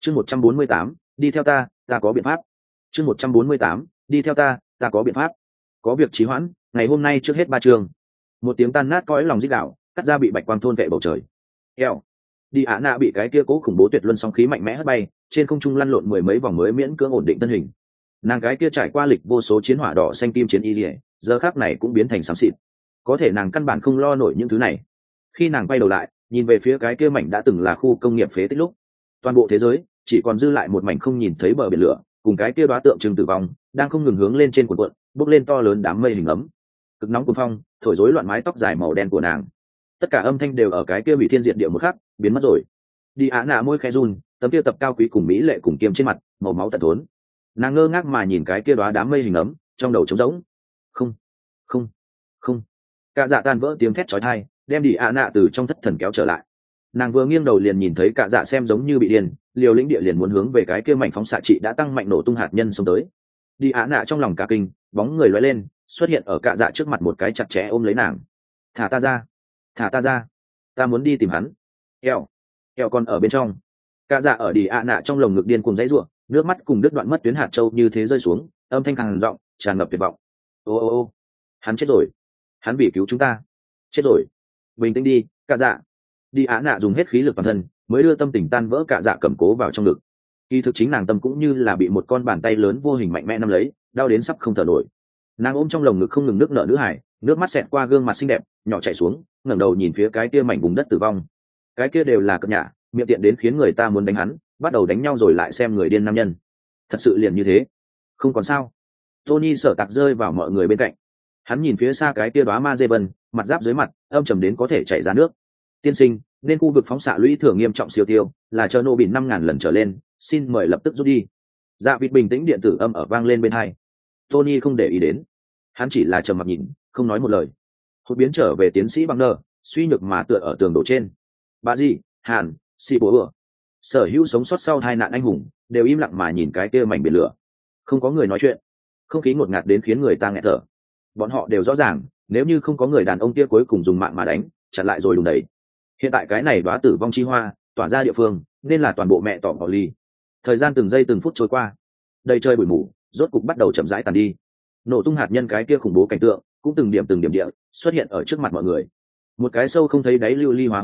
chương 148, đi theo ta có biện pháp. chương 148, đi theo ta có biện pháp. Có việc trì hoãn, ngày hôm nay trước hết 3 chương. Một tiếng tan nát cõi lòng rít gạo, cắt ra bị bạch quang thôn vệ bầu trời. Eo, đi Á nạ bị cái kia cố khủng bố tuyệt luân sóng khí mạnh mẽ hất bay, trên không trung lăn lộn mười mấy vòng mới miễn cưỡng ổn định thân hình. Nàng cái kia trải qua lịch vô số chiến hỏa đỏ xanh kim chiến y liễu, giờ khắc này cũng biến thành xám xịt. Có thể nàng căn bản không lo nổi những thứ này. Khi nàng quay đầu lại, nhìn về phía cái kia mảnh đã từng là khu công nghiệp phế tích lúc, toàn bộ thế giới chỉ còn dư lại một mảnh không nhìn thấy bờ biển lửa, cùng cái kia đóa tượng trưng tử vong đang không ngừng hướng lên trên cuộn cuộn, bốc lên to lớn đám mây hình ấm. Cực nóng cuồng phong thổi rối loạn mái tóc dài màu đen của nàng, tất cả âm thanh đều ở cái kia bị thiên diệt địa một khắc biến mất rồi. Đi Á nạ môi khẽ run, tấm kia tập cao quý cùng mỹ lệ cùng kiêm trên mặt màu máu tận thốn. Nàng ngơ ngác mà nhìn cái kia đóa đám mây hình ấm, trong đầu trống rỗng. Không, không, không. Cả dạ tan vỡ tiếng thét chói tai, đem Đi Á nạ từ trong thất thần kéo trở lại. Nàng vừa nghiêng đầu liền nhìn thấy cả dạ xem giống như bị điên, liều lĩnh địa liền muốn hướng về cái kia mảnh phóng xạ trị đã tăng mạnh nổ tung hạt nhân xông tới. Đi Á nạ trong lòng cả kinh, bóng người lóe lên, xuất hiện ở cả dạ trước mặt một cái chặt chẽ ôm lấy nàng. Thả ta ra, thả ta ra, ta muốn đi tìm hắn. Eo, eo còn ở bên trong. Cả dạ ở Đi Á nạ trong lồng ngực điên cuồng dãy rủa, nước mắt cùng đứt đoạn mất tuyến hạt châu như thế rơi xuống, âm thanh càng giọng tràn ngập tuyệt vọng. Ô ô ô, hắn chết rồi, hắn bị cứu chúng ta, chết rồi. Bình tĩnh đi, cả dạ. Đi Á nạ dùng hết khí lực toàn thân mới đưa tâm tình tan vỡ cả dạ cầm cố vào trong ngực. Kỳ thực chính nàng tâm cũng như là bị một con bàn tay lớn vô hình mạnh mẽ nắm lấy, đau đến sắp không thở nổi. Nàng ôm trong lồng ngực không ngừng nước nở nữ hải, nước mắt xẹt qua gương mặt xinh đẹp nhỏ chảy xuống, ngẩng đầu nhìn phía cái kia mảnh vùng đất tử vong. Cái kia đều là cợt nhả, miệng tiện đến khiến người ta muốn đánh hắn, bắt đầu đánh nhau rồi lại xem người điên nam nhân. Thật sự liền như thế. Không còn sao. Tony sở tạc rơi vào mọi người bên cạnh. Hắn nhìn phía xa cái kia đóa ma dê vân, mặt giáp dưới mặt âm trầm đến có thể chảy ra nước. Tiên sinh, nên khu vực phóng xạ lũy thừa nghiêm trọng siêu tiêu, là Chernobyl 5.000 lần trở lên, xin mời lập tức rút đi. Dạ vịt bình tĩnh điện tử âm ở vang lên bên hai. Tony không để ý đến, hắn chỉ là trầm mặc nhìn, không nói một lời. Hốt biến trở về tiến sĩ Băng Nơ, suy nhược mà tựa ở tường đổ trên. Bà gì, Hàn, Si Bố Ừa, sở hữu sống sót sau hai nạn anh hùng đều im lặng mà nhìn cái kia mảnh biển lửa. Không có người nói chuyện, không khí ngột ngạt đến khiến người ta nghẹt thở. Bọn họ đều rõ ràng, nếu như không có người đàn ông kia cuối cùng dùng mạng mà đánh, chặn lại rồi đùng đẩy. Hiện tại cái này đóa tử vong chi hoa tỏa ra địa phương nên là toàn bộ mẹ tỏ bỏ ly. Thời gian từng giây từng phút trôi qua, đầy trời bụi mù rốt cục bắt đầu chậm rãi tàn đi. Nổ tung hạt nhân cái kia khủng bố cảnh tượng cũng từng điểm địa xuất hiện ở trước mặt mọi người. Một cái sâu không thấy đáy lưu ly hóa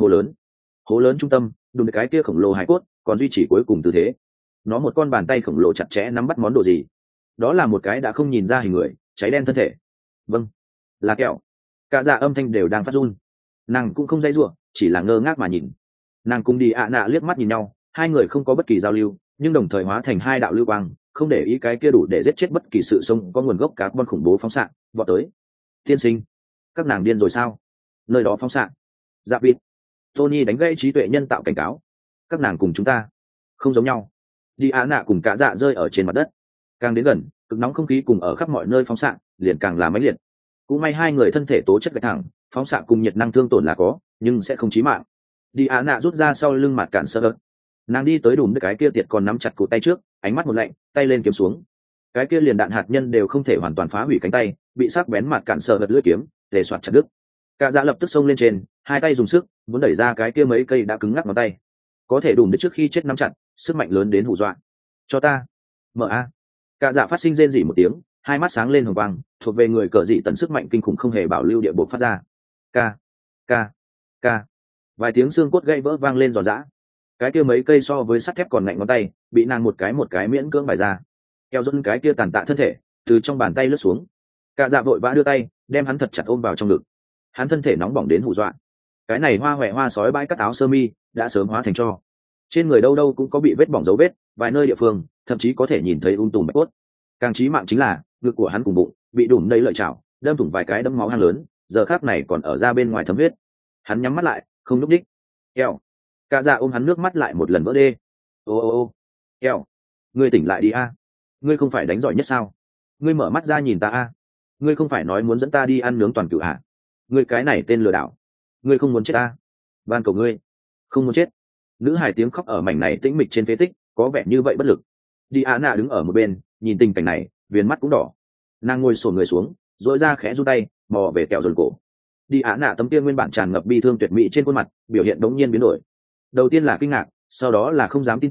hố lớn trung tâm đùn cái kia khổng lồ hải cốt còn duy trì cuối cùng tư thế. Nó một con bàn tay khổng lồ chặt chẽ nắm bắt món đồ gì. Đó là một cái đã không nhìn ra hình người cháy đen thân thể. Vâng, là kẹo. Cả dạ âm thanh đều đang phát run. Nàng cũng không dãy giụa, chỉ là ngơ ngác mà nhìn. Nàng cùng Đi Á nạ liếc mắt nhìn nhau, hai người không có bất kỳ giao lưu, nhưng đồng thời hóa thành hai đạo lưu quang, không để ý cái kia đủ để giết chết bất kỳ sự sống có nguồn gốc carbon khủng bố phóng xạ vọt tới. Tiên sinh, các nàng điên rồi sao? Nơi đó phóng xạ. Dạ vịt. Tony đánh gãy trí tuệ nhân tạo cảnh cáo. Các nàng cùng chúng ta không giống nhau. Đi Á nạ cùng cả dạ rơi ở trên mặt đất. Càng đến gần, cực nóng không khí cùng ở khắp mọi nơi phóng xạ liền càng là mãnh liệt. Cũng may hai người thân thể tố chất gạch thẳng, phóng xạ cùng nhiệt năng thương tổn là có, nhưng sẽ không chí mạng. Đi Á nạ rút ra sau lưng mặt cản sơ ớt. Nàng đi tới đùm cái kia tiệt còn nắm chặt cổ tay trước, ánh mắt một lạnh, tay lên kiếm xuống. Cái kia liền đạn hạt nhân đều không thể hoàn toàn phá hủy cánh tay, bị sắc bén mặt cản sơ ớt lưỡi kiếm để soạt chặt đứt. Cả dạ lập tức xông lên trên, hai tay dùng sức muốn đẩy ra cái kia mấy cây đã cứng ngắc ngón tay. Có thể đùm trước khi chết nắm chặt, sức mạnh lớn đến hù dọa. Cho ta mở a. Cả dạ phát sinh rên rỉ một tiếng, hai mắt sáng lên hồng quang, thuộc về người cờ dị tần sức mạnh kinh khủng không hề bảo lưu địa bộ phát ra. Ca ca ca, vài tiếng xương cốt gãy vỡ vang lên giòn giã. Cái kia mấy cây so với sắt thép còn ngạnh ngón tay bị nàng một cái miễn cưỡng bài ra. Eo dẫn cái kia tàn tạ thân thể từ trong bàn tay lướt xuống. Cả dạ vội vã đưa tay đem hắn thật chặt ôm vào trong ngực. Hắn thân thể nóng bỏng đến hù dọa. Cái này hoa hoẹ hoa sói bãi cắt áo sơ mi đã sớm hóa thành tro. Trên người đâu đâu cũng có bị vết bỏng dấu vết, vài nơi địa phương thậm chí có thể nhìn thấy tùm bạch cốt. Càng chí mạng chính là ngực của hắn cùng bụng bị đùm đầy lợi chảo đâm thủng vài cái đấm máu hang lớn, giờ khắc này còn ở ra bên ngoài thấm huyết. Hắn nhắm mắt lại không núp đích. Eo. Cả dạ ôm hắn nước mắt lại một lần vỡ đê. Ô. Eo. Ngươi tỉnh lại đi a. Ngươi không phải đánh giỏi nhất sao? Ngươi mở mắt ra nhìn ta a. Ngươi không phải nói muốn dẫn ta đi ăn nướng toàn cựu hả? Ngươi cái này tên lừa đảo. Ngươi không muốn chết ta. Van cầu ngươi không muốn chết. Nữ hài tiếng khóc ở mảnh này tĩnh mịch trên phế tích có vẻ như vậy bất lực. Đi Á nạ đứng ở một bên nhìn tình cảnh này, viền mắt cũng đỏ. Nàng ngồi xổm người xuống, dỗi ra khẽ rút tay mò về kẹo dồn cổ. Đi Á nạ tấm kia nguyên bản tràn ngập bi thương tuyệt mỹ trên khuôn mặt biểu hiện đống nhiên biến đổi. Đầu tiên là kinh ngạc, sau đó là không dám tin tưởng,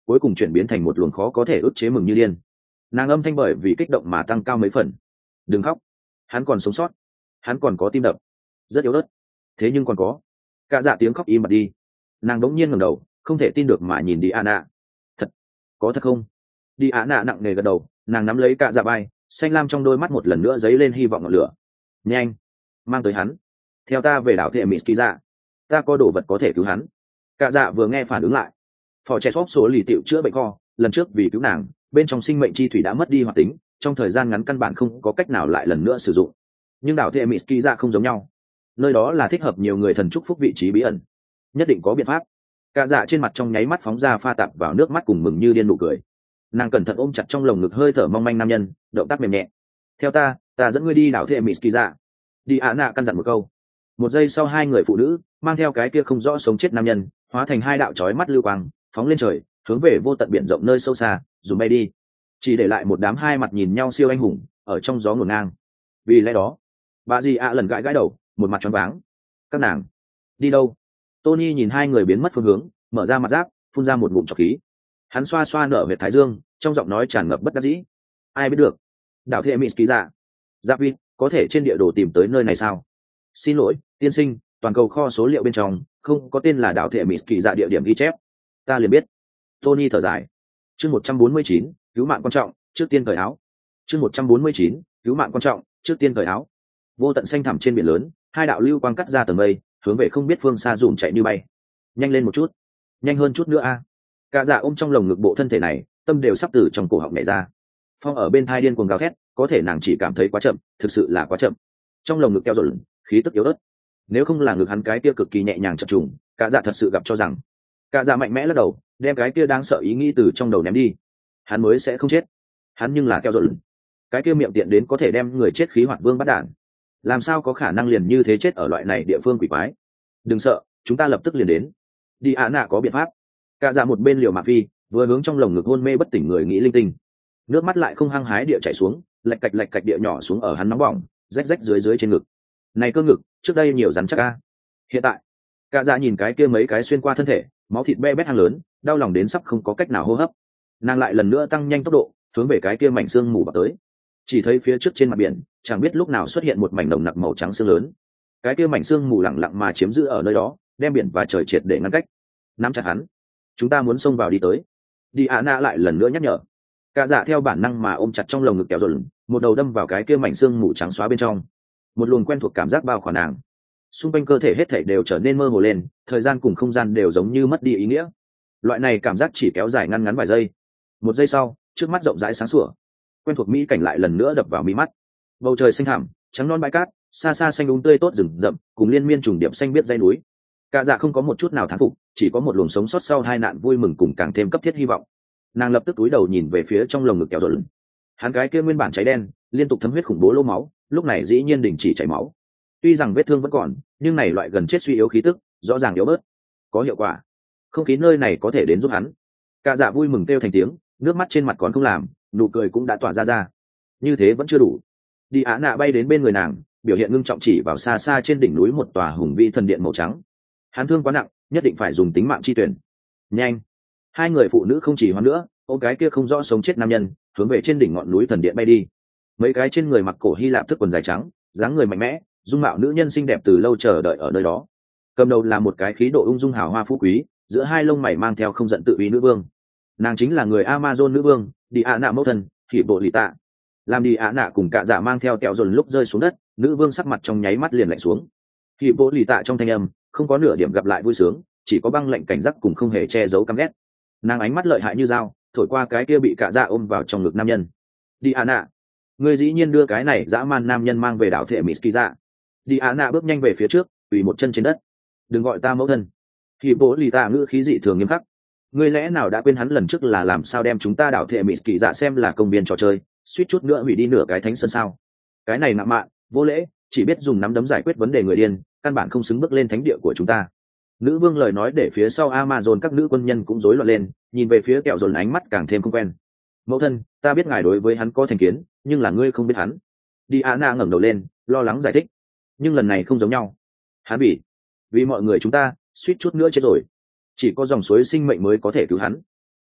cuối cùng chuyển biến thành một luồng khó có thể ức chế mừng như điên. Nàng âm thanh bởi vì kích động mà tăng cao mấy phần. Đừng khóc, hắn còn sống sót, hắn còn có tim đập, rất yếu ớt, thế nhưng còn có. Cả dạ tiếng khóc im bặt đi. Nàng đống nhiên ngẩng đầu, không thể tin được mà nhìn đi Ana. Thật, có thật không? Đi Ana nặng nề gật đầu, nàng nắm lấy cả dạ vai, xanh lam trong đôi mắt một lần nữa dấy lên hy vọng ngọn lửa. Nhanh, mang tới hắn, theo ta về đảo Thệ Mỹ Kỳ Dạ, ta có đồ vật có thể cứu hắn. Cả dạ vừa nghe phản ứng lại. Phò trẻ xóp số lì tiệu chữa bệnh kho, lần trước vì cứu nàng, bên trong sinh mệnh chi thủy đã mất đi hoạt tính, trong thời gian ngắn căn bản không có cách nào lại lần nữa sử dụng. Nhưng đảo Thệ Mỹ Kỳ Dạ không giống nhau, nơi đó là thích hợp nhiều người thần chúc phúc vị trí bí ẩn, nhất định có biện pháp. Cả dạ trên mặt trong nháy mắt phóng ra pha tạp vào nước mắt cùng mừng như điên nụ cười. Nàng cẩn thận ôm chặt trong lồng ngực hơi thở mong manh nam nhân, động tác mềm nhẹ. Theo ta dẫn ngươi đi đảo Thệ Mỹ Kỳ Dạ. Đi ạ nạ căn dặn một câu. Một giây sau hai người phụ nữ mang theo cái kia không rõ sống chết nam nhân hóa thành hai đạo chói mắt lưu quang phóng lên trời, hướng về vô tận biển rộng nơi sâu xa dùng bay đi, chỉ để lại một đám hai mặt nhìn nhau siêu anh hùng ở trong gió ngổn ngang. Vì lẽ đó bà dì ạ lần gãi gãi đầu, một mặt choáng váng. Các nàng đi đâu? Tony nhìn hai người biến mất phương hướng, mở ra mặt giáp, phun ra một ngụm trọc khí. Hắn xoa xoa nở huyệt thái dương, trong giọng nói tràn ngập bất đắc dĩ. Ai biết được. Đảo Thệ Mỹ Kỳ Dạ. Giáp Vi, có thể trên địa đồ tìm tới nơi này sao? Xin lỗi tiên sinh, toàn cầu kho số liệu bên trong không có tên là đảo Thệ Mỹ Kỳ Dạ địa điểm ghi chép. Ta liền biết. Tony thở dài. Chương 149, cứu mạng quan trọng, trước tiên cởi áo. Chương 149, cứu mạng quan trọng, trước tiên cởi áo. Vô tận xanh thẳm trên biển lớn, hai đạo lưu quang cắt ra tầng mây, hướng về không biết phương xa dùm chạy như bay. Nhanh lên một chút, nhanh hơn chút nữa a. Cả dạ ôm trong lồng ngực bộ thân thể này, tâm đều sắp từ trong cổ họng nhảy ra. Phong ở bên thai điên cuồng gào thét, có thể nàng chỉ cảm thấy quá chậm, thực sự là quá chậm. Trong lồng ngực keo rộn, khí tức yếu ớt. Nếu không là ngực hắn cái kia cực kỳ nhẹ nhàng chập trùng, cả dạ thật sự gặp cho rằng. Cả dạ mạnh mẽ lắc đầu, đem cái kia đang sợ ý nghĩ từ trong đầu ném đi. Hắn mới sẽ không chết. Hắn nhưng là keo rộn. Cái kia miệng tiện đến có thể đem người chết khí hoạt vương bắt đạn. Làm sao có khả năng liền như thế chết ở loại này địa phương quỷ quái. Đừng sợ, chúng ta lập tức liền đến. Đi ạ nạ có biện pháp. Cả dạ một bên liều mạng phi, vừa hướng trong lồng ngực hôn mê bất tỉnh người nghĩ linh tinh. Nước mắt lại không hăng hái địa chảy xuống, lạch cạch địa nhỏ xuống ở hắn nóng bỏng, rách rách dưới trên ngực. Này cơ ngực, trước đây nhiều rắn chắc a. Hiện tại, cả dạ nhìn cái kia mấy cái xuyên qua thân thể, máu thịt be bét hang lớn, đau lòng đến sắp không có cách nào hô hấp. Nàng lại lần nữa tăng nhanh tốc độ, hướng về cái kia mảnh xương mù bạc tới. Chỉ thấy phía trước trên mặt biển, chẳng biết lúc nào xuất hiện một mảnh nồng nặc màu trắng xương lớn. Cái kia mảnh xương mù lặng lặng mà chiếm giữ ở nơi đó, đem biển và trời triệt để ngăn cách. Nắm chặt hắn, chúng ta muốn xông vào đi tới. Đi ạ nạ lại lần nữa nhắc nhở. Cả dạ theo bản năng mà ôm chặt trong lồng ngực kéo dồn, một đầu đâm vào cái kia mảnh xương mù trắng xóa bên trong. Một luồng quen thuộc cảm giác bao khỏa nàng. Xung quanh cơ thể hết thảy đều trở nên mơ hồ lên, thời gian cùng không gian đều giống như mất đi ý nghĩa. Loại này cảm giác chỉ kéo dài ngăn ngắn vài giây. Một giây sau, trước mắt rộng rãi sáng sủa, quen thuộc mỹ cảnh lại lần nữa đập vào mí mắt. Bầu trời xanh thẳm, trắng non bãi cát, xa xa xanh đúng tươi tốt rừng rậm, cùng liên miên trùng điệp xanh biết dãy núi. Cả dạ không có một chút nào thán phục, chỉ có một luồng sống sót sau hai nạn vui mừng cùng càng thêm cấp thiết hy vọng. Nàng lập tức cúi đầu nhìn về phía trong lồng ngực kéo dồn. Hắn cái kia nguyên bản cháy đen, liên tục thấm huyết khủng bố lỗ máu, lúc này dĩ nhiên đình chỉ chảy máu. Tuy rằng vết thương vẫn còn, nhưng này loại gần chết suy yếu khí tức, rõ ràng yếu bớt, có hiệu quả. Không khí nơi này có thể đến giúp hắn. Cả dạ vui mừng kêu thành tiếng, nước mắt trên mặt còn không làm, nụ cười cũng đã tỏa ra. Như thế vẫn chưa đủ. Đi Á nạ bay đến bên người nàng, biểu hiện ngưng trọng chỉ vào xa xa trên đỉnh núi một tòa hùng vĩ thần điện màu trắng. Hắn thương quá nặng, nhất định phải dùng tính mạng chi tuyển. Nhanh! Hai người phụ nữ không chỉ hoan nữa, ôm cái kia không rõ sống chết nam nhân, hướng về trên đỉnh ngọn núi thần điện bay đi. Mấy cái trên người mặc cổ Hy Lạp thức quần dài trắng, dáng người mạnh mẽ, dung mạo nữ nhân xinh đẹp từ lâu chờ đợi ở nơi đó. Cầm đầu là một cái khí độ ung dung hào hoa phú quý, giữa hai lông mày mang theo không giận tự uy nữ vương. Nàng chính là người Amazon nữ vương, Đi Ạ nạ mẫu thân, Hỉ Bộ Lì Tạ. Làm Đi Ạ nạ cùng cả dạ mang theo kẹo dồn lúc rơi xuống đất, nữ vương sắc mặt trong nháy mắt liền lạnh xuống. Hỉ Bộ Lì Tạ trong thanh âm không có nửa điểm gặp lại vui sướng, chỉ có băng lạnh cảnh giác cùng không hề che giấu căm ghét. Nàng ánh mắt lợi hại như dao, thổi qua cái kia bị cả dạ ôm vào trong ngực nam nhân. Đi Ạ nạ, ngươi dĩ nhiên đưa cái này dã man nam nhân mang về đảo Thệ Mỹ Kỳ Dạ. Đi Ạ nạ bước nhanh về phía trước, quỳ một chân trên đất. Đừng gọi ta mẫu thân. Hỉ Bộ Lì Tạ ngữ khí dị thường nghiêm khắc. Ngươi lẽ nào đã quên hắn lần trước là làm sao đem chúng ta đảo Thệ Mỹ Kỳ Dạ xem là công viên trò chơi, suýt chút nữa hủy đi nửa cái thánh sơn sao? Cái này ngạo mạn, vô lễ, chỉ biết dùng nắm đấm giải quyết vấn đề người điên, căn bản không xứng bước lên thánh địa của chúng ta. Nữ vương lời nói để phía sau Amazon các nữ quân nhân cũng rối loạn lên, nhìn về phía kẹo dồn ánh mắt càng thêm không quen. Mẫu thân, ta biết ngài đối với hắn có thành kiến, nhưng là ngươi không biết hắn. Đi Anna ngẩng đầu lên, lo lắng giải thích. Nhưng lần này không giống nhau. Hắn vì mọi người chúng ta, suýt chút nữa chết rồi. Chỉ có dòng suối sinh mệnh mới có thể cứu hắn.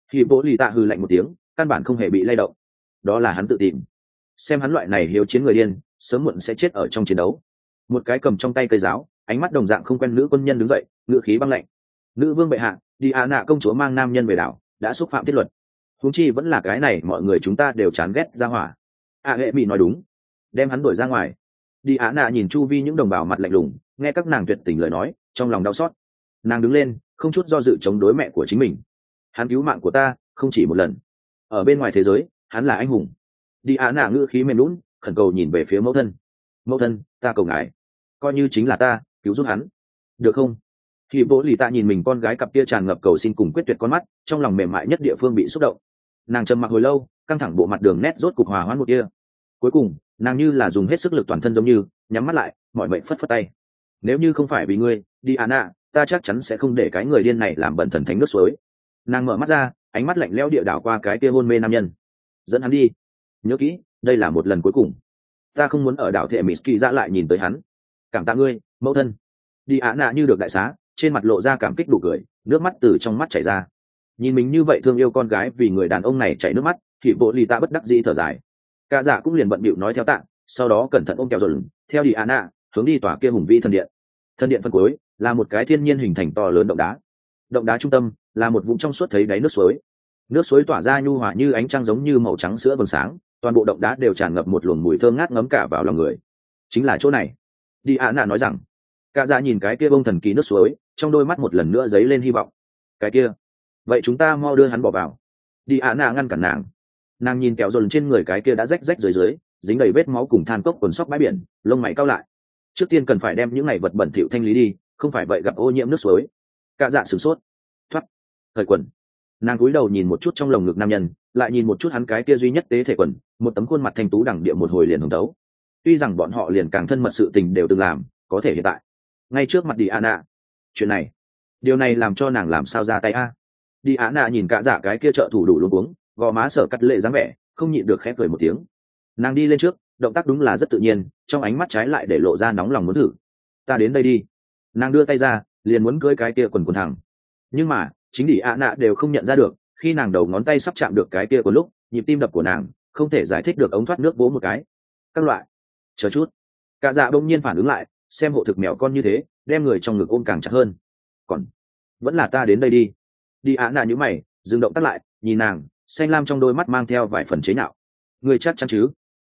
Thì bố lì tạ hừ lạnh một tiếng, căn bản không hề bị lay động. Đó là hắn tự tìm. Xem hắn loại này hiếu chiến người điên, sớm muộn sẽ chết ở trong chiến đấu. Một cái cầm trong tay cây giáo, ánh mắt đồng dạng không quen nữ quân nhân đứng dậy, ngữ khí băng lạnh. Nữ vương bệ hạ, đi ạ nạ công chúa mang nam nhân về đảo, đã xúc phạm thiết luật. Huống chi vẫn là cái này mọi người chúng ta đều chán ghét ra hỏa. Hệ mỹ nói đúng, đem hắn đuổi ra ngoài. Đi ạ nạ nhìn chu vi những đồng bào mặt lạnh lùng, nghe các nàng tuyệt tình lời nói, trong lòng đau xót. Nàng đứng lên, không chút do dự chống đối mẹ của chính mình. Hắn cứu mạng của ta không chỉ một lần, ở bên ngoài thế giới hắn là anh hùng. Đi ạ nạ ngữ khí mềm lún, khẩn cầu nhìn về phía mẫu thân. Mẫu thân, ta cầu ngài, coi như chính là ta cứu giúp hắn, được không? Thì bố lì tạ nhìn mình con gái cặp kia tràn ngập cầu xin cùng quyết tuyệt con mắt, trong lòng mềm mại nhất địa phương bị xúc động. Nàng trầm mặc hồi lâu, căng thẳng bộ mặt đường nét rốt cục hòa hoãn một kia. Cuối cùng nàng như là dùng hết sức lực toàn thân, giống như nhắm mắt lại, mọi mệnh phất phất tay. Nếu như không phải vì ngươi, đi Anna, ta chắc chắn sẽ không để cái người điên này làm bẩn thần thánh nước suối. Nàng mở mắt ra, ánh mắt lạnh lẽo địa đảo qua cái kia hôn mê nam nhân. Dẫn hắn đi, nhớ kỹ, đây là một lần cuối cùng. Ta không muốn ở đảo Thệ Mỹ Kỳ ra lại nhìn tới hắn. Cảm tạ ngươi, mẫu thân. Đi Anna như được đại xá, trên mặt lộ ra cảm kích đủ cười, nước mắt từ trong mắt chảy ra. Nhìn mình như vậy thương yêu con gái vì người đàn ông này chảy nước mắt, thì bộ lì tạ bất đắc dĩ thở dài. Cả dạ cũng liền bận bịu nói theo tạ, sau đó cẩn thận ôm kẹo rồi theo đi Anna hướng đi tòa kia hùng vĩ thần điện. Thần điện phân cuối là một cái thiên nhiên hình thành to lớn động đá. Động đá trung tâm là một vùng trong suốt thấy đáy nước suối. Nước suối tỏa ra nhu hòa như ánh trăng, giống như màu trắng sữa vầng sáng. Toàn bộ động đá đều tràn ngập một luồng mùi thơm ngát ngấm cả vào lòng người. Chính là chỗ này. Đi Anna nói rằng. Cả dạ nhìn cái kia bông thần kỳ nước suối, trong đôi mắt một lần nữa dấy lên hy vọng. Cái kia, vậy chúng ta mau đưa hắn bỏ vào. Đi Anna ngăn cản nàng. Nàng nhìn kẹo dồn trên người cái kia đã rách rách dưới dính đầy vết máu cùng than cốc quần sóc bãi biển, lông mày cau lại. Trước tiên cần phải đem những này vật bẩn thỉu thanh lý đi, không phải vậy gặp ô nhiễm nước suối. Cả dạ sửng sốt, thoát thời quần. Nàng cúi đầu nhìn một chút trong lồng ngực nam nhân, lại nhìn một chút hắn cái kia duy nhất tế thể quần, một tấm khuôn mặt thanh tú đẳng địa một hồi liền hồng đấu. Tuy rằng bọn họ liền càng thân mật sự tình đều từng làm, có thể hiện tại ngay trước mặt đi Anna, chuyện này, điều này làm cho nàng làm sao ra tay a? Đi Anna nhìn cả dạ cái kia trợ thủ đủ luống cuống, gò má sở cắt lệ dáng vẻ, không nhịn được khẽ cười một tiếng. Nàng đi lên trước, động tác đúng là rất tự nhiên, trong ánh mắt trái lại để lộ ra nóng lòng muốn thử. Ta đến đây đi. Nàng đưa tay ra, liền muốn cưỡi cái kia quần thẳng, nhưng mà chính đi Anna đều không nhận ra được, khi nàng đầu ngón tay sắp chạm được cái kia của lúc, nhịp tim đập của nàng không thể giải thích được ống thoát nước vỗ một cái. Các loại, chờ chút. Cả dạ bỗng nhiên phản ứng lại, xem hộ thực mèo con như thế, đem người trong ngực ôm càng chặt hơn. Còn vẫn là ta đến đây đi. Đi Anna nhíu mày, dừng động tác lại, nhìn nàng, xanh lam trong đôi mắt mang theo vài phần chế nhạo. Người chắc chắn chứ?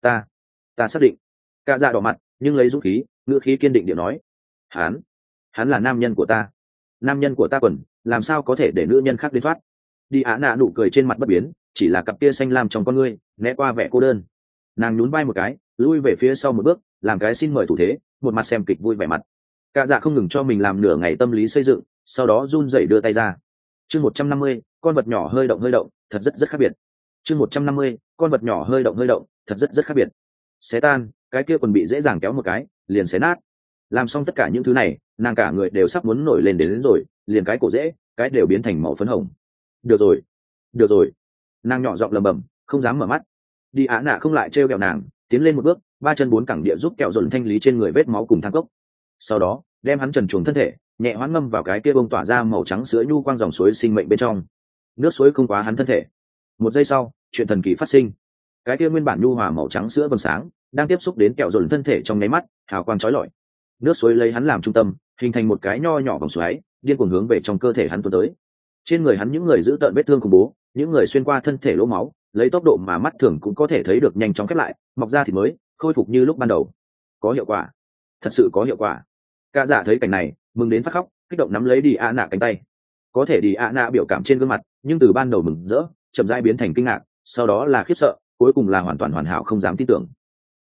Ta xác định. Cả dạ đỏ mặt, nhưng lấy dũng khí, ngữ khí kiên định điệu nói. Hắn là nam nhân của ta. Nam nhân của ta quần, làm sao có thể để nữ nhân khác đến thoát? Đi Á nạ nụ cười trên mặt bất biến, chỉ là cặp kia xanh lam trong con ngươi, né qua vẻ cô đơn. Nàng nhún vai một cái, lui về phía sau một bước, làm cái xin mời thủ thế, một mặt xem kịch vui vẻ mặt. Cả dạ không ngừng cho mình làm nửa ngày tâm lý xây dựng, sau đó run rẩy đưa tay ra. Chương 150, con vật nhỏ hơi động, thật rất khác biệt. Chương 150, con vật nhỏ hơi động, thật rất khác biệt. Xé tan, cái kia quần bị dễ dàng kéo một cái, liền xé nát. Làm xong tất cả những thứ này, nàng cả người đều sắp muốn nổi lên đến rồi, liền cái cổ dễ, cái đều biến thành màu phấn hồng. Được rồi. Nàng nhỏ giọng lầm bầm, không dám mở mắt. Đi Á nạ không lại trêu ghẹo nàng, tiến lên một bước, ba chân bốn cẳng địa giúp kẹo dồn thanh lý trên người vết máu cùng than cốc. Sau đó đem hắn trần truồng thân thể nhẹ hoãn ngâm vào cái kia bông tỏa ra màu trắng sữa nhu quang dòng suối sinh mệnh bên trong. Nước suối không quá hắn thân thể. Một giây sau, chuyện thần kỳ phát sinh. Cái kia nguyên bản nhu hòa màu trắng sữa vầng sáng đang tiếp xúc đến kẹo dồn thân thể trong nháy mắt, hào quang chói lọi. Nước suối lấy hắn làm trung tâm, hình thành một cái nho nhỏ vòng xoáy, điên cuồng hướng về trong cơ thể hắn tuôn tới. Trên người hắn những người giữ tợn vết thương khủng bố, những người xuyên qua thân thể lỗ máu, lấy tốc độ mà mắt thường cũng có thể thấy được nhanh chóng khép lại, mọc ra thịt mới, khôi phục như lúc ban đầu. Có hiệu quả, thật sự có hiệu quả. Cả dạ thấy cảnh này, mừng đến phát khóc, kích động nắm lấy đi ạ nạ cánh tay. Có thể đi ạ nạ biểu cảm trên gương mặt, nhưng từ ban đầu mừng rỡ, chậm rãi biến thành kinh ngạc, sau đó là khiếp sợ, cuối cùng là hoàn toàn hoàn hảo không dám tin tưởng.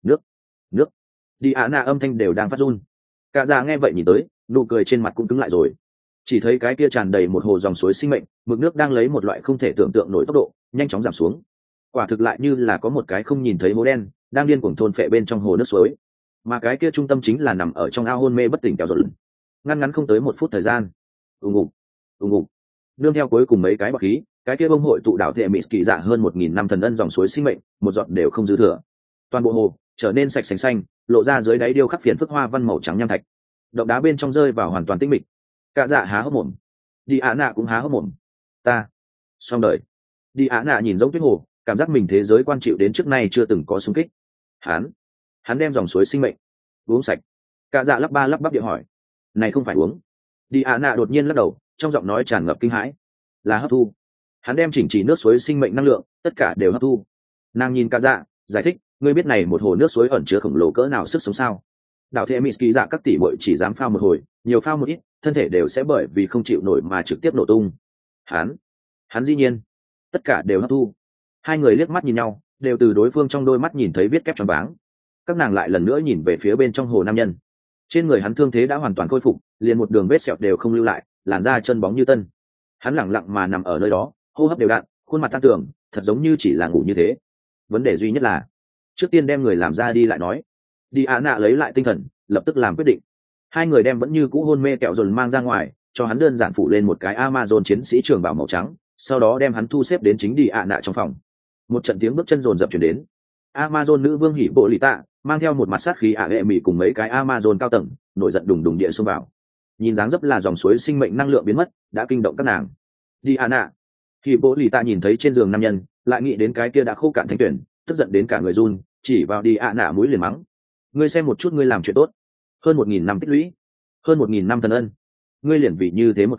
Nước. Đi ạ nạ âm thanh đều đang phát run. Cả dạ nghe vậy nhìn tới, nụ cười trên mặt cũng cứng lại rồi. Chỉ thấy cái kia tràn đầy một hồ dòng suối sinh mệnh, mực nước đang lấy một loại không thể tưởng tượng nổi tốc độ nhanh chóng giảm xuống. Quả thực lại như là có một cái không nhìn thấy hố đen đang điên cuồng thôn phệ bên trong hồ nước suối, mà cái kia trung tâm chính là nằm ở trong ao hôn mê bất tỉnh kẹo dồn. Ngắn không tới 1 phút thời gian, ùng ục nương theo cuối cùng mấy cái bọt khí, cái kia bông hội tụ đảo Thệ Mỹ Kỳ dạ hơn 1000 năm thần ân dòng suối sinh mệnh, một giọt đều không dư thừa. Toàn bộ hồ trở nên sạch sành xanh, lộ ra dưới đáy điêu khắc phiền phức hoa văn màu trắng nham thạch. Động đá bên trong rơi vào hoàn toàn tĩnh mịch. Cả dạ há hốc mồm, đi ạ nạ cũng há hốc mồm. Ta xong đời. Đi Á Nạ nhìn giống tuyết hồ, cảm giác mình thế giới quan chịu đến trước nay chưa từng có xung kích. Hắn đem dòng suối sinh mệnh uống sạch. Cả dạ lắp ba lắp bắp địa hỏi, này không phải uống. Đi Á Nạ đột nhiên lắc đầu, trong giọng nói tràn ngập kinh hãi, là hấp thu. Hắn đem chỉnh chỉ nước suối sinh mệnh năng lượng tất cả đều hấp thu. Nàng nhìn cả dạ giải thích, ngươi biết này một hồ nước suối ẩn chứa khổng lồ cỡ nào sức sống sao? Đảo thế mỹ kỳ dạ các tỷ muội chỉ dám phao một hồi, nhiều phao một ít, thân thể đều sẽ bởi vì không chịu nổi mà trực tiếp nổ tung. Hắn dĩ nhiên tất cả đều hấp thu. Hai người liếc mắt nhìn nhau, đều từ đối phương trong đôi mắt nhìn thấy viết kép tròn váng. Các nàng lại lần nữa nhìn về phía bên trong hồ nam nhân. Trên người hắn thương thế đã hoàn toàn khôi phục, liền một đường vết sẹo đều không lưu lại, làn da chân bóng như tân. Hắn lẳng lặng mà nằm ở nơi đó, hô hấp đều đặn, khuôn mặt tan tưởng, thật giống như chỉ là ngủ như thế. Vấn đề duy nhất là, trước tiên đem người làm ra đi lại nói. Đi Á Nạ lấy lại tinh thần, lập tức làm quyết định. Hai người đem vẫn như cũ hôn mê kẹo dồn mang ra ngoài, cho hắn đơn giản phủ lên một cái Amazon chiến sĩ trường bảo màu trắng, sau đó đem hắn thu xếp đến chính Đi Á Nạ trong phòng. Một trận tiếng bước chân rồn rập chuyển đến. Amazon nữ vương hỉ bộ lì tạ mang theo một mặt sát khí hệ mị cùng mấy cái Amazon cao tầng nổi giận đùng đùng địa xông vào. Nhìn dáng dấp là dòng suối sinh mệnh năng lượng biến mất, đã kinh động các nàng. Đi Á Nạ. Hỉ bộ lì tạ nhìn thấy trên giường nam nhân, lại nghĩ đến cái kia đã khô cạn thanh tuyển, tức giận đến cả người run, chỉ vào Đi Á Nạ mũi liền mắng, ngươi xem một chút ngươi làm chuyện tốt, hơn 1.000 năm tích lũy, hơn 1.000 năm thần ân, ngươi liền vì như thế một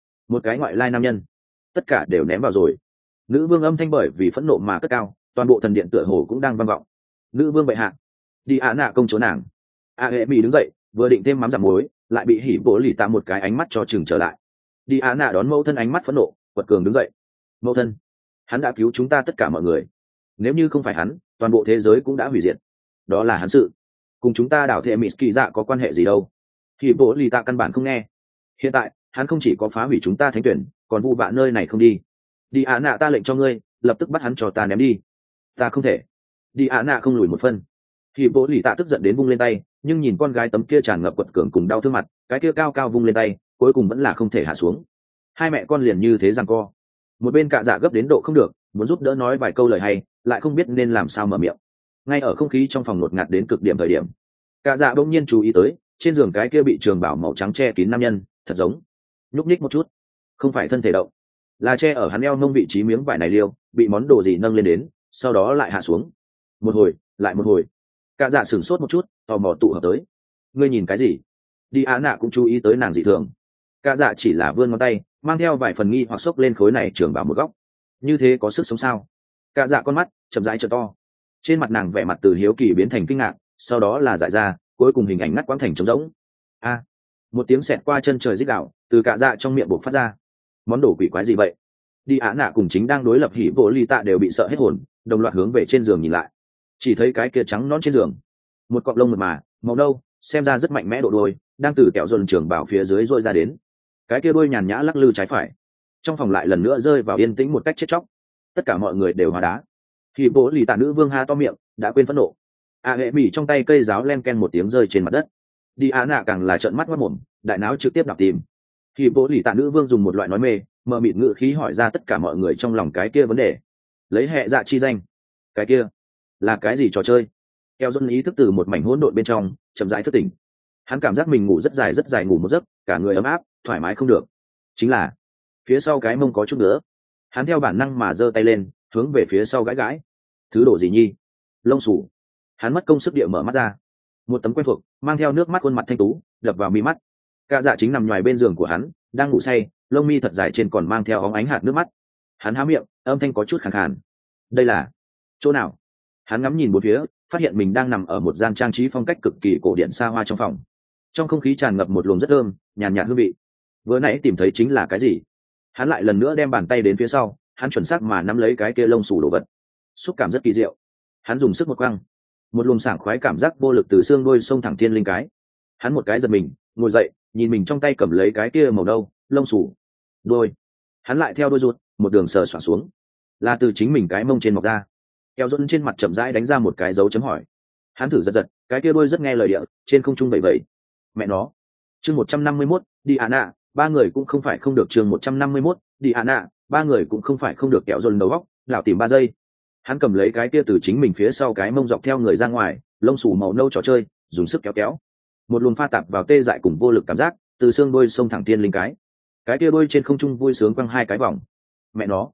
cái ngoại lai nam nhân, tất cả đều ném vào rồi. Nữ vương âm thanh bởi vì phẫn nộ mà cất cao, toàn bộ thần điện tựa hồ cũng đang vang vọng. Nữ vương bệ hạ. Đi Á Nạ công chúa nàng. hệ mỹ đứng dậy, vừa định thêm mắm giảm muối, lại bị hỉ bố lì tạ một cái ánh mắt cho chừng trở lại. Đi Á Nạ đón mẫu thân ánh mắt phẫn nộ, quật cường đứng dậy. Mẫu thân, hắn đã cứu chúng ta tất cả mọi người, nếu như không phải hắn, toàn bộ thế giới cũng đã hủy diệt. Đó là hắn sự, cùng chúng ta đảo thệ mỹ kỳ dạ có quan hệ gì đâu. Hỉ bố lì tạ căn bản không nghe. Hiện tại hắn không chỉ có phá hủy chúng ta thánh tuyển, còn vu vạ nơi này không đi. Đi Á Nạ, ta lệnh cho ngươi lập tức bắt hắn cho ta ném đi. Ta không thể. Đi Á Nạ không lùi một phân. Hỉ bố lì tạ tức giận đến vung lên tay, nhưng nhìn con gái tấm kia tràn ngập quật cường cùng đau thương mặt, cái kia cao cao vung lên tay, cuối cùng vẫn là không thể hạ xuống. Hai mẹ con liền như thế giằng co. Một bên cạ dạ gấp đến độ không được, muốn giúp đỡ nói vài câu lời hay, lại không biết nên làm sao mở miệng. Ngay ở không khí trong phòng ngột ngạt đến cực điểm thời điểm, cạ dạ bỗng nhiên chú ý tới trên giường cái kia bị trường bảo màu trắng che kín nam nhân, thật giống nhúc nhích một chút, không phải thân thể động, là che ở hắn eo mông vị trí miếng vải này liêu bị món đồ gì nâng lên đến, sau đó lại hạ xuống. Một hồi lại một hồi, cạ dạ sửng sốt một chút, tò mò tụ hợp tới. Ngươi nhìn cái gì? Đi Á Nạ cũng chú ý tới nàng dị thường. Cạ dạ chỉ là vươn ngón tay, mang theo vài phần nghi hoặc xốc lên khối này trường bảo một góc. Như thế có sức sống sao? Cạ dạ con mắt chậm rãi trợ to, trên mặt nàng vẻ mặt từ hiếu kỳ biến thành kinh ngạc, sau đó là dại ra, cuối cùng hình ảnh ngắt quãng thành trống rỗng. A! Một tiếng xẹt qua chân trời rít gào từ cạ dạ trong miệng bộc phát ra. Món đồ quỷ quái gì vậy? Đi Á Nạ cùng chính đang đối lập hỉ bộ ly tạ đều bị sợ hết hồn, đồng loạt hướng về trên giường nhìn lại. Chỉ thấy cái kia trắng nõn trên giường, một cọng lông mượt mà màu nâu, xem ra rất mạnh mẽ độ đôi, đang từ kẹo dồn trường bảo phía dưới rôi ra đến. Cái kia đôi nhàn nhã lắc lư trái phải. Trong phòng lại lần nữa rơi vào yên tĩnh một cách chết chóc. Tất cả mọi người đều hóa đá. Hỉ bộ ly tạ nữ vương ha to miệng, đã quên phẫn nộ. Hệ mỹ trong tay cây giáo len ken một tiếng rơi trên mặt đất. Đi Á Nạ càng là trợn mắt mất mồm, đại não trực tiếp đọc tìm. Hỉ bộ ly tạ nữ vương dùng một loại nói mê mờ mịt ngữ khí hỏi ra tất cả mọi người trong lòng cái kia vấn đề. Lấy hệ dạ chi danh, cái kia là cái gì trò chơi? Keo Dôn ý thức từ một mảnh hỗn độn bên trong chậm rãi thức tỉnh. Hắn cảm giác mình ngủ rất dài ngủ một giấc, cả người ấm áp thoải mái không được. Chính là phía sau cái mông có chút nữa. Hắn theo bản năng mà giơ tay lên, hướng về phía sau gãi gãi. Thứ đồ gì nhi? Lông xù. Hắn mất công sức địa mở mắt ra. Một tấm quen thuộc mang theo nước mắt khuôn mặt thanh tú đập vào mi mắt. Cạ dạ chính nằm nhoài bên giường của hắn, đang ngủ say, lông mi thật dài trên còn mang theo óng ánh hạt nước mắt. Hắn há miệng, âm thanh có chút khàn khàn. Đây là chỗ nào? Hắn ngắm nhìn bốn phía, phát hiện mình đang nằm ở một gian trang trí phong cách cực kỳ cổ điển xa hoa trong phòng. Trong không khí tràn ngập một luồng rất thơm, nhàn nhạt hương vị. Vừa nãy tìm thấy chính là cái gì? Hắn lại lần nữa đem bàn tay đến phía sau, hắn chuẩn xác mà nắm lấy cái kia lông xù đồ vật. Xúc cảm rất kỳ diệu. Hắn dùng sức một quăng, một luồng sảng khoái cảm giác vô lực từ xương đôi xông thẳng thiên linh cái. Hắn một cái giật mình, ngồi dậy, nhìn mình trong tay cầm lấy cái kia màu nâu lông xù đôi. Hắn lại theo đôi ruột một đường sờ xoa xuống, là từ chính mình cái mông trên mọc ra. Keo Dôn trên mặt chậm rãi đánh ra một cái dấu chấm hỏi. Hắn thử giật, cái kia đôi rất nghe lời địa, trên không trung bậy bậy. Mẹ nó. Chương 151, đi Á Nạ, ba người cũng không phải không được. Chương 151, đi Á Nạ, ba người cũng không phải không được. Keo Dôn đầu góc lão tìm 3 giây. Hắn cầm lấy cái kia từ chính mình phía sau cái mông dọc theo người ra ngoài, lông xù màu nâu trò chơi, dùng sức kéo kéo. Một luồng pha tạp vào tê dại cùng vô lực cảm giác, từ xương đôi xông thẳng thiên linh cái. Cái kia đôi trên không trung vui sướng quăng 2 cái vòng. Mẹ nó,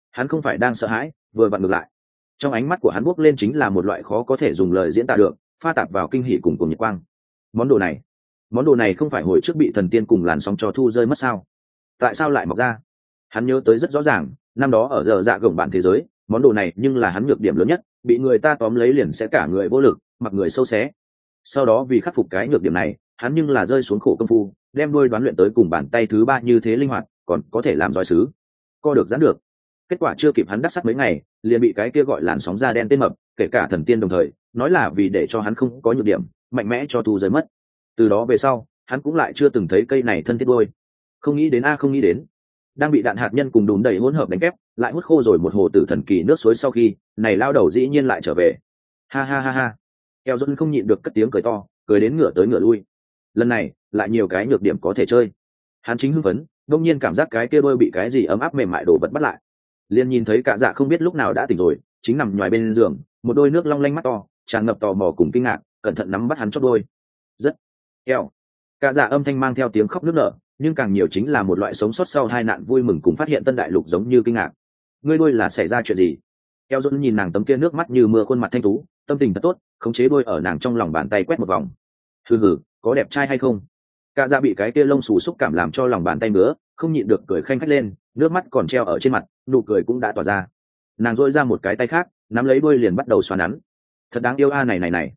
Hắn không phải đang sợ hãi, vừa vặn ngược lại. Trong ánh mắt của hắn bốc lên chính là một loại khó có thể dùng lời diễn tả được, pha tạp vào kinh hỉ cùng nhiệt quang. Món đồ này không phải hồi trước bị thần tiên cùng làn sóng cho thu rơi mất sao? Tại sao lại mọc ra? Hắn nhớ tới rất rõ ràng, năm đó ở giờ dạ gồng bạn thế giới, món đồ này nhưng là hắn nhược điểm lớn nhất, bị người ta tóm lấy liền sẽ cả người vô lực, mặc người sâu xé. Sau đó vì khắc phục cái nhược điểm này, hắn nhưng là rơi xuống khổ công phu, đem đuôi đoán luyện tới cùng bàn tay thứ ba như thế linh hoạt, còn có thể làm giỏi sứ, co được giãn được. Kết quả chưa kịp hắn đắc sắt mấy ngày, liền bị cái kia gọi làn sóng da đen tên mập, kể cả thần tiên đồng thời, nói là vì để cho hắn không có nhược điểm, mạnh mẽ cho thu rơi mất. Từ đó về sau, hắn cũng lại chưa từng thấy cây này thân thiết đuôi. Không nghĩ đến không nghĩ đến. Đang bị đạn hạt nhân cùng đùn đầy hỗn hợp đánh kép, lại hút khô rồi một hồ tử thần kỳ nước suối sau khi, này lao đầu dĩ nhiên lại trở về. Ha ha ha ha. Eo Dôn không nhịn được cất tiếng cười to, cười đến ngửa tới ngửa lui. Lần này, lại nhiều cái nhược điểm có thể chơi. Hắn chính hưng phấn, đột nhiên cảm giác cái kia đôi bị cái gì ấm áp mềm mại đổ vật bắt lại. Liền nhìn thấy cả dạ không biết lúc nào đã tỉnh rồi, chính nằm nhòi bên giường, một đôi nước long lanh mắt to, tràn ngập tò mò cùng kinh ngạc, cẩn thận nắm bắt hắn chóp đôi. Rất eo. Cả dạ âm thanh mang theo tiếng khóc nức nở, nhưng càng nhiều chính là một loại sống sót sau hai nạn vui mừng cùng phát hiện tân đại lục giống như kinh ngạc. Ngươi đôi là xảy ra chuyện gì? Eo Dôn nhìn nàng tấm kia nước mắt như mưa khuôn mặt thanh tú, tâm tình thật tốt, khống chế đôi ở nàng trong lòng bàn tay quét một vòng. Hừ, có đẹp trai hay không? Cả dạ bị cái kia lông xù xúc cảm làm cho lòng bàn tay ngứa, không nhịn được cười khanh khách lên, nước mắt còn treo ở trên mặt, nụ cười cũng đã tỏa ra. Nàng dội ra một cái tay khác, nắm lấy đuôi liền bắt đầu xoa nắn. Thật đáng yêu này.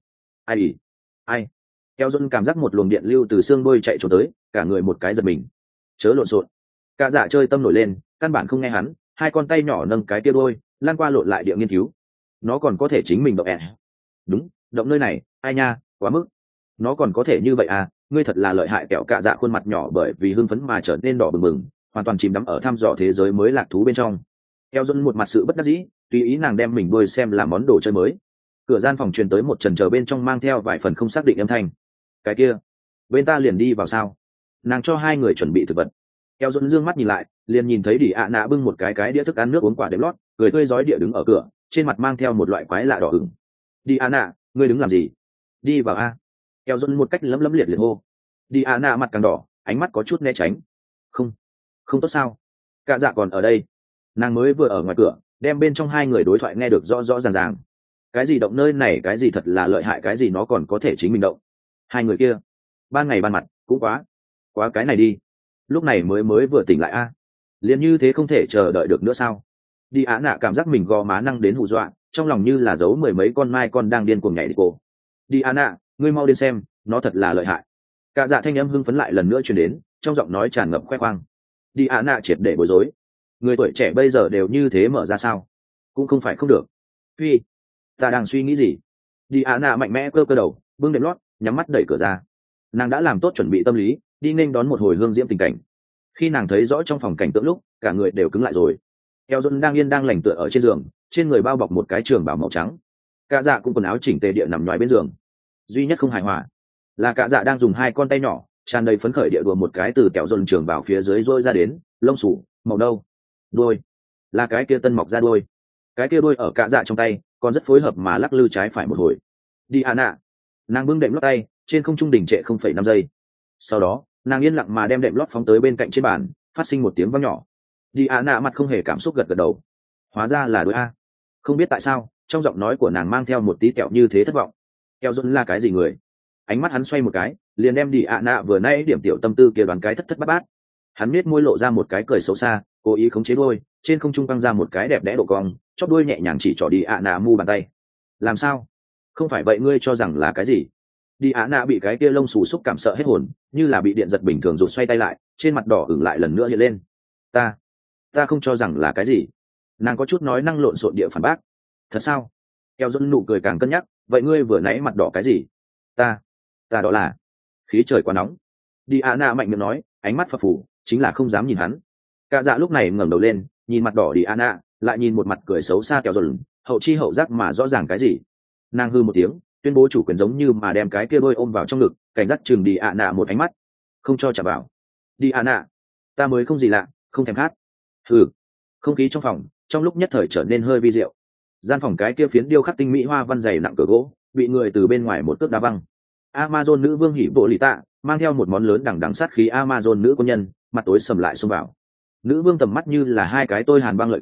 Ai? Eo Dôn cảm giác một luồng điện lưu từ xương đuôi chạy trốn tới, cả người một cái giật mình. Chớ lộn xộn. Cả dạ chơi tâm nổi lên, căn bản không nghe hắn, hai con tay nhỏ nâng cái kia đuôi, lan qua lộn lại địa nghiên cứu. Nó còn có thể chính mình động Đúng, động nơi này, ai nha, quá mức. Nó còn có thể như vậy à, ngươi thật là lợi hại. Kẹo cả dạ khuôn mặt nhỏ bởi vì hưng phấn mà trở nên đỏ bừng bừng, hoàn toàn chìm đắm ở thăm dò thế giới mới lạc thú bên trong. Eo Dôn một mặt sự bất đắc dĩ, tùy ý nàng đem mình đuôi xem là món đồ chơi mới. Cửa gian phòng truyền tới một trần chờ bên trong mang theo vài phần không xác định âm thanh. Cái kia, bên ta liền đi vào sao? Nàng cho hai người chuẩn bị thực vật. Eo Dôn dương mắt nhìn lại, liền nhìn thấy Đi ạ nạ bưng một cái đĩa thức ăn nước uống quả đệm lót, cười tươi rói địa đứng ở cửa, trên mặt mang theo một loại quái lạ đỏ ửng. Đi ạ nạ, ngươi đứng làm gì? Đi vào a. Eo Dôn một cách lấm lấm liệt liệt hô. Đi ạ nạ mặt càng đỏ, ánh mắt có chút né tránh. Không tốt sao? Cả dạ còn ở đây. Nàng mới vừa ở ngoài cửa, đem bên trong hai người đối thoại nghe được rõ rõ ràng ràng. Cái gì động nơi này, cái gì thật là lợi hại, cái gì nó còn có thể chính mình động. Hai người kia, ban ngày ban mặt, cũng quá cái này đi. Lúc này mới vừa tỉnh lại a. Liền như thế không thể chờ đợi được nữa sao? Đi á nạ cảm giác mình gò má năng đến hù dọa, trong lòng như là giấu mười mấy con mai con đang điên cuồng nhảy đi cổ. Đi á nạ, ngươi mau đến xem, nó thật là lợi hại. Cả dạ thanh âm hưng phấn lại lần nữa truyền đến, trong giọng nói tràn ngập khoe khoang. Đi á nạ triệt để bối rối. Người tuổi trẻ bây giờ đều như thế mở ra sao? Cũng không phải không được. Phi, ta đang suy nghĩ gì? Đi á nạ mạnh mẽ cơ đầu, bưng đệm lót, nhắm mắt đẩy cửa ra. Nàng đã làm tốt chuẩn bị tâm lý, đi nên đón một hồi hương diễm tình cảnh. Khi nàng thấy rõ trong phòng cảnh tượng lúc, cả người đều cứng lại rồi. Eo Dôn đang yên đang lành tựa ở trên giường, trên người bao bọc một cái trường bảo màu trắng. Cả dạ cũng quần áo chỉnh tề địa nằm ngoài bên giường. Duy nhất không hài hòa là cả dạ đang dùng hai con tay nhỏ tràn đầy phấn khởi địa đùa một cái từ kẹo Dôn trường bảo phía dưới rôi ra đến, lông sủ màu nâu. Đuôi là cái kia tân mọc ra đuôi. Cái kia đuôi ở cả dạ trong tay còn rất phối hợp mà lắc lư trái phải một hồi. Đi à nạ, nàng bưng đệm lót tay trên không trung đình trệ 0,5 giây. Sau đó nàng yên lặng mà đem đệm lót phóng tới bên cạnh trên bàn, phát sinh một tiếng vang nhỏ. Đi à nạ mặt không hề cảm xúc gật gật đầu. Hóa ra là đuôi a. Không biết tại sao trong giọng nói của nàng mang theo một tí kẹo như thế thất vọng. Kẹo Dôn là cái gì người? Ánh mắt hắn xoay một cái, liền đem Đi ạ nạ vừa nãy điểm tiểu tâm tư kia đoán cái thất thất bát bát. Hắn nết môi lộ ra một cái cười xấu xa, cố ý khống chế đuôi, trên không trung căng ra một cái đẹp đẽ độ cong, chóp đuôi nhẹ nhàng chỉ trỏ Đi ạ nạ mu bàn tay. Làm sao? Không phải vậy ngươi cho rằng là cái gì? Đi ạ nạ bị cái kia lông xù xúc cảm sợ hết hồn, như là bị điện giật bình thường rụt xoay tay lại, trên mặt đỏ ửng lại lần nữa hiện lên. Ta không cho rằng là cái gì. Nàng có chút nói năng lộn xộn địa phản bác. Thật sao? Eo Dôn nụ cười càng cân nhắc, vậy ngươi vừa nãy mặt đỏ cái gì? Ta đó là khí trời quá nóng. Đi ạ nạ mạnh miệng nói, ánh mắt phập phù, chính là không dám nhìn hắn. Cả dạ lúc này ngẩng đầu lên, nhìn mặt đỏ Đi ạ nạ, lại nhìn một mặt cười xấu xa Kẹo Dôn, hậu chi hậu giác mà rõ ràng cái gì. Nàng hư một tiếng, tuyên bố chủ quyền giống như mà đem cái kia đôi ôm vào trong ngực, cảnh giác chừng Đi ạ nạ một ánh mắt, không cho chạm vào. Đi ạ nạ, ta mới không gì lạ, không thèm khát. Hừ. Không khí trong phòng trong lúc nhất thời trở nên hơi vi diệu. Gian phòng cái kia phiến điêu khắc tinh mỹ hoa văn dày nặng cửa gỗ bị người từ bên ngoài một cước đá văng. Amazon nữ vương hỉ bộ lì tạ mang theo một món lớn đằng đằng sát khí Amazon nữ quân nhân, mặt tối sầm lại xông vào. Nữ vương tầm mắt như là hai cái tôi hàn băng lợi kiếm,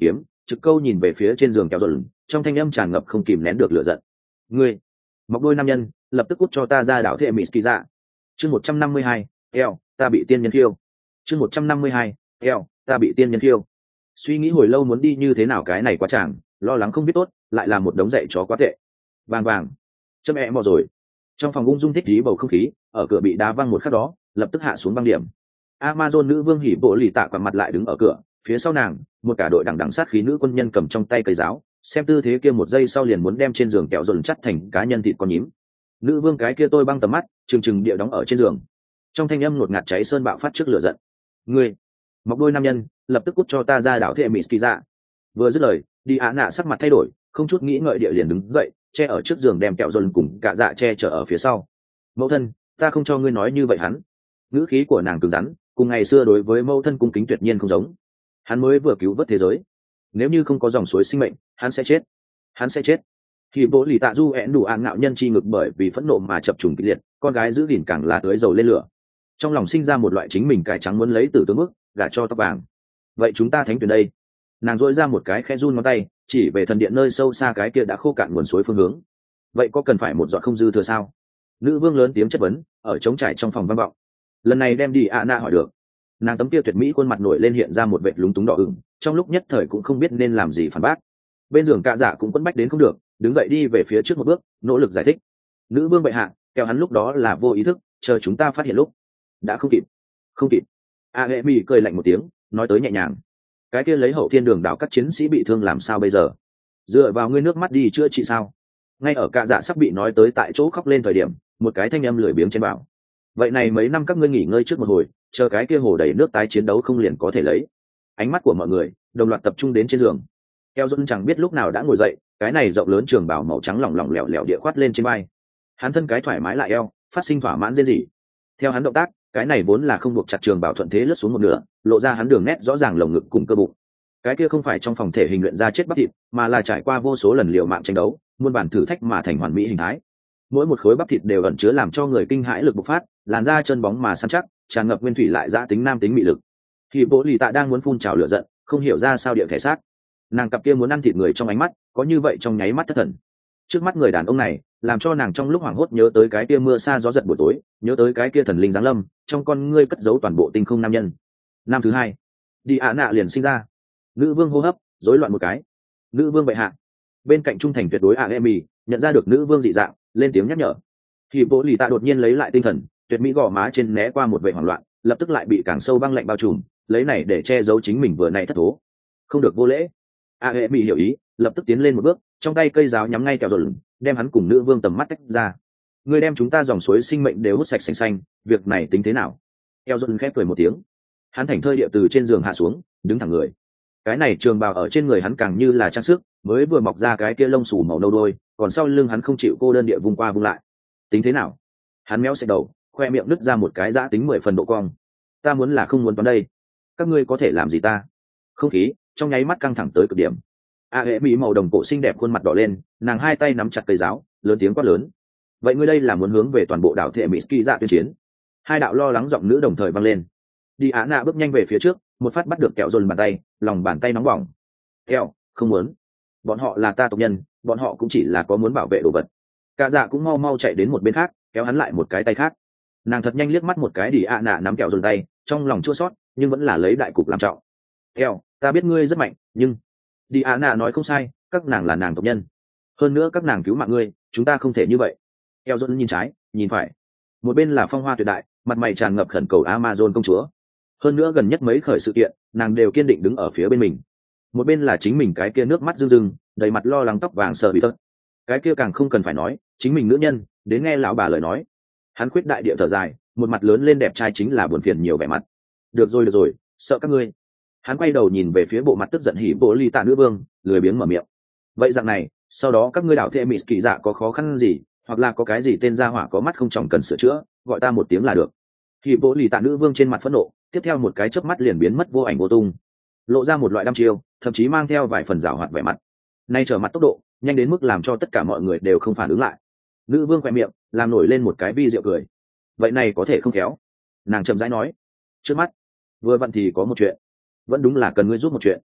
trực câu nhìn về phía trên giường kẹo dồn, trong thanh âm tràn ngập không kìm nén được lửa giận. Ngươi, mọc đôi nam nhân, lập tức cút cho ta ra đảo thệ mỹ kỳ dạ. Chương 152, eo, ta bị tiên nhân khiêu. Chương 152, eo, ta bị tiên nhân khiêu. Suy nghĩ hồi lâu muốn đi như thế nào cái này quá chàng, lo lắng không biết tốt, lại là một đống dậy chó quá tệ. Vàng vàng, châm ẹ mò rồi. Trong phòng ung dung thích trí bầu không khí, ở cửa bị đá văng một khắc đó, lập tức hạ xuống băng điểm. Amazon nữ vương hỉ bộ lì tạ quằn mặt lại đứng ở cửa, phía sau nàng, một cả đội đằng sát khí nữ quân nhân cầm trong tay cây giáo, xem tư thế kia một giây sau liền muốn đem trên giường kẹo dồn chắt thành cá nhân thịt con nhím. Nữ vương cái kia tôi băng tầm mắt, trừng trừng địa đóng ở trên giường. Trong thanh âm ngột ngạt cháy sơn bạo phát trước lửa giận. Ngươi, mọc đôi nam nhân, lập tức cút cho ta ra đảo thệ mỹ kỳ dạ. Vừa dứt lời, đi ạ nạ sắc mặt thay đổi, không chút nghĩ ngợi địa liền đứng dậy, che ở trước giường đem kẹo dồn cùng cả dạ che chở ở phía sau. Mẫu thân, ta không cho ngươi nói như vậy hắn. Ngữ khí của nàng cứng rắn, cùng ngày xưa đối với mẫu thân cung kính tuyệt nhiên không giống. Hắn mới vừa cứu vớt thế giới, nếu như không có dòng suối sinh mệnh, hắn sẽ chết. Hắn sẽ chết. Thì bố lì tạ du ẹn đủ án ngạo nhân chi ngực bởi vì phẫn nộ mà chập trùng kịch liệt, con gái giữ gìn càng là tưới dầu lên lửa. Trong lòng sinh ra một loại chính mình cải trắng muốn lấy từ tướng mức, gả cho tóc vàng. Vậy chúng ta thánh tuyển đây. Nàng dội ra một cái khẽ run ngón tay, chỉ về thần điện nơi sâu xa cái kia đã khô cạn nguồn suối phương hướng. Vậy có cần phải một giọt không dư thừa sao? Nữ vương lớn tiếng chất vấn, ở trống trải trong phòng vang vọng. Lần này đem đi ạ nạ hỏi được. Nàng tấm kia tuyệt mỹ khuôn mặt nổi lên hiện ra một vệt lúng túng đỏ ửng, trong lúc nhất thời cũng không biết nên làm gì phản bác. Bên giường cạ dạ cũng quấn bách đến không được, đứng dậy đi về phía trước một bước, nỗ lực giải thích. Nữ vương bệ hạ, kẹo hắn lúc đó là vô ý thức, chờ chúng ta phát hiện lúc đã không kịp. Không kịp. A hệ mi cười lạnh một tiếng, nói tới nhẹ nhàng. Cái kia lấy hậu thiên đường đảo các chiến sĩ bị thương làm sao bây giờ? Dựa vào ngươi nước mắt đi chữa trị sao? Ngay ở cạ dạ sắp bị nói tới tại chỗ khóc lên thời điểm, một cái thanh âm lười biếng trên bảo. Vậy này mấy năm các ngươi nghỉ ngơi trước một hồi, chờ cái kia hồ đầy nước tái chiến đấu không liền có thể lấy. Ánh mắt của mọi người đồng loạt tập trung đến trên giường. Eo Dũng chẳng biết lúc nào đã ngồi dậy, cái này rộng lớn trường bào màu trắng lỏng lỏng lẻo lẻo địa khoát lên trên vai. Hắn thân cái thoải mái lại eo, phát sinh thỏa mãn rên rỉ. Theo hắn động tác, cái này vốn là không buộc chặt trường bào thuận thế lướt xuống một nửa, lộ ra hắn đường nét rõ ràng lồng ngực cùng cơ bụng. Cái kia không phải trong phòng thể hình luyện ra chết bắp thịt, mà là trải qua vô số lần liều mạng tranh đấu, muôn bản thử thách mà thành hoàn mỹ hình thái. Mỗi một khối bắp thịt đều ẩn chứa làm cho người kinh hãi lực bộc phát, làn da chân bóng mà săn chắc, tràn ngập nguyên thủy lại giã tính nam tính mị lực. Thì Bố Lì Tạ đang muốn phun trào lửa giận, không hiểu ra sao địa thể xác. Nàng cặp kia muốn ăn thịt người trong ánh mắt, có như vậy trong nháy mắt thất thần. Trước mắt người đàn ông này, làm cho nàng trong lúc hoảng hốt nhớ tới cái kia mưa sa gió giật buổi tối, nhớ tới cái kia thần linh giáng lâm, trong con ngươi cất giấu toàn bộ tinh không nam nhân. Năm thứ hai, đi ạ nạ liền sinh ra. Nữ vương hô hấp rối loạn một cái. Nữ vương bệ hạ. Bên cạnh trung thành tuyệt đối Emi nhận ra được nữ vương dị dạng, lên tiếng nhắc nhở. Thì Bố Lì Tạ đột nhiên lấy lại tinh thần, tuyệt mỹ gò má trên né qua một vẻ hoảng loạn, lập tức lại bị càng sâu băng lạnh bao trùm, lấy này để che giấu chính mình vừa nãy thất thố. Không được vô lễ. Emi hiểu ý, lập tức tiến lên một bước, trong tay cây giáo nhắm ngay kẹo dồn, đem hắn cùng nữ vương tầm mắt tách ra. Ngươi đem chúng ta dòng suối sinh mệnh đều hút sạch sành xanh, việc này tính thế nào? Kẹo dồn khép cười một tiếng. Hắn thành thơi địa từ trên giường hạ xuống, đứng thẳng người. Cái này trường bào ở trên người hắn càng như là trang sức, mới vừa mọc ra cái kia lông xù màu nâu đôi, còn sau lưng hắn không chịu cô đơn địa vung qua vung lại. Tính thế nào? Hắn méo xẹt đầu, khoe miệng nứt ra một cái giã tính 10 phần độ cong. Ta muốn là không muốn toán đây, các ngươi có thể làm gì ta? Không khí trong nháy mắt căng thẳng tới cực điểm. Hệ mỹ màu đồng cổ xinh đẹp khuôn mặt đỏ lên, nàng hai tay nắm chặt cây giáo, lớn tiếng quát lớn. Vậy ngươi đây là muốn hướng về toàn bộ đảo thệ mỹ kỳ dạ tuyên chiến? Hai đạo lo lắng giọng nữ đồng thời vang lên. Đi Á Nạ bước nhanh về phía trước, một phát bắt được kẹo dồn bàn tay, lòng bàn tay nóng bỏng. Kẹo, không muốn. Bọn họ là ta tộc nhân, bọn họ cũng chỉ là có muốn bảo vệ đồ vật. Cả dạ cũng mau mau chạy đến một bên khác, kéo hắn lại một cái tay khác. Nàng thật nhanh liếc mắt một cái Đi Á Nạ nắm kẹo dồn tay, trong lòng chua xót, nhưng vẫn là lấy đại cục làm trọng. Kẹo, ta biết ngươi rất mạnh, nhưng Đi Á Nạ nói không sai, các nàng là nàng tộc nhân. Hơn nữa các nàng cứu mạng ngươi, chúng ta không thể như vậy. Kẹo dồn nhìn trái, nhìn phải. Một bên là phong hoa tuyệt đại, mặt mày tràn ngập khẩn cầu Amazon công chúa. Hơn nữa gần nhất mấy khởi sự kiện, nàng đều kiên định đứng ở phía bên mình. Một bên là chính mình cái kia nước mắt rưng rưng, đầy mặt lo lắng tóc vàng sợ bị tật. Cái kia càng không cần phải nói, chính mình nữ nhân, đến nghe lão bà lời nói. Hắn khuyết đại địa thở dài, một mặt lớn lên đẹp trai chính là buồn phiền nhiều vẻ mặt. Được rồi, sợ các ngươi. Hắn quay đầu nhìn về phía bộ mặt tức giận hỉ bộ ly tạ nữ vương, lười biếng mở miệng. Vậy dạng này, sau đó các ngươi đảo thệ mỹ kỳ dạ có khó khăn gì, hoặc là có cái gì tên gia hỏa có mắt không trọng cần sửa chữa, gọi ta một tiếng là được. Hỉ bộ ly tạ nữ vương trên mặt phẫn nộ, tiếp theo một cái chớp mắt liền biến mất vô ảnh vô tung, lộ ra một loại đăm chiêu, thậm chí mang theo vài phần giảo hoạt vẻ mặt. Nay trở mặt tốc độ nhanh đến mức làm cho tất cả mọi người đều không phản ứng lại. Nữ vương quẹt miệng, làm nổi lên một cái vi diệu cười. Vậy này có thể không khéo. Nàng chậm rãi nói, trước mắt vừa vặn thì có một chuyện, vẫn đúng là cần ngươi giúp một chuyện.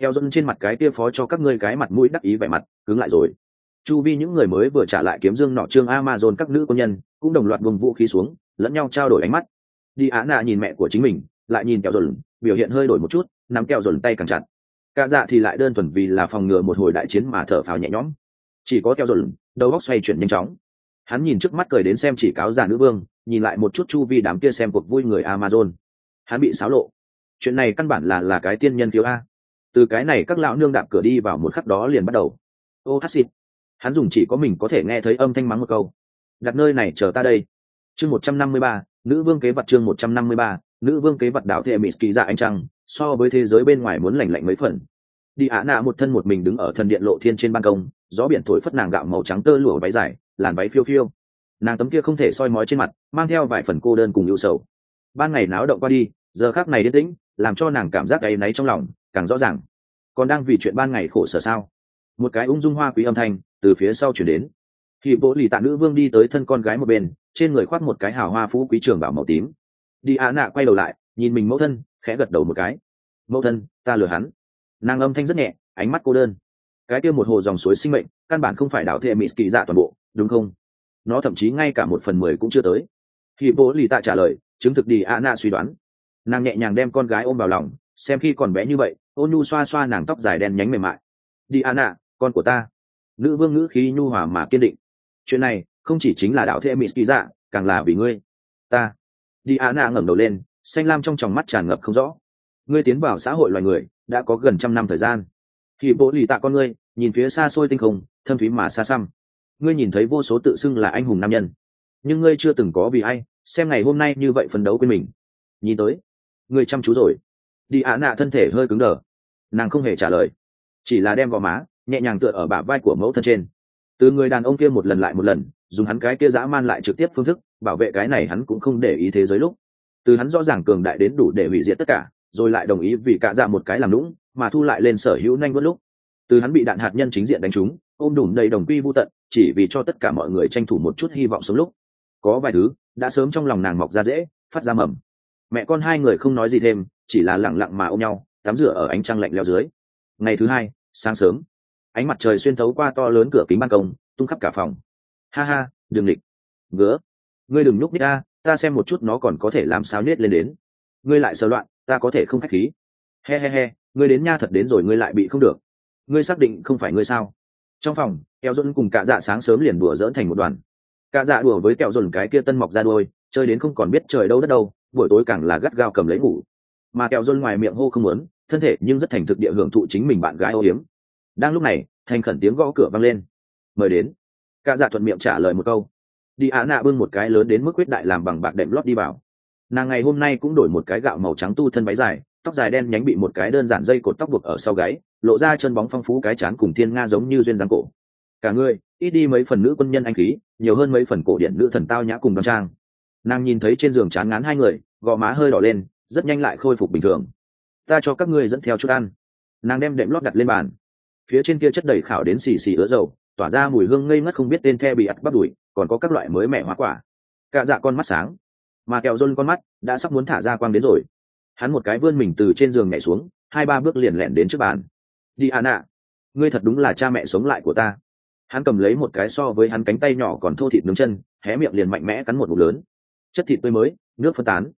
Eo Dân trên mặt cái kia phó cho các ngươi cái mặt mũi đắc ý vẻ mặt cứng lại rồi. Chu vi những người mới vừa trả lại kiếm dương nọ trương Amazon các nữ quân nhân cũng đồng loạt vùng vũ khí xuống, lẫn nhau trao đổi ánh mắt. Đi Á Nạ nhìn mẹ của chính mình, lại nhìn Kẹo Dồn, biểu hiện hơi đổi một chút, nắm Kẹo Dồn tay càng chặt. Cả dạ thì lại đơn thuần vì là phòng ngừa một hồi đại chiến mà thở phào nhẹ nhõm. Chỉ có Kẹo Dồn, đầu óc xoay chuyển nhanh chóng. Hắn nhìn trước mắt cười đến xem chỉ cáo già nữ vương, nhìn lại một chút chu vi đám kia xem cuộc vui người Amazon. Hắn bị xáo lộ. Chuyện này căn bản là cái tiên nhân thiếu a. Từ cái này các lão nương đạp cửa đi vào một khắc đó liền bắt đầu. Ô hát xịt. Hắn dùng chỉ có mình có thể nghe thấy âm thanh mắng một câu. Đặt nơi này chờ ta đây. Chương 153, nữ vương kế vật chương 153, nữ vương kế vật đảo thệ mỹ kỳ dạ ánh trăng, so với thế giới bên ngoài muốn lạnh lạnh mấy phần. Đi Á Nạ một thân một mình đứng ở thần điện lộ thiên trên ban công, gió biển thổi phất nàng gạo màu trắng tơ lụa váy dài, làn váy phiêu phiêu. Nàng tấm kia không thể soi mói trên mặt, mang theo vài phần cô đơn cùng ưu sầu. Ban ngày náo động qua đi, giờ khắc này yên tĩnh, làm cho nàng cảm giác áy náy trong lòng càng rõ ràng. Còn đang vì chuyện ban ngày khổ sở sao? Một cái ung dung hoa quý âm thanh từ phía sau chuyển đến. Thì bộ lì tạ nữ vương đi tới thân con gái một bên, trên người khoác một cái hào hoa phú quý trường bảo màu tím. Đi Á Nạ quay đầu lại, nhìn mình mẫu thân, khẽ gật đầu một cái. Mẫu thân, ta lừa hắn. Nàng âm thanh rất nhẹ, ánh mắt cô đơn. Cái kia một hồ dòng suối sinh mệnh, căn bản không phải đảo thệ mỹ kỳ dạ toàn bộ, đúng không? Nó thậm chí ngay cả 1/10 cũng chưa tới. Thì bộ lì tạ trả lời, chứng thực đi Á Nạ suy đoán. Nàng nhẹ nhàng đem con gái ôm vào lòng, xem khi còn bé như vậy, ôn nhu xoa xoa nàng tóc dài đen nhánh mềm mại. Đi Á Nạ, con của ta. Nữ vương ngữ khí nhu hòa mà kiên định. Chuyện này không chỉ chính là đạo thệ mỹ kỳ dạ, càng là vì ngươi. Ta. Đi Á Nạ ngẩng đầu lên, xanh lam trong tròng mắt tràn ngập không rõ. Ngươi tiến vào xã hội loài người đã có gần 100 năm thời gian. Thì bộ lì tạ con ngươi nhìn phía xa xôi tinh không, thâm thúy mà xa xăm. Ngươi nhìn thấy vô số tự xưng là anh hùng nam nhân, nhưng ngươi chưa từng có vì ai xem ngày hôm nay như vậy phấn đấu quên mình. Nhìn tới ngươi chăm chú rồi. Đi Á Nạ thân thể hơi cứng đờ, nàng không hề trả lời, chỉ là đem gò má nhẹ nhàng tựa ở bả vai của mẫu thân trên. Từ người đàn ông kia một lần lại một lần dùng hắn cái kia dã man lại trực tiếp phương thức bảo vệ cái này hắn cũng không để ý thế giới lúc. Từ hắn rõ ràng cường đại đến đủ để hủy diệt tất cả, rồi lại đồng ý vì cả dạ một cái làm lũng mà thu lại lên sở hữu nhanh vớt lúc. Từ hắn bị đạn hạt nhân chính diện đánh trúng, ôm đùn đầy đồng quy vô tận, chỉ vì cho tất cả mọi người tranh thủ một chút hy vọng sống lúc. Có vài thứ đã sớm trong lòng nàng mọc ra dễ, phát ra mầm. Mẹ con hai người không nói gì thêm, chỉ là lặng lặng mà ôm nhau, tắm rửa ở ánh trăng lạnh lẽo dưới. Ngày thứ hai, sáng sớm, ánh mặt trời xuyên thấu qua to lớn cửa kính ban công, tung khắp cả phòng. Ha ha, đừng địch, ngứa, ngươi đừng núp nít ta xem một chút nó còn có thể làm sao nết lên đến. Ngươi lại sờ loạn, ta có thể không khách khí. He he he, ngươi đến nha thật đến rồi ngươi lại bị không được. Ngươi xác định không phải ngươi sao? Trong phòng, Kẹo Dồn cùng cả dạ sáng sớm liền đùa dỡn thành một đoàn. Cả dạ đùa với Kẹo Dồn cái kia tân mọc ra đuôi, chơi đến không còn biết trời đâu đất đâu, buổi tối càng là gắt gao cầm lấy ngủ. Mà Kẹo Dồn ngoài miệng hô không muốn, thân thể nhưng rất thành thực địa hưởng thụ chính mình bạn gái âu yếm. Đang lúc này, thành khẩn tiếng gõ cửa vang lên. Mời đến. Cả dạ thuận miệng trả lời một câu. Đi Á Nạ bưng một cái lớn đến mức quyết đại làm bằng bạc đệm lót đi vào. Nàng ngày hôm nay cũng đổi một cái gạo màu trắng tu thân váy dài, tóc dài đen nhánh bị một cái đơn giản dây cột tóc buộc ở sau gáy, lộ ra chân bóng phong phú cái trán cùng thiên nga giống như duyên dáng cổ. Cả người ít đi mấy phần nữ quân nhân anh khí, nhiều hơn mấy phần cổ điển nữ thần tao nhã cùng đoan trang. Nàng nhìn thấy trên giường chán ngán hai người, gò má hơi đỏ lên, rất nhanh lại khôi phục bình thường. Ta cho các ngươi dẫn theo chút ăn. Nàng đem đệm lót đặt lên bàn, phía trên kia chất đầy khảo đến xì xì ứa dầu, tỏa ra mùi hương ngây ngất không biết tên the bị ặt bắp đùi, còn có các loại mới mẻ hoa quả. Cả dạ con mắt sáng, mà Kẹo Dồn con mắt đã sắp muốn thả ra quang đến rồi. Hắn một cái vươn mình từ trên giường nhảy xuống, 2-3 bước liền lẹn đến trước bàn. Đi Á Nạ, ngươi thật đúng là cha mẹ sống lại của ta. Hắn cầm lấy một cái so với hắn cánh tay nhỏ còn thô thịt nướng chân, hé miệng liền mạnh mẽ cắn một ngụm lớn. Chất thịt tươi mới, nước phân tán.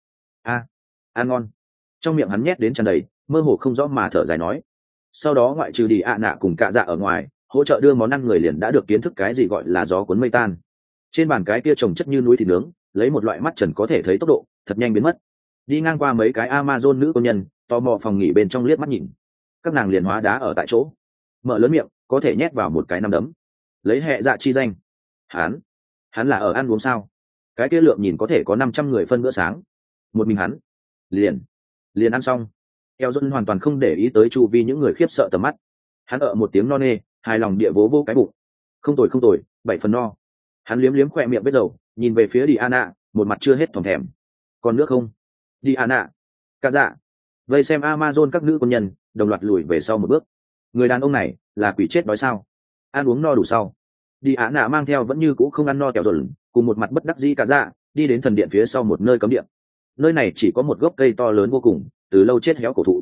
Ăn ngon. Trong miệng hắn nhét đến tràn đầy, mơ hồ không rõ mà thở dài nói. Sau đó ngoại trừ Đi Á Nạ cùng cả dạ ở ngoài, hỗ trợ đưa món ăn người liền đã được kiến thức cái gì gọi là gió cuốn mây tan. Trên bàn cái kia trồng chất như núi thịt nướng, lấy một loại mắt trần có thể thấy tốc độ thật nhanh biến mất. Đi ngang qua mấy cái Amazon nữ công nhân, tò mò phòng nghỉ bên trong liếc mắt nhìn. Các nàng liền hóa đá ở tại chỗ, mở lớn miệng có thể nhét vào một cái nắm đấm. Lấy hệ dạ chi danh, hắn là ở ăn uống sao? Cái kia lượng nhìn có thể có 500 người phân bữa sáng, một mình hắn liền ăn xong. Kẹo Dồn hoàn toàn không để ý tới chu vi những người khiếp sợ tầm mắt. Hắn ở một tiếng no nê, hài lòng địa vỗ vô cái bụng. Không tồi, 7 phần no. Hắn liếm liếm khoe miệng vết dầu, nhìn về phía Đi Á Nạ, một mặt chưa hết thòm thèm. Còn nước không? Đi Á Nạ, cả dạ. Vây xem Amazon các nữ quân nhân đồng loạt lùi về sau một bước. Người đàn ông này là quỷ chết đói sao? Ăn uống no đủ sau, Đi Á Nạ mang theo vẫn như cũ không ăn no Kẹo Dồn, cùng một mặt bất đắc dĩ cả dạ, đi đến thần điện phía sau một nơi cấm điện. Nơi này chỉ có một gốc cây to lớn vô cùng, từ lâu chết héo cổ thụ.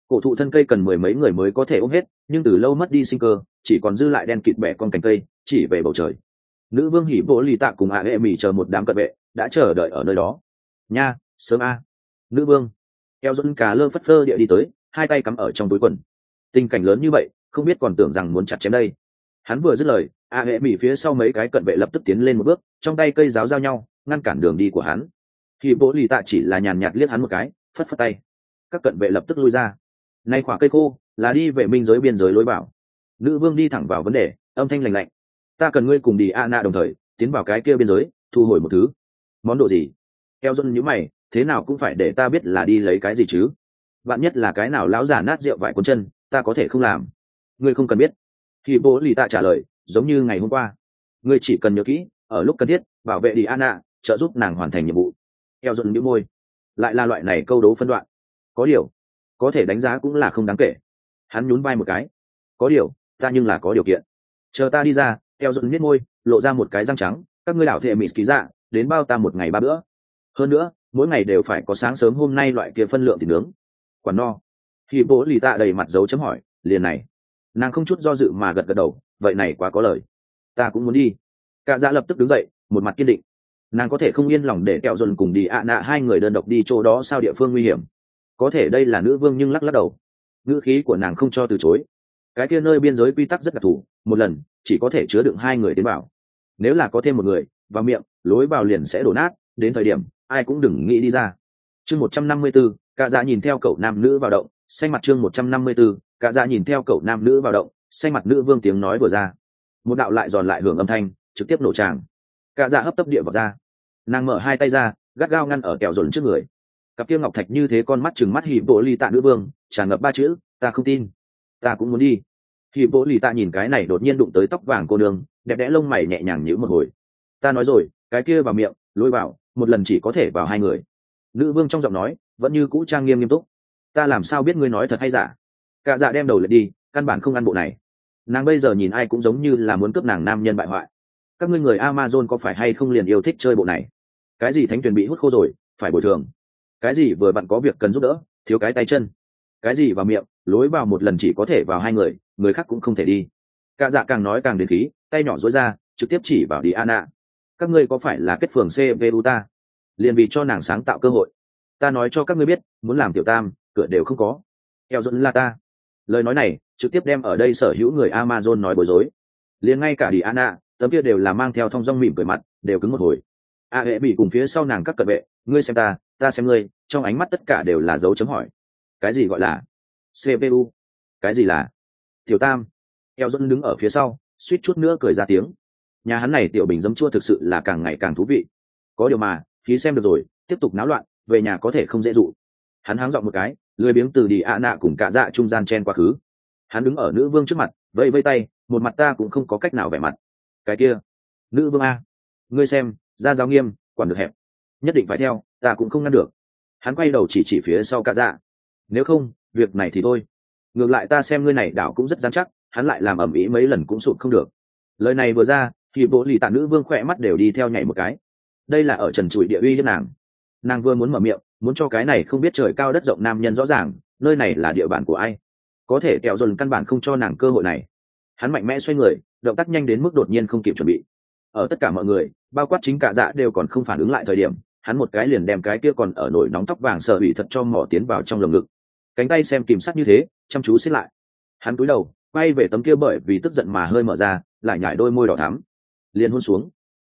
Cổ thụ thân cây cần mười mấy người mới có thể ôm hết, nhưng từ lâu mất đi sinh cơ, chỉ còn dư lại đen kịt bẻ con cành cây chỉ về bầu trời. Nữ vương hỉ bộ lì tạ cùng ạ hệ mỹ chờ một đám cận vệ đã chờ đợi ở nơi đó. Nha, sớm a. Nữ vương eo dẫn cà lơ phất phơ địa đi tới, hai tay cắm ở trong túi quần. Tình cảnh lớn như vậy, không biết còn tưởng rằng muốn chặt chém đây. Hắn vừa dứt lời, ạ hệ mỹ phía sau mấy cái cận vệ lập tức tiến lên một bước, trong tay cây giáo giao nhau ngăn cản đường đi của hắn. Hỉ bộ lì tạ chỉ là nhàn nhạt liếc hắn một cái, phất phất tay. Các cận vệ lập tức lui ra. Nay khỏa cây khô là đi về minh giới biên giới lối vào. Nữ vương đi thẳng vào vấn đề, âm thanh lạnh lạnh. Ta cần ngươi cùng đi Anna đồng thời tiến vào cái kia biên giới, thu hồi một thứ. Món đồ gì? Eo dân nhíu mày, thế nào cũng phải để ta biết là đi lấy cái gì chứ. Bạn nhất là cái nào láo giả nát rượu vải cuốn chân, ta có thể không làm. Ngươi không cần biết. Thì bố lì tạ trả lời, giống như ngày hôm qua. Ngươi chỉ cần nhớ kỹ, ở lúc cần thiết, bảo vệ đi Anna, trợ giúp nàng hoàn thành nhiệm vụ. Eo dân nhíu môi. Lại là loại này câu đố phân đoạn. Có điều, có thể đánh giá cũng là không đáng kể. Hắn nhún vai một cái. Có điều, ta nhưng là có điều kiện. Chờ ta đi ra, eo dần miết môi, lộ ra một cái răng trắng. Các ngươi đảo thệ mỹ ký dạ, đến bao ta một ngày 3 bữa. Hơn nữa, mỗi ngày đều phải có sáng sớm hôm nay loại kia phân lượng thịt nướng. Quản no. Thì bố lì tạ đầy mặt dấu chấm hỏi, liền này. Nàng không chút do dự mà gật gật đầu, vậy này quá có lời. Ta cũng muốn đi. Cả dạ lập tức đứng dậy, một mặt kiên định. Nàng có thể không yên lòng để kẹo dần cùng đi ạ nạ hai người đơn độc đi chỗ đó sao địa phương nguy hiểm. Có thể đây là nữ vương nhưng lắc lắc đầu. Ngữ khí của nàng không cho từ chối. Cái kia nơi biên giới quy tắc rất đặc thù, một lần chỉ có thể chứa đựng 2 người tiến vào. Nếu là có thêm một người vào miệng, lối vào liền sẽ đổ nát, đến thời điểm ai cũng đừng nghĩ đi ra. Chương 154, cả dạ nhìn theo cậu nam nữ vào động, xanh mặt chương 154, cả dạ nhìn theo cậu nam nữ vào động, xanh mặt nữ vương tiếng nói vừa ra. Một đạo lại giòn lại hưởng âm thanh, trực tiếp nổ tràng. Cả dạ hấp tấp địa vào ra. Nàng mở hai tay ra, gắt gao ngăn ở kẹo dồn trước người. Cặp kia ngọc thạch như thế con mắt trừng mắt hỉ bộ ly tạ nữ vương, tràn ngập 3 chữ, ta không tin. Ta cũng muốn đi. Hỉ bộ ly tạ nhìn cái này đột nhiên đụng tới tóc vàng cô nương, đẹp đẽ lông mày nhẹ nhàng nhíu một hồi. Ta nói rồi, cái kia vào miệng, lôi vào, một lần chỉ có thể vào 2 người. Nữ vương trong giọng nói vẫn như cũ trang nghiêm nghiêm túc. Ta làm sao biết ngươi nói thật hay giả? Cả dạ đem đầu lại đi, căn bản không ăn bộ này. Nàng bây giờ nhìn ai cũng giống như là muốn cướp nàng nam nhân bại hoại. Các ngươi người Amazon có phải hay không liền yêu thích chơi bộ này? Cái gì thánh tuyển bị hút khô rồi, phải bồi thường. Cái gì vừa bạn có việc cần giúp đỡ, thiếu cái tay chân. Cái gì vào miệng, lối vào một lần chỉ có thể vào 2 người, người khác cũng không thể đi. Cả dạ càng nói càng đến khí, tay nhỏ duỗi ra, trực tiếp chỉ vào Diana. Các ngươi có phải là kết phường CPU ta? Liền vì cho nàng sáng tạo cơ hội. Ta nói cho các ngươi biết, muốn làm tiểu tam, cửa đều không có. Eo dẫn là ta. Lời nói này trực tiếp đem ở đây sở hữu người Amazon nói bối rối. Liền ngay cả Diana, tấm kia đều là mang theo thong dong mỉm cười mặt, đều cứng một hồi. A hệ bị cùng phía sau nàng các cận vệ, ngươi xem ta xem ngươi, trong ánh mắt tất cả đều là dấu chấm hỏi. Cái gì gọi là CPU? Cái gì là tiểu tam? Eo dẫn đứng ở phía sau, suýt chút nữa cười ra tiếng. Nhà hắn này tiểu bình dấm chua thực sự là càng ngày càng thú vị. Có điều mà, khí xem được rồi, tiếp tục náo loạn, về nhà có thể không dễ dụ. Hắn háng giọng một cái, lười biếng từ đi ạ nạ cùng cả dạ trung gian chen quá khứ. Hắn đứng ở nữ vương trước mặt, vẫy vẫy tay, một mặt ta cũng không có cách nào vẻ mặt. Cái kia, nữ vương a, ngươi xem, ra giáo nghiêm, quản được hẹp, nhất định phải theo, ta cũng không ngăn được. Hắn quay đầu chỉ phía sau cả dạ. Nếu không, việc này thì thôi. Ngược lại ta xem ngươi này đảo cũng rất dám chắc, hắn lại làm ẩm ĩ mấy lần cũng sụt không được. Lời này vừa ra, thì bộ lì tạ nữ vương khỏe mắt đều đi theo nhảy một cái. Đây là ở trần trụi địa uy hiếp nàng. Nàng vừa muốn mở miệng, muốn cho cái này không biết trời cao đất rộng nam nhân rõ ràng, nơi này là địa bàn của ai. Có thể kẹo dồn căn bản không cho nàng cơ hội này. Hắn mạnh mẽ xoay người, động tác nhanh đến mức đột nhiên không kịp chuẩn bị. Ở tất cả mọi người, bao quát chính cả dạ đều còn không phản ứng lại thời điểm, hắn một cái liền đem cái kia còn ở nổi nóng tóc vàng sợ bị thật cho mỏ tiến vào trong lồng ngực. Cánh tay xem kìm sắt như thế, chăm chú siết lại. Hắn cúi đầu, quay về tấm kia bởi vì tức giận mà hơi mở ra, lại nhảy đôi môi đỏ thắm, liền hôn xuống.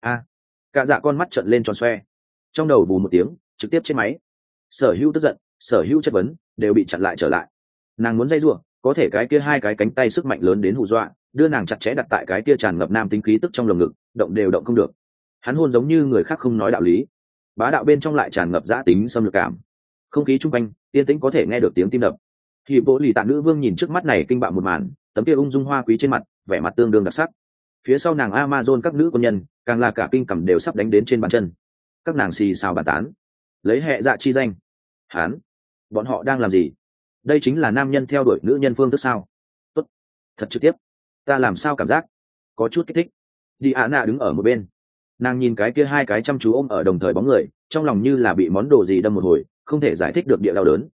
Cả dạ con mắt trợn lên tròn xoe, trong đầu bù một tiếng, trực tiếp trên máy. Sở hữu tức giận, sở hữu chất vấn đều bị chặn lại trở lại. Nàng muốn dây giụa, có thể cái kia 2 cái cánh tay sức mạnh lớn đến hù dọa, đưa nàng chặt chẽ đặt tại cái kia tràn ngập nam tính khí tức trong lồng ngực, động đều động không được. Hắn hôn giống như người khác không nói đạo lý, bá đạo bên trong lại tràn ngập dã tính xâm lược cảm. Không khí chung quanh yên tĩnh có thể nghe được tiếng tim đập. Thì bộ lì tạ nữ vương nhìn trước mắt này kinh bạo một màn, tấm kia ung dung hoa quý trên mặt, vẻ mặt tương đương đặc sắc. Phía sau nàng Amazon các nữ quân nhân, càng là cả kinh cầm đều sắp đánh đến trên bàn chân. Các nàng xì xào bàn tán, lấy hệ dạ chi danh. Bọn họ đang làm gì? Đây chính là nam nhân theo đuổi nữ nhân phương thức sao? Tốt, thật trực tiếp. Ta làm sao cảm giác có chút kích thích. Đi ạ nạ đứng ở một bên, nàng nhìn cái kia 2 cái chăm chú ôm ở đồng thời bóng người, trong lòng như là bị món đồ gì đâm một hồi, không thể giải thích được địa đau đớn.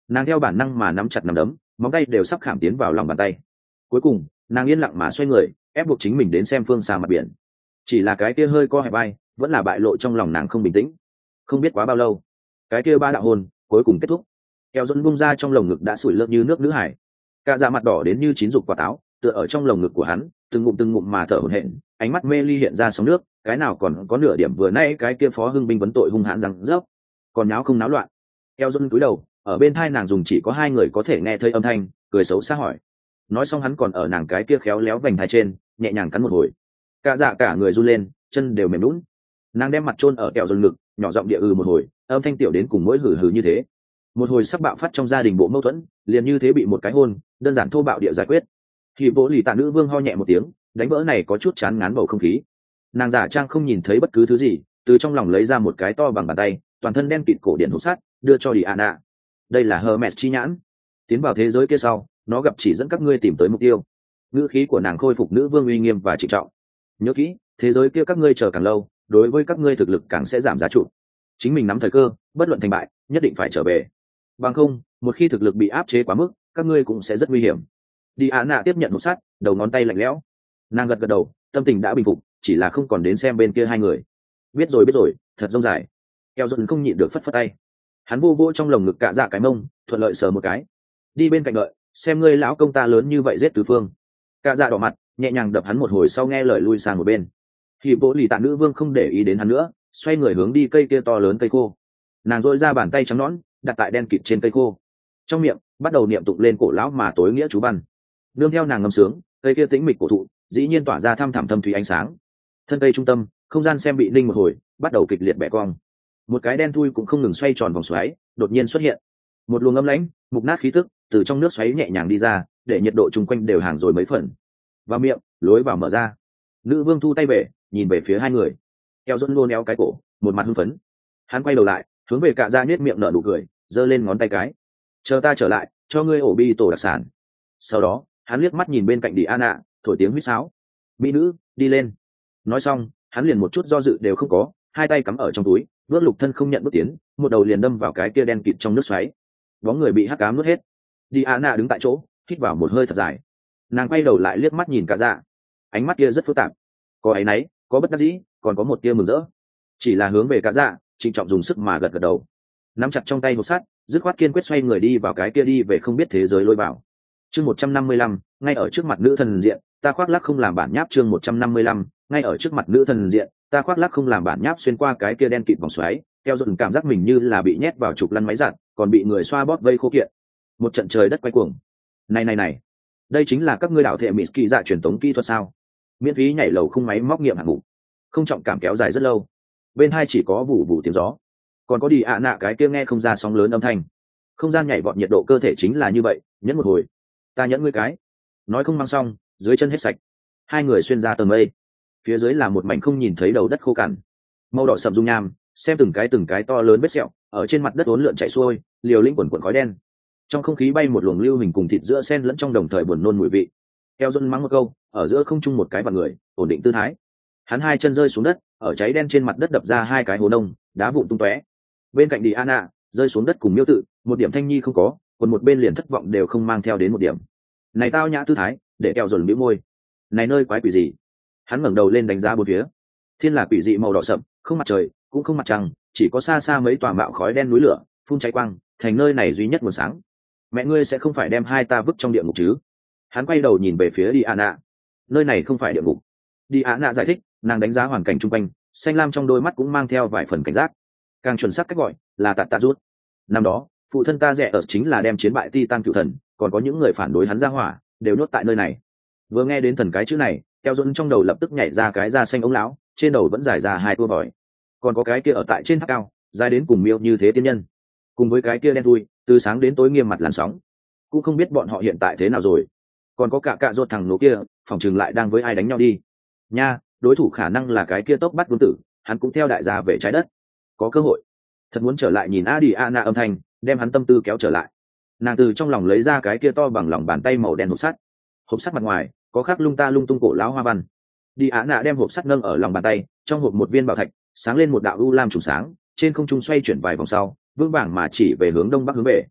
Nàng theo bản năng mà nắm chặt nắm đấm, móng tay đều sắp khảm tiến vào lòng bàn tay. Cuối cùng nàng yên lặng mà xoay người, ép buộc chính mình đến xem phương xa mặt biển. Chỉ là cái kia hơi co hẹp vai vẫn là bại lộ trong lòng nàng không bình tĩnh. Không biết quá bao lâu, cái kia ba đạo hôn cuối cùng kết thúc. Eo dẫn bung ra trong lồng ngực đã sủi lơ như nước nữ hải. Cả da mặt đỏ đến như chín dục quả táo, tựa ở trong lồng ngực của hắn, từng ngụm mà thở hổn hển, ánh mắt mê ly hiện ra sóng nước, cái nào còn có nửa điểm vừa nãy cái kia phó hưng binh vấn tội hung hãn răng rớp. Còn nháo không náo loạn. Eo dẫn cúi đầu, ở bên thai nàng dùng chỉ có hai người có thể nghe thấy âm thanh, cười xấu xa hỏi. Nói xong hắn còn ở nàng cái kia khéo léo vành thai trên nhẹ nhàng cắn một hồi. Cả dạ cả người run lên, chân đều mềm lún. Nàng đem mặt chôn ở kẹo dần ngực, nhỏ giọng địa một hồi, âm thanh tiểu đến cùng mỗi hừ hừ như thế. Một hồi sắp bạo phát trong gia đình bộ mâu thuẫn, liền như thế bị một cái hôn đơn giản thô bạo địa giải quyết. Thì Bố Lì Tạ nữ vương ho nhẹ một tiếng, đánh vỡ này có chút chán ngán bầu không khí. Nàng giả trang không nhìn thấy bất cứ thứ gì, từ trong lòng lấy ra một cái to bằng bàn tay, toàn thân đen kịt cổ điện hộp sắt, đưa cho Diana. Đây là Hermes chi nhãn. Tiến vào thế giới kia sau, nó gặp chỉ dẫn các ngươi tìm tới mục tiêu. Ngữ khí của nàng khôi phục nữ vương uy nghiêm và trịnh trọng. Nhớ kỹ, thế giới kia các ngươi chờ càng lâu, đối với các ngươi thực lực càng sẽ giảm giá trụ. Chính mình nắm thời cơ, bất luận thành bại, nhất định phải trở về. Bằng không, một khi thực lực bị áp chế quá mức, các ngươi cũng sẽ rất nguy hiểm. Diana tiếp nhận một sát, đầu ngón tay lạnh lẽo. Nàng gật gật đầu, tâm tình đã bình phục, chỉ là không còn đến xem bên kia hai người. Biết rồi, thật rông dài. Keo dần không nhịn được phất phất tay. Hắn vô vô trong lồng ngực cạ dạ cái mông, thuận lợi sờ một cái. Đi bên cạnh đợi, xem ngươi lão công ta lớn như vậy giết tứ phương. Cạ dạ đỏ mặt, nhẹ nhàng đập hắn một hồi sau nghe lời lui sang một bên. Thì Bố Lì Tạ nữ vương không để ý đến hắn nữa, xoay người hướng đi cây kia to lớn cây khô. Nàng dội ra bàn tay trắng nõn, đặt tại đen kịt trên cây khô. Trong miệng bắt đầu niệm tụng lên cổ lão mà tối nghĩa chú văn. Nương theo nàng ngâm sướng, cây kia tĩnh mịch cổ thụ dĩ nhiên tỏa ra thăm thẳm thâm thủy ánh sáng. Thân cây trung tâm, không gian xem bị ninh một hồi, bắt đầu kịch liệt bẻ cong. Một cái đen thui cũng không ngừng xoay tròn vòng xoáy, đột nhiên xuất hiện. Một luồng âm lãnh, mục nát khí tức từ trong nước xoáy nhẹ nhàng đi ra, để nhiệt độ chung quanh đều hàng rồi mấy phần. Vào miệng, lối vào mở ra. Nữ vương thu tay về, nhìn về phía hai người. Eo dẫn luôn éo cái cổ, một mặt hưng phấn. Hắn quay đầu lại, hướng về cạ dạ nhếch miệng nở nụ cười, giơ lên ngón tay cái. Chờ ta trở lại, cho ngươi ổ bi tổ đặc sản. Sau đó, hắn liếc mắt nhìn bên cạnh Diana, thổi tiếng huýt sáo. Mỹ nữ, đi lên. Nói xong, hắn liền một chút do dự đều không có, hai tay cắm ở trong túi, bước lục thân không nhận bước tiến, một đầu liền đâm vào cái kia đen kịt trong nước xoáy. Bóng người bị hắc ám nuốt hết. Diana đứng tại chỗ, hít vào một hơi thật dài. Nàng quay đầu lại liếc mắt nhìn cả dạ, ánh mắt kia rất phức tạp, có áy náy, có bất đắc dĩ, còn có một tia mừng rỡ. Chỉ là hướng về cả dạ, trịnh trọng dùng sức mà gật gật đầu, nắm chặt trong tay hộp sắt, dứt khoát kiên quyết xoay người đi vào cái kia đi về không biết thế giới lôi vào. Chương 155, ngay ở trước mặt nữ thần diện, ta khoác lác không làm bản nháp. Chương 155, ngay ở trước mặt nữ thần diện, ta khoác lác không làm bản nháp. Xuyên qua cái kia đen kịt vòng xoáy, theo dần cảm giác mình như là bị nhét vào trục lăn máy giặt, còn bị người xoa bóp vây khô kiện. Một trận trời đất quay cuồng. Này, đây chính là các ngươi đảo thệ mỹ kỳ dạ truyền thống kỹ thuật sao? Miễn phí nhảy lầu không máy móc nghiệm hạng mục, không trọng cảm kéo dài rất lâu. Bên hai chỉ có vụ vụ tiếng gió, còn có đi ạ nạ cái kia nghe không ra sóng lớn âm thanh. Không gian nhảy vọt, nhiệt độ cơ thể chính là như vậy. Nhẫn một hồi, ta nhẫn ngươi cái. Nói không mang xong, dưới chân hết sạch. Hai người xuyên ra tầng mây, phía dưới là một mảnh không nhìn thấy đầu đất khô cằn, màu đỏ sậm dung nham, xem từng cái to lớn vết sẹo ở trên mặt đất uốn lượn chạy xuôi, liều lĩnh quần khói đen. Trong không khí bay một luồng lưu hình cùng thịt giữa sen lẫn trong, đồng thời buồn nôn mùi vị. Theo dân mắng một câu, ở giữa không trung một cái vặn người, ổn định tư thái. Hắn hai chân rơi xuống đất, ở cháy đen trên mặt đất đập ra hai cái hố nông, đá vụn tung tóe. Bên cạnh Diana, rơi xuống đất cùng miêu tự, một điểm thanh nhi không có, còn một bên liền thất vọng đều không mang theo đến một điểm. Này tao nhã tư thái, để keo dồn bĩu môi. Này nơi quái quỷ gì? Hắn ngẩng đầu lên đánh giá bốn phía. Thiên là quỷ dị màu đỏ sậm, không mặt trời, cũng không mặt trăng, chỉ có xa xa mấy tòa mạo khói đen núi lửa, phun cháy quang, thành nơi này duy nhất nguồn sáng. Mẹ ngươi sẽ không phải đem hai ta vứt trong địa ngục chứ? Hắn quay đầu nhìn về phía Diana. Nơi này không phải địa ngục. Diana giải thích, nàng đánh giá hoàn cảnh chung quanh, xanh lam trong đôi mắt cũng mang theo vài phần cảnh giác. Càng chuẩn xác cách gọi là tạt tạ rút. Năm đó, phụ thân ta rẻ ở chính là đem chiến bại Titan cựu thần, còn có những người phản đối hắn ra hỏa, đều nhốt tại nơi này. Vừa nghe đến thần cái chữ này, Keo Dũng trong đầu lập tức nhảy ra cái da xanh ống lão, trên đầu vẫn dài ra hai tua vòi. Còn có cái kia ở tại trên tháp cao, dài đến cùng miêu như thế tiên nhân, cùng với cái kia đen thui, từ sáng đến tối nghiêm mặt làn sóng, cũng không biết bọn họ hiện tại thế nào rồi. Còn có cả rốt thằng nổ kia, phòng trường lại đang với ai đánh nhau đi. Nha, đối thủ khả năng là cái kia tốc bắt vương tử, hắn cũng theo đại gia về trái đất. Có cơ hội, thật muốn trở lại nhìn Adiana âm thanh, đem hắn tâm tư kéo trở lại. Nàng từ trong lòng lấy ra cái kia to bằng lòng bàn tay màu đen hộp sắt. Hộp sắt mặt ngoài có khắc lung ta lung tung cổ lão hoa văn. Diana đem hộp sắt nâng ở lòng bàn tay, trong hộp một viên bảo thạch sáng lên một đạo u lam trùng sáng, trên không trung xoay chuyển vài vòng sau, vững vàng mà chỉ về hướng đông bắc hướng về.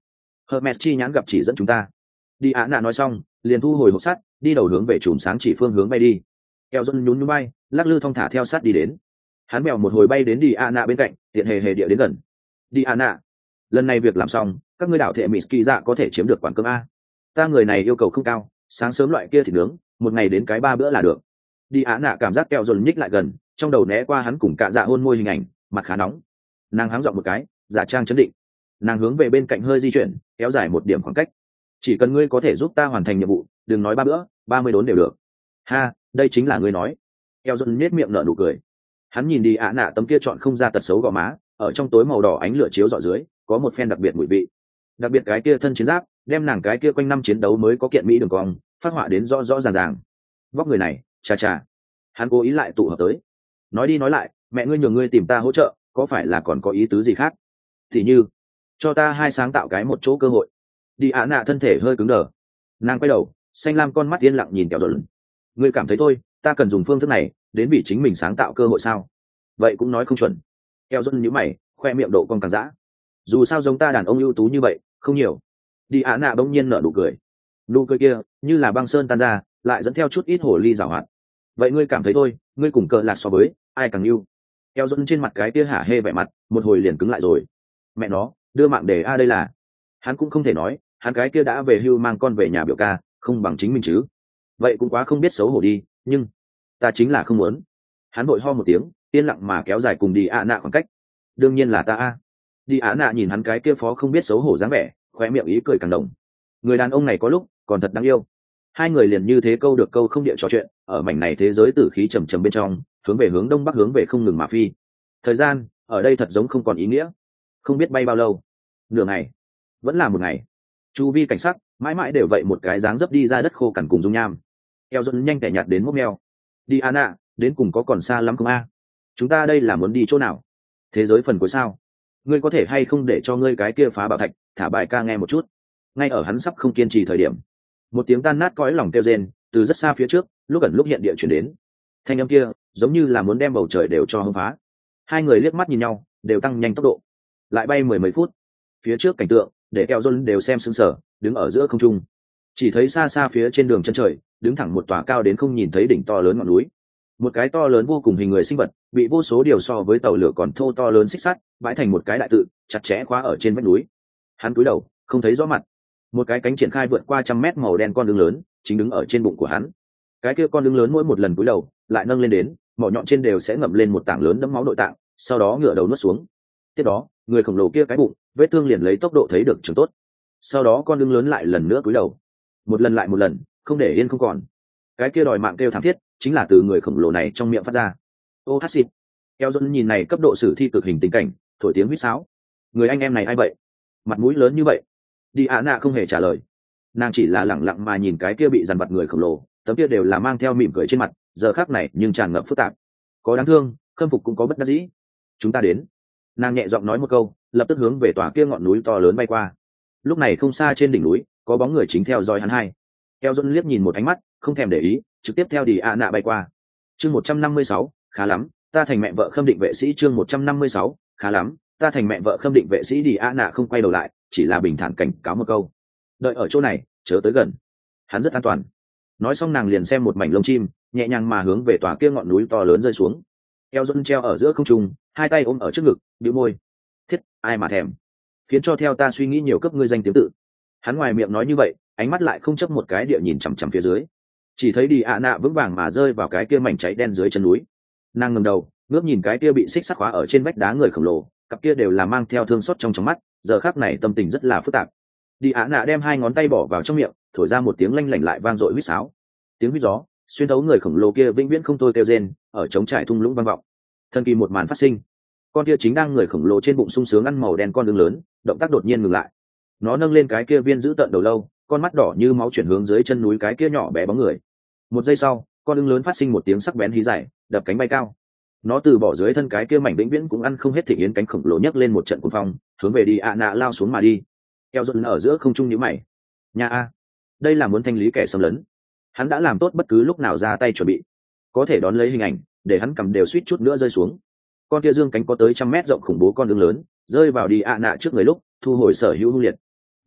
Hermes chi nhãn gặp chỉ dẫn chúng ta. Đi Á Nạ nói xong liền thu hồi hộp sắt, đi đầu hướng về chùm sáng chỉ phương hướng bay đi. Keo John nhún nhún bay, lắc lư thong thả theo sát đi đến. Hắn mèo một hồi bay đến Đi Á Nạ bên cạnh, tiện hề hề địa đến gần. Đi Á Nạ, lần này việc làm xong, các ngươi đảo thệ mỹ kỳ dạ có thể chiếm được quán cơm a. Ta người này yêu cầu không cao, sáng sớm loại kia thịt nướng, một ngày đến cái 3 bữa là được. Đi Á Nạ cảm giác Keo John nhích lại gần, trong đầu né qua hắn cùng cả dạ hôn môi hình ảnh, mặt khá nóng. Nàng háng giọng một cái, giả trang chấn định. Nàng hướng về bên cạnh hơi di chuyển, kéo dài một điểm khoảng cách. Chỉ cần ngươi có thể giúp ta hoàn thành nhiệm vụ, đừng nói 3 bữa, 30 đốn đều được. Ha, đây chính là ngươi nói. Keo John nhếch miệng nở nụ cười. Hắn nhìn Đi Á Nạ tấm kia chọn không ra tật xấu gò má, ở trong tối màu đỏ ánh lửa chiếu rọi dưới, có một phen đặc biệt mùi vị. Đặc biệt cái kia thân chiến giáp, đem nàng cái kia quanh năm chiến đấu mới có kiện mỹ đường cong, phát họa đến rõ rõ ràng ràng. Vóc người này, chà chà. Hắn cố ý lại tụ hợp tới. Nói đi nói lại, mẹ ngươi nhường ngươi tìm ta hỗ trợ, có phải là còn có ý tứ gì khác? Thì như, cho ta hai sáng tạo cái một chỗ cơ hội. Đi Á Nạ thân thể hơi cứng đờ. Nàng quay đầu, xanh lam con mắt yên lặng nhìn Kẹo Dồn. Ngươi cảm thấy thôi, ta cần dùng phương thức này đến vì chính mình sáng tạo cơ hội sao? Vậy cũng nói không chuẩn. Kẹo Dồn nhíu mày, khoe miệng độ cong càng dã. Dù sao giống ta đàn ông ưu tú như vậy, không nhiều. Đi Á Nạ bỗng nhiên nở nụ cười. Nụ cười kia, như là băng sơn tan ra, lại dẫn theo chút ít hồ ly giảo hoạt. Vậy ngươi cảm thấy thôi, ngươi cùng cờ lạc so với, ai càng yêu? Kẹo Dồn trên mặt cái kia hả hê vẻ mặt, một hồi liền cứng lại rồi. Mẹ nó, đưa mạng để đây là. Hắn cũng không thể nói, hắn cái kia đã về hưu mang con về nhà biểu ca, không bằng chính mình chứ. Vậy cũng quá không biết xấu hổ đi, nhưng ta chính là không muốn. Hắn vội ho một tiếng, yên lặng mà kéo dài cùng Đi Á Nạ khoảng cách. Đương nhiên là ta a. Đi Á Nạ nhìn hắn cái kia phó không biết xấu hổ dáng vẻ, khóe miệng ý cười càng đồng. Người đàn ông này có lúc còn thật đáng yêu. Hai người liền như thế câu được câu không địa trò chuyện, ở mảnh này thế giới tử khí trầm trầm bên trong, hướng về hướng đông bắc hướng về không ngừng mà phi. Thời gian ở đây thật giống không còn ý nghĩa. Không biết bay bao lâu, nửa ngày, vẫn là một ngày. Chu vi cảnh sắc mãi mãi đều vậy một cái dáng dấp đi ra đất khô cằn cùng dung nham. Eo Dần nhanh tẻ nhạt đến mốc meo. Đi Á Nạ, đến cùng có còn xa lắm không a? Chúng ta đây là muốn đi chỗ nào? Thế giới phần cuối sao? Ngươi có thể hay không để cho ngươi cái kia phá bảo thạch thả bài ca nghe một chút? Ngay ở hắn sắp không kiên trì thời điểm, một tiếng tan nát cõi lòng kêu rên từ rất xa phía trước lúc ẩn lúc hiện địa chuyển đến. Thanh âm kia giống như là muốn đem bầu trời đều cho hông phá. Hai người liếc mắt nhìn nhau, đều tăng nhanh tốc độ. Lại bay mười mấy phút, phía trước cảnh tượng để Kẹo Dồn đều xem sững sờ, đứng ở giữa không trung, chỉ thấy xa xa phía trên đường chân trời đứng thẳng một tòa cao đến không nhìn thấy đỉnh to lớn ngọn núi. Một cái to lớn vô cùng hình người sinh vật bị vô số điều so với tàu lửa còn thô to lớn xích sắt bãi thành một cái đại tự chặt chẽ khóa ở trên vách núi. Hắn cúi đầu không thấy rõ mặt. Một cái cánh triển khai vượt qua 100 mét màu đen con đường lớn chính đứng ở trên bụng của hắn. Cái kia con đường lớn mỗi một lần cúi đầu lại nâng lên đến mỏ nhọn trên đều sẽ ngậm lên một tảng lớn đẫm máu nội tạng, sau đó ngửa đầu nuốt xuống. Tiếp đó người khổng lồ kia cái bụng vết thương liền lấy tốc độ thấy được trường tốt. Sau đó con đường lớn lại lần nữa cúi đầu, một lần lại một lần, không để yên không còn. Cái kia đòi mạng kêu thảm thiết chính là từ người khổng lồ này trong miệng phát ra. Ô hát xịt. Eo Dần nhìn này cấp độ sử thi cực hình tình cảnh, thổi tiếng huýt sáo. Người anh em này ai vậy? Mặt mũi lớn như vậy. Đi Á Nạ không hề trả lời. Nàng chỉ là lẳng lặng mà nhìn cái kia bị dằn vặt người khổng lồ, tấm kia đều là mang theo mỉm cười trên mặt, giờ khắc này nhưng tràn ngập phức tạp. Có đáng thương, khâm phục cũng có bất đắc dĩ. Chúng ta đến. Nàng nhẹ giọng nói một câu, lập tức hướng về tòa kia ngọn núi to lớn bay qua. Lúc này không xa trên đỉnh núi, có bóng người chính theo dõi hắn hai. Eo Dần liếc nhìn một ánh mắt, không thèm để ý, trực tiếp theo Đi Á Nạ bay qua. Chương 156, khá lắm, ta thành mẹ vợ khâm định vệ sĩ. Chương 156, khá lắm, ta thành mẹ vợ khâm định vệ sĩ. Đi Á Nạ không quay đầu lại, chỉ là bình thản cảnh cáo một câu. Đợi ở chỗ này, chớ tới gần. Hắn rất an toàn. Nói xong nàng liền xem một mảnh lông chim, nhẹ nhàng mà hướng về tòa kia ngọn núi to lớn rơi xuống. Eo Dần treo ở giữa không trung, hai tay ôm ở trước ngực, bĩu môi. Thiết, ai mà thèm. Khiến cho theo ta suy nghĩ nhiều cấp ngươi danh tiếng tự. Hắn ngoài miệng nói như vậy, ánh mắt lại không chấp một cái địa nhìn chằm chằm phía dưới. Chỉ thấy Đi Á Nạ vững vàng mà rơi vào cái kia mảnh cháy đen dưới chân núi. Nàng ngẩng đầu, ngước nhìn cái kia bị xích sắt khóa ở trên vách đá người khổng lồ, cặp kia đều là mang theo thương xót trong mắt, giờ khắc này tâm tình rất là phức tạp. Đi Á Nạ đem hai ngón tay bỏ vào trong miệng, thổi ra một tiếng lanh lảnh lại vang dội huýt sáo. Tiếng huýt gió xuyên thấu người khổng lồ kia vĩnh viễn không thôi kêu rên, ở trống trải thung lũng vang vọng. Thần kỳ một màn phát sinh. Con kia chính đang người khổng lồ trên bụng sung sướng ăn màu đen con đường lớn, động tác đột nhiên ngừng lại. Nó nâng lên cái kia viên giữ tận đầu lâu, con mắt đỏ như máu chuyển hướng dưới chân núi cái kia nhỏ bé bóng người. Một giây sau, con đường lớn phát sinh một tiếng sắc bén hí dài, đập cánh bay cao. Nó từ bỏ dưới thân cái kia mảnh vĩnh viễn cũng ăn không hết thịnh yến cánh khổng lồ nhấc lên một trận cuồng phong, hướng về Đi Á Nạ lao xuống mà đi. Eo Dần ở giữa không trung nhíu mày. Nhà a, đây là muốn thanh lý kẻ xâm lấn. Hắn đã làm tốt bất cứ lúc nào ra tay chuẩn bị, có thể đón lấy hình ảnh, để hắn cầm đều suýt chút nữa rơi xuống. Con kia dương cánh có tới 100 mét rộng khủng bố con đường lớn, rơi vào Đi Á Nạ trước người lúc, thu hồi sở hữu hung liệt.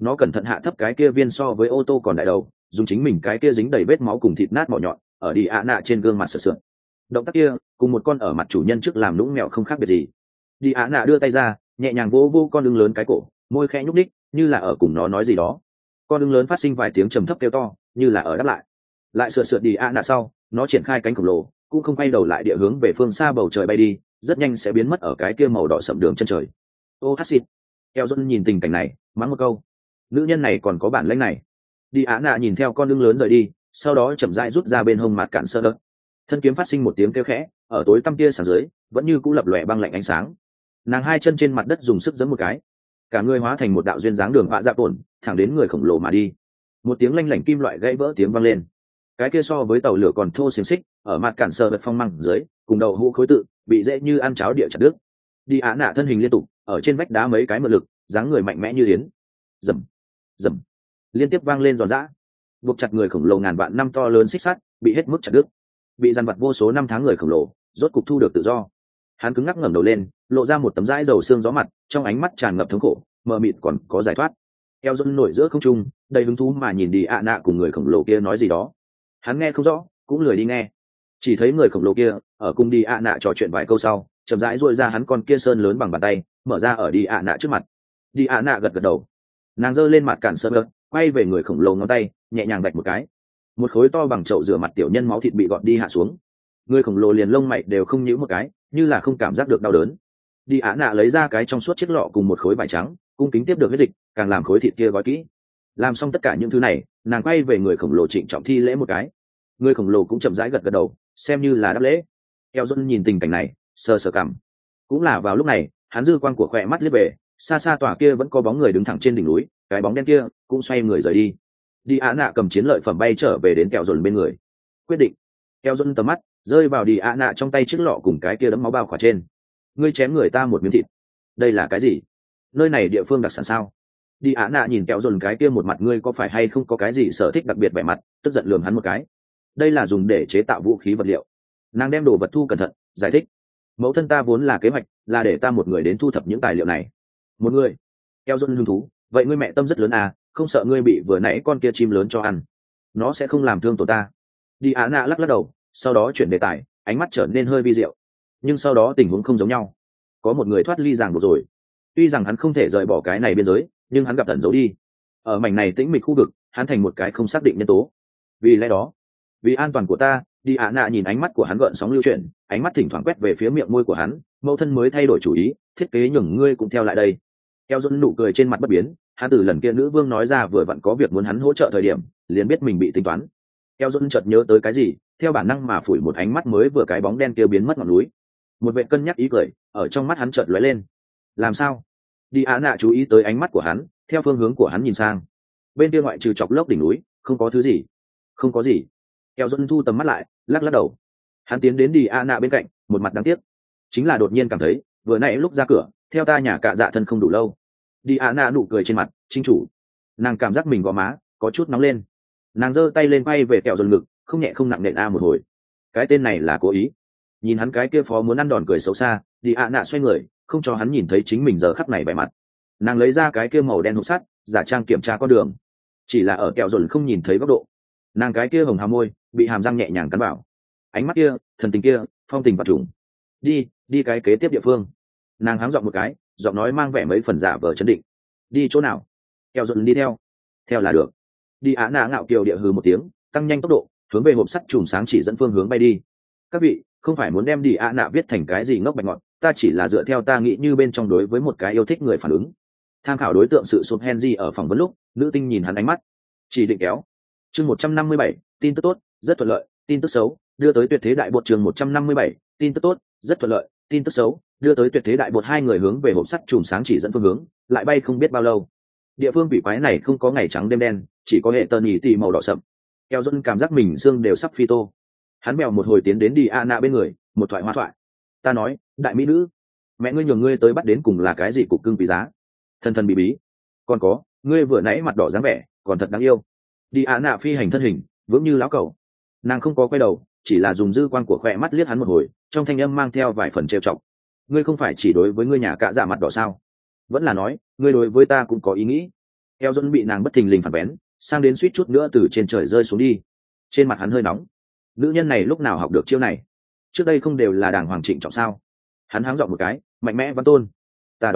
nó cẩn thận hạ thấp cái kia viên so với ô tô còn đại đầu, dùng chính mình cái kia dính đầy vết máu cùng thịt nát mỏ nhọn ở đi ạ nạ trên gương mặt sượt sượt. Động tác kia cùng một con ở mặt chủ nhân trước làm lũng mèo không khác biệt gì. Đi ạ nạ đưa tay ra, nhẹ nhàng vỗ vô con ưng lớn cái cổ, môi khẽ nhúc đích như là ở cùng nó nói gì đó. Con ưng lớn phát sinh vài tiếng trầm thấp kêu to, như là ở đáp lại. Lại sượt sượt đi ạ nạ sau, nó triển khai cánh khổng lồ, cũng không quay đầu lại địa hướng về phương xa bầu trời bay đi, rất nhanh sẽ biến mất ở cái kia màu đỏ sậm đường chân trời. Ô hát xịt. Eo John nhìn tình cảnh này, mắng một câu. Nữ nhân này còn có bản lĩnh này. Đi ạ nạ nhìn theo con ưng lớn rời đi, sau đó chậm rãi rút ra bên hông mặt cản sơ đợt. Thân kiếm phát sinh một tiếng kêu khẽ, ở tối tăm kia sáng dưới, vẫn như cũ lập lòe băng lạnh ánh sáng. Nàng hai chân trên mặt đất dùng sức giẫm một cái, cả người hóa thành một đạo duyên dáng đường vạ dạ ổn, thẳng đến người khổng lồ mà đi. Một tiếng lanh lảnh kim loại gãy vỡ tiếng vang lên. Cái kia so với tàu lửa còn thô xiềng xích, ở mặt cản sơ đợt phong măng dưới, cùng đầu hũ khối tự, bị dễ như ăn cháo địa chặt đứt. Đi ạ nạ thân hình liên tục, ở trên vách đá mấy cái mượn lực, dáng người mạnh mẽ như yến. Rầm, rầm, liên tiếp vang lên giòn giã. Buộc chặt người khổng lồ ngàn vạn năm to lớn xích sắt, bị hết mức chặt đứt. Bị dằn vặt vô số năm tháng người khổng lồ, rốt cục thu được tự do. Hắn cứng ngắc ngẩng đầu lên, lộ ra một tấm dãi dầu xương gió mặt, trong ánh mắt tràn ngập thống khổ, mờ mịt còn có giải thoát. Eo John nổi giữa không trung, đầy hứng thú mà nhìn đi ạ nạ cùng người khổng lồ kia nói gì đó. Hắn nghe không rõ, cũng lười đi nghe. Chỉ thấy người khổng lồ kia ở cùng đi ạ nạ trò chuyện vài câu sau, chậm rãi duỗi ra hắn con kia sơn lớn bằng bàn tay, mở ra ở đi ạ nạ trước mặt. Đi ạ nạ gật gật đầu. Nàng giơ lên mặt cản sơ bớt, quay về người khổng lồ ngón tay, nhẹ nhàng vạch một cái. Một khối to bằng chậu rửa mặt tiểu nhân máu thịt bị gọt đi hạ xuống. Người khổng lồ liền lông mày đều không nhíu một cái, như là không cảm giác được đau đớn. Đi ạ nạ lấy ra cái trong suốt chiếc lọ cùng một khối vải trắng, cung kính tiếp được huyết dịch, càng làm khối thịt kia gói kỹ. Làm xong tất cả những thứ này, nàng quay về người khổng lồ trịnh trọng thi lễ một cái. Người khổng lồ cũng chậm rãi gật gật đầu, xem như là đáp lễ. Eo John nhìn tình cảnh này, sờ sờ cằm. Cũng là vào lúc này, hắn dư quang của khỏe mắt liếc về, xa xa tòa kia vẫn có bóng người đứng thẳng trên đỉnh núi, cái bóng đen kia cũng xoay người rời đi. Đi ạ nạ cầm chiến lợi phẩm bay trở về đến kẹo dồn bên người. Quyết định. Kẹo dồn tầm mắt rơi vào đi ạ nạ trong tay chiếc lọ cùng cái kia đấm máu bao khỏa trên. Ngươi chém người ta một miếng thịt. Đây là cái gì? Nơi này địa phương đặc sản sao? Đi ạ nạ nhìn kẹo dồn cái kia một mặt, ngươi có phải hay không có cái gì sở thích đặc biệt vẻ mặt, tức giận lườm hắn một cái. Đây là dùng để chế tạo vũ khí vật liệu. Nàng đem đồ vật thu cẩn thận, giải thích. Mẫu thân ta vốn là kế hoạch là để ta một người đến thu thập những tài liệu này. Một người? Kẹo dồn hứng thú. Vậy ngươi mẹ tâm rất lớn à, không sợ ngươi bị vừa nãy con kia chim lớn cho ăn? Nó sẽ không làm thương tổn ta. Đi á nạ lắc lắc đầu, sau đó chuyển đề tài, ánh mắt trở nên hơi vi diệu. Nhưng sau đó tình huống không giống nhau. Có một người thoát ly ràng buộc rồi. Tuy rằng hắn không thể rời bỏ cái này biên giới, nhưng hắn gặp ẩn giấu đi. Ở mảnh này tĩnh mịch khu vực, hắn thành một cái không xác định nhân tố. Vì lẽ đó, vì an toàn của ta, đi á nạ nhìn ánh mắt của hắn gợn sóng lưu chuyển, ánh mắt thỉnh thoảng quét về phía miệng môi của hắn. Mẫu thân mới thay đổi chủ ý, thiết kế nhường ngươi cũng theo lại đây. Eo John nụ cười trên mặt bất biến, hắn từ lần kia nữ vương nói ra vừa vặn có việc muốn hắn hỗ trợ thời điểm, liền biết mình bị tính toán. Eo John chợt nhớ tới cái gì, theo bản năng mà phủi một ánh mắt mới vừa cái bóng đen kia biến mất ngọn núi. Một vệ cân nhắc ý cười ở trong mắt hắn chợt lóe lên. Làm sao? Đi á nạ chú ý tới ánh mắt của hắn, theo phương hướng của hắn nhìn sang. Bên kia ngoại trừ chọc lốc đỉnh núi, không có thứ gì. Không có gì. Eo John thu tầm mắt lại, lắc lắc đầu. Hắn tiến đến đi á nạ bên cạnh, một mặt đáng tiếc. Chính là đột nhiên cảm thấy, vừa nãy lúc ra cửa, theo ta nhà cạ dạ thân không đủ lâu. Đi ạ nạ nụ cười trên mặt, chính chủ. Nàng cảm giác mình gò má có chút nóng lên. Nàng giơ tay lên quay về kẹo dồn ngực, không nhẹ không nặng nện a một hồi. Cái tên này là cố ý. Nhìn hắn cái kia phó muốn ăn đòn cười xấu xa, đi ạ nạ xoay người, không cho hắn nhìn thấy chính mình giờ khắc này vẻ mặt. Nàng lấy ra cái kia màu đen hộp sắt, giả trang kiểm tra con đường. Chỉ là ở kẹo dồn không nhìn thấy góc độ. Nàng cái kia hồng hàm môi bị hàm răng nhẹ nhàng cắn vào. Ánh mắt kia, thần tình kia, phong tình và trùng. Đi cái kế tiếp địa phương. Nàng háng giọng một cái, giọng nói mang vẻ mấy phần giả vờ chấn định. Đi chỗ nào? Kẹo dồn đi theo là được. Đi á nạ ngạo kiều địa hừ một tiếng, tăng nhanh tốc độ, hướng về hộp sắt chùm sáng chỉ dẫn phương hướng bay đi. Các vị, không phải muốn đem đi á nạ viết thành cái gì ngốc bạch ngọt, ta chỉ là dựa theo ta nghĩ như bên trong đối với một cái yêu thích người phản ứng. Tham khảo đối tượng sự sụp Henry ở phòng vấn lúc, nữ tinh nhìn hắn ánh mắt, chỉ định kéo. Chương 157, tin tức tốt, rất thuận lợi, tin tức xấu, đưa tới tuyệt thế đại bột. Chương 157, tin tức tốt, rất thuận lợi, tin tức xấu, đưa tới tuyệt thế đại bột. Hai người hướng về hộp sắt chùm sáng chỉ dẫn phương hướng, lại bay không biết bao lâu. Địa phương quỷ quái này không có ngày trắng đêm đen, chỉ có hệ tơ nhì tì màu đỏ sậm. Eo John cảm giác mình xương đều sắp phi tô. Hắn mèo một hồi tiến đến đi Anna bên người, một thoại hoa thoại. Ta nói, đại mỹ nữ, mẹ ngươi nhường ngươi tới bắt đến cùng là cái gì cục cưng quý giá? Thân thân bí bí. Còn có, ngươi vừa nãy mặt đỏ dáng vẻ, còn thật đáng yêu. Đi Anna phi hành thân hình, vững như lão cẩu. Nàng không có quay đầu, chỉ là dùng dư quan của khỏe mắt liếc hắn một hồi, trong thanh âm mang theo vài phần trêu chọc. Ngươi không phải chỉ đối với ngươi nhà cạ dạ mặt đỏ sao? Vẫn là nói, ngươi đối với ta cũng có ý nghĩ. eo dẫn bị nàng bất thình lình phản bén, sang đến suýt chút nữa từ trên trời rơi xuống đi. Trên mặt hắn hơi nóng. Nữ nhân này lúc nào học được chiêu này? Trước đây không đều là đàng hoàng trịnh trọng sao? Hắn háng giọng một cái, mạnh mẽ văn tôn. Ta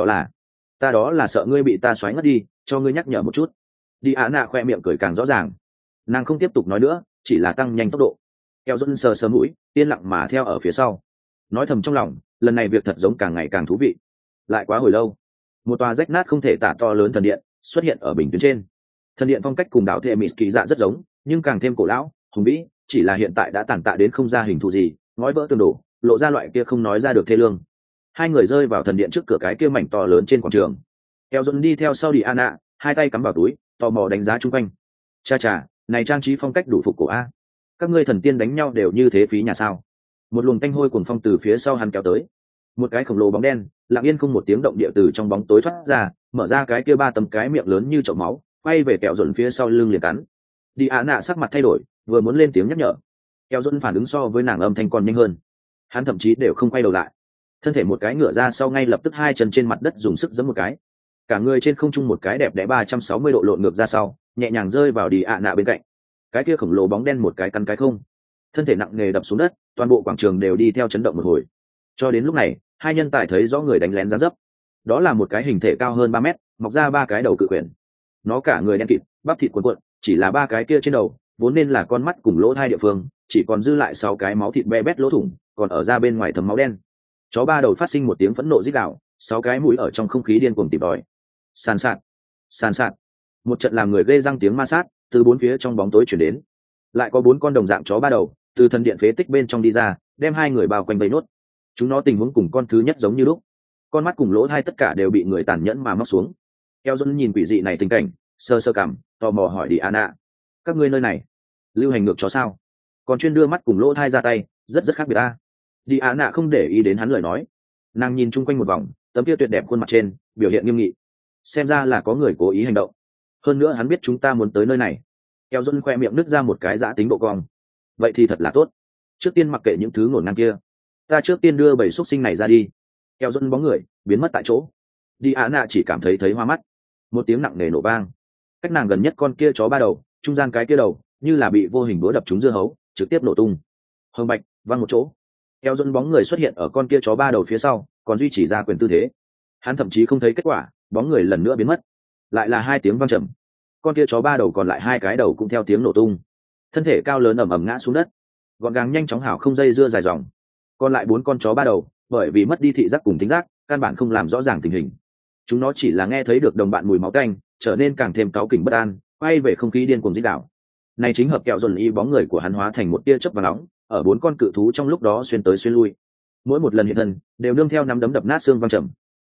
đó là sợ ngươi bị ta xoáy ngất đi, cho ngươi nhắc nhở một chút. Đi Á nạ khoe miệng cười càng rõ ràng. Nàng không tiếp tục nói nữa, chỉ là tăng nhanh tốc độ. Eo dẫn sờ sờ mũi, yên lặng mà theo ở phía sau. Nói thầm trong lòng, lần này việc thật giống càng ngày càng thú vị. Lại quá hồi lâu, một tòa rách nát không thể tả to lớn thần điện xuất hiện ở bình tuyến trên. Thần điện phong cách cùng đảo thệ mỹ kỳ dạ rất giống, nhưng càng thêm cổ lão hùng vĩ, chỉ là hiện tại đã tàn tạ đến không ra hình thù gì, ngói vỡ tường đổ, lộ ra loại kia không nói ra được thê lương. Hai người rơi vào thần điện trước cửa cái kia mảnh to lớn trên quảng trường. Eo dẫn đi theo sau đi Anna, hai tay cắm vào túi, tò mò đánh giá chung quanh. Cha, này trang trí phong cách đủ phục cổ a. Các ngươi thần tiên đánh nhau đều như thế phí nhà sao? Một luồng tanh hôi cuồng phong từ phía sau hắn kéo tới. Một cái khổng lồ bóng đen lặng yên không một tiếng động địa từ trong bóng tối thoát ra, mở ra cái kia ba tấm cái miệng lớn như chậu máu, quay về kẹo dồn phía sau lưng liền cắn. Đi Á nạ sắc mặt thay đổi, vừa muốn lên tiếng nhắc nhở, kẹo dồn phản ứng so với nàng âm thanh còn nhanh hơn. Hắn thậm chí đều không quay đầu lại, thân thể một cái ngửa ra sau, ngay lập tức hai chân trên mặt đất dùng sức giẫm một cái, cả người trên không trung một cái đẹp đẽ 360 độ lộn ngược ra sau, nhẹ nhàng rơi vào đi Á nạ bên cạnh. Cái kia khổng lồ bóng đen một cái cắn cái không, thân thể nặng nề đập xuống đất, toàn bộ quảng trường đều đi theo chấn động một hồi. Cho đến lúc này, hai nhân tài thấy rõ người đánh lén dáng dấp. Đó là một cái hình thể cao hơn 3 mét, mọc ra ba cái đầu cự quyển. Nó cả người đen kịt, bắp thịt cuộn cuộn, chỉ là ba cái kia trên đầu vốn nên là con mắt cùng lỗ hai địa phương, chỉ còn dư lại 6 cái máu thịt be bét lỗ thủng, còn ở ra bên ngoài thấm máu đen. Chó ba đầu phát sinh một tiếng phẫn nộ rít gào, 6 cái mũi ở trong không khí điên cuồng tìm tòi. Sàn sạt, một trận làm người ghê răng tiếng ma sát từ bốn phía trong bóng tối chuyển đến. Lại có 4 con đồng dạng chó ba đầu từ thần điện phế tích bên trong đi ra, đem hai người bao quanh vây nốt. Chúng nó tình huống cùng con thứ nhất giống như lúc, con mắt cùng lỗ hai tất cả đều bị người tàn nhẫn mà móc xuống. Eo Dôn nhìn quỷ dị này tình cảnh, sơ cảm, tò mò hỏi đi Anna, các ngươi nơi này lưu hành ngược chó sao? Còn chuyên đưa mắt cùng lỗ hai ra tay, rất khác biệt a. Đi Anna không để ý đến hắn lời nói, nàng nhìn chung quanh một vòng, tấm kia tuyệt đẹp khuôn mặt trên biểu hiện nghiêm nghị, xem ra là có người cố ý hành động. Hơn nữa hắn biết chúng ta muốn tới nơi này. Eo Dôn khoe miệng nứt ra một cái giã tính bộ cong. Vậy thì thật là tốt. Trước tiên mặc kệ những thứ ngổn ngang kia, ta trước tiên đưa bầy xúc sinh này ra đi. Eo Dôn bóng người biến mất tại chỗ. Đi Anna chỉ cảm thấy hoa mắt. Một tiếng nặng nề nổ vang, cách nàng gần nhất con kia chó ba đầu, trung gian cái kia đầu như là bị vô hình búa đập trúng dưa hấu, trực tiếp nổ tung. Hồng bạch văng một chỗ. Eo Dôn bóng người xuất hiện ở con kia chó ba đầu phía sau, còn duy trì ra quyền tư thế. Hắn thậm chí không thấy kết quả, bóng người lần nữa biến mất. Lại là 2 tiếng vang trầm. Con kia chó ba đầu còn lại 2 cái đầu cũng theo tiếng nổ tung. Thân thể cao lớn ầm ầm ngã xuống đất, gọn gàng nhanh chóng hảo không dây dưa dài dòng. Còn lại 4 con chó ba đầu, bởi vì mất đi thị giác cùng tính giác, căn bản không làm rõ ràng tình hình. Chúng nó chỉ là nghe thấy được đồng bạn mùi máu tanh, trở nên càng thêm cáu kỉnh bất an, quay về không khí điên cuồng rít đảo. Này chính hợp kẹo dồn y bóng người của hắn hóa thành một tia chớp vàng nóng, ở 4 con cự thú trong lúc đó xuyên tới xuyên lui. Mỗi một lần hiện thân, đều nương theo nắm đấm đập nát xương vang trầm.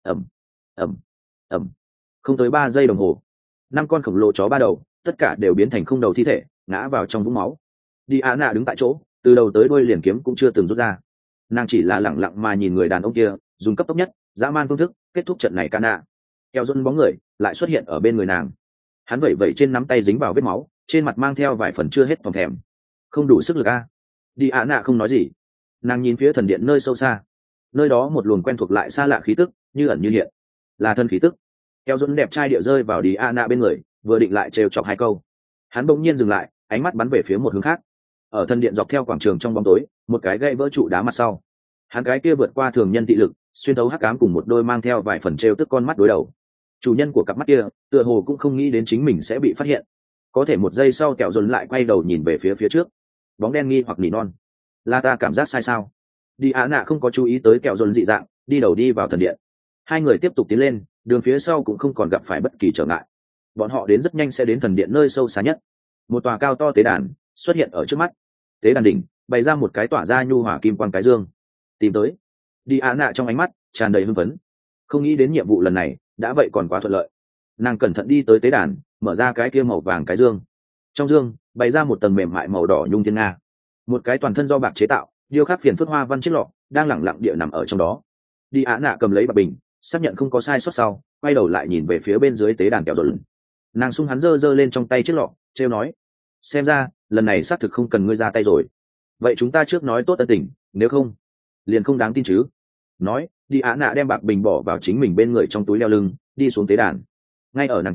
Ầm. Không tới 3 giây đồng hồ, 5 con khổng lồ chó ba đầu, tất cả đều biến thành không đầu thi thể, ngã vào trong vũng máu. Đi Á nạ đứng tại chỗ, từ đầu tới đuôi liền kiếm cũng chưa từng rút ra. Nàng chỉ là lẳng lặng mà nhìn người đàn ông kia dùng cấp tốc nhất dã man phương thức kết thúc trận này. Cana Eo Dôn bóng người lại xuất hiện ở bên người nàng. Hắn vẩy vẩy trên nắm tay dính vào vết máu, trên mặt mang theo vài phần chưa hết phòng thèm. Không đủ sức lực a. Đi Á nạ không nói gì, nàng nhìn phía thần điện nơi sâu xa. Nơi đó một luồng quen thuộc lại xa lạ khí tức như ẩn như hiện, là thân khí tức. Eo Dôn đẹp trai địa rơi vào đi Á nạ bên người, vừa định lại trêu chọc 2 câu, hắn bỗng nhiên dừng lại, ánh mắt bắn về phía một hướng khác. Ở thân điện dọc theo quảng trường trong bóng tối, một cái gậy vỡ trụ đá mặt sau, hắn cái kia vượt qua thường nhân thị lực, xuyên thấu hắc ám cùng một đôi mang theo vài phần trêu tức con mắt đối đầu. Chủ nhân của cặp mắt kia tựa hồ cũng không nghĩ đến chính mình sẽ bị phát hiện. Có thể một giây sau kẹo dồn lại quay đầu nhìn về phía trước. Bóng đen nghi hoặc nỉ non, là ta cảm giác sai sao? Đi Á nạ không có chú ý tới kẹo dồn dị dạng, đi đầu đi vào thần điện. Hai người tiếp tục tiến lên, đường phía sau cũng không còn gặp phải bất kỳ trở ngại. Bọn họ đến rất nhanh sẽ đến thần điện nơi sâu xa nhất. Một tòa cao to tế đàn xuất hiện ở trước mắt. Tế đàn đỉnh bày ra một cái tỏa ra nhu hỏa kim quang cái dương. Tìm tới. Đi Á nạ trong ánh mắt tràn đầy hưng phấn, không nghĩ đến nhiệm vụ lần này đã vậy còn quá thuận lợi. Nàng cẩn thận đi tới tế đàn, mở ra cái kia màu vàng cái dương. Trong dương bày ra một tầng mềm mại màu đỏ nhung thiên nga, một cái toàn thân do bạc chế tạo, điêu khắc phiền phức hoa văn chiếc lọ đang lẳng lặng địa nằm ở trong đó. Đi Á nạ cầm lấy bạc bình, xác nhận không có sai sót sau, quay đầu lại nhìn về phía bên dưới tế đàn kẹo dồn. Nàng sung hắn giơ lên trong tay chiếc lọ, trêu nói, xem ra lần này xác thực không cần ngươi ra tay rồi. Vậy chúng ta trước nói tốt ân tình, nếu không liền không đáng tin chứ. Nói, đi Á nạ đem bạc bình bỏ vào chính mình bên người trong túi leo lưng, đi xuống tế đàn. Ngay ở nàng chân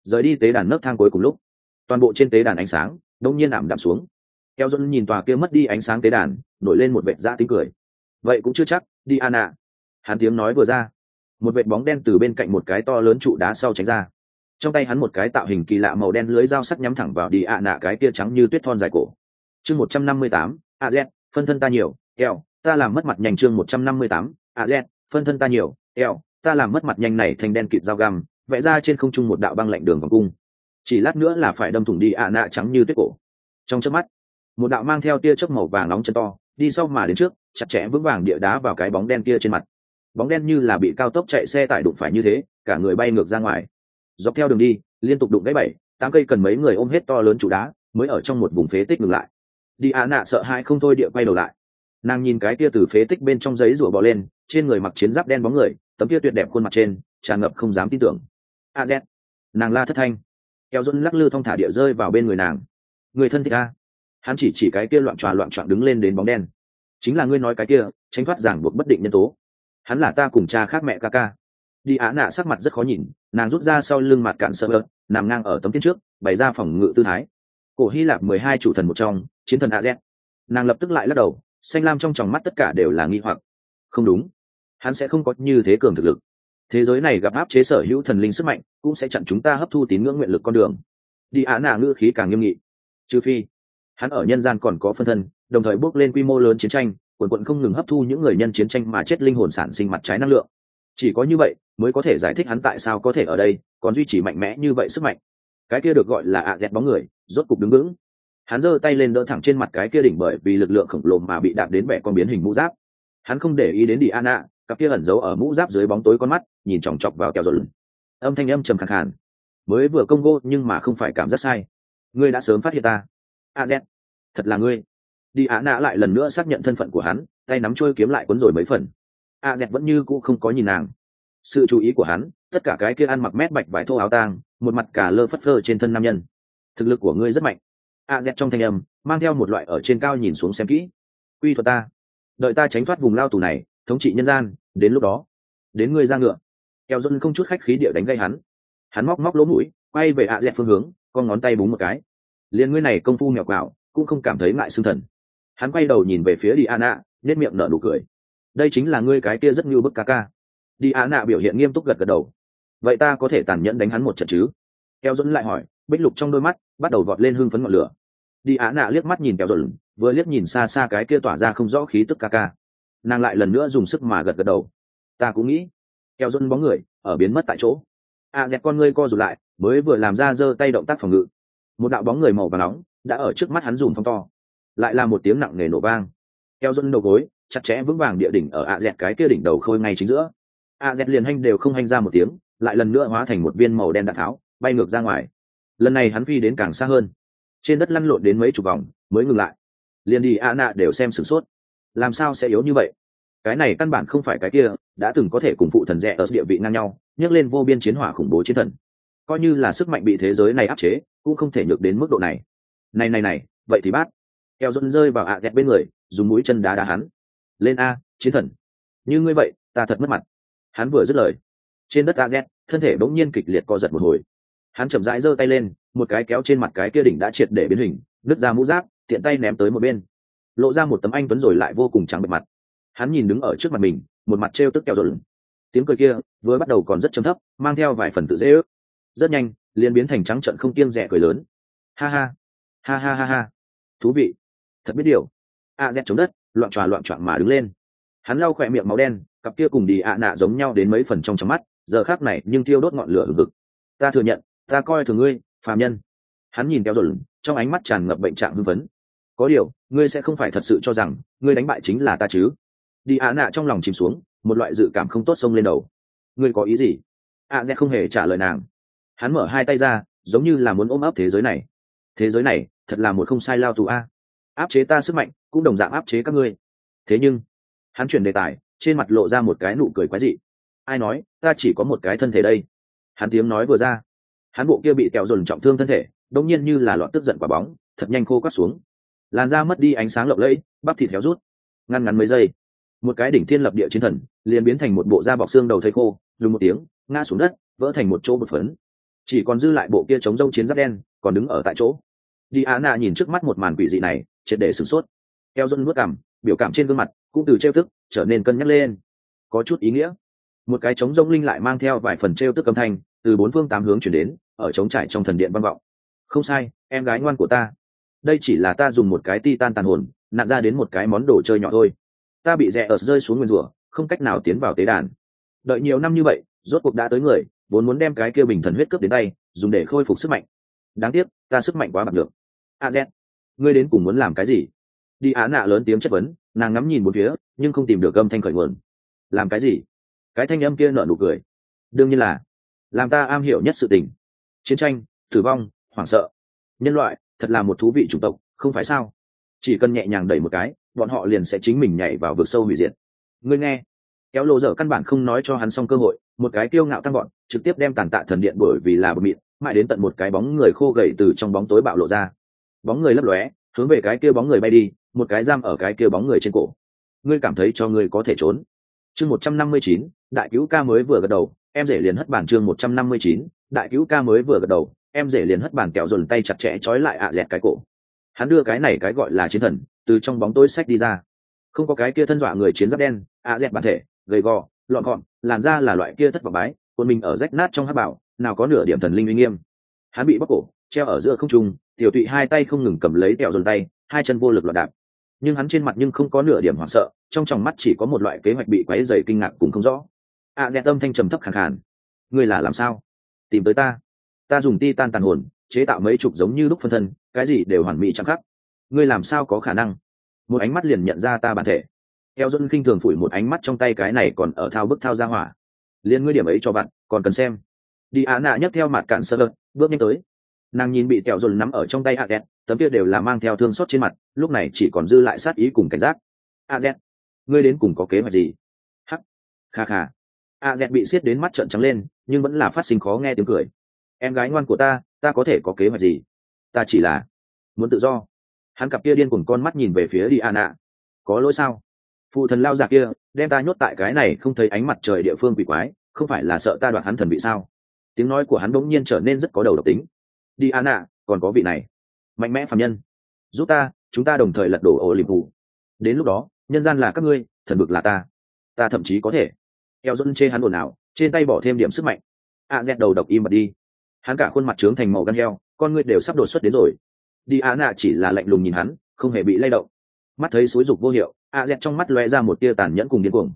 Rời đi tế đàn nấc thang cuối cùng lúc, toàn bộ trên tế đàn ánh sáng đông nhiên ảm đạm xuống. Keo Dôn nhìn tòa kia mất đi ánh sáng tế đàn, nổi lên một vệt dã tính cười. Vậy cũng chưa chắc, Diana. Hắn tiếng nói vừa ra, một vệt bóng đen từ bên cạnh một cái to lớn trụ đá sau tránh ra. Trong tay hắn một cái tạo hình kỳ lạ màu đen lưới dao sắc nhắm thẳng vào Diana cái kia trắng như tuyết thon dài cổ. Chương 158, AZ, phân thân ta nhiều, Keo, ta làm mất mặt nhanh. Chương 158, AZ, phân thân ta nhiều, Keo, ta làm mất mặt nhanh. Này thanh đen kịt dao găm, vẽ ra trên không trung một đạo băng lạnh đường vòng cung. Chỉ lát nữa là phải đâm thủng Diana trắng như tuyết cổ. Trong chớp mắt, một đạo mang theo tia chớp màu vàng nóng chân to đi sau mà đến trước, chặt chẽ vững vàng địa đá vào cái bóng đen kia trên mặt. Bóng đen như là bị cao tốc chạy xe tải đụng phải như thế, cả người bay ngược ra ngoài. Dọc theo đường đi, liên tục đụng gãy 7-8 cây cần mấy người ôm hết to lớn trụ đá, mới ở trong một vùng phế tích ngừng lại. Diana sợ hãi không thôi địa quay đầu lại. Nàng nhìn cái kia từ phế tích bên trong giấy rủa bò lên, trên người mặc chiến giáp đen bóng người, tấm kia tuyệt đẹp khuôn mặt trên tràn ngập không dám tin tưởng. AZ, nàng la thất thanh. Keo Dôn lắc lư thong thả địa rơi vào bên người nàng. Người thân thích a. Hắn chỉ cái kia loạn trọn đứng lên đến bóng đen. Chính là ngươi nói cái kia tránh thoát ràng buộc bất định nhân tố. Hắn là ta cùng cha khác mẹ ca ca. Diana sắc mặt rất khó nhìn, nàng rút ra sau lưng mặt cạn sơ bớt, nằm ngang ở tấm tiên trước, bày ra phòng ngự tư thái. Cổ Hy Lạp 12 chủ thần một trong, chiến thần AZ. Nàng lập tức lại lắc đầu, xanh lam trong tròng mắt tất cả đều là nghi hoặc. Không đúng, hắn sẽ không có như thế cường thực lực. Thế giới này gặp áp chế sở hữu thần linh sức mạnh, cũng sẽ chặn chúng ta hấp thu tín ngưỡng nguyện lực con đường. Diana ngữ khí càng nghiêm nghị. Trừ phi hắn ở nhân gian còn có phân thân, đồng thời bước lên quy mô lớn chiến tranh, quần không ngừng hấp thu những người nhân chiến tranh mà chết linh hồn sản sinh mặt trái năng lượng. Chỉ có như vậy mới có thể giải thích hắn tại sao có thể ở đây còn duy trì mạnh mẽ như vậy sức mạnh. Cái kia được gọi là ạ dẹt bóng người rốt cục đứng vững. Hắn giơ tay lên đỡ thẳng trên mặt cái kia đỉnh bởi vì lực lượng khổng lồ mà bị đạp đến bẻ con biến hình mũ giáp. Hắn không để ý đến Diana, cặp kia ẩn giấu ở mũ giáp dưới bóng tối con mắt nhìn chòng chọc vào Keo Dôn. Âm thanh âm trầm khàn khàn. Mới vừa công vô nhưng mà không phải cảm giác sai. Ngươi đã sớm phát hiện ta. AZ, thật là ngươi. Diana lại lần nữa xác nhận thân phận của hắn, tay nắm chuôi kiếm lại cuốn rồi mấy phần. AZ vẫn như cũ không có nhìn nàng. Sự chú ý của hắn, tất cả cái kia ăn mặc mét bạch vải thô áo tang, một mặt cả lơ phất phơ trên thân nam nhân. Thực lực của ngươi rất mạnh. AZ trong thanh âm mang theo một loại ở trên cao nhìn xuống xem kỹ. Quy thuật ta, đợi ta tránh thoát vùng lao tù này, thống trị nhân gian, đến lúc đó, đến ngươi ra ngựa. Keo Dôn không chút khách khí địa đánh gây hắn. Hắn móc lỗ mũi, quay về AZ phương hướng, con ngón tay búng một cái. Liên ngươi này công phu mèo quào, cũng không cảm thấy ngại xương thần. Hắn quay đầu nhìn về phía Diana, nét miệng nở nụ cười. Đây chính là ngươi cái kia rất như bức ca ca. Diana biểu hiện nghiêm túc gật đầu. Vậy ta có thể tàn nhẫn đánh hắn một trận chứ? Keo Dôn lại hỏi, bích lục trong đôi mắt bắt đầu vọt lên hưng phấn ngọn lửa. Diana liếc mắt nhìn Keo Dôn, vừa liếc nhìn xa xa cái kia tỏa ra không rõ khí tức ca ca. Nàng lại lần nữa dùng sức mà gật đầu. Ta cũng nghĩ. Keo Dôn bóng người ở biến mất tại chỗ. Dẹt con ngươi co rụt lại, mới vừa làm ra giơ tay động tác phòng ngự. Một đạo bóng người màu vàng nóng đã ở trước mắt hắn dùm phong to. Lại là một tiếng nặng nề nổ vang. Keo Dôn đầu gối chặt chẽ vững vàng địa đỉnh ở Dẹt cái kia đỉnh đầu khôi ngay chính giữa. Dẹt liền hành đều không hành ra một tiếng, lại lần nữa hóa thành một viên màu đen đạn tháo, bay ngược ra ngoài. Lần này hắn phi đến càng xa hơn, trên đất lăn lộn đến mấy chục vòng mới ngừng lại. Liền đi Ana đều xem sửng sốt. Làm sao sẽ yếu như vậy? Cái này căn bản không phải cái kia đã từng có thể cùng phụ thần rẽ ở địa vị ngang nhau, nhấc lên vô biên chiến hỏa khủng bố chiến thần. Coi như là sức mạnh bị thế giới này áp chế, cũng không thể nhược đến mức độ này. Này, vậy thì bát. Keo Dôn rơi vào Dẹt bên người, dùng mũi chân đá hắn. Lên a, chiến thần. Như ngươi vậy, ta thật mất mặt. Hắn vừa dứt lời, trên đất Dẹt, thân thể bỗng nhiên kịch liệt co giật một hồi. Hắn chậm rãi giơ tay lên, một cái kéo trên mặt cái kia đỉnh đã triệt để biến hình, nứt ra mũ giáp, tiện tay ném tới một bên, lộ ra một tấm anh tuấn rồi lại vô cùng trắng bệch mặt. Hắn nhìn đứng ở trước mặt mình, một mặt trêu tức Keo Dôn. Tiếng cười kia vừa bắt đầu còn rất trầm thấp, mang theo vài phần tự dễ ước, rất nhanh liền biến thành trắng trợn không kiêng dè cười lớn. Ha ha, thú vị, thật biết điều. Dẹt chống đất, loạn choạng mà đứng lên. Hắn lau khỏe miệng máu đen, cặp kia cùng đi nạ giống nhau đến mấy phần trong mắt, giờ khác này nhưng thiêu đốt ngọn lửa hừng hực. Ta thừa nhận, ta coi thường ngươi, phàm nhân. Hắn nhìn Keo Dôn, trong ánh mắt tràn ngập bệnh trạng hưng phấn. Có điều, ngươi sẽ không phải thật sự cho rằng ngươi đánh bại chính là ta chứ? Đi nạ trong lòng chìm xuống, một loại dự cảm không tốt xông lên đầu. Ngươi có ý gì? Dẹt không hề trả lời nàng. Hắn mở hai tay ra, giống như là muốn ôm ấp thế giới này. Thế giới này thật là một không sai lao tù a. Áp chế ta sức mạnh, cũng đồng dạng áp chế các ngươi. Thế nhưng, hắn chuyển đề tài, trên mặt lộ ra một cái nụ cười quái dị. Ai nói ta chỉ có một cái thân thể đây? Hắn tiếng nói vừa ra, hắn bộ kia bị Keo Dôn trọng thương thân thể đột nhiên như là lọt tức giận quả bóng, thật nhanh khô quắt xuống. Làn da mất đi ánh sáng lộng lẫy, bắp thịt héo rút. Ngắn mấy giây, một cái đỉnh thiên lập địa chiến thần liền biến thành một bộ da bọc xương đầu thây khô, lùm một tiếng ngã xuống đất, vỡ thành một chỗ bột phấn. chỉ còn dư lại bộ kia chống rông chiến giáp đen còn đứng ở tại chỗ. Diana nhìn trước mắt một màn quỷ dị này triệt để sửng sốt. Eo John nuốt cằm, biểu cảm trên gương mặt cũng từ trêu tức trở nên cân nhắc lên, có chút ý nghĩa. Một cái trống rông linh lại mang theo vài phần trêu tức âm thanh từ bốn phương tám hướng chuyển đến, ở trống trải trong thần điện vang vọng. Không sai, em gái ngoan của ta, đây chỉ là ta dùng một cái titan tàn hồn nặn ra đến một cái món đồ chơi nhỏ thôi. Ta bị rẽ ở rơi xuống nguyên rủa, không cách nào tiến vào tế đàn. Đợi nhiều năm như vậy, rốt cuộc đã tới người, vốn muốn đem cái kia bình thần huyết cướp đến tay, dùng để khôi phục sức mạnh. Đáng tiếc, ta sức mạnh quá bạc được. Az, ngươi đến cùng muốn làm cái gì? Đi Á nạ lớn tiếng chất vấn, nàng ngắm nhìn một phía, nhưng không tìm được âm thanh khởi nguồn. Làm cái gì? Cái thanh âm kia nở nụ cười. Đương nhiên là làm ta am hiểu nhất sự tình. Chiến tranh, tử vong, hoảng sợ. Nhân loại, thật là một thú vị chủng tộc, không phải sao? Chỉ cần nhẹ nhàng đẩy một cái, bọn họ liền sẽ chính mình nhảy vào vực sâu hủy diệt. Ngươi nghe, kéo lộ dở căn bản không nói cho hắn xong cơ hội, một cái kiêu ngạo tăng bọn trực tiếp đem tàn tạ thần điện bởi vì là bờ mịn mãi đến tận một cái bóng người khô gầy từ trong bóng tối bạo lộ ra. Bóng người lấp lóe hướng về cái kia bóng người bay đi, một cái giam ở cái kia bóng người trên cổ. Ngươi cảm thấy cho ngươi có thể trốn? Chương 159, đại cứu ca mới vừa gật đầu, em rể liền hất bàn. Chương 159, đại cứu ca mới vừa gật đầu, em rể liền hất bàn, kẹo dồn tay chặt chẽ trói lại dẹt cái cổ. Hắn đưa cái này cái gọi là chiến thần từ trong bóng tối xách đi ra. Không có cái kia thân dọa người chiến giáp đen, dẹt bản thể gầy gò lọn gọn, làn da là loại kia thất vọng bái, quân mình ở rách nát trong hắc bảo, nào có nửa điểm thần linh uy nghiêm. Hắn bị bóc cổ, treo ở giữa không trung, tiểu tụy hai tay không ngừng cầm lấy kẹo dồn tay, hai chân vô lực loạn đạp. Nhưng hắn trên mặt nhưng không có nửa điểm hoảng sợ, trong tròng mắt chỉ có một loại kế hoạch bị quấy dày kinh ngạc cùng không rõ. Dẹt âm thanh trầm thấp khàn khàn. Ngươi là làm sao? Tìm tới ta? Ta dùng titan tàn hồn chế tạo mấy chục giống như lúc phân thân, cái gì đều hoàn mỹ chẳng khắc. Ngươi làm sao có khả năng? Một ánh mắt liền nhận ra ta bản thể. Eo John khinh thường phủi một ánh mắt trong tay, cái này còn ở thao bức thao ra hỏa. Liên ngươi điểm ấy cho bạn, còn cần xem. Đi Á nạ nhấc theo mặt cạn sơ lợt, bước nhanh tới. Nàng nhìn bị Kẹo John nắm ở trong tay Adet, tấm kia đều là mang theo thương xót trên mặt, lúc này chỉ còn dư lại sát ý cùng cảnh giác. Adet, ngươi đến cùng có kế hoạch gì? Hắc, kha kha. Adet bị siết đến mắt trợn trắng lên, nhưng vẫn là phát sinh khó nghe tiếng cười. Em gái ngoan của ta có thể có kế hoạch gì? Ta chỉ là muốn tự do. Hắn cặp kia điên cuồng con mắt nhìn về phía Đi Á nạ. Có lỗi sao? Phụ thần lao già kia đem ta nhốt tại cái này không thấy ánh mặt trời địa phương quỷ quái, không phải là sợ ta đoạt hắn thần vị sao? Tiếng nói của hắn bỗng nhiên trở nên rất có đầu độc tính. Đi An ạ, còn có vị này mạnh mẽ phàm nhân, giúp ta, chúng ta đồng thời lật đổ ổ liềm phủ. Đến lúc đó nhân gian là các ngươi, thần vực là ta thậm chí có thể. Eo John chê hắn ồn ào, trên tay bỏ thêm điểm sức mạnh. Dẹt đầu độc im bặt đi. Hắn cả khuôn mặt trướng thành màu gan heo, con ngươi đều sắp đột xuất đến rồi. Đi An ạ chỉ là lạnh lùng nhìn hắn, không hề bị lay động. Mắt thấy xúi dục vô hiệu, dẹt trong mắt lóe ra một tia tàn nhẫn cùng điên cuồng.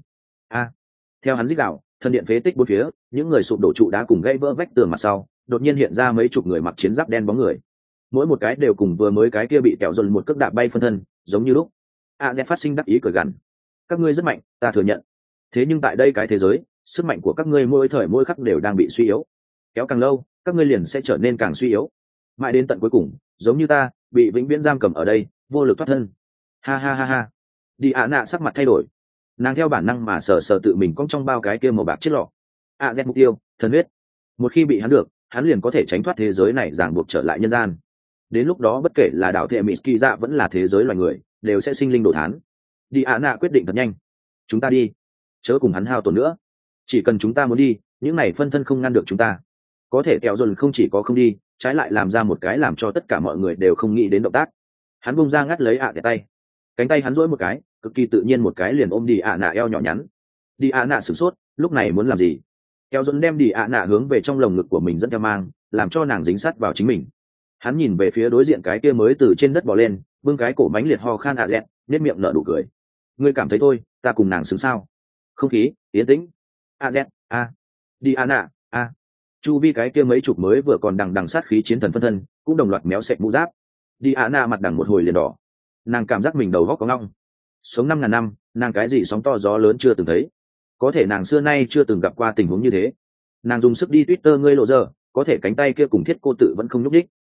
Theo hắn rít gào, thân điện phế tích bốn phía, những người sụp đổ trụ đá cùng gãy vỡ vách tường mặt sau, đột nhiên hiện ra mấy chục người mặc chiến giáp đen bóng người. Mỗi một cái đều cùng vừa mới cái kia bị Kẹo John một cước đạp bay phân thân, giống như lúc. Dẹt phát sinh đắc ý cười gằn. Các ngươi rất mạnh, ta thừa nhận. Thế nhưng tại đây cái thế giới, sức mạnh của các ngươi mỗi thời mỗi khắc đều đang bị suy yếu. Kéo càng lâu, các ngươi liền sẽ trở nên càng suy yếu. Mãi đến tận cuối cùng, giống như ta, bị vĩnh viễn giam cầm ở đây, vô lực thoát thân. Ha ha ha ha. Đi Á nạ sắc mặt thay đổi. Nàng theo bản năng mà sờ sờ tự mình cong trong bao cái kia màu bạc chiếc lọ. Dẹt mục tiêu, thần huyết. Một khi bị hắn được, hắn liền có thể tránh thoát thế giới này, ràng buộc trở lại nhân gian. Đến lúc đó bất kể là đảo thệ Mitsuki dạ vẫn là thế giới loài người, đều sẽ sinh linh đồ thán. Đi Á nạ quyết định thật nhanh. Chúng ta đi, chớ cùng hắn hao tổn nữa. Chỉ cần chúng ta muốn đi, những này phân thân không ngăn được chúng ta. Có thể Kẹo John không chỉ có không đi, trái lại làm ra một cái làm cho tất cả mọi người đều không nghĩ đến động tác. Hắn bung ra ngắt lấy Dẹt tay, cánh tay hắn duỗi một cái, cực kỳ tự nhiên một cái liền ôm Đi Á nạ eo nhỏ nhắn. Đi Á nạ sửng sốt, lúc này muốn làm gì? Kẹo John đem Đi Á nạ hướng về trong lồng ngực của mình dẫn theo mang, làm cho nàng dính sát vào chính mình. Hắn nhìn về phía đối diện cái kia mới từ trên đất bò lên, bưng cái cổ mánh liệt ho khan Dẹt, nét miệng nở nụ cười. Ngươi cảm thấy thôi, ta cùng nàng xứng sao? Không khí yên tĩnh. Dẹt, Đi Á nạ, chu vi cái kia mấy chục mới vừa còn đằng sát khí chiến thần phân thân cũng đồng loạt méo sệt mũ giáp. Đi Á nạ mặt đằng một hồi liền đỏ. Nàng cảm giác mình đầu góc có ngọng. Sống 5.000 năm, nàng cái gì sóng to gió lớn chưa từng thấy. Có thể nàng xưa nay chưa từng gặp qua tình huống như thế. Nàng dùng sức đi Twitter ngươi lộ giờ, có thể cánh tay kia cùng thiết cô tự vẫn không nhúc đích.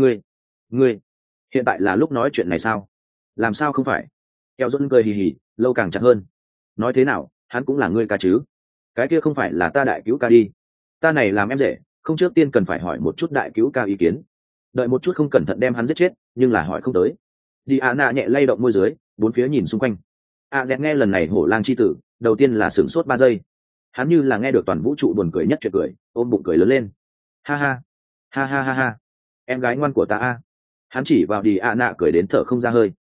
Ngươi, hiện tại là lúc nói chuyện này sao? Làm sao không phải? Eo John cười hì hì, lâu càng chặt hơn. Nói thế nào, hắn cũng là ngươi ca chứ? Cái kia không phải là ta đại cứu ca đi. Ta này làm em rể, không trước tiên cần phải hỏi một chút đại cứu ca ý kiến. Đợi một chút không cẩn thận đem hắn giết chết, nhưng là hỏi không tới. Đi Á nạ nhẹ lay động môi dưới, bốn phía nhìn xung quanh. Dẹt nghe lần này hổ lang chi tử, đầu tiên là sửng sốt 3 giây. Hắn như là nghe được toàn vũ trụ buồn cười nhất chuyện cười, ôm bụng cười lớn lên. Ha ha, Ha ha ha ha, em gái ngoan của ta a. Hắn chỉ vào đi ạ nạ cười đến thở không ra hơi.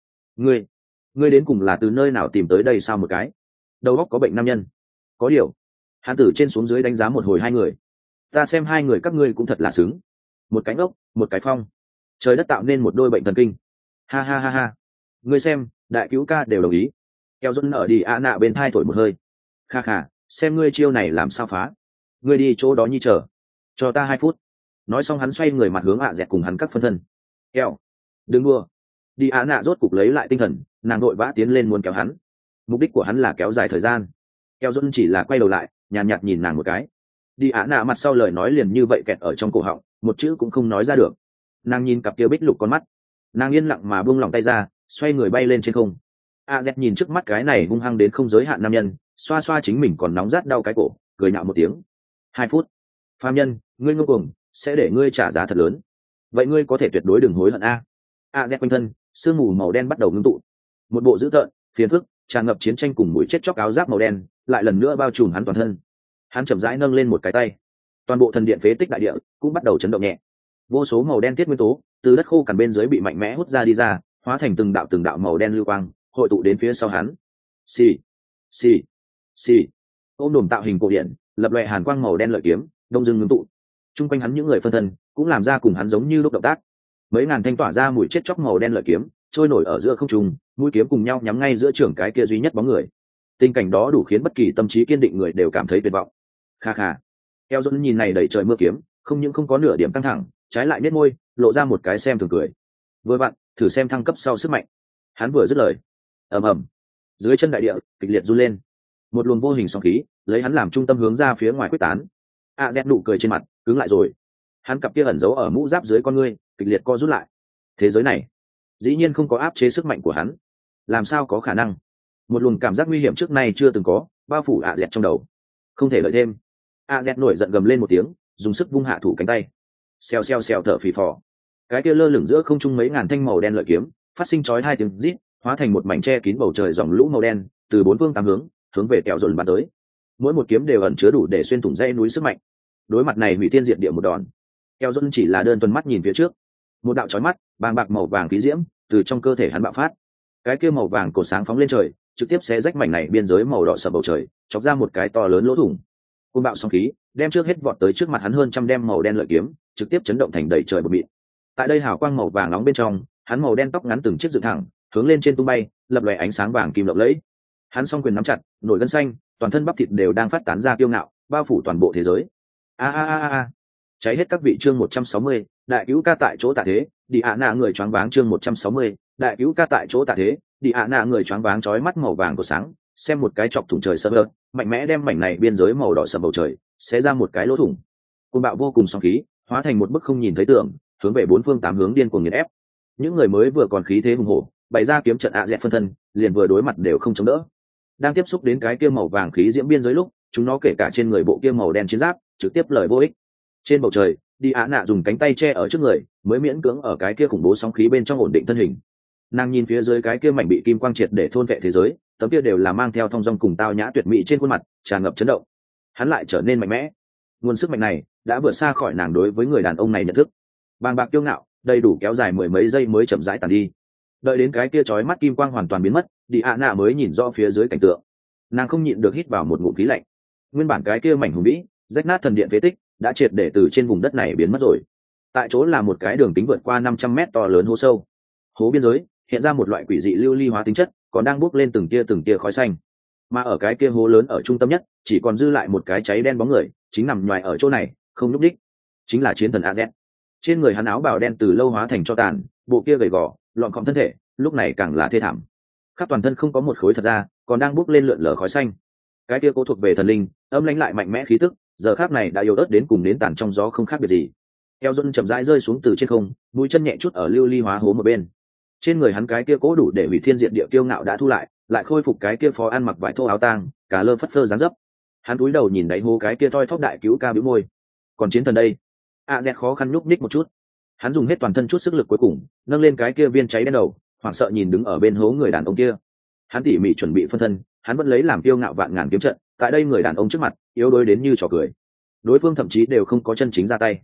Ngươi đến cùng là từ nơi nào tìm tới đây sao một cái đầu óc có bệnh nam nhân. Có điều, hắn từ trên xuống dưới đánh giá một hồi hai người. Ta xem hai người các ngươi cũng thật là xứng, một cái ngốc một cái phong, trời đất tạo nên một đôi bệnh thần kinh. Ha ha ha ha, ngươi xem đại cứu ca đều đồng ý. Eo dẫn ở đi ạ nạ bên thai thổi một hơi. Kha khà, xem ngươi chiêu này làm sao phá. Ngươi đi chỗ đó nhi chờ, cho ta 2 phút. Nói xong hắn xoay người mặt hướng ạ dẹt cùng hắn các phân thân. Eo, đừng đua. Đi ạ nạ rốt cục lấy lại tinh thần, nàng đội vã tiến lên muốn kéo hắn. Mục đích của hắn là kéo dài thời gian. Eo dẫn chỉ là quay đầu lại, nhàn nhạt nhìn nàng một cái. Đi ạ nạ mặt sau lời nói liền như vậy kẹt ở trong cổ họng, một chữ cũng không nói ra được. Nàng nhìn cặp kia bích lục con mắt, nàng yên lặng mà buông lòng tay ra, xoay người bay lên trên không. A Z nhìn trước mắt cái này hung hăng đến không giới hạn nam nhân, xoa xoa chính mình còn nóng rát đau cái cổ, cười nhạo một tiếng. 2 phút. Phàm nhân, ngươi ngông cuồng, sẽ để ngươi trả giá thật lớn. Vậy ngươi có thể tuyệt đối đừng hối hận a. A Z quanh thân, sương mù màu đen bắt đầu ngưng tụ. Một bộ dữ tợn, phiền phức, tràn ngập chiến tranh cùng mũi chết chóc áo giáp màu đen, lại lần nữa bao trùm hắn toàn thân. Hắn chậm rãi nâng lên một cái tay, toàn bộ thần điện phế tích đại địa cũng bắt đầu chấn động nhẹ. Vô số màu đen tiết nguyên tố từ đất khô cằn bên dưới bị mạnh mẽ hút ra đi ra, hóa thành từng đạo màu đen lưu quang, hội tụ đến phía sau hắn. Xì, xì, xì. Ôm đồm tạo hình cổ điển, lập loè hàn quang màu đen lợi kiếm, đông dưng ngưng tụ. Trung quanh hắn những người phân thân cũng làm ra cùng hắn giống như lúc động tác. Mấy ngàn thanh tỏa ra mùi chết chóc màu đen lợi kiếm, trôi nổi ở giữa không trung, mũi kiếm cùng nhau nhắm ngay giữa trưởng cái kia duy nhất bóng người. Tình cảnh đó đủ khiến bất kỳ tâm trí kiên định người đều cảm thấy tuyệt vọng. Kha kha. Eo Dũng nhìn này đầy trời mưa kiếm, không những không có nửa điểm căng thẳng, trái lại nhếch môi, lộ ra một cái xem thường cười. Vừa vặn, thử xem thăng cấp sau sức mạnh. Hắn vừa dứt lời, ầm ầm, dưới chân đại địa kịch liệt run lên, một luồng vô hình sóng khí lấy hắn làm trung tâm hướng ra phía ngoài quyết tán. A Z nụ cười trên mặt cứng lại rồi, hắn cặp kia ẩn giấu ở mũ giáp dưới con ngươi kịch liệt co rút lại. Thế giới này dĩ nhiên không có áp chế sức mạnh của hắn, làm sao có khả năng? Một luồng cảm giác nguy hiểm trước nay chưa từng có bao phủ A Z trong đầu, không thể lợi thêm. A Z nổi giận gầm lên một tiếng, dùng sức vung hạ thủ cánh tay, xèo xèo xèo thở phì phò. Cái kia lơ lửng giữa không trung mấy ngàn thanh màu đen lợi kiếm phát sinh chói 2 tiếng rít, hóa thành một mảnh che kín bầu trời dòng lũ màu đen, từ 4 phương 8 hướng về kẹo dồn bắn tới. Mỗi một kiếm đều ẩn chứa đủ để xuyên thủng dãy núi sức mạnh. Đối mặt này hủy thiên diệt địa một đòn, kẹo dồn chỉ là đơn thuần mắt nhìn phía trước, một đạo chói mắt bàng bạc màu vàng khí diễm từ trong cơ thể hắn bạo phát. Cái kia màu vàng cổ sáng phóng lên trời, trực tiếp xé rách mảnh này biên giới màu đỏ sầm bầu trời, chọc ra một cái to lớn lỗ thủng. Cơn bạo sóng khí đem trước hết vọt tới trước mặt hắn hơn trăm đem màu đen lợi kiếm, trực tiếp chấn động thành đầy trời bụi mịn. Tại đây hào quang màu vàng nóng bên trong, hắn màu đen tóc ngắn từng chiếc dựng thẳng, hướng lên trên tung bay, lập lòe ánh sáng vàng kim lộng lẫy. Hắn song quyền nắm chặt, nổi gân xanh, toàn thân bắp thịt đều đang phát tán ra kiêu ngạo, bao phủ toàn bộ thế giới. A a a a. Cháy hết các vị chương 160, đại cứu ca tại chỗ tạ thế, đi ạ nạ người choáng váng chương 160, đại cứu ca tại chỗ tạ thế, đi ạ nạ người choáng váng chói mắt màu vàng của sáng, xem một cái chọc thủng trời sơ vơ, mạnh mẽ đem mảnh này biên giới màu đỏ sầm bầu trời, xé ra một cái lỗ thủng. Cơn bạo vô cùng sóng khí, hóa thành một bức không nhìn thấy tưởng, hướng về 4 phương 8 hướng điên cuồng nghiền ép. Những người mới vừa còn khí thế hùng hổ, bày ra kiếm trận ạ dẹt phân thân, liền vừa đối mặt đều không chống đỡ. Đang tiếp xúc đến cái kia màu vàng khí diễm biên giới lúc, chúng nó kể cả trên người bộ kia màu đen chiến giáp, trực tiếp lời vô ích. Trên bầu trời, đi ạ nạ dùng cánh tay che ở trước người, mới miễn cưỡng ở cái kia khủng bố sóng khí bên trong ổn định thân hình. Nàng nhìn phía dưới cái kia mảnh bị kim quang triệt để thôn vệ thế giới, tấm kia đều là mang theo thong dong cùng tao nhã tuyệt mỹ trên khuôn mặt, tràn ngập chấn động. Hắn lại trở nên mạnh mẽ. Nguồn sức mạnh này đã vượt xa khỏi nàng đối với người đàn ông này nhận thức. Bàng bạc kiêu ngạo, đầy đủ kéo dài mười mấy giây mới chậm rãi tàn đi. Đợi đến cái kia chói mắt kim quang hoàn toàn biến mất, đi ạ nạ mới nhìn rõ phía dưới cảnh tượng. Nàng không nhịn được hít vào một ngụm khí lạnh. Nguyên bản cái kia mảnh hùng vĩ, rách nát thần điện phế tích, đã triệt để từ trên vùng đất này biến mất rồi. Tại chỗ là một cái đường kính vượt qua 500 mét to lớn hố sâu. Hố biên giới hiện ra một loại quỷ dị lưu ly hóa tính chất, còn đang bốc lên từng tia khói xanh. Mà ở cái kia hố lớn ở trung tâm nhất, chỉ còn dư lại một cái cháy đen bóng người, chính nằm nhoài ở chỗ này, không nhúc nhích. Chính là chiến thần AZ. Trên người hắn áo bào đen từ lâu hóa thành tro tàn, bộ kia gầy gò, lọn khom thân thể, lúc này càng là thê thảm. Khắp toàn thân không có một khối thật ra, còn đang bốc lên lượn lờ khói xanh. Cái kia cố thuộc về thần linh, âm lãnh lại mạnh mẽ khí tức, giờ khắc này đã yếu ớt đến cùng nến tàn trong gió không khác biệt gì. Eo Dôn chậm rãi rơi xuống từ trên không, mũi chân nhẹ chút ở lưu ly hóa hố một bên. Trên người hắn cái kia cố đủ để hủy thiên diệt địa kiêu ngạo đã thu lại khôi phục cái kia phó ăn mặc vải thô áo tang, cả lơ phất phơ dáng dấp. Hắn cúi đầu nhìn đáy hố cái kia thoi thóp đại cứu ca bĩu môi. Còn chiến thần đây? Z khó khăn nhúc nhích một chút. Hắn dùng hết toàn thân chút sức lực cuối cùng, nâng lên cái kia viên cháy đen đầu, hoảng sợ nhìn đứng ở bên hố người đàn ông kia. Hắn tỉ mỉ chuẩn bị phân thân, hắn vẫn lấy làm kiêu ngạo vạn ngàn kiếm trận, tại đây người đàn ông trước mặt, yếu đuối đến như trò cười. Đối phương thậm chí đều không có chân chính ra tay.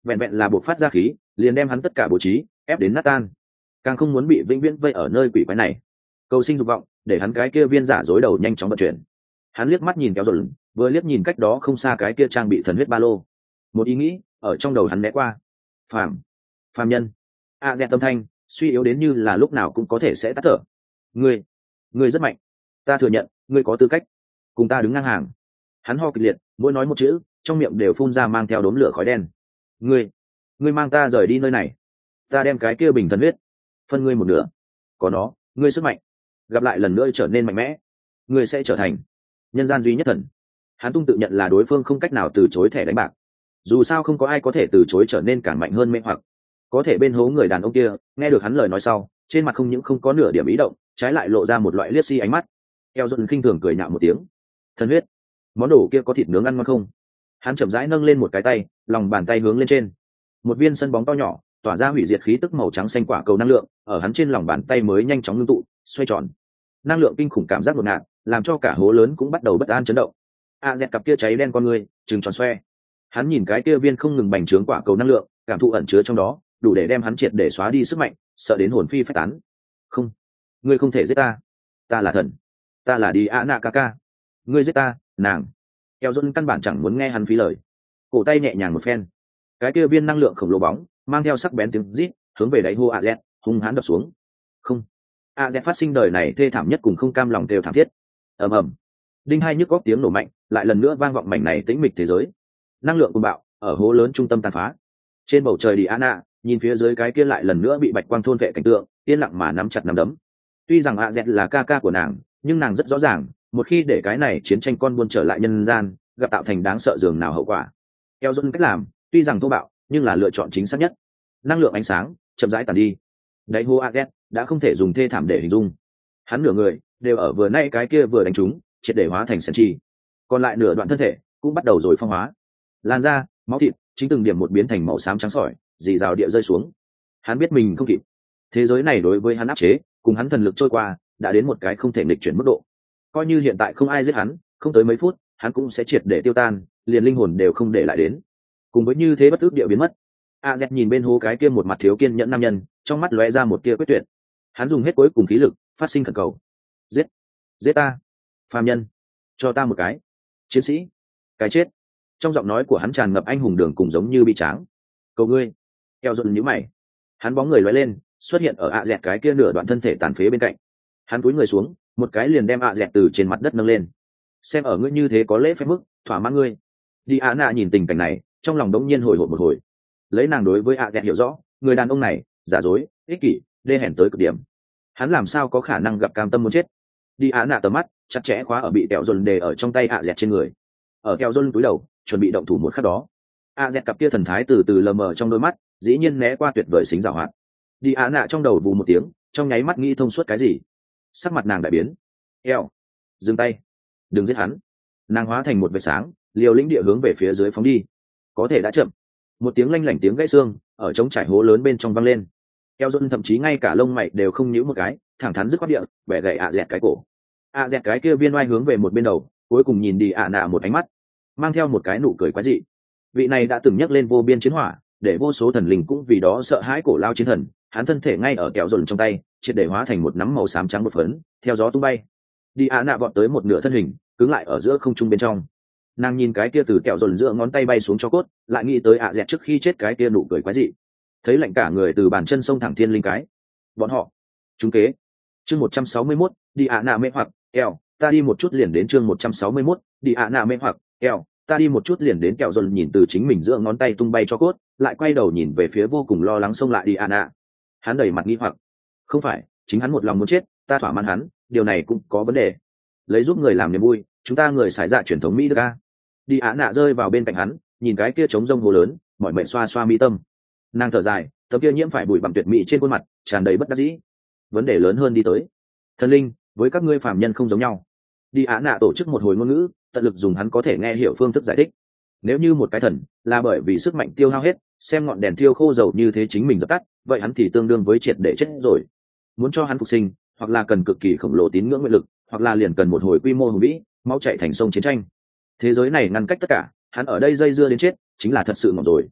vẹn vẹn là buộc phát ra khí liền đem hắn tất cả bố trí ép đến nát tan, càng không muốn bị vĩnh viễn vây ở nơi quỷ quái này. Cầu sinh dục vọng để hắn cái kia viên giả dối đầu nhanh chóng vận chuyển. Hắn liếc mắt nhìn kéo rồi, vừa liếc nhìn cách đó không xa cái kia trang bị thần huyết ba lô, một ý nghĩ ở trong đầu hắn né qua. Phàm nhân. Dẹt tâm thanh suy yếu đến như là lúc nào cũng có thể sẽ tắt thở. Ngươi rất mạnh, ta thừa nhận ngươi có tư cách cùng ta đứng ngang hàng. Hắn ho kịch liệt, mỗi nói một chữ trong miệng đều phun ra mang theo đốm lửa khói đen. Ngươi mang ta rời đi nơi này, ta đem cái kia bình thần huyết phân ngươi một nửa, có nó ngươi sức mạnh gặp lại lần nữa trở nên mạnh mẽ, ngươi sẽ trở thành nhân gian duy nhất thần. Hắn tung tự nhận là đối phương không cách nào từ chối thẻ đánh bạc, dù sao không có ai có thể từ chối trở nên càng mạnh hơn mê hoặc. Có thể bên hố người đàn ông kia nghe được hắn lời nói sau, trên mặt không những không có nửa điểm ý động, trái lại lộ ra một loại liếc xi ánh mắt. Eo dần khinh thường cười nhạo một tiếng. Thần huyết, món đồ kia có thịt nướng ăn ngon không? Hắn chậm rãi nâng lên một cái tay, lòng bàn tay hướng lên trên, một viên sân bóng to nhỏ tỏa ra hủy diệt khí tức màu trắng xanh quả cầu năng lượng ở hắn trên lòng bàn tay mới nhanh chóng ngưng tụ xoay tròn. Năng lượng kinh khủng cảm giác ngột ngạt làm cho cả hố lớn cũng bắt đầu bất an chấn động. Dẹt cặp kia cháy đen con người trừng tròn xoe, hắn nhìn cái kia viên không ngừng bành trướng quả cầu năng lượng, cảm thụ ẩn chứa trong đó đủ để đem hắn triệt để xóa đi sức mạnh, sợ đến hồn phi phách tán. Không, ngươi không thể giết ta, ta là thần, ta là đi ạ nạ ca ca, ngươi giết ta nàng. Eo Dôn căn bản chẳng muốn nghe hắn phí lời, cổ tay nhẹ nhàng một phen, cái kia viên năng lượng khổng lồ bóng mang theo sắc bén tiếng rít hướng về đáy hô Azet hung hãn đập xuống. Không, Azet phát sinh đời này thê thảm nhất cùng không cam lòng đều thảm thiết. Ầm ầm, đinh hai nhức góc tiếng nổ mạnh lại lần nữa vang vọng mảnh này tĩnh mịch thế giới. Năng lượng cuồng bạo ở hố lớn trung tâm tàn phá. Trên bầu trời Diana nhìn phía dưới cái kia lại lần nữa bị bạch quang thôn vệ cảnh tượng, yên lặng mà nắm chặt nắm đấm. Tuy rằng Azet là ca ca của nàng, nhưng nàng rất rõ ràng, một khi để cái này chiến tranh con buôn trở lại nhân gian, gặp tạo thành đáng sợ dường nào hậu quả. Eo Dôn cách làm tuy rằng thô bạo nhưng là lựa chọn chính xác nhất. Năng lượng ánh sáng chậm rãi tàn đi, đáy hố Azet đã không thể dùng thê thảm để hình dung. Hắn nửa người đều ở vừa nay cái kia vừa đánh trúng triệt để hóa thành sền chi, còn lại nửa đoạn thân thể cũng bắt đầu rồi phong hóa, lan da máu thịt chính từng điểm một biến thành màu xám trắng sỏi dì rào địa rơi xuống. Hắn biết mình không kịp, thế giới này đối với hắn áp chế cùng hắn thần lực trôi qua đã đến một cái không thể nghịch chuyển mức độ. Coi như hiện tại không ai giết hắn, không tới mấy phút hắn cũng sẽ triệt để tiêu tan, liền linh hồn đều không để lại đến. Cùng với như thế bất ước địa biến mất, Azet nhìn bên hố cái kia một mặt thiếu kiên nhẫn nam nhân, trong mắt lóe ra một tia quyết tuyệt. Hắn dùng hết cuối cùng khí lực phát sinh khẩn cầu: giết ta, phàm nhân, cho ta một cái chiến sĩ cái chết. Trong giọng nói của hắn tràn ngập anh hùng đường cùng giống như bi tráng. Cầu ngươi. Eo Dôn nhíu mày, hắn bóng người lóe lên xuất hiện ở Azet cái kia nửa đoạn thân thể tàn phế bên cạnh. Hắn cúi người xuống, một cái liền đem Azet từ trên mặt đất nâng lên. Xem ở ngươi như thế có lễ phép mức, thỏa mãn ngươi. Diana nhìn tình cảnh này, trong lòng đống nhiên hồi hộp một hồi. Lấy nàng đối với Azet hiểu rõ, người đàn ông này giả dối, ích kỷ, đê hèn tới cực điểm. Hắn làm sao có khả năng gặp cam tâm muốn chết. Diana tầm mắt chặt chẽ khóa ở bị kẹo dồn đề ở trong tay Azet trên người. Ở kẹo dồn túi đầu chuẩn bị động thủ một khắc đó, Azet cặp kia thần thái từ từ lờ mờ trong đôi mắt dĩ nhiên né qua tuyệt vời xính giảo hoạt. Diana trong đầu vù một tiếng, trong nháy mắt nghĩ thông suốt cái gì. Sắc mặt nàng đại biến. Eo, dừng tay, đừng giết hắn. Nàng hóa thành một vệt sáng, liều lĩnh địa hướng về phía dưới phóng đi. Có thể đã chậm. Một tiếng lanh lảnh tiếng gãy xương ở trống trải hố lớn bên trong vang lên. Eo Dôn thậm chí ngay cả lông mày đều không nhíu một cái, thẳng thắn dứt khoát địa bẻ gãy Azet cái cổ. Azet cái kia viên oai hướng về một bên đầu, cuối cùng nhìn Diana một ánh mắt, mang theo một cái nụ cười quái dị. Vị này đã từng nhắc lên vô biên chiến hỏa, để vô số thần linh cũng vì đó sợ hãi cổ lao chiến thần. Hắn thân thể ngay ở kẹo dồn trong tay triệt để hóa thành một nắm màu xám trắng bột phấn, theo gió tung bay. Diana vọt tới một nửa thân hình, cứng lại ở giữa không trung bên trong. Nàng nhìn cái kia từ kẹo dồn giữa ngón tay bay xuống cho cốt, lại nghĩ tới Azet trước khi chết cái kia nụ cười quái dị. Thấy lạnh cả người từ bàn chân sông thẳng thiên linh cái. Bọn họ trúng kế. Chương 161, Diana mê hoặc, kẹo, ta đi một chút liền đến chương 161, Diana mê hoặc, kẹo, ta đi một chút liền đến. Kẹo dồn nhìn từ chính mình giữa ngón tay tung bay cho cốt, lại quay đầu nhìn về phía vô cùng lo lắng xông lại Diana. Hắn đầy mặt nghi hoặc. Không phải, chính hắn một lòng muốn chết, ta thỏa mãn hắn, điều này cũng có vấn đề. Lấy giúp người làm niềm vui, chúng ta người xài dạ truyền thống Mỹ được a. Diana rơi vào bên cạnh hắn, nhìn cái kia trống rông hồ lớn, mỏi mệt xoa xoa mi tâm. Nàng thở dài, tấm kia nhiễm phải bụi bặm tuyệt mỹ trên khuôn mặt tràn đầy bất đắc dĩ. Vấn đề lớn hơn đi tới. Thần linh với các ngươi phàm nhân không giống nhau. Diana tổ chức một hồi ngôn ngữ, tận lực dùng hắn có thể nghe hiểu phương thức giải thích. Nếu như một cái thần là bởi vì sức mạnh tiêu hao hết, xem ngọn đèn thiêu khô dầu như thế chính mình dập tắt, vậy hắn thì tương đương với triệt để chết rồi. Muốn cho hắn phục sinh, hoặc là cần cực kỳ khổng lồ tín ngưỡng nguyện lực, hoặc là liền cần một hồi quy mô hùng vĩ, máu chảy thành sông chiến tranh. Thế giới này ngăn cách tất cả, hắn ở đây dây dưa đến chết, chính là thật sự ngỏm rồi.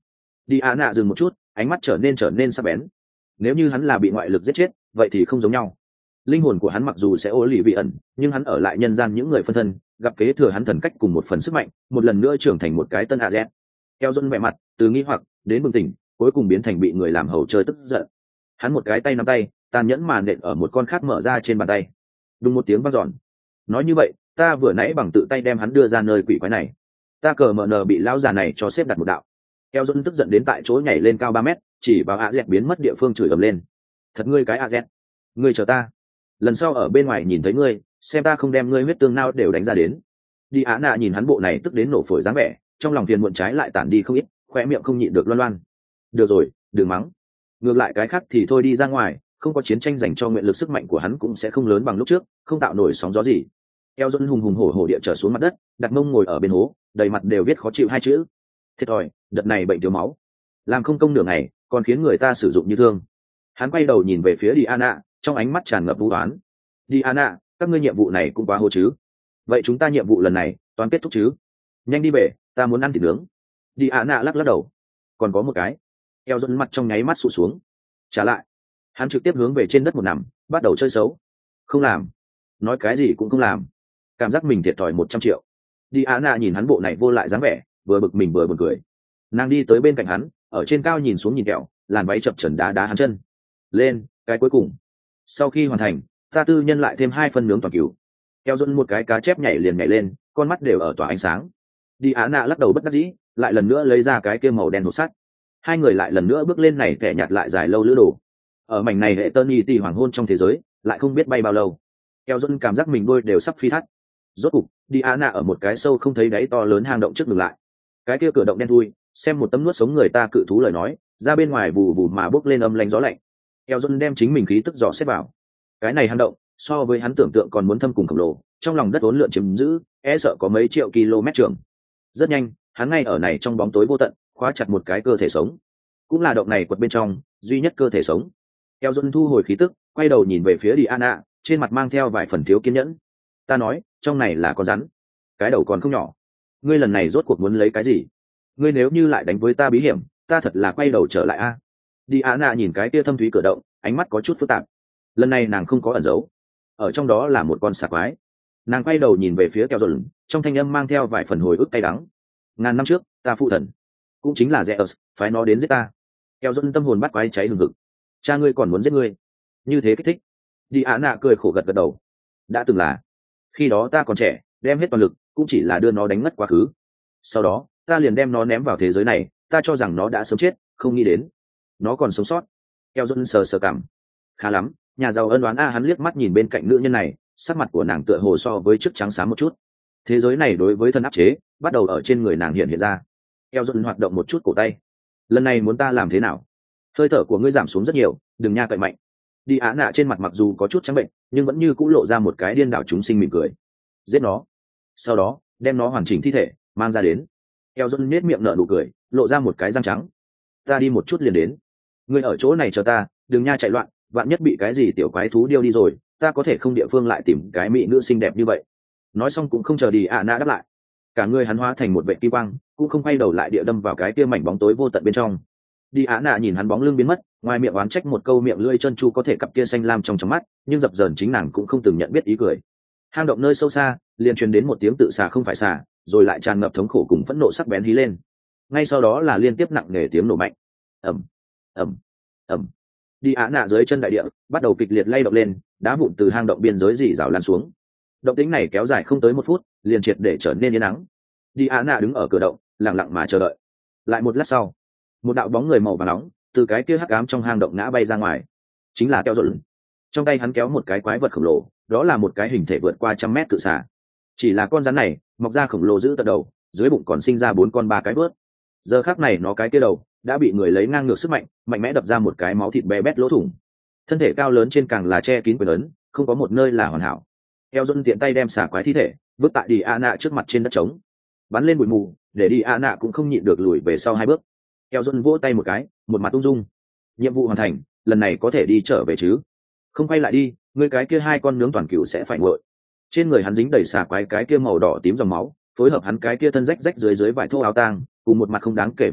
Đi ạ nạ dừng một chút, ánh mắt trở nên sắc bén. Nếu như hắn là bị ngoại lực giết chết, vậy thì không giống nhau. Linh hồn của hắn mặc dù sẽ ô lì vị ẩn, nhưng hắn ở lại nhân gian những người phân thân, gặp kế thừa hắn thần cách cùng một phần sức mạnh, một lần nữa trưởng thành một cái tân a z. Keo Dôn vẻ mặt từ nghi hoặc đến bừng tỉnh, cuối cùng biến thành bị người làm hầu chơi tức giận. Hắn một cái tay nắm tay, tàn nhẫn mà nện ở một con khác mở ra trên bàn tay. Đùng một tiếng vang dọn. Nói như vậy, ta vừa nãy bằng tự tay đem hắn đưa ra nơi quỷ quái này. Ta cờ mờ nờ bị lão già này cho xếp đặt một đạo. Keo Dôn tức giận đến tại chỗ nhảy lên cao 3 mét, chỉ vào a z biến mất địa phương chửi ầm lên. Thật ngươi cái a z, ngươi chờ ta. Lần sau ở bên ngoài nhìn thấy ngươi, xem ta không đem ngươi huyết tương nao đều đánh ra đến. Đi Á Nạ nhìn hắn bộ này tức đến nổ phổi dáng vẻ, trong lòng phiền muộn trái lại tản đi không ít, khóe miệng không nhịn được loan loan. Được rồi, đừng mắng. Ngược lại cái khác thì thôi đi ra ngoài, không có chiến tranh dành cho nguyện lực sức mạnh của hắn cũng sẽ không lớn bằng lúc trước, không tạo nổi sóng gió gì. Eo Dôn hùng hùng hổ hổ địa trở xuống mặt đất, đặt mông ngồi ở bên hố, đầy mặt đều viết khó chịu hai chữ. Thiệt thòi, đợt này bệnh thiếu máu, làm không công nửa ngày, còn khiến người ta sử dụng như thương. Hắn quay đầu nhìn về phía Diana, trong ánh mắt tràn ngập vũ oán. Diana, các ngươi nhiệm vụ này cũng quá hô chứ. Vậy chúng ta nhiệm vụ lần này toàn kết thúc chứ? Nhanh đi về, ta muốn ăn thịt nướng. Diana lắc lắc đầu. Còn có một cái. Eo Dôn mặt trong nháy mắt sụt xuống. Trả lại. Hắn trực tiếp hướng về trên đất một nằm, bắt đầu chơi xấu. Không làm. Nói cái gì cũng không làm. Cảm giác mình thiệt thòi 100 triệu. Diana nhìn hắn bộ này vô lại dáng vẻ, vừa bực mình vừa buồn cười. Nàng đi tới bên cạnh hắn, ở trên cao nhìn xuống nhìn kẹo, làn váy chập chờn đá đá hắn chân. Lên, cái cuối cùng. Sau khi hoàn thành, ta tư nhân lại thêm 2 phần nướng toàn cừu. Eo Dôn một cái cá chép nhảy liền nhảy lên, con mắt đều ở tỏa ánh sáng. Diana lắc đầu bất đắc dĩ, lại lần nữa lấy ra cái kia màu đen hộp sắt. Hai người lại lần nữa bước lên này kẻ nhạt lại dài lâu lữ đồ. Ở mảnh này hệ Tony tỷ hoàng hôn trong thế giới, lại không biết bay bao lâu. Eo Dôn cảm giác mình đôi đều sắp phi thắt. Rốt cục, Diana ở một cái sâu không thấy đáy to lớn hang động trước ngừng lại. Cái kia cửa động đen thui, xem một tấm nuốt sống người ta cự thú lời nói, ra bên ngoài vù vù mà bốc lên âm lạnh gió lạnh. Eo Dôn đem chính mình khí tức dò xét vào. Cái này hang động, so với hắn tưởng tượng còn muốn thâm cùng khổng lồ, trong lòng đất uốn lượn chiếm giữ, e sợ có mấy triệu km trường. Rất nhanh, hắn ngay ở này trong bóng tối vô tận, khóa chặt một cái cơ thể sống. Cũng là động này quật bên trong, duy nhất cơ thể sống. Eo Dôn thu hồi khí tức, quay đầu nhìn về phía Diana, trên mặt mang theo vài phần thiếu kiên nhẫn. Ta nói, trong này là con rắn, cái đầu còn không nhỏ. Ngươi lần này rốt cuộc muốn lấy cái gì? Ngươi nếu như lại đánh với ta bí hiểm, ta thật là quay đầu trở lại a. Diana nhìn cái kia thâm thúy cửa động, ánh mắt có chút phức tạp. Lần này nàng không có ẩn giấu, ở trong đó là một con xà quái. Nàng quay đầu nhìn về phía Keo Dôn, trong thanh âm mang theo vài phần hồi ức cay đắng. Ngàn năm trước, ta phụ thần, cũng chính là Zeus, phái nó đến giết ta. Keo Dôn tâm hồn bắt quái cháy hừng hực. Cha ngươi còn muốn giết ngươi? Như thế kích thích. Diana cười khổ gật gật đầu. Đã từng là, khi đó ta còn trẻ, đem hết toàn lực, cũng chỉ là đưa nó đánh ngất quá khứ. Sau đó, ta liền đem nó ném vào thế giới này, ta cho rằng nó đã sớm chết, không nghĩ đến nó còn sống sót. Keo Dôn sờ sờ cảm. Khá lắm, nhà giàu ân oán a. Hắn liếc mắt nhìn bên cạnh nữ nhân này, sắc mặt của nàng tựa hồ so với trước trắng xám một chút. Thế giới này đối với thân áp chế bắt đầu ở trên người nàng hiện ra. Eo Dôn hoạt động một chút cổ tay. Lần này muốn ta làm thế nào? Hơi thở của ngươi giảm xuống rất nhiều, đừng nha cậy mạnh. Đi Á Nạ trên mặt mặc dù có chút trắng bệnh, nhưng vẫn như cũ lộ ra một cái điên đảo chúng sinh mỉm cười. Giết nó, sau đó đem nó hoàn chỉnh thi thể mang ra đến. Eo Dôn nết miệng nở nụ cười, lộ ra một cái răng trắng. Ta đi một chút liền đến. Ngươi ở chỗ này chờ ta, đừng nha chạy loạn, vạn nhất bị cái gì tiểu quái thú điêu đi rồi, ta có thể không địa phương lại tìm cái mỹ nữ xinh đẹp như vậy. Nói xong cũng không chờ đi Á Nạ đáp lại, cả người hắn hóa thành một vệ kim quang, cũng không quay đầu lại địa đâm vào cái kia mảnh bóng tối vô tận bên trong. Đi Á Nạ nhìn hắn bóng lưng biến mất, ngoài miệng oán trách một câu, miệng lưỡi chân chu có thể cặp kia xanh lam trong mắt, nhưng dập dờn chính nàng cũng không từng nhận biết ý cười. Hang động nơi sâu xa, liền truyền đến một tiếng tự xà không phải xà, rồi lại tràn ngập thống khổ cùng phẫn nộ sắc bén hí lên. Ngay sau đó là liên tiếp nặng nề tiếng nổ mạnh. Ầm, ầm, ầm. Đi Á Nạ dưới chân đại địa bắt đầu kịch liệt lay động lên, đá vụn từ hang động biên giới rỉ rào lan xuống. Động tĩnh này kéo dài không tới 1 phút, liền triệt để trở nên yên ắng. Đi Á Nạ đứng ở cửa động, lặng lặng mà chờ đợi. Lại một lát sau, một đạo bóng người màu vàng nóng từ cái kia hắc ám trong hang động ngã bay ra ngoài. Chính là Keo Dôn. Trong tay hắn kéo một cái quái vật khổng lồ, đó là một cái hình thể vượt qua 100 mét cự xà. Chỉ là con rắn này mọc ra khổng lồ giữ tận đầu, dưới bụng còn sinh ra 4 con 3 cái vớt. Giờ khắc này nó cái kia đầu đã bị người lấy ngang ngược sức mạnh, mạnh mẽ đập ra một cái máu thịt bé bét lỗ thủng. Thân thể cao lớn trên càng là che kín quyền lớn, không có một nơi là hoàn hảo. Keo Dôn tiện tay đem xà quái thi thể vứt tại Đi Á Nạ trước mặt trên đất trống, bắn lên bụi mù, để Đi Á Nạ cũng không nhịn được lùi về sau 2 bước. Keo Dôn vỗ tay một cái, một mặt ung dung. Nhiệm vụ hoàn thành, lần này có thể đi trở về chứ? Không quay lại đi, ngươi cái kia 2 con nướng toàn cừu sẽ phải nguội. Trên người hắn dính đầy xà quái cái kia màu đỏ tím dòng máu, phối hợp hắn cái kia thân rách rách dưới vải thô áo tang, cùng một mặt không đáng kể vẻ mặt,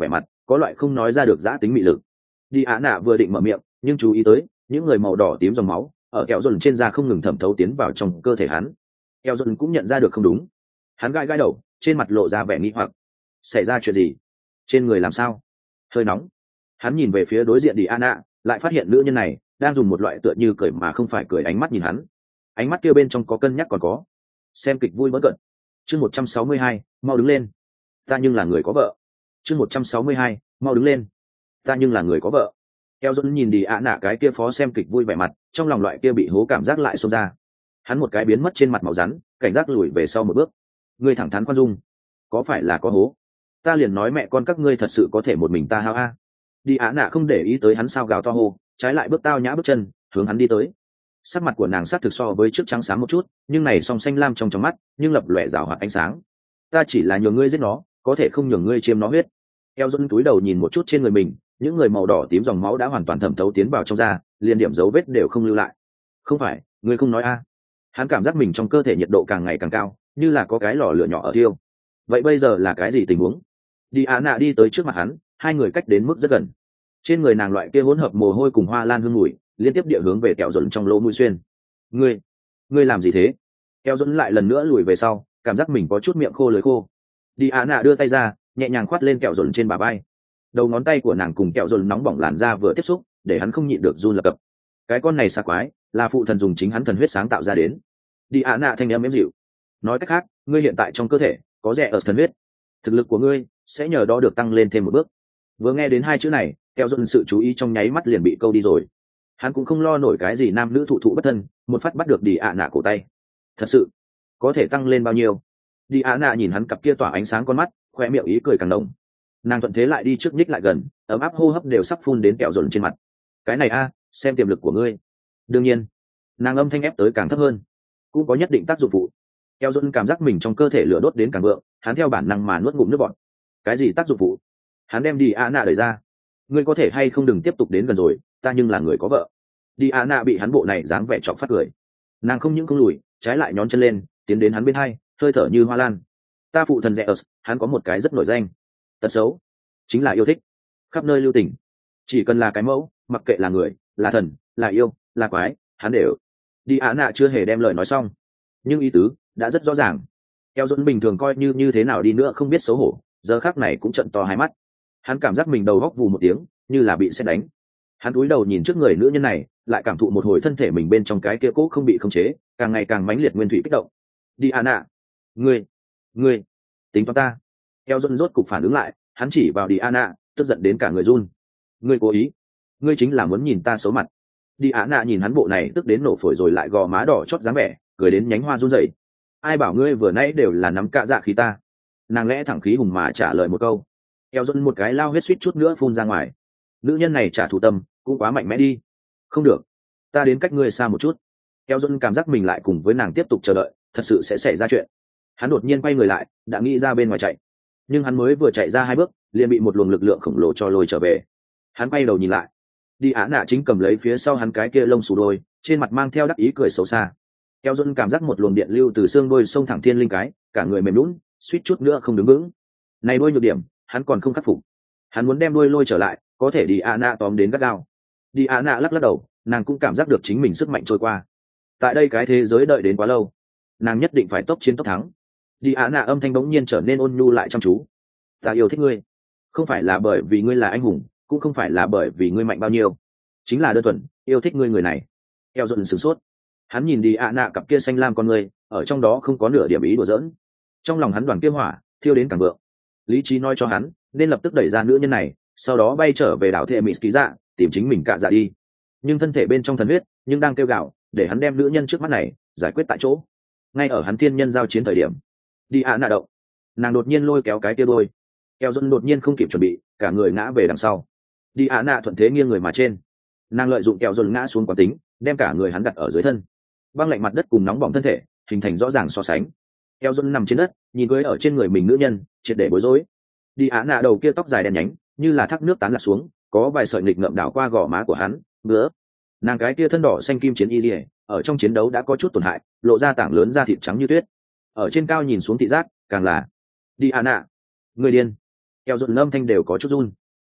có loại không nói ra được giã tính mị lực. Đi Á nạ vừa định mở miệng nhưng chú ý tới những người màu đỏ tím dòng máu ở kẹo dồn trên da không ngừng thẩm thấu tiến vào trong cơ thể hắn. Kẹo dồn cũng nhận ra được không đúng, hắn gãi gãi đầu, trên mặt lộ ra vẻ nghi hoặc. Xảy ra chuyện gì? Trên người làm sao? Hơi nóng. Hắn nhìn về phía đối diện Đi Á nạ, lại phát hiện nữ nhân này đang dùng một loại tựa như cười mà không phải cười ánh mắt nhìn hắn. Ánh mắt kia bên trong có cân nhắc còn có xem kịch vui bỡn cợt. Chương 162, mau đứng lên. Ta nhưng là người có vợ. Chương 162, mau đứng lên. Ta nhưng là người có vợ. Eo Dũng nhìn Đi Á nạ cái kia phó xem kịch vui vẻ mặt, trong lòng loại kia bị hố cảm giác lại xông ra. Hắn một cái biến mất trên mặt màu rắn, cảnh giác lùi về sau một bước. Ngươi thẳng thắn khoan dung, có phải là có hố? Ta liền nói mẹ con các ngươi thật sự có thể một mình ta hao a. Đi Á nạ không để ý tới hắn sao gào to hô, trái lại bước tao nhã bước chân, hướng hắn đi tới. Sắc mặt của nàng sắc thực so với trước trắng sáng một chút, nhưng này song xanh lam trong mắt, nhưng lập lòe rào hoạt ánh sáng. Ta chỉ là nhường ngươi giết nó, có thể không nhường ngươi chiêm nó huyết. Eo Dũng túi đầu nhìn một chút trên người mình, những người màu đỏ tím dòng máu đã hoàn toàn thẩm thấu tiến vào trong da, liền điểm dấu vết đều không lưu lại. Không phải, ngươi không nói a? Hắn cảm giác mình trong cơ thể nhiệt độ càng ngày càng cao, như là có cái lò lửa nhỏ ở thiêu. Vậy bây giờ là cái gì tình huống? Đi Á nạ đi tới trước mặt hắn, hai người cách đến mức rất gần. Trên người nàng loại kia hỗn hợp mồ hôi cùng hoa lan hương mùi, liên tiếp địa hướng về kẹo dồn trong lỗ mũi xuyên. Ngươi làm gì thế? Kẹo dồn lại lần nữa lùi về sau, cảm giác mình có chút miệng khô lưỡi khô. Đi Á nạ đưa tay ra, nhẹ nhàng khoát lên kẹo dồn trên bả vai. Đầu ngón tay của nàng cùng kẹo dồn nóng bỏng làn da vừa tiếp xúc, để hắn không nhịn được run lập cập. Cái con này xa quái, là phụ thần dùng chính hắn thần huyết sáng tạo ra đến. Đi Á nạ thanh âm êm dịu. Nói cách khác, ngươi hiện tại trong cơ thể có rẻ ở thần huyết, thực lực của ngươi sẽ nhờ đó được tăng lên thêm một bước. Vừa nghe đến hai chữ này, kẹo dồn sự chú ý trong nháy mắt liền bị câu đi rồi. Hắn cũng không lo nổi cái gì nam nữ thụ thụ bất thân, một phát bắt được Đi Á nạ cổ tay. Thật sự có thể tăng lên bao nhiêu? Đi Á nạ nhìn hắn cặp kia tỏa ánh sáng con mắt, khoe miệng ý cười càng đồng. Nàng thuận thế lại đi trước nhích lại gần, ấm áp hô hấp đều sắp phun đến kẹo dồn trên mặt. Cái này a, xem tiềm lực của ngươi. Đương nhiên, nàng âm thanh ép tới càng thấp hơn, cũng có nhất định tác dụng phụ. Kẹo dồn cảm giác mình trong cơ thể lửa đốt đến càng vượng, hắn theo bản năng mà nuốt ngụm nước bọt. Cái gì tác dụng phụ? Hắn đem Đi Á nạ đẩy ra. Ngươi có thể hay không đừng tiếp tục đến gần rồi, ta nhưng là người có vợ. Đi Á nạ bị hắn bộ này dáng vẻ chọc phát cười. Nàng không những không lùi, trái lại nhón chân lên, tiến đến hắn bên hai, hơi thở như hoa lan. Ta phụ thần Zeus, hắn có một cái rất nổi danh tật xấu, chính là yêu thích khắp nơi lưu tình. Chỉ cần là cái mẫu, mặc kệ là người, là thần, là yêu, là quái, hắn đều. Đi Á nạ chưa hề đem lời nói xong, nhưng ý tứ đã rất rõ ràng. Eo Dũng bình thường coi như thế nào đi nữa không biết xấu hổ, giờ khắc này cũng trợn to hai mắt. Hắn cảm giác mình đầu góc vù một tiếng, như là bị sét đánh. Hắn cúi đầu nhìn trước người nữ nhân này, lại cảm thụ một hồi thân thể mình bên trong cái kia cố không bị khống chế, càng ngày càng mãnh liệt nguyên thủy kích động. Đi Á nạ, ngươi tính toán ta? Eo Dũng rốt cục phản ứng lại, hắn chỉ vào Đi Á nạ, tức giận đến cả người run. Ngươi cố ý, ngươi chính là muốn nhìn ta xấu mặt. Đi Á nạ nhìn hắn bộ này tức đến nổ phổi rồi lại gò má đỏ chót dáng vẻ, cười đến nhánh hoa run rẩy. Ai bảo ngươi vừa nãy đều là nắm cạ dạ khí ta? Nàng lẽ thẳng khí hùng mà trả lời một câu. Eo Dũng một cái lao huyết suýt chút nữa phun ra ngoài. Nữ nhân này trả thù tâm cũng quá mạnh mẽ đi. Không được, ta đến cách ngươi xa một chút. Eo Dũng cảm giác mình lại cùng với nàng tiếp tục chờ đợi, thật sự sẽ xảy ra chuyện. Hắn đột nhiên quay người lại, đã nghĩ ra bên ngoài chạy, nhưng hắn mới vừa chạy ra hai bước, liền bị một luồng lực lượng khổng lồ cho lôi trở về. Hắn quay đầu nhìn lại, Đi Á nạ chính cầm lấy phía sau hắn cái kia lông xù đôi, trên mặt mang theo đắc ý cười xấu xa. Eo Dũng cảm giác một luồng điện lưu từ xương đôi xông thẳng thiên linh cái, cả người mềm lún, suýt chút nữa không đứng vững. Này đôi nhược điểm, hắn còn không khắc phục. Hắn muốn đem đôi lôi trở lại, có thể Đi Á nạ tóm đến gắt gao. Đi Á nạ lắc lắc đầu, nàng cũng cảm giác được chính mình sức mạnh trôi qua. Tại đây cái thế giới đợi đến quá lâu, nàng nhất định phải tốc chiến tốc thắng. Đi Á nạ âm thanh bỗng nhiên trở nên ôn nhu lại chăm chú. Ta yêu thích ngươi, không phải là bởi vì ngươi là anh hùng, cũng không phải là bởi vì ngươi mạnh bao nhiêu, chính là đơn thuần yêu thích ngươi người này. Eo Dũng sửng sốt, hắn nhìn Đi Á nạ cặp kia xanh lam con ngươi, ở trong đó không có nửa điểm ý đùa giỡn. Trong lòng hắn đoàn kia hỏa thiêu đến càng vượng, lý trí nói cho hắn nên lập tức đẩy ra nữ nhân này, sau đó bay trở về đảo Thệ Mỹ Ký Dạ, tìm chính mình cạ dạ đi. Nhưng thân thể bên trong thần huyết nhưng đang kêu gào, để hắn đem nữ nhân trước mắt này giải quyết tại chỗ. Ngay ở hắn thiên nhân giao chiến thời điểm, Đi Á nạ động, nàng đột nhiên lôi kéo cái tia đôi. Eo Dũng đột nhiên không kịp chuẩn bị, cả người ngã về đằng sau. Đi Á nạ thuận thế nghiêng người mà trên, nàng lợi dụng Eo Dũng ngã xuống quán tính, đem cả người hắn đặt ở dưới thân. Băng lạnh mặt đất cùng nóng bỏng thân thể hình thành rõ ràng so sánh. Eo Dũng nằm trên đất, nhìn cưới ở trên người mình nữ nhân, triệt để bối rối. Đi Á nạ đầu kia tóc dài đen nhánh, như là thác nước tán lạc xuống, có vài sợi nghịch ngợm đảo qua gò má của hắn. Bữa, nàng cái kia thân đỏ xanh kim chiến y liễu, ở trong chiến đấu đã có chút tổn hại, lộ ra tảng lớn da thịt trắng như tuyết. Ở trên cao nhìn xuống thị giác càng là. Đi Á nạ, người điên. Eo Dũng âm thanh đều có chút run.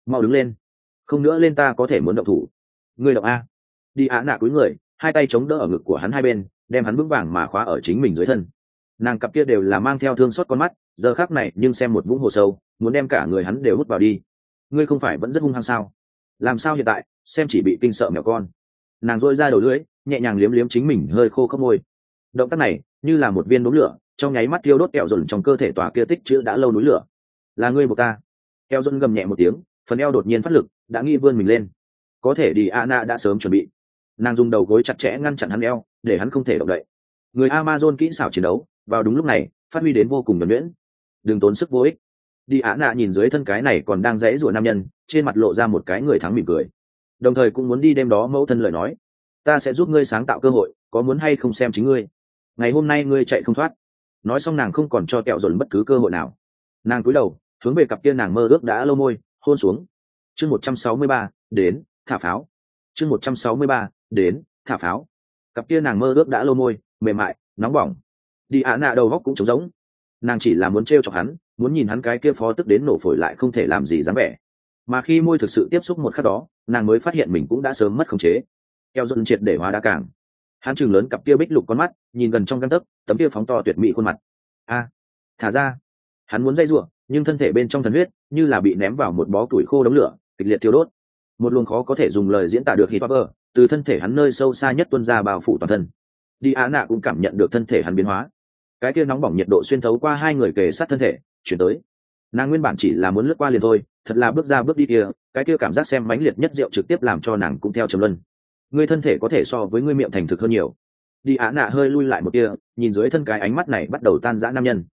mau đứng lên, không nữa lên ta có thể muốn động thủ. Ngươi động a. Đi ạ nạ cúi người, hai tay chống đỡ ở ngực của hắn hai bên, đem hắn vững vàng mà khóa ở chính mình dưới thân. Nàng cặp kia đều là mang theo thương xót con mắt, giờ khắc này nhưng xem một vũng hồ sâu, muốn đem cả người hắn đều hút vào đi. Ngươi không phải vẫn rất hung hăng sao? Làm sao hiện tại xem chỉ bị kinh sợ mèo con. Nàng dội ra đầu lưỡi, nhẹ nhàng liếm liếm chính mình hơi khô khốc môi. Động tác này như là một viên đốm lửa, trong nháy mắt thiêu đốt kẹo dồn trong cơ thể tòa kia tích chữ đã lâu núi lửa. Là ngươi buộc ta. Kẹo dồn gầm nhẹ một tiếng, phần eo đột nhiên phát lực, đã nghi vươn mình lên. Có thể đi Ana đã sớm chuẩn bị. Nàng dùng đầu gối chặt chẽ ngăn chặn hắn eo, để hắn không thể động đậy. Người Amazon kỹ xảo chiến đấu, vào đúng lúc này phát huy đến vô cùng nhuần nhuyễn. Đừng tốn sức vô ích. Đi Ana nhìn dưới thân cái này còn đang rẽ rủa nam nhân, trên mặt lộ ra một cái người thắng mỉm cười, đồng thời cũng muốn đi đêm đó mẫu thân lời nói, ta sẽ giúp ngươi sáng tạo cơ hội, có muốn hay không xem chính ngươi. Ngày hôm nay ngươi chạy không thoát. Nói xong nàng không còn cho kẹo dồn bất cứ cơ hội nào. Nàng cúi đầu hướng về cặp kia nàng mơ ước đã lâu môi hôn xuống. Chương 163, đến thả pháo. Chương 163, đến thả pháo. Cặp kia nàng mơ ước đã lâu môi mềm mại nóng bỏng. Đi Á nạ đầu góc cũng trống rỗng. Nàng chỉ là muốn trêu chọc hắn, muốn nhìn hắn cái kia phó tức đến nổ phổi lại không thể làm gì dám vẻ. Mà khi môi thực sự tiếp xúc một khắc đó, nàng mới phát hiện mình cũng đã sớm mất khống chế. Keo dần triệt để hóa đá càng. Hắn trừng lớn cặp kia bích lục con mắt, nhìn gần trong gang tấc, tấm kia phóng to tuyệt mỹ khuôn mặt. A, thả ra. Hắn muốn dây rủa, nhưng thân thể bên trong thần huyết như là bị ném vào một bó củi khô đống lửa, kịch liệt thiêu đốt. Một luồng khó có thể dùng lời diễn tả được hít bơ, từ thân thể hắn nơi sâu xa nhất tuôn ra bao phủ toàn thân. Đi Á nạ cũng cảm nhận được thân thể hắn biến hóa. Cái kia nóng bỏng nhiệt độ xuyên thấu qua hai người kề sát thân thể, chuyển tới. Nàng nguyên bản chỉ là muốn lướt qua liền thôi, thật là bước ra bước đi kia, cái kia cảm giác xem mãnh liệt nhất rượu trực tiếp làm cho nàng cũng theo trầm luân. Ngươi thân thể có thể so với ngươi miệng thành thực hơn nhiều. Đi Á nạ hơi lui lại một tia, nhìn dưới thân cái ánh mắt này bắt đầu tan rã nam nhân.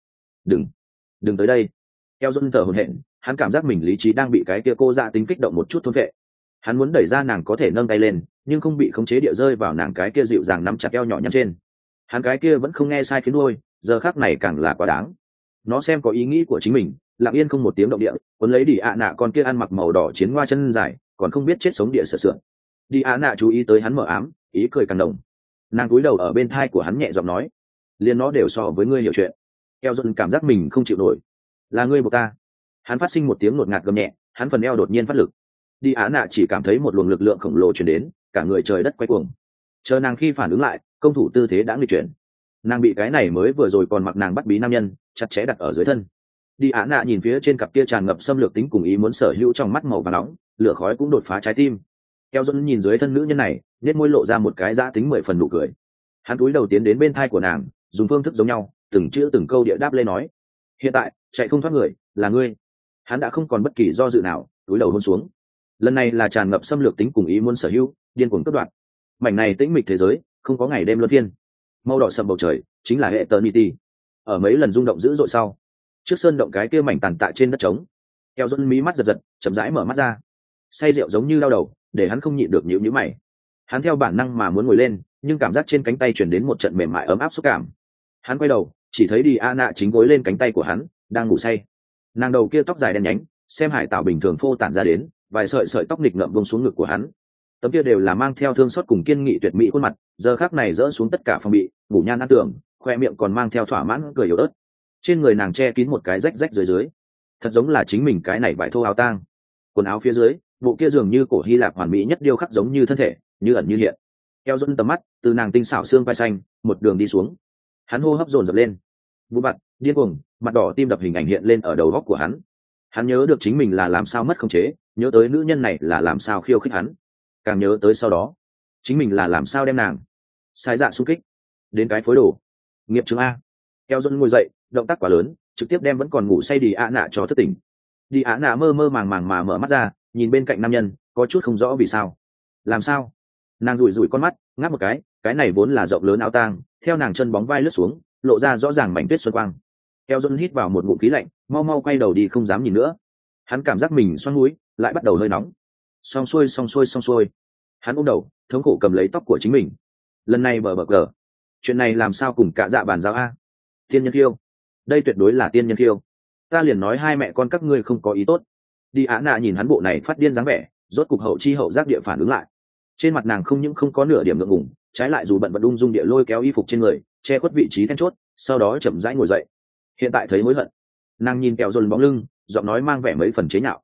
Đừng tới đây. Eo Dôn thở hổn hển, hắn cảm giác mình lý trí đang bị cái kia cô dạ tính kích động một chút thôn vệ. Hắn muốn đẩy ra nàng có thể nâng tay lên, nhưng không bị khống chế địa rơi vào nàng cái kia dịu dàng nắm chặt eo nhỏ nhắn trên. Hắn cái kia vẫn không nghe sai khiến đuôi, giờ khắc này càng là quá đáng. Nó xem có ý nghĩ của chính mình, lặng yên không một tiếng động địa, cuốn lấy Đi Á nạ con kia ăn mặc màu đỏ chiến hoa chân dài, còn không biết chết sống địa sợ sượn. Đi Á nạ chú ý tới hắn mở ám, ý cười càng đồng. Nàng cúi đầu ở bên thai của hắn nhẹ giọng nói, liền nó đều so với ngươi hiểu chuyện. Eo Dôn cảm giác mình không chịu nổi. Là ngươi buộc ta. Hắn phát sinh một tiếng ngột ngạt gầm nhẹ, hắn phần eo đột nhiên phát lực. Đi Á nạ chỉ cảm thấy một luồng lực lượng khổng lồ truyền đến, cả người trời đất quay cuồng. Chờ nàng khi phản ứng lại, công thủ tư thế đã nghịch chuyển. Nàng bị cái này mới vừa rồi còn mặc nàng bắt bí nam nhân chặt chẽ đặt ở dưới thân. Đi Á nạ nhìn phía trên cặp kia tràn ngập xâm lược tính cùng ý muốn sở hữu trong mắt màu vàng nóng, lửa khói cũng đột phá trái tim. Eo Dôn nhìn dưới thân nữ nhân này, nét môi lộ ra một cái giã tính 10 phần nụ cười. Hắn cúi đầu tiến đến bên thai của nàng, dùng phương thức giống nhau, từng chữ từng câu địa đáp lên nói, hiện tại chạy không thoát người là ngươi. Hắn đã không còn bất kỳ do dự nào, cúi đầu hôn xuống. Lần này là tràn ngập xâm lược tính cùng ý muốn sở hữu, điên cuồng cướp đoạt. Mảnh này tĩnh mịch thế giới, không có ngày đêm luân phiên. Màu đỏ sầm bầu trời chính là Eternity. Ở mấy lần rung động dữ dội sau, trước sơn động cái kia mảnh tàn tạ trên đất trống, Eo Dôn mí mắt giật giật, chậm rãi mở mắt ra. Say rượu giống như đau đầu, để hắn không nhịn được nhíu mày. Hắn theo bản năng mà muốn ngồi lên, nhưng cảm giác trên cánh tay truyền đến một trận mềm mại ấm áp xúc cảm. Hắn quay đầu, chỉ thấy Đi Á nạ chính gối lên cánh tay của hắn, đang ngủ say. Nàng đầu kia tóc dài đen nhánh, xem hải tạo bình thường phô tản ra đến, vài sợi sợi tóc nghịch ngợm buông xuống ngực của hắn. Tấm kia đều là mang theo thương xót cùng kiên nghị tuyệt mỹ khuôn mặt, giờ khắc này rỡ xuống tất cả phong bị, ngủ nhan ăn tưởng, khoe miệng còn mang theo thỏa mãn cười yếu ớt. Trên người nàng che kín một cái rách rách dưới, thật giống là chính mình cái này vải thô áo tang. Quần áo phía dưới, bộ kia dường như cổ Hy Lạp hoàn mỹ nhất điêu khắc giống như thân thể, như ẩn như hiện. Eo Dôn tầm mắt từ nàng tinh xảo xương vai xanh một đường đi xuống. Hắn hô hấp dồn dập lên, vụ vặt điên cuồng, mặt đỏ tim đập hình ảnh hiện lên ở đầu góc của hắn. Hắn nhớ được chính mình là làm sao mất khống chế, nhớ tới nữ nhân này là làm sao khiêu khích hắn, càng nhớ tới sau đó chính mình là làm sao đem nàng sai dạ xung kích đến cái phối đồ nghiệp chứng a. Eo Dôn ngồi dậy, động tác quá lớn, trực tiếp đem vẫn còn ngủ say Đi Á nạ cho thức tỉnh. Đi Á nạ mơ mơ màng màng mà mở mắt ra, nhìn bên cạnh nam nhân, có chút không rõ vì sao. Làm sao? Nàng rủi rủi con mắt, ngáp một cái này vốn là rộng lớn áo tang, theo nàng chân bóng vai lướt xuống, lộ ra rõ ràng mảnh tuyết xuân quang. Eo Dôn hít vào một ngụm khí lạnh, mau mau quay đầu đi không dám nhìn nữa. Hắn cảm giác mình xoăn mũi, lại bắt đầu hơi nóng. Xong xuôi. Hắn ôm đầu, thống khổ cầm lấy tóc của chính mình. Lần này bờ gờ, chuyện này làm sao cùng cả dạ bàn giao a? Tiên nhân khiêu, đây tuyệt đối là tiên nhân khiêu. Ta liền nói hai mẹ con các ngươi không có ý tốt. Đi Á nạ nhìn hắn bộ này phát điên dáng vẻ, rốt cục hậu chi hậu giác địa phản ứng lại. Trên mặt nàng không những không có nửa điểm ngượng ngùng, trái lại dù bận vận ung dung địa lôi kéo y phục trên người, che khuất vị trí then chốt, sau đó chậm rãi ngồi dậy. Hiện tại thấy hối hận. Nàng nhìn Kẹo Dôn bóng lưng, giọng nói mang vẻ mấy phần chế nhạo.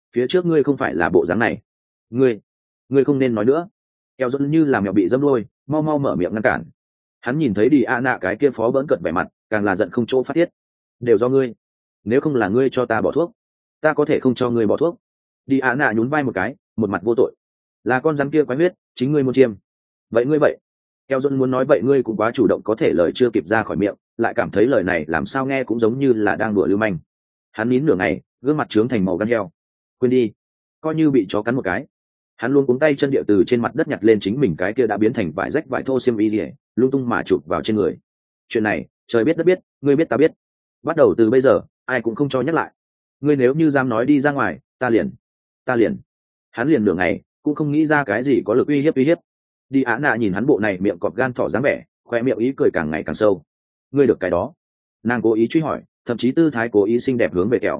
phía trước ngươi không phải là bộ dáng này. Ngươi không nên nói nữa. Eo dẫn như là mèo bị dâm đôi, mau mau mở miệng ngăn cản. Hắn nhìn thấy đi a nạ cái kia phó bỡn cợt vẻ mặt, càng là giận không chỗ phát tiết. Đều do ngươi, nếu không là ngươi cho ta bỏ thuốc, ta có thể không cho ngươi bỏ thuốc. Đi a nạ nhún vai một cái, một mặt vô tội. Là con rắn kia quái huyết, chính ngươi muốn chiêm. Vậy ngươi vậy? Eo dẫn muốn nói vậy ngươi cũng quá chủ động, có thể lời chưa kịp ra khỏi miệng, lại cảm thấy lời này làm sao nghe cũng giống như là đang đùa lưu manh. Hắn nín nửa ngày, gương mặt trướng thành màu gan heo. Quên đi, coi như bị chó cắn một cái. Hắn luôn cuống tay chân địa từ trên mặt đất nhặt lên chính mình cái kia đã biến thành vải rách vải thô xiêm y rỉa, lung tung mà chụp vào trên người. Chuyện này trời biết đất biết, ngươi biết ta biết, bắt đầu từ bây giờ ai cũng không cho nhắc lại. Ngươi nếu như dám nói đi ra ngoài, ta liền. Hắn liền nửa ngày cũng không nghĩ ra cái gì có lực uy hiếp. Đi á nạ nhìn hắn bộ này miệng cọp gan thỏ dáng vẻ, khoe miệng ý cười càng ngày càng sâu. Ngươi được cái đó? Nàng cố ý truy hỏi, thậm chí tư thái cố ý xinh đẹp hướng về kẹo.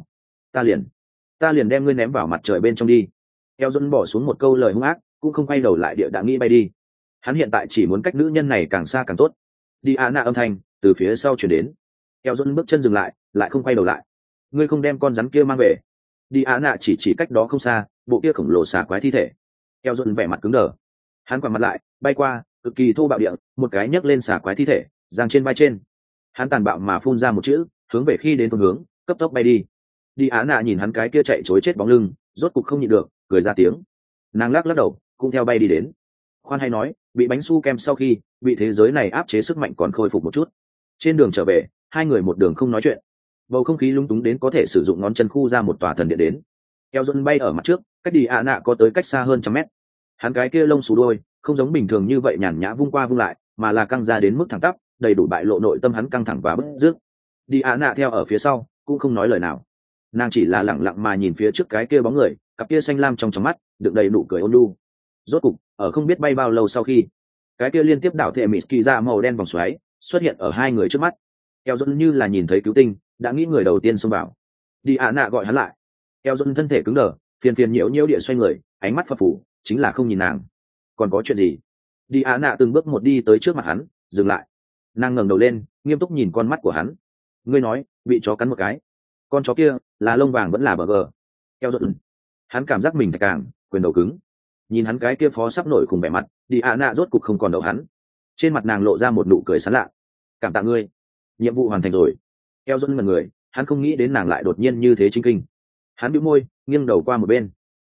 Ta liền đem ngươi ném vào mặt trời bên trong đi. Eo Dôn bỏ xuống một câu lời hung ác, cũng không quay đầu lại địa đã nghĩ bay đi. Hắn hiện tại chỉ muốn cách nữ nhân này càng xa càng tốt. Đi á nạ âm thanh từ phía sau chuyển đến. Eo Dôn bước chân dừng lại, lại không quay đầu lại. Ngươi không đem con rắn kia mang về? Đi á nạ chỉ cách đó không xa, bộ kia khổng lồ xà quái thi thể. Eo Dôn vẻ mặt cứng đờ. Hắn quay mặt lại, bay qua, cực kỳ thô bạo địa, một cái nhấc lên xà quái thi thể, giang trên vai trên. Hắn tàn bạo mà phun ra một chữ, hướng về khi đến phương hướng, cấp tốc bay đi. Đi á nạ nhìn hắn cái kia chạy chối chết bóng lưng, rốt cục không nhịn được, cười ra tiếng. Nàng lắc đầu, cũng theo bay đi đến. Khoan hay nói, bị bánh su kem sau khi bị thế giới này áp chế sức mạnh còn khôi phục một chút. Trên đường trở về, hai người một đường không nói chuyện. Bầu không khí lúng túng đến có thể sử dụng ngón chân khu ra một tòa thần điện đến. Eo Dôn bay ở mặt trước, cách đi ạ nạ có tới cách xa hơn 100 mét. Hắn cái kia lông xù đôi không giống bình thường như vậy nhàn nhã vung qua vung lại, mà là căng ra đến mức thẳng tắp, đầy đủ bại lộ nội tâm hắn căng thẳng và bứt rứt. Đi ạ nạ theo ở phía sau, cũng không nói lời nào. Nàng chỉ là lẳng lặng mà nhìn phía trước cái kia bóng người, cặp kia xanh lam trong mắt đựng đầy nụ cười ôn nhu. Rốt cục, ở không biết bay bao lâu sau khi, cái kia liên tiếp đảo thể mịt kỳ ra màu đen vòng xoáy xuất hiện ở hai người trước mắt. Eo Dôn như là nhìn thấy cứu tinh, đã nghĩ người đầu tiên xông vào. Đi ạ nạ gọi hắn lại. Eo Dôn thân thể cứng đờ, phiền nhiễu địa xoay người, ánh mắt phập phù, chính là không nhìn nàng. Còn có chuyện gì? Đi ạ nạ từng bước một đi tới trước mặt hắn, dừng lại. Nàng ngẩng đầu lên, nghiêm túc nhìn con mắt của hắn. Ngươi nói bị chó cắn một cái, con chó kia là lông vàng vẫn là bờ gờ? Eo Dôn, hắn cảm giác mình thạch càng quyền đầu cứng. Nhìn hắn cái kia phó sắp nổi khùng vẻ mặt, đi ạ nạ rốt cục không còn đậu hắn. Trên mặt nàng lộ ra một nụ cười sán lạ. Cảm tạ ngươi, nhiệm vụ hoàn thành rồi. Eo Dôn ngẩn người, hắn không nghĩ đến nàng lại đột nhiên như thế chính kinh. Hắn bĩu môi, nghiêng đầu qua một bên.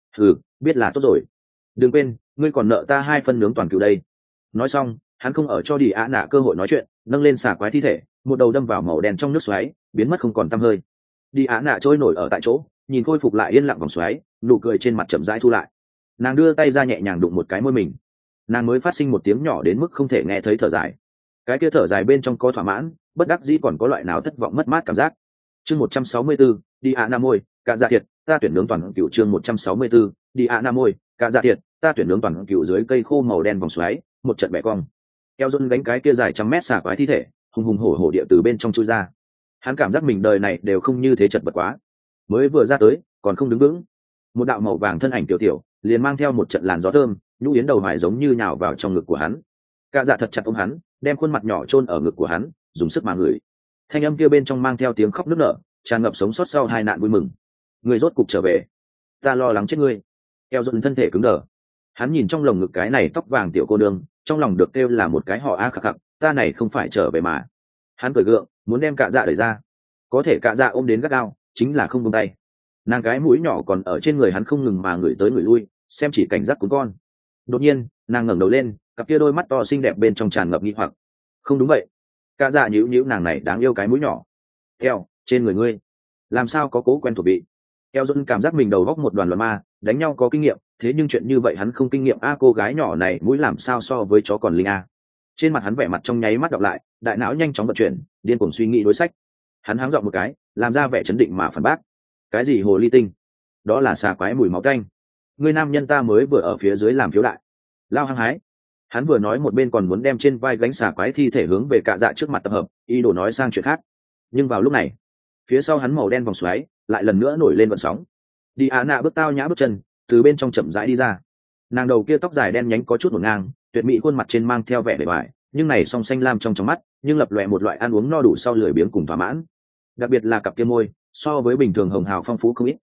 Biết là tốt rồi. Đừng quên, ngươi còn nợ ta 2 phân nướng toàn cừu đây. Nói xong, hắn không ở cho đi ạ nạ cơ hội nói chuyện, nâng lên xà quái thi thể, một đầu đâm vào màu đen trong nước xoáy, biến mất không còn tăm hơi. Đi ạ nạ trôi nổi ở tại chỗ, nhìn khôi phục lại yên lặng vòng xoáy, nụ cười trên mặt chậm rãi thu lại. Nàng đưa tay ra nhẹ nhàng đụng một cái môi mình. Nàng mới phát sinh một tiếng nhỏ đến mức không thể nghe thấy thở dài. Cái kia thở dài bên trong có thỏa mãn, bất đắc dĩ, còn có loại nào thất vọng mất mát cảm giác. Chương 164, đi ạ nạ môi, cả dạ thiệt, ta tuyển nướng toàn cựu. Chương 164, đi ạ nạ môi, cả dạ thiệt, ta tuyển nướng toàn cựu. Dưới cây khô màu đen vòng xoáy, một trận bẻ cong. Eo Dôn đánh cái kia dài 100 mét xà quái thi thể, hùng hùng hổ hổ địa từ bên trong chui ra. Hắn cảm giác mình đời này đều không như thế chật vật quá. Mới vừa ra tới, còn không đứng vững. Một đạo màu vàng thân ảnh tiểu tiểu, liền mang theo một trận làn gió thơm, nhũ yến đầu hoài giống như nhào vào trong ngực của hắn. Cả dạ thật chặt ôm hắn, đem khuôn mặt nhỏ chôn ở ngực của hắn, dùng sức mà ngửi. Thanh âm kia bên trong mang theo tiếng khóc nức nở, tràn ngập sống sót sau 2 nạn vui mừng. Ngươi rốt cục trở về, ta lo lắng chết ngươi. Eo Dôn thân thể cứng đờ. Hắn nhìn trong lồng ngực cái này tóc vàng tiểu cô nương, trong lòng được kêu là một cái họ a khạc khạc, ta này không phải trở về mà. Hắn cười gượng, muốn đem cả dạ đẩy ra. Có thể cả dạ ôm đến gắt gao, chính là không buông tay. Nàng cái mũi nhỏ còn ở trên người hắn không ngừng mà ngửi tới ngửi lui, xem chỉ cảnh giác của con. Đột nhiên, nàng ngẩng đầu lên, cặp kia đôi mắt to xinh đẹp bên trong tràn ngập nghi hoặc. Không đúng vậy. Cả dạ nhíu nàng này đáng yêu cái mũi nhỏ. Theo, trên người ngươi, làm sao có cố quen thuộc vị? Eo Dôn cảm giác mình đầu góc một đoàn loạn ma, đánh nhau có kinh nghiệm, thế nhưng chuyện như vậy hắn không kinh nghiệm a. Cô gái nhỏ này mũi làm sao so với chó còn linh a. Trên mặt hắn vẻ mặt trong nháy mắt đọc lại, đại não nhanh chóng vận chuyển, điên cuồng suy nghĩ đối sách. Hắn háng giọng một cái, làm ra vẻ chấn định mà phản bác. Cái gì hồ ly tinh? Đó là xà quái mùi máu tanh. Người nam nhân ta mới vừa ở phía dưới làm phiếu đại. Lao hăng hái. Hắn vừa nói một bên còn muốn đem trên vai gánh xà quái thi thể hướng về cạ dạ trước mặt tập hợp, ý đồ nói sang chuyện khác. Nhưng vào lúc này, phía sau hắn màu đen vòng xoáy lại lần nữa nổi lên vận sóng. Đi á nạ bước tao nhã bước chân, từ bên trong chậm rãi đi ra. Nàng đầu kia tóc dài đen nhánh có chút hỗn ngang, tuyệt mỹ khuôn mặt trên mang theo vẻ bề ngoài, nhưng này song xanh lam trong mắt, nhưng lập lòe một loại ăn uống no đủ sau lười biếng cùng thỏa mãn. Đặc biệt là cặp kia môi, so với bình thường hồng hào phong phú không ít.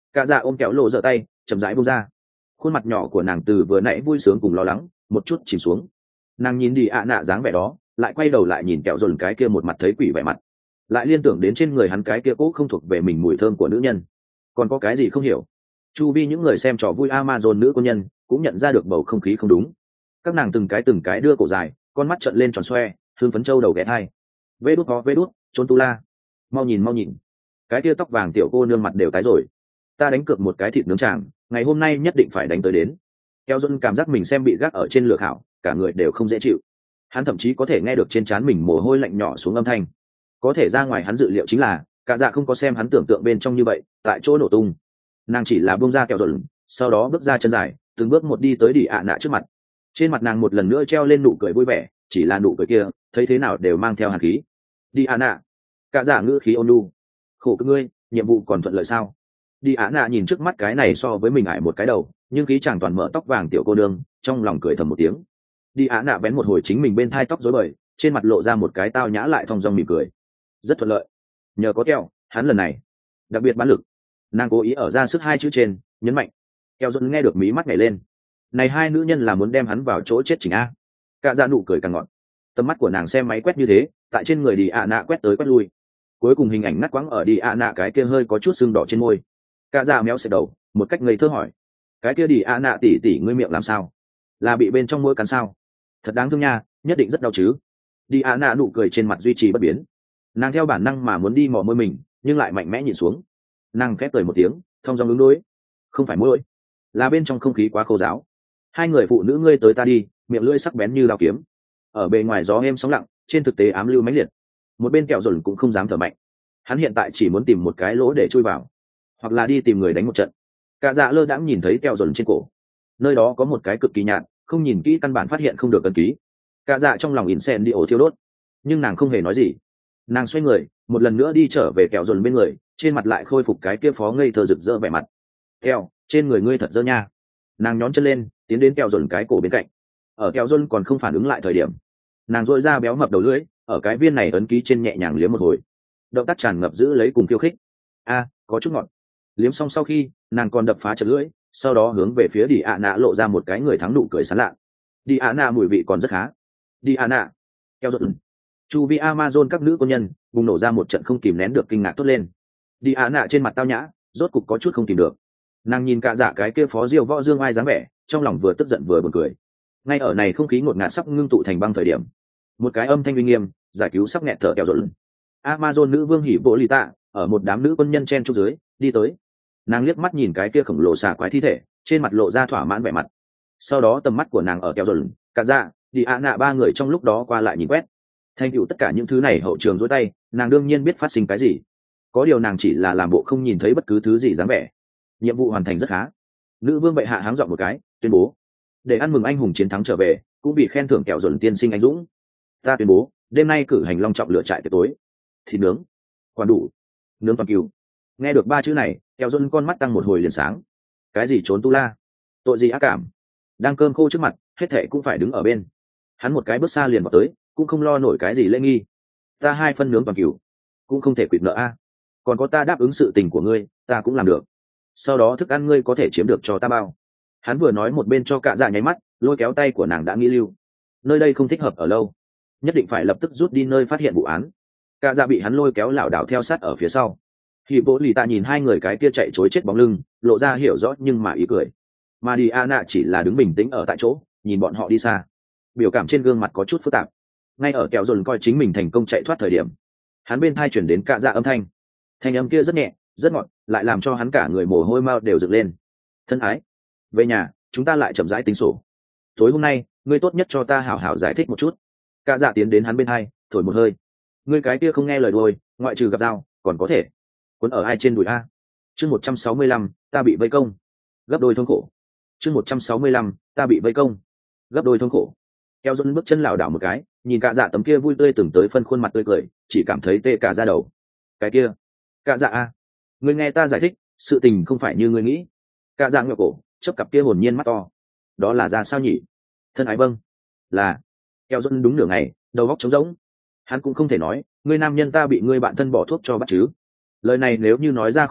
Cả dạ ôm kéo lộ giở tay chậm rãi buông ra, khuôn mặt nhỏ của nàng từ vừa nãy vui sướng cùng lo lắng một chút chìm xuống. Nàng nhìn đi ạ nạ dáng vẻ đó, lại quay đầu lại nhìn kẹo dồn cái kia một mặt thấy quỷ vẻ mặt, lại liên tưởng đến trên người hắn cái kia cũ không thuộc về mình mùi thơm của nữ nhân. Còn có cái gì không hiểu? Chu vi những người xem trò vui Amazon nữ quân nhân cũng nhận ra được bầu không khí không đúng. Các nàng từng cái đưa cổ dài, con mắt trợn lên tròn xoe, hương phấn trâu đầu ghé hai. Vê đút, trốn tu la. Mau nhìn, cái kia tóc vàng tiểu cô nương mặt đều tái rồi. Ta đánh cược một cái thịt nướng chàng, ngày hôm nay nhất định phải đánh tới đến. Keo Dôn cảm giác mình xem bị gác ở trên lửa khảo, cả người đều không dễ chịu. Hắn thậm chí có thể nghe được trên trán mình mồ hôi lạnh nhỏ xuống âm thanh. Có thể ra ngoài hắn dự liệu chính là, cả dạ không có xem hắn tưởng tượng bên trong như vậy, tại chỗ nổ tung. Nàng chỉ là buông ra Keo Dôn, sau đó bước ra chân dài, từng bước một đi tới Đi ạ nạ trước mặt. Trên mặt nàng một lần nữa treo lên nụ cười vui vẻ, chỉ là nụ cười kia, thấy thế nào đều mang theo hàn khí. Đi ạ nạ, cả dạ ngữ khí ôn nhu. Khổ cực ngươi, nhiệm vụ còn thuận lợi sao? Đi ạ nạ nhìn trước mắt cái này so với mình ải một cái đầu, nhưng khí chàng toàn mở tóc vàng tiểu cô đương, trong lòng cười thầm một tiếng. Đi ạ nạ bén một hồi chính mình bên thai tóc rối bời, trên mặt lộ ra một cái tao nhã lại thong dong mỉm cười. Rất thuận lợi, nhờ có keo, hắn lần này đặc biệt bán lực. Nàng cố ý ở ra sức hai chữ trên, nhấn mạnh. Keo Dôn nghe được mí mắt nhảy lên. Này hai nữ nhân là muốn đem hắn vào chỗ chết chỉnh a. Cả dạ nụ cười càng ngọt. Tầm mắt của nàng xem máy quét như thế, tại trên người Đi ạ nạ quét tới quét lui. Cuối cùng hình ảnh ngắt quãng ở Đi ạ nạ cái kia hơi có chút sưng đỏ trên môi. Cả dạ méo xẹt đầu, một cách ngây thơ hỏi. Cái kia Đi ạ nạ tỉ ngươi miệng làm sao? Là bị bên trong mũi cắn sao? Thật đáng thương nha, nhất định rất đau chứ. Đi ạ nạ nụ cười trên mặt duy trì bất biến. Nàng theo bản năng mà muốn đi mò môi mình, nhưng lại mạnh mẽ nhìn xuống. Nàng khép cười một tiếng, thong dong ứng đối. Không phải môi, là bên trong không khí quá khô ráo. Hai người phụ nữ ngươi tới ta đi, miệng lưỡi sắc bén như dao kiếm. Ở bề ngoài gió êm sóng lặng, trên thực tế ám lưu mãnh liệt. Một bên kẹo dồn cũng không dám thở mạnh. Hắn hiện tại chỉ muốn tìm một cái lỗ để chui vào, hoặc là đi tìm người đánh một trận. Cả dạ lơ đãng nhìn thấy kẹo dồn trên cổ, nơi đó có một cái cực kỳ nhạt, không nhìn kỹ căn bản phát hiện không được ấn ký. Cả dạ trong lòng sen đi ổ thiêu đốt, nhưng nàng không hề nói gì. Nàng xoay người, một lần nữa đi trở về kẹo dồn bên người, trên mặt lại khôi phục cái kia phó ngây thơ rực rỡ vẻ mặt. Kẹo, trên người ngươi thật dơ nha. Nàng nhón chân lên, tiến đến kẹo dồn cái cổ bên cạnh. Ở kẹo dồn còn không phản ứng lại thời điểm, nàng dội ra béo mập đầu lưỡi, ở cái viên này ấn ký trên nhẹ nhàng liếm một hồi. Động tác tràn ngập giữ lấy cùng khiêu khích. A, có chút ngọt. Liếm xong sau khi, nàng còn đập phá chật lưỡi, sau đó hướng về phía Đi ạ nạ lộ ra một cái người thắng nụ cười sán lạ. Đi ạ nạ mùi vị còn rất khá. Đi ạ nạ, keo dồn. Chu vi Amazon các nữ quân nhân bùng nổ ra một trận không kìm nén được kinh ngạc thốt lên. Đi ạ nạ trên mặt tao nhã, rốt cục có chút không kìm được. Nàng nhìn cả dạ cái kia phó diêu võ dương ai dáng vẻ, trong lòng vừa tức giận vừa buồn cười. Ngay ở này không khí ngột ngạt sắp ngưng tụ thành băng thời điểm, một cái âm thanh uy nghiêm giải cứu sắp nghẹt thở kẹo dồn. Amazon nữ vương hỉ bộ lì tạ ở một đám nữ quân nhân chen trúc dưới đi tới. Nàng liếc mắt nhìn cái kia khổng lồ xà quái thi thể, trên mặt lộ ra thỏa mãn vẻ mặt. Sau đó tầm mắt của nàng ở kẹo dồn, cả dạ, Đi ạ nạ ba người trong lúc đó qua lại nhìn quét. Thành tựu tất cả những thứ này hậu trường dối tay, nàng đương nhiên biết phát sinh cái gì. Có điều nàng chỉ là làm bộ không nhìn thấy bất cứ thứ gì dáng vẻ. Nhiệm vụ hoàn thành rất khá. Nữ vương bệ hạ háng dọn một cái, tuyên bố để ăn mừng anh hùng chiến thắng trở về, cũng bị khen thưởng kẹo dồn tiên sinh anh dũng. Ta tuyên bố đêm nay cử hành long trọng lửa trại tiệc tối, thịt nướng, quản đủ, nướng toàn cứu. Nghe được ba chữ này, kẹo dồn con mắt tăng một hồi liền sáng. Cái gì trốn tu la, tội gì ác cảm, đang cơm khô trước mặt, hết thệ cũng phải đứng ở bên. Hắn một cái bước xa liền vào tới, cũng không lo nổi cái gì lễ nghi. Ta hai phân nướng toàn cứu, cũng không thể quỵt nợ a. Còn có ta đáp ứng sự tình của ngươi, ta cũng làm được. Sau đó thức ăn ngươi có thể chiếm được cho ta bao. Hắn vừa nói một bên cho cả dạ nháy mắt, lôi kéo tay của nàng đã nghĩ lưu. Nơi đây không thích hợp ở lâu, nhất định phải lập tức rút đi nơi phát hiện vụ án. Cả dạ bị hắn lôi kéo lảo đảo theo sát ở phía sau. Khi bố lì tạ nhìn hai người cái kia chạy chối chết bóng lưng, lộ ra hiểu rõ nhưng mà ý cười. Mà đi Anna chỉ là đứng bình tĩnh ở tại chỗ, nhìn bọn họ đi xa. Biểu cảm trên gương mặt có chút phức tạp. Ngay ở kẹo dồn coi chính mình thành công chạy thoát thời điểm, hắn bên thai chuyển đến cả dạ âm thanh. Thanh âm kia rất nhẹ, rất ngọt, lại làm cho hắn cả người mồ hôi mao đều dựng lên. Thân ái, về nhà, chúng ta lại chậm rãi tính sổ. Tối hôm nay, ngươi tốt nhất cho ta hảo hảo giải thích một chút. Cả dạ tiến đến hắn bên hai, thổi một hơi. Ngươi cái kia không nghe lời đôi, ngoại trừ gặp dao, còn có thể cuốn ở ai trên đùi a. Chương 165, ta bị vây công. Gấp đôi thống khổ. Chương 165, ta bị vây công. Gấp đôi thống khổ. Keo dồn bước chân lảo đảo một cái, nhìn cả dạ tấm kia vui tươi từng tới phân khuôn mặt tươi cười, chỉ cảm thấy tê cả da đầu. Cái kia, cả dạ a, ngươi nghe ta giải thích, sự tình không phải như ngươi nghĩ. Cả dạ ngửa cổ, chớp cặp kia hồn nhiên mắt to. Đó là ra sao nhỉ? Thân ái vâng, là. Keo dồn đúng nửa ngày, đầu óc trống rỗng. Hắn cũng không thể nói, ngươi nam nhân ta bị ngươi bạn thân bỏ thuốc cho bắt chứ. Lời này nếu như nói ra khỏi miệng,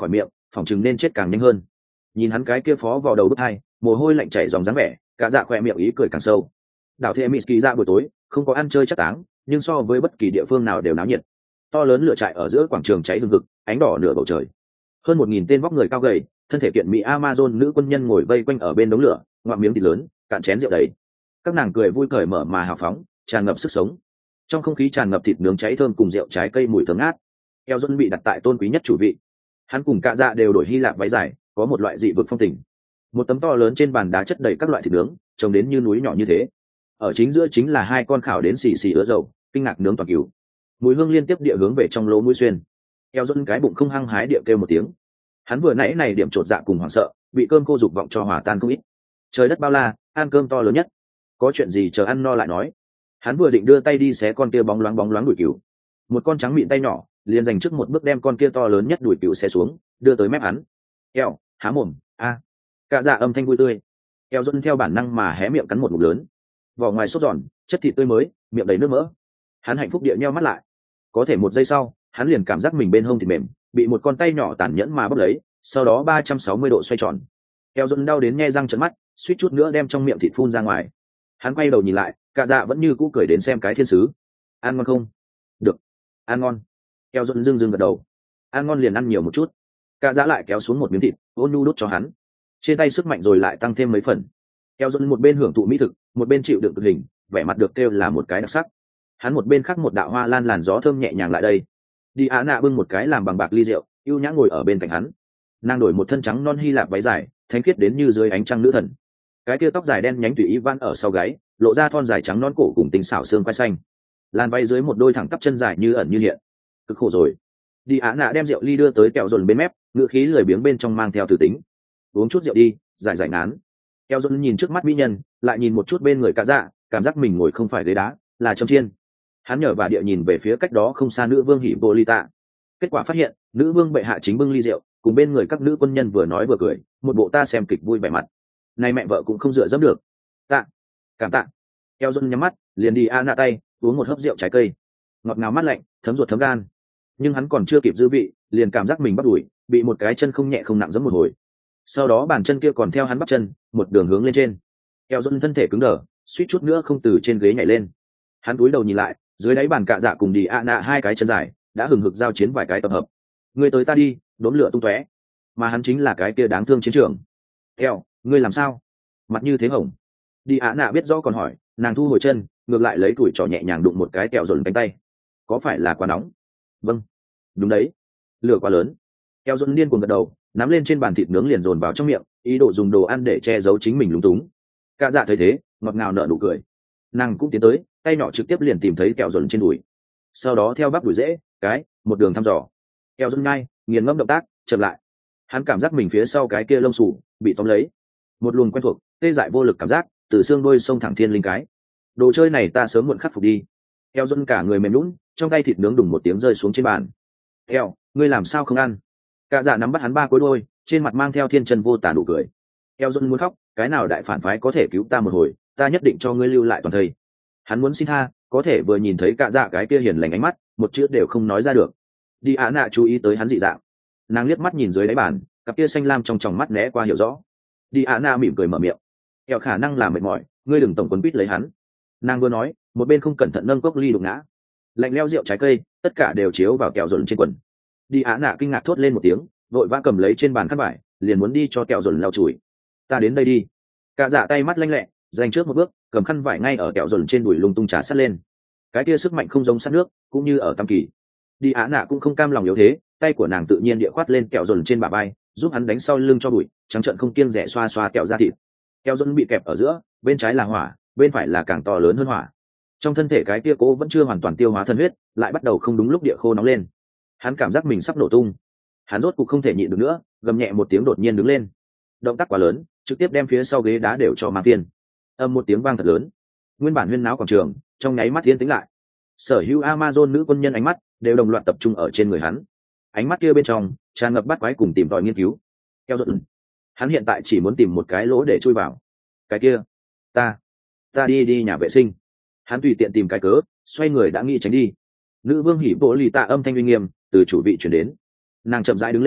phỏng chừng nên chết càng nhanh hơn. Nhìn hắn cái kia phó vào đầu bức hai, mồ hôi lạnh chảy dòng dáng vẻ, cả dạ khoe miệng ý cười càng sâu. Đảo Thệ Mỹ Kỳ ra buổi tối không có ăn chơi chắc táng, nhưng so với bất kỳ địa phương nào đều náo nhiệt. To lớn lửa trại ở giữa quảng trường cháy hừng hực, ánh đỏ nửa bầu trời. Hơn 1000 tên vóc người cao gầy, thân thể kiện mỹ Amazon nữ quân nhân ngồi vây quanh ở bên đống lửa, ngoạm miếng thịt lớn, cạn chén rượu đầy. Các nàng cười vui cởi mở mà hào phóng, tràn ngập sức sống. Trong không khí tràn ngập thịt nướng cháy thơm cùng rượu trái cây mùi thơm ngát. Eo Duân bị đặt tại tôn quý nhất chủ vị. Hắn cùng cả dạ đều đổi Hy Lạp váy dài, có một loại dị vực phong tình. Một tấm to lớn trên bàn đá chất đầy các loại thịt nướng, trông đến như núi nhỏ như thế. Ở chính giữa chính là hai con khảo đến xì xì ứa dầu, kinh ngạc nướng toàn cừu. Mùi hương liên tiếp địa hướng về trong lỗ mũi xuyên. Eo Duân cái bụng không hăng hái địa kêu một tiếng. Hắn vừa nãy này điểm trột dạ cùng hoảng sợ, bị cơm cô dục vọng cho hòa tan không ít. Trời đất bao la, ăn cơm to lớn nhất. Có chuyện gì chờ ăn no lại nói. Hắn vừa định đưa tay đi xé con kia bóng loáng đuổi cừu, một con trắng mịn tay nhỏ liền dành trước một bước đem con kia to lớn nhất đuổi cừu xé xuống, đưa tới mép hắn. Eo, há mồm, a. Cả dạ âm thanh vui tươi. Eo Duân theo bản năng mà hé miệng cắn một ngụm lớn. Vỏ ngoài sốt giòn, chất thịt tươi mới, miệng đầy nước mỡ. Hắn hạnh phúc địa nheo mắt lại. Có thể một giây sau, hắn liền cảm giác mình bên hông thịt mềm, bị một con tay nhỏ tàn nhẫn mà bóp lấy, sau đó 360 độ xoay tròn. Eo Duân đau đến nhe răng trợn mắt, suýt chút nữa đem trong miệng thịt phun ra ngoài. Hắn quay đầu nhìn lại, cả dạ vẫn như cũ cười đến xem cái thiên sứ. Ăn ngon không? Được, ăn ngon. Eo Duân dưng gật đầu. Ăn ngon liền ăn nhiều một chút. Cả dạ lại kéo xuống một miếng thịt, ôn nhu đút cho hắn. Trên tay sức mạnh rồi lại tăng thêm mấy phần. Eo Duân một bên hưởng thụ mỹ thực, một bên chịu đựng cực hình, vẻ mặt được kêu là một cái đặc sắc. Hắn một bên khắc một đạo hoa lan làn gió thơm nhẹ nhàng lại đây. Đi Á Nạ bưng một cái làm bằng bạc ly rượu, ưu nhã ngồi ở bên cạnh hắn. Nàng đổi một thân trắng non Hy Lạp váy dài, thánh khiết đến như dưới ánh trăng nữ thần. Cái kia tóc dài đen nhánh tùy ý vãn ở sau gáy, lộ ra thon dài trắng non cổ cùng tinh xảo xương quai xanh. Làn váy dưới một đôi thẳng tắp chân dài như ẩn như hiện. Cực khổ rồi. Đi Á Nạ đem rượu ly đưa tới kẹo dồn bên mép, ngựa khí lười biếng bên trong mang theo từ tính. Uống chút rượu đi, giải ngán. Kẹo dồn nhìn trước mắt mỹ nhân, lại nhìn một chút bên người cả dạ, cảm giác mình ngồi không phải ghế đá, là châm chiên. Hắn nhở và địa nhìn về phía cách đó không xa nữ vương Hippolyta. Kết quả phát hiện, nữ vương bệ hạ chính bưng ly rượu, cùng bên người các nữ quân nhân vừa nói vừa cười, một bộ ta xem kịch vui vẻ mặt. Này mẹ vợ cũng không dựa dẫm được. Tạ, cảm tạ. Eo Duân nhắm mắt, liền đi a nạ tay, uống một hớp rượu trái cây, ngọt ngào mát lạnh, thấm ruột thấm gan. Nhưng hắn còn chưa kịp dư vị, liền cảm giác mình bắt đuổi, bị một cái chân không nhẹ không nặng giẫm một hồi. Sau đó bàn chân kia còn theo hắn bắt chân, một đường hướng lên trên. Eo Duân thân thể cứng đờ, suýt chút nữa không từ trên ghế nhảy lên. Hắn cúi đầu nhìn lại, dưới đáy bàn cạ dạ cùng đi a nạ hai cái chân dài đã hừng hực giao chiến vài cái tập hợp. Ngươi tới ta đi, đốn lửa tung tóe. Mà hắn chính là cái kia đáng thương chiến trường. Theo, ngươi làm sao? Mặt như thế hồng. Đi á nạ biết rõ còn hỏi, nàng thu hồi chân, ngược lại lấy tuổi trò nhẹ nhàng đụng một cái kẹo dồn cánh tay. Có phải là quá nóng? Vâng, đúng đấy, lửa quá lớn. Kẹo dồn điên cuồng gật đầu, nắm lên trên bàn thịt nướng liền dồn vào trong miệng, ý đồ dùng đồ ăn để che giấu chính mình lúng túng. Cả dạ thấy thế, ngọt ngào nở nụ cười. Nàng cũng tiến tới, tay nhỏ trực tiếp liền tìm thấy kẹo dồn trên đùi, sau đó theo bắp đùi dễ cái một đường thăm dò. Kẹo dồn ngay nghiền ngẫm động tác chậm lại. Hắn cảm giác mình phía sau cái kia lông xù bị tóm lấy, một luồng quen thuộc tê dại vô lực cảm giác từ xương đôi sông thẳng thiên linh cái. Đồ chơi này ta sớm muộn khắc phục đi. Kẹo dồn cả người mềm lún, trong tay thịt nướng đùng một tiếng rơi xuống trên bàn. Theo, ngươi làm sao không ăn? Cả dạ nắm bắt hắn ba cối đôi, trên mặt mang theo thiên chân vô tả nụ cười. Kẹo dồn muốn khóc, cái nào đại phản phái có thể cứu ta một hồi, ta nhất định cho ngươi lưu lại toàn thây. Hắn muốn xin tha, có thể vừa nhìn thấy cả dạ cái kia hiền lành ánh mắt, một chữ đều không nói ra được. Đi á nạ chú ý tới hắn dị dạng, nàng liếc mắt nhìn dưới đáy bàn, cặp kia xanh lam trong tròng mắt né qua hiểu rõ. Đi á nạ mỉm cười mở miệng. Kẹo khả năng là mệt mỏi, ngươi đừng tổng quấn quýt lấy hắn. Nàng vừa nói, một bên không cẩn thận nâng cốc ly đụng ngã. Lạnh leo rượu trái cây, tất cả đều chiếu vào kẹo dồn trên quần. Đi á nạ kinh ngạc thốt lên một tiếng, vội vã cầm lấy trên bàn khăn vải, liền muốn đi cho kẹo dồn lau chùi. Ta đến đây đi. Cả dạ tay mắt lanh lẹ, dành trước một bước, cầm khăn vải ngay ở kẹo dồn trên đùi lung tung trà sát lên. Cái kia sức mạnh không giống sát nước, cũng như ở tam kỳ. Đi á nạ cũng không cam lòng yếu thế, tay của nàng tự nhiên địa khoát lên kẹo dồn trên bả vai, giúp hắn đánh sau lưng cho bụi, trắng trợn không kiêng dè xoa xoa kẹo ra thịt. Kẹo dồn bị kẹp ở giữa, bên trái là hỏa, bên phải là càng to lớn hơn hỏa. Trong thân thể cái kia cố vẫn chưa hoàn toàn tiêu hóa thân huyết, lại bắt đầu không đúng lúc địa khô nóng lên. Hắn cảm giác mình sắp nổ tung. Hắn rốt cuộc không thể nhịn được nữa, gầm nhẹ một tiếng đột nhiên đứng lên. Động tác quá lớn, trực tiếp đem phía sau ghế đá đều cho mang phiên. Âm một tiếng vang thật lớn, nguyên bản huyên náo quảng trường trong nháy mắt yên tĩnh lại. Sở hữu Amazon nữ quân nhân ánh mắt đều đồng loạt tập trung ở trên người hắn. Ánh mắt kia bên trong tràn ngập bắt quái cùng tìm tòi nghiên cứu. Keo dồn, hắn hiện tại chỉ muốn tìm một cái lỗ để chui vào. Cái kia, ta đi nhà vệ sinh. Hắn tùy tiện tìm cái cớ, xoay người đã nghĩ tránh đi. Nữ vương hỉ bộ lì tạ âm thanh uy nghiêm từ chủ vị chuyển đến. Nàng chậm rãi đứng lên,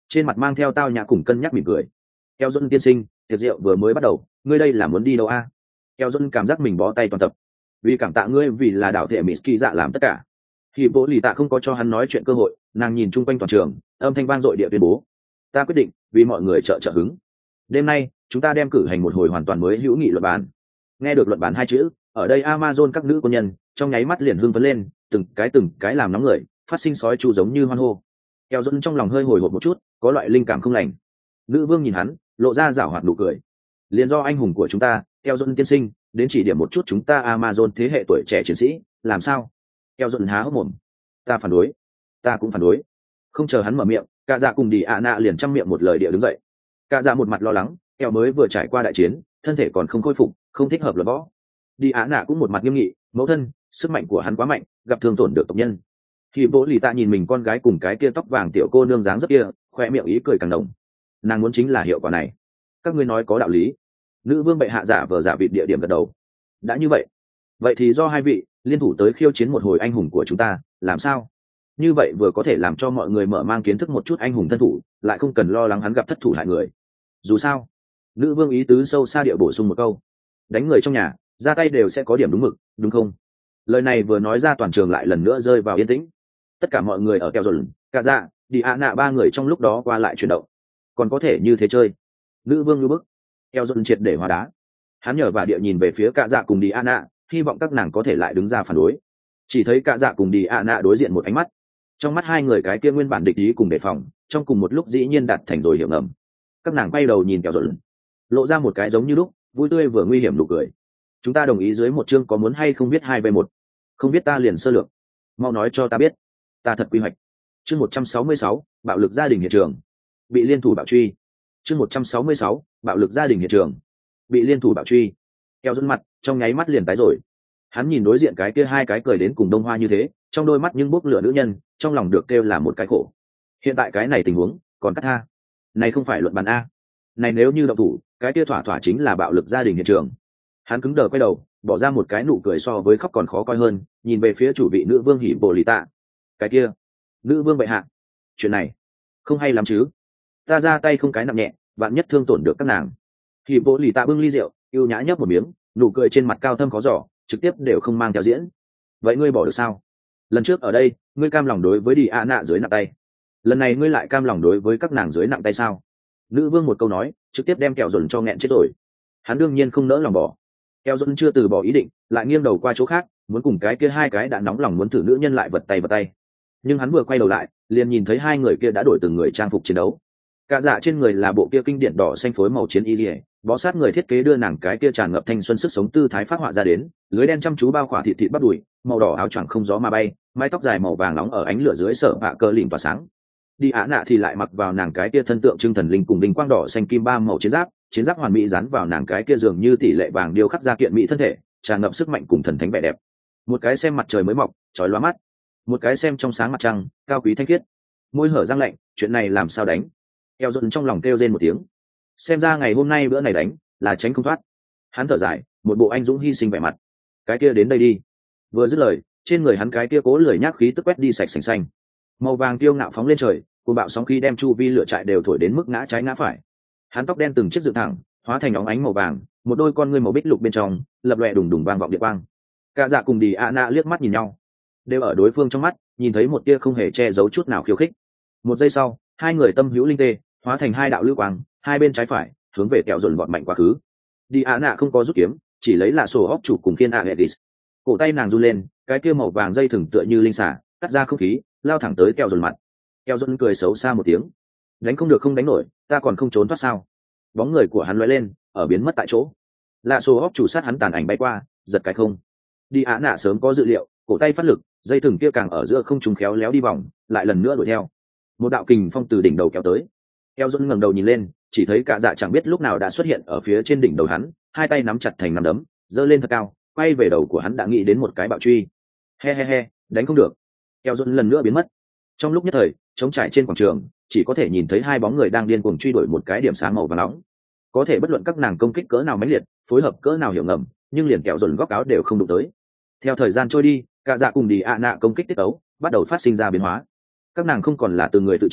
trên mặt mang theo tao nhã cùng cân nhắc mỉm cười. Eo Dôn tiên sinh, tiệc rượu vừa mới bắt đầu, ngươi đây là muốn đi đâu a? Eo Dôn cảm giác mình bó tay toàn tập. Vì cảm tạ ngươi vì là đảo thể Mỹ dạ làm tất cả. Thì bố lì tạ không có cho hắn nói chuyện cơ hội, nàng nhìn chung quanh toàn trường, âm thanh vang dội địa tuyên bố: ta quyết định vì mọi người trợ hứng. Đêm nay chúng ta đem cử hành một hồi hoàn toàn mới hữu nghị luận bàn. Nghe được luận bàn hai chữ, ở đây Amazon các nữ quân nhân trong nháy mắt liền hưng phấn lên, từng cái làm nóng người, phát sinh sói chu giống như hoan hô. Eo Dôn trong lòng hơi hồi hộp một chút, có loại linh cảm không lành. Nữ vương nhìn hắn, lộ ra giảo hoạt nụ cười. Liền do anh hùng của chúng ta, Eo Dôn tiên sinh, đến chỉ điểm một chút chúng ta Amazon thế hệ tuổi trẻ chiến sĩ, làm sao? Eo Dôn há hốc mồm. Ta phản đối. Ta cũng phản đối. Không chờ hắn mở miệng, cả dạ cùng đi ạ nạ liền trăm miệng một lời địa đứng dậy. Cả dạ một mặt lo lắng, Eo mới vừa trải qua đại chiến, thân thể còn không khôi phục, không thích hợp luận võ. Đi ạ nạ cũng một mặt nghiêm nghị, mẫu thân, sức mạnh của hắn quá mạnh, gặp thương tổn được tộc nhân. Thì bố lì tạ nhìn mình con gái cùng cái kia tóc vàng tiểu cô nương dáng rất kia, khoe miệng ý cười càng đồng. Nàng muốn chính là hiệu quả này. Các ngươi nói có đạo lý. Nữ vương bệ hạ giả vờ giả vịt địa điểm gật đầu. Đã như vậy, vậy thì do hai vị liên thủ tới khiêu chiến một hồi anh hùng của chúng ta, làm sao? Như vậy vừa có thể làm cho mọi người mở mang kiến thức một chút anh hùng thân thủ, lại không cần lo lắng hắn gặp thất thủ hại người. Dù sao, nữ vương ý tứ sâu xa địa bổ sung một câu: đánh người trong nhà, ra tay đều sẽ có điểm đúng mực, đúng không? Lời này vừa nói ra, toàn trường lại lần nữa rơi vào yên tĩnh. Tất cả mọi người ở keo dồn, cả dạ, đi ạ nạ ba người trong lúc đó qua lại chuyển động. Còn có thể như thế chơi? Nữ vương ngư bức. Keo dồn triệt để hóa đá. Hắn nhờ và địa nhìn về phía cả dạ cùng đi ạ nạ, hy vọng các nàng có thể lại đứng ra phản đối. Chỉ thấy cả dạ cùng đi ạ nạ đối diện một ánh mắt. Trong mắt hai người cái kia nguyên bản địch ý cùng đề phòng, trong cùng một lúc dĩ nhiên đạt thành rồi hiểu ngầm. Các nàng quay đầu nhìn keo dồn, lộ ra một cái giống như lúc vui tươi vừa nguy hiểm nụ cười. Chúng ta đồng ý dưới một chương, có muốn hay không biết 2v1? Không biết ta liền sơ lược. Mau nói cho ta biết. Ta thật quy hoạch. Chương 166, bạo lực gia đình hiện trường. Bị liên thủ bạo truy. Chương 166, bạo lực gia đình hiện trường. Bị liên thủ bạo truy. Eo dẫn mặt trong nháy mắt liền tái rồi. Hắn nhìn đối diện cái kia hai cái cười đến cùng đông hoa như thế, trong đôi mắt nhưng bốc lửa nữ nhân, trong lòng được kêu là một cái khổ. Hiện tại cái này tình huống còn cắt tha. Này không phải luận bàn a. Này nếu như động thủ, cái kia thỏa thỏa chính là bạo lực gia đình hiện trường. Hắn cứng đờ quay đầu, bỏ ra một cái nụ cười so với khóc còn khó coi hơn, nhìn về phía chủ vị nữ vương hỉ bồ lì tạ. Cái kia, nữ vương bệ hạ, chuyện này không hay lắm chứ? Ta ra tay không cái nặng nhẹ, vạn nhất thương tổn được các nàng. Hỉ bồ lì tạ bưng ly rượu, yêu nhã nhấp một miếng, nụ cười trên mặt cao thâm khó giỏ, trực tiếp đều không mang theo diễn. Vậy ngươi bỏ được sao? Lần trước ở đây, ngươi cam lòng đối với đi ạ nạ dưới nặng tay, lần này ngươi lại cam lòng đối với các nàng dưới nặng tay sao? Nữ vương một câu nói, trực tiếp đem kẹo dồn cho nghẹn chết rồi. Hắn đương nhiên không nỡ lòng bỏ. Kẹo dồn chưa từ bỏ ý định, lại nghiêng đầu qua chỗ khác, muốn cùng cái kia hai cái đã nóng lòng muốn thử nữ nhân lại vật tay. Nhưng hắn vừa quay đầu lại, liền nhìn thấy hai người kia đã đổi từng người trang phục chiến đấu. Cả dạ trên người là bộ kia kinh điển đỏ xanh phối màu chiến y liễu, bó sát người thiết kế đưa nàng cái kia tràn ngập thanh xuân sức sống tư thái phát họa ra đến, lưới đen chăm chú bao khỏa thịt bắp đùi, màu đỏ áo choàng không gió mà bay, mái tóc dài màu vàng nóng ở ánh lửa dưới sở bạ cơ lỉnh tỏa sáng. Đi Á nạ thì lại mặc vào nàng cái kia thân tượng trưng thần linh cùng đỉnh quang đỏ xanh kim ba màu chiến giáp hoàn mỹ dán vào nàng cái kia dường như tỷ lệ vàng điêu khắc ra kiện mỹ thân thể, tràn ngập sức mạnh cùng thần thánh vẻ đẹp. Một cái xem mặt trời mới mọc, chói lóa mắt, một cái xem trong sáng mặt trăng, cao quý thanh khiết. Môi hở răng lạnh, chuyện này làm sao đánh? Eo dần trong lòng kêu rên một tiếng. Xem ra ngày hôm nay bữa này đánh là tránh không thoát. Hắn thở dài, một bộ anh dũng hy sinh vẻ mặt. Cái kia đến đây đi. Vừa dứt lời, trên người hắn cái kia cố lười nhác khí tức quét đi sạch sành xanh. Màu vàng tiêu ngạo phóng lên trời, cuồng bạo sóng khí đem chu vi lửa trại đều thổi đến mức ngã trái ngã phải. Hắn tóc đen từng chiếc dựng thẳng, hóa thành óng ánh màu vàng, một đôi con ngươi màu bích lục bên trong lập lòe đùng đùng vang vọng điện quang. Cả dạ cùng đi ạ nạ liếc mắt nhìn nhau, đều ở đối phương trong mắt nhìn thấy một tia không hề che giấu chút nào khiêu khích. Một giây sau, hai người tâm hữu linh tê, hóa thành hai đạo lưu quang, hai bên trái phải hướng về kẹo dồn vọt mạnh quá khứ. Đi ạ nạ không có rút kiếm, chỉ lấy là sổ óc chủ cùng khiên Aegis. Cổ tay nàng run lên, cái kia màu vàng dây thừng tựa như linh xả, cắt ra không khí, lao thẳng tới kẹo dồn mặt. Kẹo dồn cười xấu xa một tiếng. Đánh không được không đánh nổi, ta còn không trốn thoát sao? Bóng người của hắn lóe lên, ở biến mất tại chỗ. Lạ sổ óc chủ sát hắn tàn ảnh bay qua, giật cái không. Đi ạ nạ sớm có dự liệu, cổ tay phát lực, dây thừng kia càng ở giữa không trùng khéo léo đi vòng, lại lần nữa đuổi theo. Một đạo kình phong từ đỉnh đầu kéo tới. Kẹo dồn ngẩng đầu nhìn lên, chỉ thấy cả dạ chẳng biết lúc nào đã xuất hiện ở phía trên đỉnh đầu hắn, hai tay nắm chặt thành nắm đấm, giơ lên thật cao, quay về đầu của hắn đã nghĩ đến một cái bạo truy. He, đánh không được. Kẹo dồn lần nữa biến mất. Trong lúc nhất thời, trống trải trên quảng trường, chỉ có thể nhìn thấy hai bóng người đang điên cuồng truy đuổi một cái điểm sáng màu vàng nóng. Có thể bất luận các nàng công kích cỡ nào mãnh liệt, phối hợp cỡ nào hiểu ngầm, nhưng liền kẹo dồn góc áo đều không đụng tới. Theo thời gian trôi đi, cả dạ cùng đi ạ nạ công kích tiết ấu bắt đầu phát sinh ra biến hóa. Các nàng không còn là từng người tự chiến,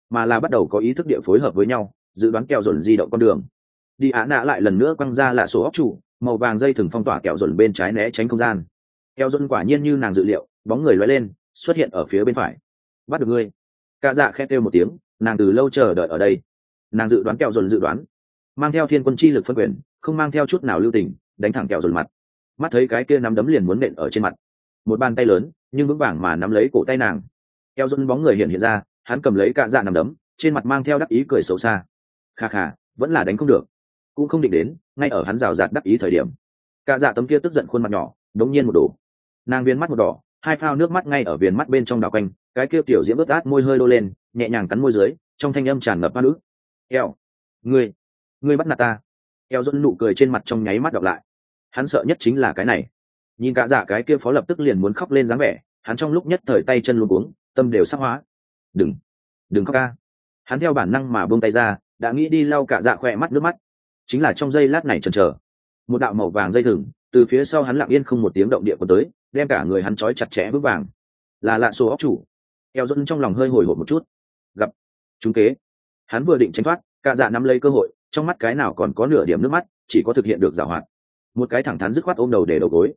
mà là bắt đầu có ý thức địa phối hợp với nhau, dự đoán kẹo dồn di động con đường. Đi Á nạ lại lần nữa quăng ra là sổ óc chủ, màu vàng dây thừng phong tỏa kẹo dồn bên trái né tránh không gian. Kẹo dồn quả nhiên như nàng dự liệu, bóng người lóe lên, xuất hiện ở phía bên phải. Bắt được ngươi. Cả dạ khẽ kêu một tiếng, nàng từ lâu chờ đợi ở đây. Nàng dự đoán kẹo dồn dự đoán, mang theo thiên quân chi lực phân quyền, không mang theo chút nào lưu tình, đánh thẳng kẹo dồn mặt. Mắt thấy cái kia nắm đấm liền muốn nện ở trên mặt, một bàn tay lớn nhưng vững vàng mà nắm lấy cổ tay nàng. Kẹo dồn bóng người hiện ra, hắn cầm lấy cả dạ nắm đấm, trên mặt mang theo đắc ý cười xấu xa. Kha kha, vẫn là đánh không được, cũng không định đến. Ngay ở hắn rào rạt đắc ý thời điểm, cả dạ tấm kia tức giận khuôn mặt nhỏ đống nhiên một đổ, nàng viên mắt một đỏ, hai phao nước mắt ngay ở viền mắt bên trong đảo quanh, cái kia tiểu diễm ướt át môi hơi đô lên, nhẹ nhàng cắn môi dưới, trong thanh âm tràn ngập oan ức. Eo, ngươi bắt nạt ta. Eo dẫn nụ cười trên mặt trong nháy mắt đọc lại. Hắn sợ nhất chính là cái này. Nhìn cả dạ cái kia phó lập tức liền muốn khóc lên dáng vẻ, hắn trong lúc nhất thời tay chân luống cuống, tâm đều sắp hóa. Đừng khóc ca. Hắn theo bản năng mà buông tay ra, đã nghĩ đi lau cả dạ khỏe mắt nước mắt. Chính là trong giây lát này chần chờ, một đạo màu vàng dây thừng từ phía sau hắn lặng yên không một tiếng động địa của tới, đem cả người hắn trói chặt chẽ vững vàng. Là lạ số óc chủ. Eo dẫn trong lòng hơi hồi hộp một chút, gặp trúng kế. Hắn vừa định tránh thoát, cả dạ nắm lấy cơ hội, trong mắt cái nào còn có nửa điểm nước mắt, chỉ có thực hiện được giảo hoạt. Một cái thẳng thắn dứt khoát ôm đầu để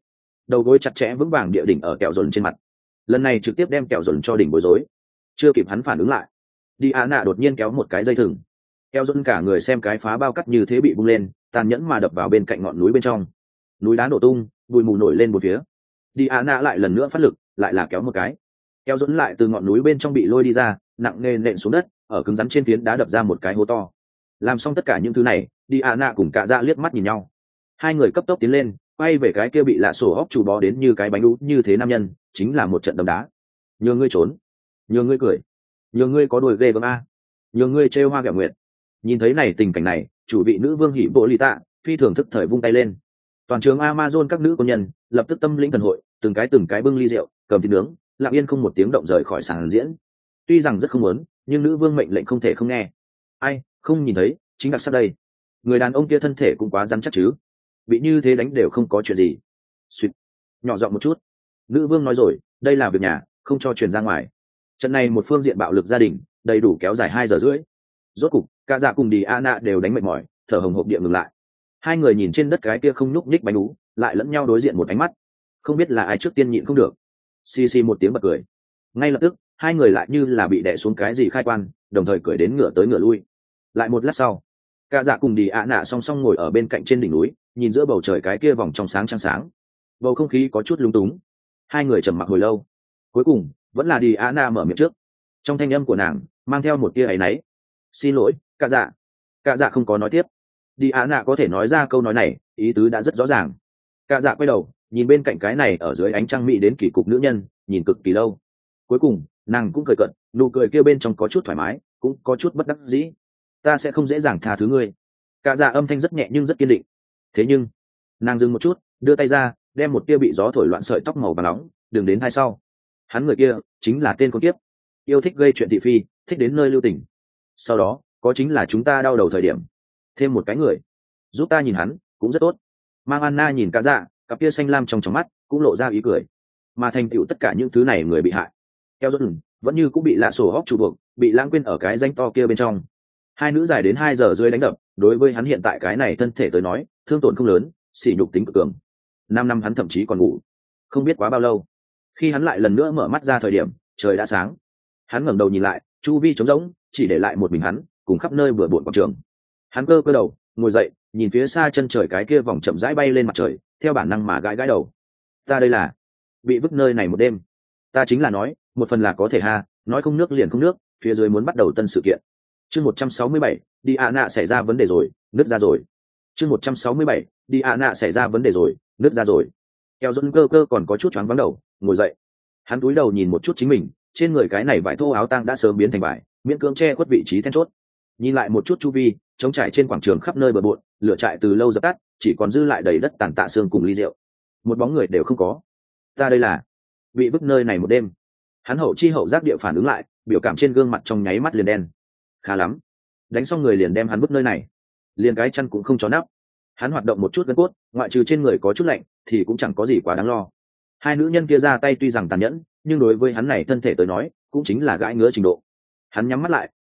đầu gối chặt chẽ vững vàng địa đỉnh ở kẹo dồn trên mặt. Lần này trực tiếp đem kẹo dồn cho đỉnh bối rối. Chưa kịp hắn phản ứng lại, đi á nạ đột nhiên kéo một cái dây thừng, kẹo dồn cả người xem cái phá bao cắt như thế bị bung lên, tàn nhẫn mà đập vào bên cạnh ngọn núi bên trong. Núi đá nổ tung, bụi mù nổi lên một phía. Đi á nạ lại lần nữa phát lực, lại là kéo một cái, kẹo dồn lại từ ngọn núi bên trong bị lôi đi ra, nặng nề nện xuống đất, ở cứng rắn trên phiến đá đập ra một cái hố to. Làm xong tất cả những thứ này, đi ạ nạ cùng cả dạ liếc mắt nhìn nhau. Hai người cấp tốc tiến lên, quay về cái kia bị lạ sổ óc chủ bó đến như cái bánh đú như thế nam nhân, chính là một trận đấm đá. Nhường ngươi trốn, nhường ngươi cười, nhường ngươi có đuổi ghê gớm a, nhường ngươi trêu hoa ghẹo nguyệt. Nhìn thấy này tình cảnh này, chủ vị nữ vương hỉ bộ lì tạ phi thường thức thời vung tay lên. Toàn trường Amazon các nữ quân nhân lập tức tâm lĩnh thần hội, từng cái bưng ly rượu, cầm thịt nướng, lặng yên không một tiếng động rời khỏi sàn diễn. Tuy rằng rất không muốn, nhưng nữ vương mệnh lệnh không thể không nghe. Ai không nhìn thấy, chính đặc sắc đây. Người đàn ông kia thân thể cũng quá rắn chắc chứ, bị như thế đánh đều không có chuyện gì. Suýt, nhỏ giọng một chút. Nữ vương nói rồi, đây là việc nhà, không cho truyền ra ngoài. Trận này một phương diện bạo lực gia đình, đầy đủ kéo dài 2 giờ rưỡi. Rốt cục, cả dạ cùng đi Anna đều đánh mệt mỏi, thở hồng hộc địa ngừng lại. Hai người nhìn trên đất cái kia không nhúc nhích bánh ú, lại lẫn nhau đối diện một ánh mắt. Không biết là ai trước tiên nhịn không được, xì xì một tiếng bật cười. Ngay lập tức, hai người lại như là bị đè xuống cái gì khai quan, đồng thời cười đến ngửa tới ngửa lui. Lại một lát sau, cả dạ cùng đi ạ nạ song song ngồi ở bên cạnh trên đỉnh núi, nhìn giữa bầu trời cái kia vòng trong sáng trăng sáng. Bầu không khí có chút lúng túng, hai người trầm mặc hồi lâu. Cuối cùng vẫn là đi ạ nạ mở miệng trước, trong thanh âm của nàng mang theo một tia áy náy. Xin lỗi cả dạ. Cả dạ không có nói tiếp. Đi ạ nạ có thể nói ra câu nói này, ý tứ đã rất rõ ràng. Cả dạ quay đầu nhìn bên cạnh cái này ở dưới ánh trăng mỹ đến kỳ cục nữ nhân, nhìn cực kỳ lâu. Cuối cùng nàng cũng cười cận, nụ cười kia bên trong có chút thoải mái, cũng có chút bất đắc dĩ. Ta sẽ không dễ dàng tha thứ ngươi. Cả dạ âm thanh rất nhẹ nhưng rất kiên định. Thế nhưng nàng dừng một chút, đưa tay ra, đem một tia bị gió thổi loạn sợi tóc màu vàng nóng đường đến hai sau. Hắn người kia chính là tên con kiếp, yêu thích gây chuyện thị phi, thích đến nơi lưu tình. Sau đó có chính là chúng ta đau đầu thời điểm thêm một cái người giúp ta nhìn hắn cũng rất tốt. Mang Anna nhìn cả dạ, cặp kia xanh lam trong mắt cũng lộ ra ý cười. Mà thành tựu tất cả những thứ này người bị hại theo dõi vẫn như cũng bị lạ sổ hóc trụ buộc, bị lãng quên ở cái danh to kia bên trong. Hai nữ dài đến 2 giờ dưới đánh đập, đối với hắn hiện tại cái này thân thể tới nói thương tổn không lớn, sỉ nhục tính cực cường. 5 năm hắn thậm chí còn ngủ không biết quá bao lâu. Khi hắn lại lần nữa mở mắt ra thời điểm trời đã sáng. Hắn ngẩng đầu nhìn lại, chu vi trống rỗng, chỉ để lại một mình hắn cùng khắp nơi bừa bộn quảng trường. Hắn cơ đầu ngồi dậy, nhìn phía xa chân trời cái kia vòng chậm rãi bay lên mặt trời, theo bản năng mà gãi gãi đầu. Ta đây là bị vứt nơi này một đêm. Ta chính là nói, một phần là có thể ha, nói không nước liền không nước, phía dưới muốn bắt đầu tân sự kiện. Chương 167, đi ạ nạ xảy ra vấn đề rồi, nứt ra rồi. Chương 167, đi ạ nạ xảy ra vấn đề rồi, nứt ra rồi. Keo Dũng cơ còn có chút choáng váng đầu, ngồi dậy. Hắn cúi đầu nhìn một chút chính mình, trên người cái này vải thô áo tang đã sớm biến thành vải, miễn cưỡng che khuất vị trí then chốt. Nhìn lại một chút chu vi, trống trải trên quảng trường khắp nơi bừa bộn, lửa trại từ lâu dập tắt, chỉ còn dư lại đầy đất tàn tạ xương cùng ly rượu. Một bóng người đều không có. Ta đây là bị vứt nơi này một đêm. Hắn hậu chi hậu giác địa phản ứng lại, biểu cảm trên gương mặt trong nháy mắt liền đen. Khá lắm, đánh xong người liền đem hắn vứt nơi này, liền cái chân cũng không chó nắp. Hắn hoạt động một chút gân cốt, ngoại trừ trên người có chút lạnh thì cũng chẳng có gì quá đáng lo. Hai nữ nhân kia ra tay tuy rằng tàn nhẫn, nhưng đối với hắn này thân thể tới nói cũng chính là gãi ngứa trình độ. Hắn nhắm mắt lại,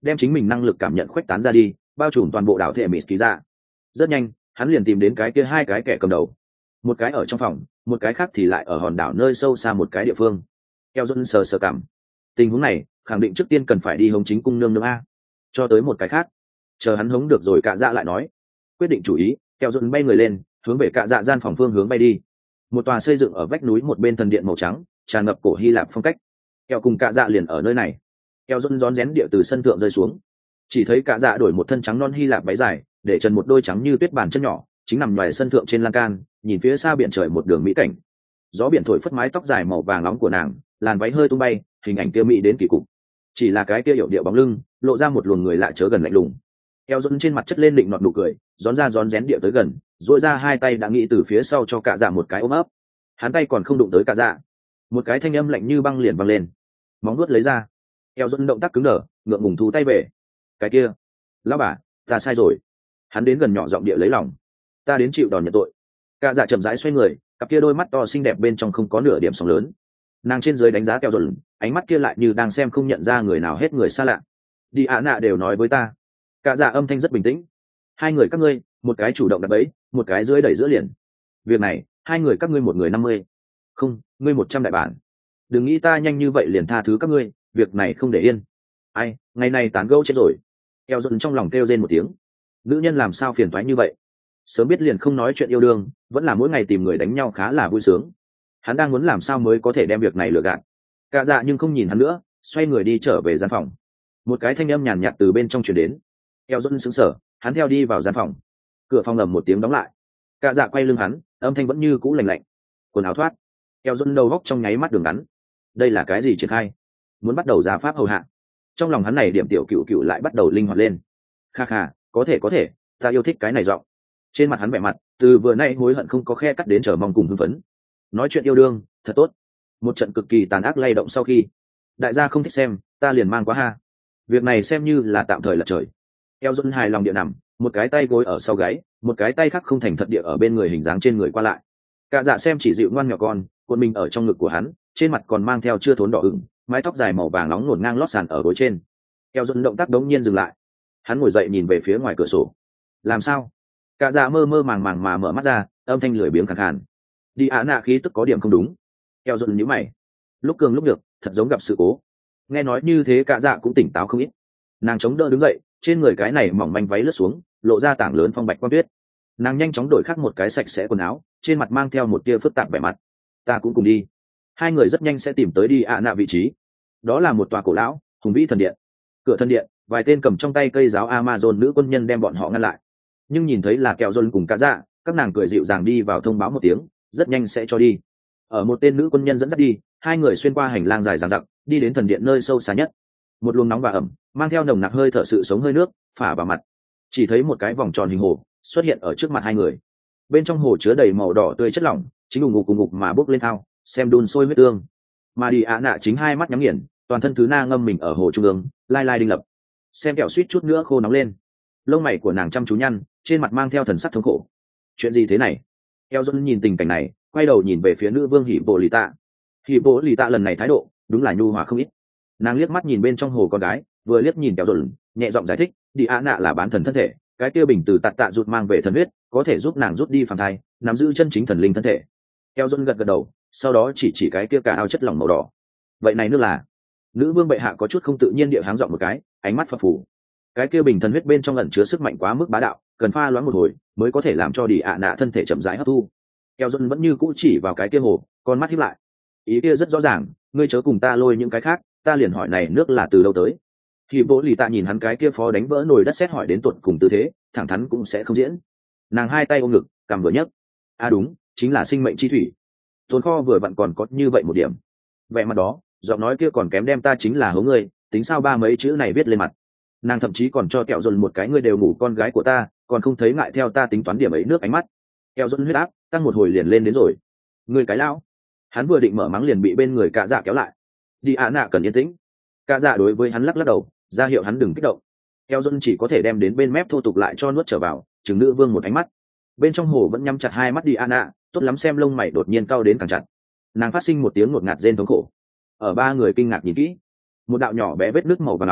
đem chính mình năng lực cảm nhận khuếch tán ra đi, bao trùm toàn bộ đảo thể mỹ kỳ dạ. Rất nhanh hắn liền tìm đến cái kia hai cái kẻ cầm đầu, một cái ở trong phòng, một cái khác thì lại ở hòn đảo nơi sâu xa một cái địa phương. Keo Dôn sờ sờ cảm, tình huống này khẳng định trước tiên cần phải đi hống chính cung nương nương a, cho tới một cái khác chờ hắn hống được rồi cạ dạ lại nói. Quyết định chủ ý, Keo Dôn bay người lên hướng về cạ dạ gian phòng phương hướng bay đi. Một tòa xây dựng ở vách núi một bên thần điện màu trắng, tràn ngập cổ Hy Lạp phong cách. Keo cùng cạ dạ liền ở nơi này. Keo Dôn rón rén địa từ sân thượng rơi xuống, chỉ thấy cạ dạ đổi một thân trắng non Hy Lạp váy dài, để trần một đôi trắng như tuyết bàn chân nhỏ, chính nằm ngoài sân thượng trên lan can, nhìn phía xa biển trời một đường mỹ cảnh. Gió biển thổi phất mái tóc dài màu vàng nóng của nàng, làn váy hơi tung bay, hình ảnh kia mỹ đến kỳ cục. Chỉ là cái kia hiệu điệu bóng lưng lộ ra một luồng người lạ chớ gần lạnh lùng. Eo Dôn trên mặt chất lên định nọt nụ cười, rón ra rón rén địa tới gần, duỗi ra hai tay đã nghĩ từ phía sau cho cạ dạ một cái ôm ấp. Hắn tay còn không đụng tới cạ dạ, một cái thanh âm lạnh như băng liền văng lên, móng vuốt lấy ra. Eo Dôn động tác cứng đờ, ngượng ngùng thu tay về. Cái kia, lão bà, ta sai rồi. Hắn đến gần nhỏ giọng địa lấy lòng, ta đến chịu đòn nhận tội. Cạ dạ chậm rãi xoay người, cặp kia đôi mắt to xinh đẹp bên trong không có nửa điểm sóng lớn. Nàng trên dưới đánh giá Keo Dôn, ánh mắt kia lại như đang xem không nhận ra người nào hết người xa lạ. Đi ạ nạ đều nói với ta. Cạ dạ âm thanh rất bình tĩnh, hai người các ngươi, một cái chủ động đặt bẫy, một cái dưới đẩy giữa liền. Việc này hai người các ngươi một người 50, không, ngươi 100 đại bản. Đừng nghĩ ta nhanh như vậy liền tha thứ các ngươi, việc này không để yên. Ai, ngày này tán gẫu chết rồi. Eo Dôn trong lòng kêu rên một tiếng, nữ nhân làm sao phiền toái như vậy, sớm biết liền không nói chuyện yêu đương, vẫn là mỗi ngày tìm người đánh nhau khá là vui sướng. Hắn đang muốn làm sao mới có thể đem việc này lừa gạt cạ dạ, nhưng không nhìn hắn nữa, xoay người đi trở về gian phòng. Một cái thanh âm nhàn nhạt từ bên trong truyền đến. Eo Dôn sững sờ, hắn theo đi vào gian phòng, cửa phòng ầm một tiếng đóng lại. Cạ dạ quay lưng hắn, âm thanh vẫn như cũ lạnh lạnh. Quần áo thoát. Eo Dôn đầu góc trong nháy mắt đường ngắn. Đây là cái gì triển khai? Muốn bắt đầu ra pháp hầu hạ. Trong lòng hắn này điểm tiểu cựu cựu lại bắt đầu linh hoạt lên. Kha kha, có thể, ta yêu thích cái này giọng. Trên mặt hắn vẻ mặt từ vừa nay hối hận không có khe cắt đến chờ mong cùng hưng phấn. Nói chuyện yêu đương thật tốt. Một trận cực kỳ tàn ác lay động sau khi, đại gia không thích xem, ta liền mang quá ha. Việc này xem như là tạm thời lật trời. Eo Dôn hài lòng địa nằm, một cái tay gối ở sau gáy, một cái tay khác không thành thật địa ở bên người hình dáng trên người qua lại. Cạ dạ xem chỉ dịu ngoan nhỏ con, cuộn mình ở trong ngực của hắn, trên mặt còn mang theo chưa thốn đỏ ửng, mái tóc dài màu vàng nóng ngổn ngang lót sàn ở gối trên. Eo Dôn động tác đống nhiên dừng lại, hắn ngồi dậy nhìn về phía ngoài cửa sổ. Làm sao? Cạ dạ mơ mơ màng màng mà mở mắt ra, âm thanh lười biếng khàn khàn. Đi ạ nạ khí tức có điểm không đúng. Eo Dôn nhíu mày, lúc cường lúc được, thật giống gặp sự cố. Nghe nói như thế cạ dạ cũng tỉnh táo không ít. Nàng chống đỡ đứng dậy, trên người cái này mỏng manh váy lướt xuống, lộ ra tảng lớn phong bạch quang tuyết. Nàng nhanh chóng đổi khác một cái sạch sẽ quần áo, trên mặt mang theo một tia phức tạp vẻ mặt. Ta cũng cùng đi. Hai người rất nhanh sẽ tìm tới đi ạ nạ vị trí. Đó là một tòa cổ lão hùng vĩ thần điện. Cửa thần điện, vài tên cầm trong tay cây giáo Amazon nữ quân nhân đem bọn họ ngăn lại. Nhưng nhìn thấy là Keo Dôn cùng cạ dạ, các nàng cười dịu dàng đi vào thông báo một tiếng, rất nhanh sẽ cho đi. Ở một tên nữ quân nhân dẫn dắt đi, hai người xuyên qua hành lang dài dằng dặc, đi đến thần điện nơi sâu xa nhất. Một luồng nóng và ẩm mang theo nồng nặc hơi thở sự sống hơi nước phả vào mặt. Chỉ thấy một cái vòng tròn hình hồ xuất hiện ở trước mặt hai người. Bên trong hồ chứa đầy màu đỏ tươi chất lỏng, chính cùng ngục mà bốc lên thao, xem đun sôi huyết tương. Mà đi ạ nạ chính hai mắt nhắm nghiền, toàn thân thứ na ngâm mình ở hồ trung ương, lai lai đinh lập. Xem kẹo suýt chút nữa khô nóng lên. Lông mày của nàng chăm chú nhăn, trên mặt mang theo thần sắc thống khổ. Chuyện gì thế này? Eo Dôn nhìn tình cảnh này, quay đầu nhìn về phía nữ vương Hỉ Bộ Lì Tạ. Hỉ Bộ Lì Tạ lần này thái độ đúng là nhu hòa không ít. Nàng liếc mắt nhìn bên trong hồ con gái, vừa liếc nhìn Keo Dôn, nhẹ giọng giải thích, đi ạ nạ là bán thần thân thể, cái kia bình từ tạt tạ rụt mang về thần huyết, có thể giúp nàng rút đi phàm thai, nắm giữ chân chính thần linh thân thể. Keo Dôn gật gật đầu, sau đó chỉ cái kia cả ao chất lỏng màu đỏ. Vậy này nước là? Nữ vương bệ hạ có chút không tự nhiên địa háng giọng một cái, ánh mắt phập phù. Cái kia bình thần huyết bên trong ẩn chứa sức mạnh quá mức bá đạo, cần pha loãng một hồi mới có thể làm cho đi ạ nạ thân thể chậm rãi hấp thu. Keo Dôn vẫn như cũ chỉ vào cái kia hồ, con mắt híp lại. Ý kia rất rõ ràng, ngươi chớ cùng ta lôi những cái khác, ta liền hỏi này nước là từ đâu tới. Thì Bố Lì Tạ nhìn hắn cái kia phó đánh vỡ nồi đất sét hỏi đến tuột cùng tư thế, thẳng thắn cũng sẽ không diễn. Nàng hai tay ôm ngực, cằm vừa nhấc. Đúng, chính là sinh mệnh chi thủy. Tồn kho vừa vặn còn có như vậy một điểm. Vẻ mặt đó, giọng nói kia còn kém đem ta chính là hố ngươi, tính sao ba mấy chữ này viết lên mặt. Nàng thậm chí còn cho Kẹo Dôn một cái ngươi đều ngủ con gái của ta, còn không thấy ngại theo ta tính toán điểm ấy nước ánh mắt. Kẹo Dôn huyết áp tăng một hồi liền lên đến rồi. Ngươi cái lão. Hắn vừa định mở mắng liền bị bên người cạ dạ kéo lại. Đi ạ nạ cần yên tĩnh. Cạ dạ đối với hắn lắc lắc đầu, ra hiệu hắn đừng kích động. Kẹo Dôn chỉ có thể đem đến bên mép thô tục lại cho nuốt trở vào, chừng nữ vương một ánh mắt. Bên trong hồ vẫn nhắm chặt hai mắt đi ạ nạ, tốt lắm xem lông mày đột nhiên cau đến càng chặt. Nàng phát sinh một tiếng ngột ngạt rên thống khổ. Ở ba người kinh ngạc nhìn kỹ, một đạo nhỏ bé vết nước màu vàng nóng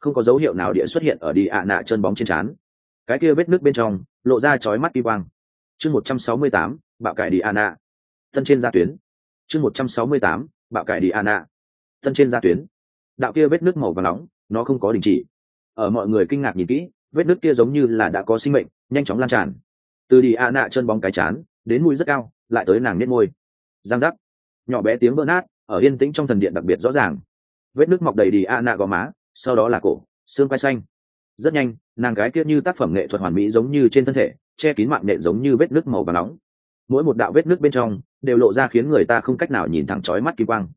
không có dấu hiệu nào địa xuất hiện ở đi ạ nạ chân bóng trên trán. Cái kia vết nước bên trong lộ ra chói mắt kỳ quang. Chương 168, bạo cải đi ạ nạ. Tân trên gia tuyến. Chương 168, bạo cải đi ạ nạ. Tân trên gia tuyến. Đạo kia vết nước màu vàng nóng, nó không có đình chỉ. Ở mọi người kinh ngạc nhìn kỹ, vết nước kia giống như là đã có sinh mệnh, nhanh chóng lan tràn. Từ đi ạ nạ chân bóng cái chán đến mũi rất cao, lại tới nàng nết môi. Giang giác, nhỏ bé tiếng vỡ nát ở yên tĩnh trong thần điện đặc biệt rõ ràng. Vết nước mọc đầy đi ạ nạ gò má, sau đó là cổ, xương quai xanh. Rất nhanh, nàng gái kia như tác phẩm nghệ thuật hoàn mỹ giống như trên thân thể, che kín mạng nện giống như vết nước màu vàng nóng. Mỗi một đạo vết nước bên trong đều lộ ra khiến người ta không cách nào nhìn thẳng chói mắt kim quang.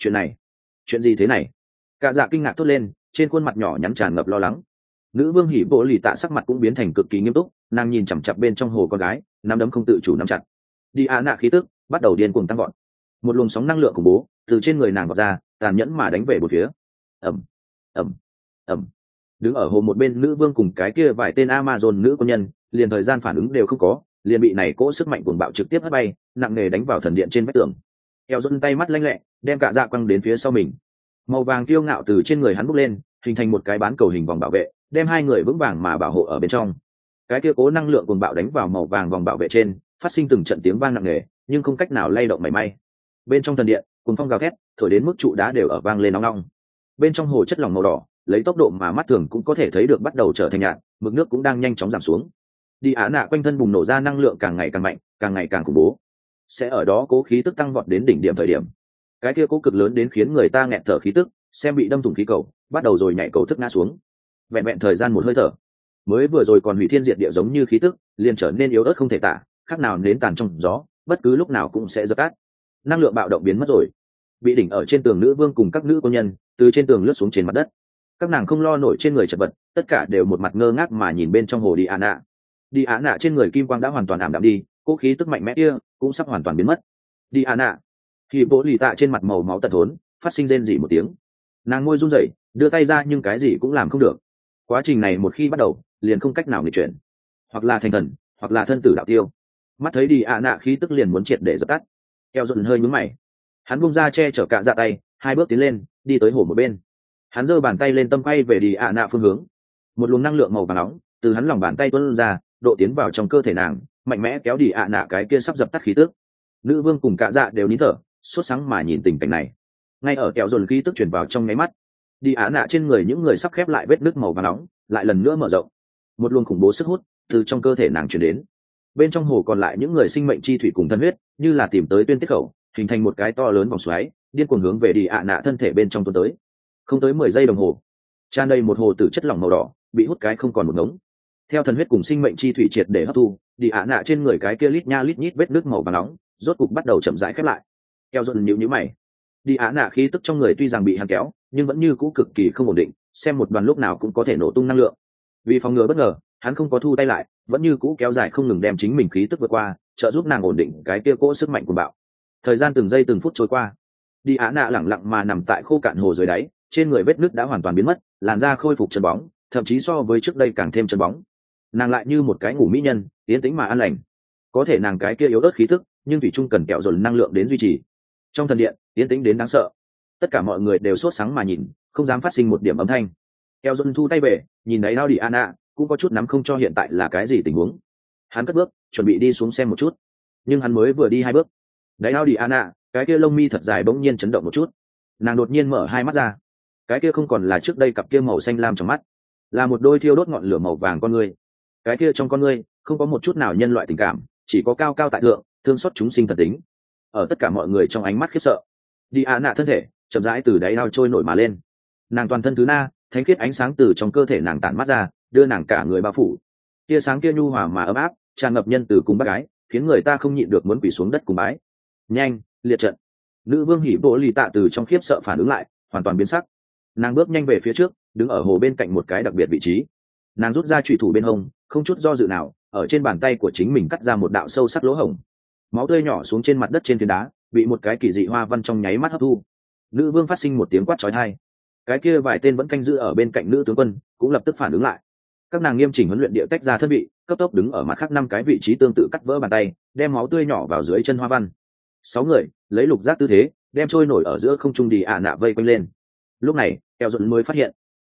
Chuyện gì thế này? Cả dạ kinh ngạc thốt lên, trên khuôn mặt nhỏ nhắn tràn ngập lo lắng. Nữ vương hỉ bộ lì tạ sắc mặt cũng biến thành cực kỳ nghiêm túc, nàng nhìn chằm chặp bên trong hồ con gái, nắm đấm không tự chủ nắm chặt. Đi ạ nạ khí tức bắt đầu điên cuồng tăng vọt. Một luồng sóng năng lượng khủng bố từ trên người nàng vọt ra, tàn nhẫn mà đánh về một phía. ầm ầm ầm. Đứng ở hồ một bên nữ vương cùng cái kia vài tên Amazon nữ quân nhân, liền thời gian phản ứng đều không có, liền bị này cỗ sức mạnh cuồng bạo trực tiếp hất bay, nặng nề đánh vào thần điện trên vách tường. Eo Dôn tay mắt lanh lẹ, đem cả dạ quăng đến phía sau mình. Màu vàng kiêu ngạo từ trên người hắn bốc lên, hình thành một cái bán cầu hình vòng bảo vệ, đem hai người vững vàng mà bảo hộ ở bên trong. Cái kia cố năng lượng cuồng bạo đánh vào màu vàng vòng bảo vệ trên, phát sinh từng trận tiếng vang nặng nề, nhưng không cách nào lay động mảy may. Bên trong thần điện, cuồng phong gào thét, thổi đến mức trụ đá đều ở vang lên nóng nóng. Bên trong hồ chất lỏng màu đỏ, lấy tốc độ mà mắt thường cũng có thể thấy được bắt đầu trở thành nhạt, mực nước cũng đang nhanh chóng giảm xuống. Đi Á nạ quanh thân bùng nổ ra năng lượng càng ngày càng mạnh, càng ngày càng khủng bố. Sẽ ở đó cố khí tức tăng vọt đến đỉnh điểm thời điểm. Cái kia cố cực lớn đến khiến người ta nghẹt thở khí tức, xem bị đâm thủng khí cầu, bắt đầu rồi nhảy cầu thức ngã xuống. Vẹn vẹn thời gian một hơi thở, mới vừa rồi còn hủy thiên diệt địa giống như khí tức, liền trở nên yếu ớt không thể tả, khác nào nến tàn trong gió, bất cứ lúc nào cũng sẽ dập tắt. Năng lượng bạo động biến mất rồi. Bị đỉnh ở trên tường nữ vương cùng các nữ quân nhân, từ trên tường lướt xuống trên mặt đất. Các nàng không lo nổi trên người chật vật, tất cả đều một mặt ngơ ngác mà nhìn bên trong hồ đi ạ nạ. Đi ạ nạ trên người kim quang đã hoàn toàn ảm đạm đi, cố khí tức mạnh mẽ kia cũng sắp hoàn toàn biến mất. Đi ạ nạ. Thì bộ lì tạ trên mặt màu máu tận thốn, phát sinh rên rỉ một tiếng. Nàng môi run rẩy, đưa tay ra nhưng cái gì cũng làm không được. Quá trình này một khi bắt đầu, liền không cách nào nghịch chuyển, hoặc là thành thần, hoặc là thân tử đạo tiêu. Mắt thấy đi ạ nạ khí tức liền muốn triệt để dập tắt. Eo Dần hơi nhướng mày, hắn buông ra che chở cả dạ tay, hai bước tiến lên, đi tới hồ một bên. Hắn giơ bàn tay lên tâm quay về đi ạ nạ phương hướng. Một luồng năng lượng màu vàng nóng từ hắn lòng bàn tay tuôn ra, độ tiến vào trong cơ thể nàng, mạnh mẽ kéo đi ạ nạ cái kia sắp dập tắt khí tức. Nữ vương cùng cả dạ đều nín thở, sốt sáng mà nhìn tình cảnh này. Ngay ở kẹo dồn khí tức truyền vào trong nháy mắt, đi ạ nạ trên người những người sắp khép lại vết nứt màu vàng nóng lại lần nữa mở rộng. Một luồng khủng bố sức hút từ trong cơ thể nàng truyền đến. Bên trong hồ còn lại những người sinh mệnh chi thủy cùng thân huyết, như là tìm tới tuyên tiết khẩu, hình thành một cái to lớn vòng xoáy, điên cuồng hướng về đi ạ nạ thân thể bên trong tuôn tới. Không tới 10 giây đồng hồ, tràn đầy một hồ tử chất lỏng màu đỏ, bị hút cái không còn một ngống. Theo thần huyết cùng sinh mệnh chi thủy triệt để hấp thu, đi ạ nạ trên người cái kia lít nha lít nhít vết nước màu vàng nóng, rốt cục bắt đầu chậm rãi khép lại. Keo dần nhíu mày. Đi ạ nạ khí tức trong người tuy rằng bị hắn kéo, nhưng vẫn như cũ cực kỳ không ổn định, xem một đoàn lúc nào cũng có thể nổ tung năng lượng. Vì phòng ngừa bất ngờ, hắn không có thu tay lại, vẫn như cũ kéo dài không ngừng đem chính mình khí tức vượt qua, trợ giúp nàng ổn định cái kia cỗ sức mạnh của bạo. Thời gian từng giây từng phút trôi qua, đi á nạ lẳng lặng mà nằm tại khô cạn hồ dưới đáy, trên người vết nứt đã hoàn toàn biến mất, làn da khôi phục chân bóng, thậm chí so với trước đây càng thêm chân bóng. Nàng lại như một cái ngủ mỹ nhân, yên tĩnh mà an lành. Có thể nàng cái kia yếu ớt khí tức, nhưng thủy chung cần kẹo dồn năng lượng đến duy trì. Trong thần điện, yên tĩnh đến đáng sợ. Tất cả mọi người đều sốt sắng mà nhìn, không dám phát sinh một điểm âm thanh. Kẹo dồn thu tay về, nhìn thấy Lao Đi Ana, cũng có chút nắm không cho hiện tại là cái gì tình huống. Hắn cất bước, chuẩn bị đi xuống xem một chút, nhưng hắn mới vừa đi 2 bước, đáy Lao Đi Ana, cái kia lông mi thật dài bỗng nhiên chấn động một chút. Nàng đột nhiên mở hai mắt ra, cái kia không còn là trước đây cặp kia màu xanh lam trong mắt, là một đôi thiêu đốt ngọn lửa màu vàng con ngươi. Cái kia trong con ngươi không có một chút nào nhân loại tình cảm, chỉ có cao cao tại thượng, thương xót chúng sinh thần tính. Ở tất cả mọi người trong ánh mắt khiếp sợ, Đi Ana thân thể chậm rãi từ đáy ao trôi nổi mà lên. Nàng toàn thân thứ na, thánh khiết ánh sáng từ trong cơ thể nàng tản mắt ra, đưa nàng cả người bao phủ. Tia sáng kia nhu hòa mà ấm áp, tràn ngập nhân từ cùng bác gái, khiến người ta không nhịn được muốn quỳ xuống đất cùng bái. Nhanh, liệt trận! Nữ vương hỉ bộ lì tạ từ trong khiếp sợ phản ứng lại, hoàn toàn biến sắc. Nàng bước nhanh về phía trước, đứng ở hồ bên cạnh một cái đặc biệt vị trí. Nàng rút ra chùy thủ bên hông, không chút do dự nào, ở trên bàn tay của chính mình cắt ra một đạo sâu sắc lỗ hổng. Máu tươi nhỏ xuống trên mặt đất trên phiến đá, bị một cái kỳ dị hoa văn trong nháy mắt hấp thu. Nữ vương phát sinh một tiếng quát chói tai. Cái kia vài tên vẫn canh giữ ở bên cạnh nữ tướng quân cũng lập tức phản ứng lại. Các nàng nghiêm chỉnh huấn luyện địa tách ra thân vị, cấp tốc đứng ở mặt khác 5 cái vị trí tương tự cắt vỡ bàn tay, đem máu tươi nhỏ vào dưới chân hoa văn. 6 người lấy lục giác tư thế, đem trôi nổi ở giữa không trung Đi Ạ nạ vây quanh lên. Lúc này, Keo Dũng mới phát hiện,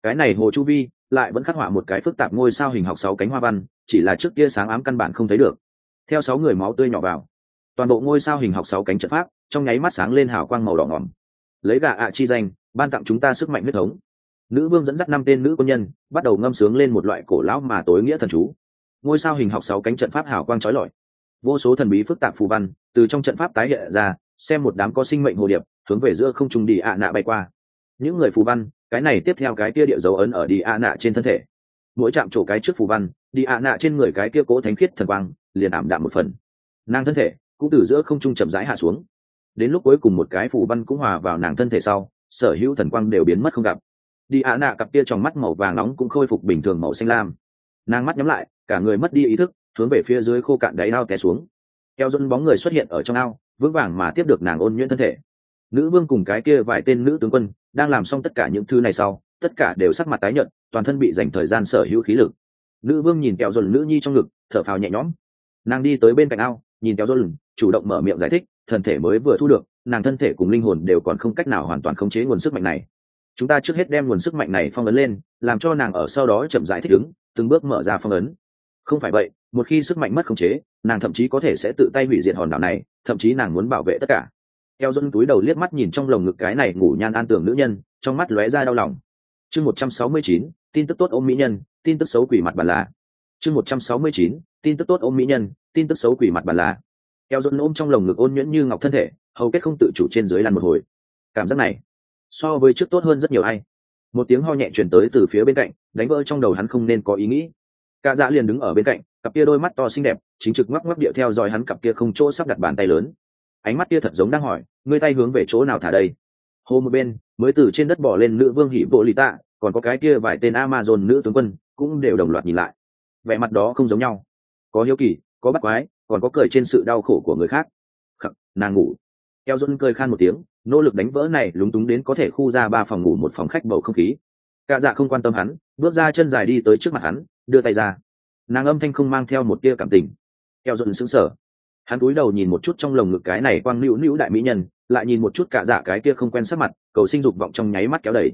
Cái này hồ chu vi lại vẫn khắc họa một cái phức tạp ngôi sao hình học 6 cánh hoa văn, chỉ là trước kia sáng ám căn bản không thấy được. Theo 6 người máu tươi nhỏ vào, toàn bộ ngôi sao hình học 6 cánh trận pháp trong nháy mắt sáng lên hào quang màu đỏ ngòm. Lấy gà ạ chi danh, ban tặng chúng ta sức mạnh huyết thống. Nữ vương dẫn dắt 5 tên nữ quân nhân bắt đầu ngâm sướng lên một loại cổ lão mà tối nghĩa thần chú. Ngôi sao hình học 6 cánh trận pháp hào quang chói lọi, vô số thần bí phức tạp phù văn từ trong trận pháp tái hiện ra, xem một đám có sinh mệnh hồ điệp hướng về giữa không trung đi ạ nạ bay qua. Những người phù văn, cái này tiếp theo cái kia địa dấu ấn ở đi ạ nạ trên thân thể. Mỗi chạm trổ cái trước phù văn, đi ạ nạ trên người cái kia cố thánh khiết thần quang liền ảm đạm một phần. Nàng thân thể cũng từ giữa không trung chậm rãi hạ xuống. Đến lúc cuối cùng một cái phù văn cũng hòa vào nàng thân thể sau, sở hữu thần quang đều biến mất không gặp. Đi ạ nạ cặp kia trong mắt màu vàng nóng cũng khôi phục bình thường màu xanh lam. Nàng mắt nhắm lại, cả người mất đi ý thức, hướng về phía dưới khô cạn đáy ao té xuống. Keo Dôn bóng người xuất hiện ở trong ao, vững vàng mà tiếp được nàng ôn nhuyễn thân thể. Nữ vương cùng cái kia vài tên nữ tướng quân đang làm xong tất cả những thứ này sau, tất cả đều sắc mặt tái nhợt, toàn thân bị dành thời gian sở hữu khí lực. Nữ vương nhìn Keo Dôn nữ nhi trong ngực, thở phào nhẹ nhõm. Nàng đi tới bên cạnh ao, nhìn Keo Dôn, chủ động mở miệng giải thích, thân thể mới vừa thu được, nàng thân thể cùng linh hồn đều còn không cách nào hoàn toàn khống chế nguồn sức mạnh này. Chúng ta trước hết đem nguồn sức mạnh này phong ấn lên, làm cho nàng ở sau đó chậm rãi thích ứng, từng bước mở ra phong ấn. Không phải vậy, một khi sức mạnh mất khống chế, nàng thậm chí có thể sẽ tự tay hủy diệt hòn đảo này, thậm chí nàng muốn bảo vệ tất cả. Eo Dôn túi đầu liếc mắt nhìn trong lồng ngực cái này ngủ nhan an tường nữ nhân, trong mắt lóe ra đau lòng. Chương 169, tin tức tốt ôm mỹ nhân, tin tức xấu quỷ mặt bàn là. Chương 169, tin tức tốt ôm mỹ nhân, tin tức xấu quỷ mặt bàn là. Eo Dôn ôm trong lồng ngực ôn nhuyễn như ngọc thân thể, hầu kết không tự chủ trên dưới lăn một hồi. Cảm giác này, so với trước tốt hơn rất nhiều ai. Một tiếng ho nhẹ truyền tới từ phía bên cạnh, đánh vỡ trong đầu hắn không nên có ý nghĩ. Cả dạ liền đứng ở bên cạnh, cặp kia đôi mắt to xinh đẹp chính trực ngoắc ngoắc điệu theo dõi hắn cặp kia không chỗ sắp đặt bàn tay lớn. Ánh mắt kia thật giống đang hỏi, ngươi tay hướng về chỗ nào thả đây? Hồ một bên mới từ trên đất bỏ lên nữ vương hỉ bộ lì tạ, còn có cái kia vài tên Amazon nữ tướng quân cũng đều đồng loạt nhìn lại. Vẻ mặt đó không giống nhau, có hiếu kỳ, có bắt quái, còn có cười trên sự đau khổ của người khác. Khắc, nàng ngủ. Eo Dôn cười khan một tiếng, nỗ lực đánh vỡ này lúng túng đến có thể khu ra 3 phòng ngủ một phòng khách bầu không khí. Cả dạ không quan tâm hắn, bước ra chân dài đi tới trước mặt hắn, đưa tay ra. Nàng âm thanh không mang theo một tia cảm tình. Eo Dôn sững sờ, hắn cúi đầu nhìn một chút trong lồng ngực cái này quang nữu nữu đại mỹ nhân, lại nhìn một chút cả dạ cái kia không quen sắc mặt, cầu sinh dục vọng trong nháy mắt kéo đẩy.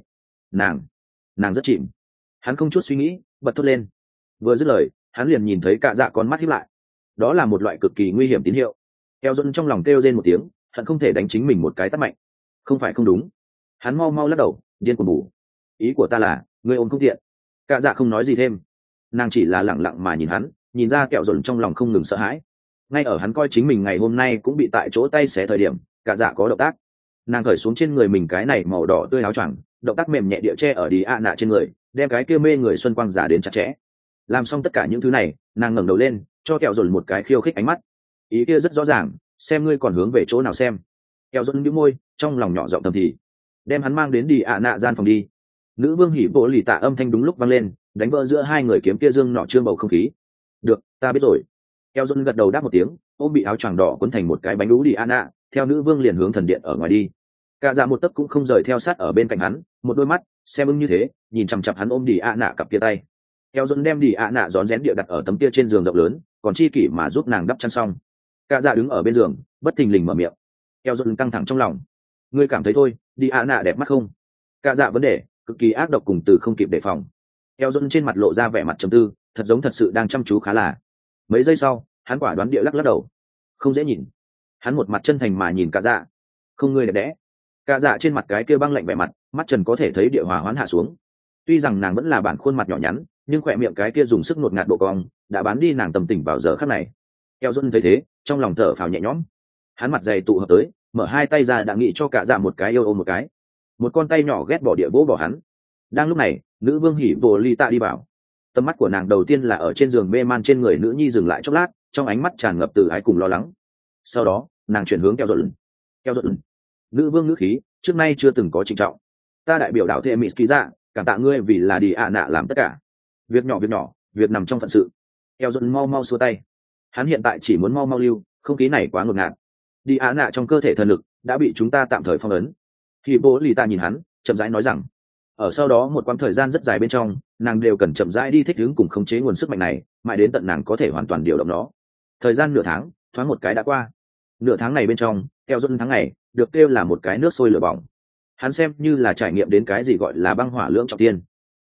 Nàng rất chìm. Hắn không chút suy nghĩ, bật thốt lên. Vừa dứt lời, hắn liền nhìn thấy cả dạ con mắt híp lại. Đó là một loại cực kỳ nguy hiểm tín hiệu. Eo Dôn trong lòng kêu rên một tiếng, hắn không thể đánh chính mình một cái tát mạnh. Không phải không đúng. Hắn mau mau lắc đầu, điên cuồng bù. Ý của ta là, ngươi ôm không tiện. Cả dạ không nói gì thêm. Nàng chỉ là lẳng lặng mà nhìn hắn, nhìn ra Kẹo Dôn trong lòng không ngừng sợ hãi. Ngay ở hắn coi chính mình ngày hôm nay cũng bị tại chỗ tay xé thời điểm, cả dạ có động tác. Nàng cởi xuống trên người mình cái này màu đỏ tươi áo choàng, động tác mềm nhẹ địa che ở đi ạ nạ trên người, đem cái kia mê người xuân quang giả đến chặt chẽ. Làm xong tất cả những thứ này, nàng ngẩng đầu lên, cho Kẹo Dôn một cái khiêu khích ánh mắt. Ý kia rất rõ ràng, xem ngươi còn hướng về chỗ nào xem. Kẹo Dôn nhíu môi, trong lòng nhỏ giọng thầm thì, đem hắn mang đến đi ạ nạ gian phòng đi. Nữ vương hỉ bộ lì tạ âm thanh đúng lúc vang lên, đánh vỡ giữa hai người kiếm kia dương nọ trương bầu không khí. Được, ta biết rồi. Kẹo Dôn gật đầu đáp một tiếng, ôm bị áo choàng đỏ cuốn thành một cái bánh đú đi ạ nạ, theo nữ vương liền hướng thần điện ở ngoài đi. Cả dạ một tấc cũng không rời theo sát ở bên cạnh hắn, một đôi mắt xem ưng như thế, nhìn chằm chằm hắn ôm đi ạ nạ cặp kia tay. Kẹo Dôn đem đi ạ nạ rón rén địa đặt ở tấm kia trên giường rộng lớn, còn chi kỷ mà giúp nàng đắp chăn xong. Cả dạ đứng ở bên giường, bất thình lình mở miệng. Kẹo Dôn căng thẳng trong lòng. Ngươi cảm thấy thôi, đi ạ nạ đẹp mắt không? Cả dạ vấn đề cực kỳ ác độc cùng từ không kịp đề phòng. Kẹo Dôn trên mặt lộ ra vẻ mặt trầm tư, thật giống thật sự đang chăm chú khá là. Mấy giây sau, hắn quả đoán địa lắc lắc đầu. Không dễ nhìn. Hắn một mặt chân thành mà nhìn cả dạ. Không, ngươi đẹp đẽ. Cả dạ trên mặt cái kia băng lạnh vẻ mặt, mắt trần có thể thấy địa hòa hoán hạ xuống. Tuy rằng nàng vẫn là bản khuôn mặt nhỏ nhắn, nhưng khỏe miệng cái kia dùng sức nuốt ngạt độ cong, đã bán đi nàng tầm tỉnh vào giờ khắc này. Kẹo Dôn thấy thế, trong lòng thở phào nhẹ nhõm. Hắn mặt dày tụ hợp tới, mở hai tay ra đã nghĩ cho cả dạ một cái yêu ôm một cái. Một con tay nhỏ ghét bỏ địa vỗ bỏ hắn. Đang lúc này, nữ vương hỉ bồ ly tạ đi vào. Tầm mắt của nàng đầu tiên là ở trên giường mê man trên người nữ nhi dừng lại chốc lát, trong ánh mắt tràn ngập từ ái cùng lo lắng. Sau đó, nàng chuyển hướng Kẹo Dôn. Kẹo Dôn, nữ vương ngữ khí trước nay chưa từng có trịnh trọng. Ta đại biểu đảo thệ mỹ ký dạ, cảm tạ ngươi vì là đi ạ nạ làm tất cả. Việc nhỏ, việc nằm trong phận sự. Kẹo Dôn mau mau xua tay. Hắn hiện tại chỉ muốn mau mau lưu, không khí này quá ngột ngạt. Đi ạ nạ trong cơ thể thần lực đã bị chúng ta tạm thời phong ấn. Thì bố lì ta nhìn hắn, chậm rãi nói rằng, ở sau đó một quãng thời gian rất dài bên trong, nàng đều cần chậm rãi đi thích ứng cùng khống chế nguồn sức mạnh này, mãi đến tận nàng có thể hoàn toàn điều động nó. Thời gian nửa tháng thoáng một cái đã qua. Nửa tháng này bên trong, Kẹo Dôn tháng ngày được kêu là một cái nước sôi lửa bỏng. Hắn xem như là trải nghiệm đến cái gì gọi là băng hỏa lưỡng trọng tiên.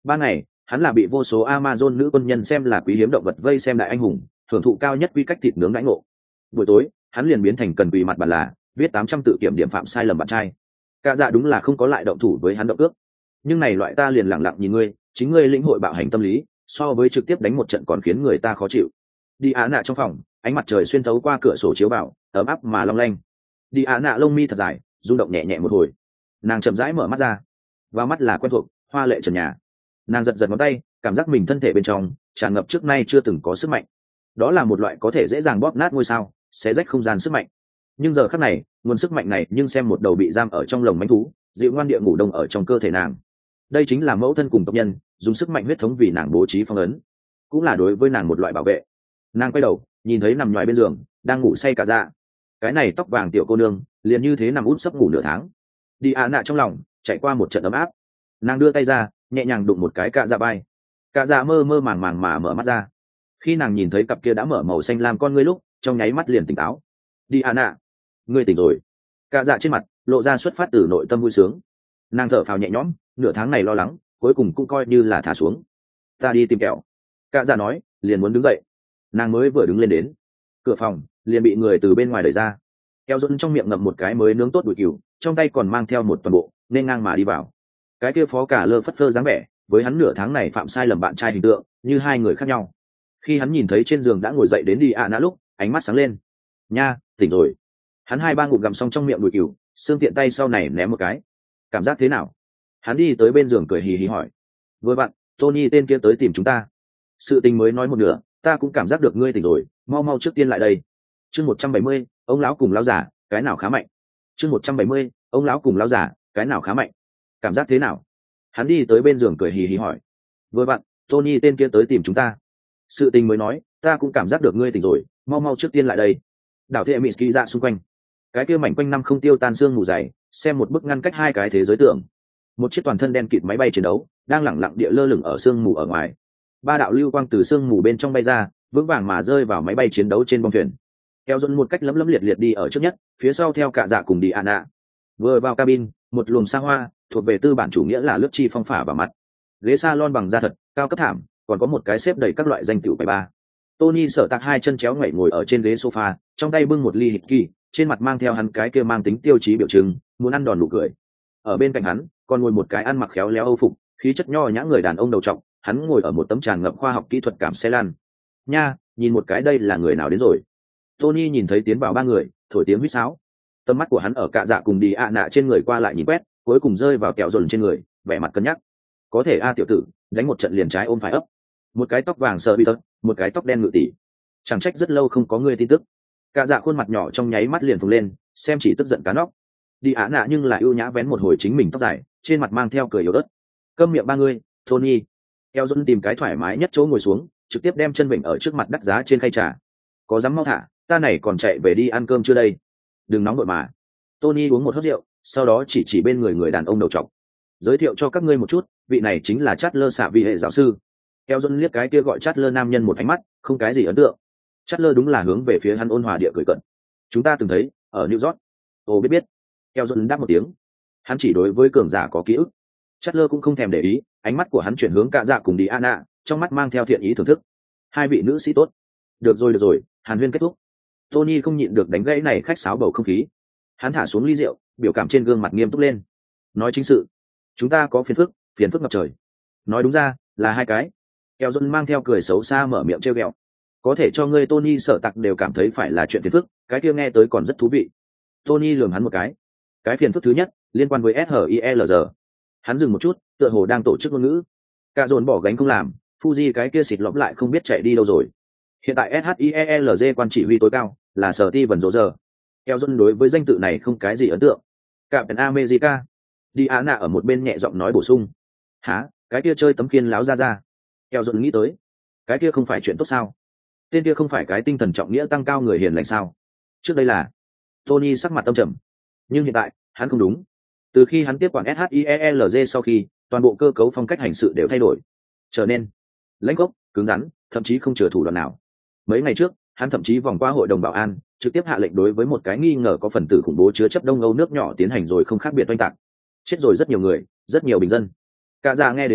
Ban ngày hắn là bị vô số Amazon nữ quân nhân xem là quý hiếm động vật vây xem đại anh hùng, hưởng thụ cao nhất quy cách thịt nướng đãi ngộ. Buổi tối hắn liền biến thành cần quỳ mặt bàn là viết 800 tự kiểm điểm phạm sai lầm bạn trai. Cả dạ đúng là không có lại động thủ với hắn động ước, nhưng này loại ta liền lẳng lặng nhìn ngươi, chính ngươi lĩnh hội bạo hành tâm lý, so với trực tiếp đánh một trận còn khiến người ta khó chịu. Đi Á Nạ trong phòng, ánh mặt trời xuyên thấu qua cửa sổ chiếu vào, ấm áp mà long lanh. Đi Á Nạ lông mi thật dài, rung động nhẹ nhẹ một hồi. Nàng chậm rãi mở mắt ra, và mắt là quen thuộc, hoa lệ trần nhà. Nàng giật giật ngón tay, cảm giác mình thân thể bên trong tràn ngập trước nay chưa từng có sức mạnh. Đó là một loại có thể dễ dàng bóp nát ngôi sao, xé rách không gian sức mạnh. Nhưng giờ khắc này, nguồn sức mạnh này nhưng xem một đầu bị giam ở trong lồng mãnh thú, dịu ngoan địa ngủ đông ở trong cơ thể nàng. Đây chính là mẫu thân cùng tộc nhân dùng sức mạnh huyết thống vì nàng bố trí phong ấn, cũng là đối với nàng một loại bảo vệ. Nàng quay đầu nhìn thấy nằm ngoài bên giường đang ngủ say cả dạ, cái này tóc vàng tiểu cô nương liền như thế nằm út sấp ngủ nửa tháng. Đi ạ nạ trong lòng chạy qua một trận ấm áp, nàng đưa tay ra nhẹ nhàng đụng một cái cả dạ bay. Cả dạ mơ mơ màng màng mà mở mắt ra. Khi nàng nhìn thấy cặp kia đã mở màu xanh lam con ngươi lúc, trong nháy mắt liền tỉnh táo. Đi ạ nạ, ngươi tỉnh rồi. Cả dạ trên mặt lộ ra xuất phát từ nội tâm vui sướng. Nàng thở phào nhẹ nhõm, nửa tháng này lo lắng cuối cùng cũng coi như là thả xuống. Ta đi tìm kẹo. Cả dạ nói liền muốn đứng dậy. Nàng mới vừa đứng lên đến cửa phòng liền bị người từ bên ngoài đẩy ra. Kẹo dẫn trong miệng ngậm một cái mới nướng tốt đùi cừu, trong tay còn mang theo một toàn bộ, nên ngang mà đi vào. Cái kia phó cả lơ phất phơ dáng vẻ với hắn nửa tháng này phạm sai lầm bạn trai hình tượng như hai người khác nhau. Khi hắn nhìn thấy trên giường đã ngồi dậy đến đi ạ nã lúc, ánh mắt sáng lên. Nha, tỉnh rồi. Hắn 2-3 ngụm gặm xong trong miệng đùi cừu, xương tiện tay sau này ném một cái. Cảm giác thế nào? Hắn đi tới bên giường cười hì hì hỏi. Vừa vặn Tony tên kia tới tìm chúng ta. Sự tình mới nói một nửa, ta cũng cảm giác được ngươi tỉnh rồi, mau mau trước tiên lại đây. Chương 170, ông lão cùng lão giả, cái nào khá mạnh? Chương 170, ông lão cùng lão giả, cái nào khá mạnh? Cảm giác thế nào? Hắn đi tới bên giường cười hì hì hỏi. Vừa vặn Tony tên kia tới tìm chúng ta. Sự tình mới nói, ta cũng cảm giác được ngươi tỉnh rồi, mau mau trước tiên lại đây. Đảo thệ Mitsuki ra xung quanh, cái kia mảnh quanh năm không tiêu tan xương mù dày, xem một bức ngăn cách hai cái thế giới tưởng. Một chiếc toàn thân đen kịt máy bay chiến đấu đang lẳng lặng địa lơ lửng ở sương mù ở ngoài. 3 đạo lưu quang từ sương mù bên trong bay ra, vững vàng mà rơi vào máy bay chiến đấu trên bong thuyền. Kéo dẫn một cách lấm lấm liệt liệt đi ở trước nhất, phía sau theo cả dạ cùng đi Anna. Vừa vào cabin, một luồng xa hoa thuộc về tư bản chủ nghĩa là lướt chi phong phả vào mặt. Ghế salon bằng da thật, cao cấp thảm, còn có một cái xếp đầy các loại danh tiểu bài ba. Tony sở tạc hai chân chéo ngoảy ngồi ở trên ghế sofa, trong tay bưng một ly whisky, trên mặt mang theo hắn cái kia mang tính tiêu chí biểu trưng, muốn ăn đòn nụ cười. Ở bên cạnh hắn còn ngồi một cái ăn mặc khéo léo âu phục, khí chất nho nhã người đàn ông đầu trọc, hắn ngồi ở một tấm tràn ngập khoa học kỹ thuật cảm xe lan. Nha, nhìn một cái đây là người nào đến rồi? Tony nhìn thấy tiến vào 3 người, thổi tiếng huýt sáo. Tầm mắt của hắn ở cạ dạ cùng đi ạ nạ trên người qua lại nhìn quét, cuối cùng rơi vào kẹo dồn trên người, vẻ mặt cân nhắc. Có thể tiểu tử, đánh một trận liền trái ôm phải ấp. Một cái tóc vàng sờ bị tật, một cái tóc đen ngự tỷ. Chẳng trách rất lâu không có người tin tức. Cạ dạ khuôn mặt nhỏ trong nháy mắt liền phồng lên, xem chỉ tức giận cá nóc. Đi ạ nạ nhưng là ưu nhã vén một hồi chính mình tóc dài, trên mặt mang theo cười yếu ớt. Câm miệng 3 người, Tony. Kẹo dồn tìm cái thoải mái nhất chỗ ngồi xuống, trực tiếp đem chân vịnh ở trước mặt đắt giá trên khay trà. Có dám mau thả, ta này còn chạy về đi ăn cơm chưa đây? Đừng nóng vội mà. Tony uống một hớp rượu, sau đó chỉ bên người đàn ông đầu trọc. Giới thiệu cho các ngươi một chút, vị này chính là Chatler xạ vị hệ giáo sư. Keo John liếc cái kia gọi Chatler nam nhân một ánh mắt, không cái gì ấn tượng. Chatler đúng là hướng về phía hắn ôn hòa địa cười cận. Chúng ta từng thấy ở New York. Ồ biết. Keo John đáp một tiếng. Hắn chỉ đối với cường giả có ký ức. Chatler cũng không thèm để ý, ánh mắt của hắn chuyển hướng Cạ Dạ cùng đi Anna, trong mắt mang theo thiện ý thưởng thức. Hai vị nữ sĩ tốt. Được rồi, Hàn Huyên kết thúc. Tony không nhịn được đánh gãy này khách sáo bầu không khí. Hắn thả xuống ly rượu, biểu cảm trên gương mặt nghiêm túc lên. Nói chính sự, chúng ta có phiền phức ngập trời. Nói đúng ra là 2 cái. Keo John mang theo cười xấu xa mở miệng trêu ghẹo. Có thể cho ngươi Tony sợ tặc đều cảm thấy phải là chuyện phiền phức, cái kia nghe tới còn rất thú vị. Tony lườm hắn một cái. Cái phiền phức thứ nhất liên quan với SHIELR. Hắn dừng một chút, tựa hồ đang tổ chức ngôn ngữ. Cả dồn bỏ gánh không làm, Fuji cái kia xịt lõm lại không biết chạy đi đâu rồi. Hiện tại SHIELG quan chỉ huy tối cao là Steven Roger. Keo John đối với danh tự này không cái gì ấn tượng. Captain America. Đi Á nạ ở một bên nhẹ giọng nói bổ sung. Hả, cái kia chơi tấm kiên láo ra. Keo John nghĩ tới. Cái kia không phải chuyện tốt sao? Tên kia không phải cái tinh thần trọng nghĩa tăng cao người hiền lành sao? Trước đây là. Tony sắc mặt âm trầm. Nhưng hiện tại, hắn không đúng. Từ khi hắn tiếp quản SHIELG sau khi, toàn bộ cơ cấu phong cách hành sự đều thay đổi. Trở nên lãnh gốc, cứng rắn, thậm chí không chừa thủ đoạn nào. Mấy ngày trước, hắn thậm chí vòng qua hội đồng bảo an, trực tiếp hạ lệnh đối với một cái nghi ngờ có phần tử khủng bố chứa chấp Đông Âu nước nhỏ tiến hành rồi không khác biệt oanh tạc. Chết rồi rất nhiều người, rất nhiều bình dân. Cả già nghe đến đó,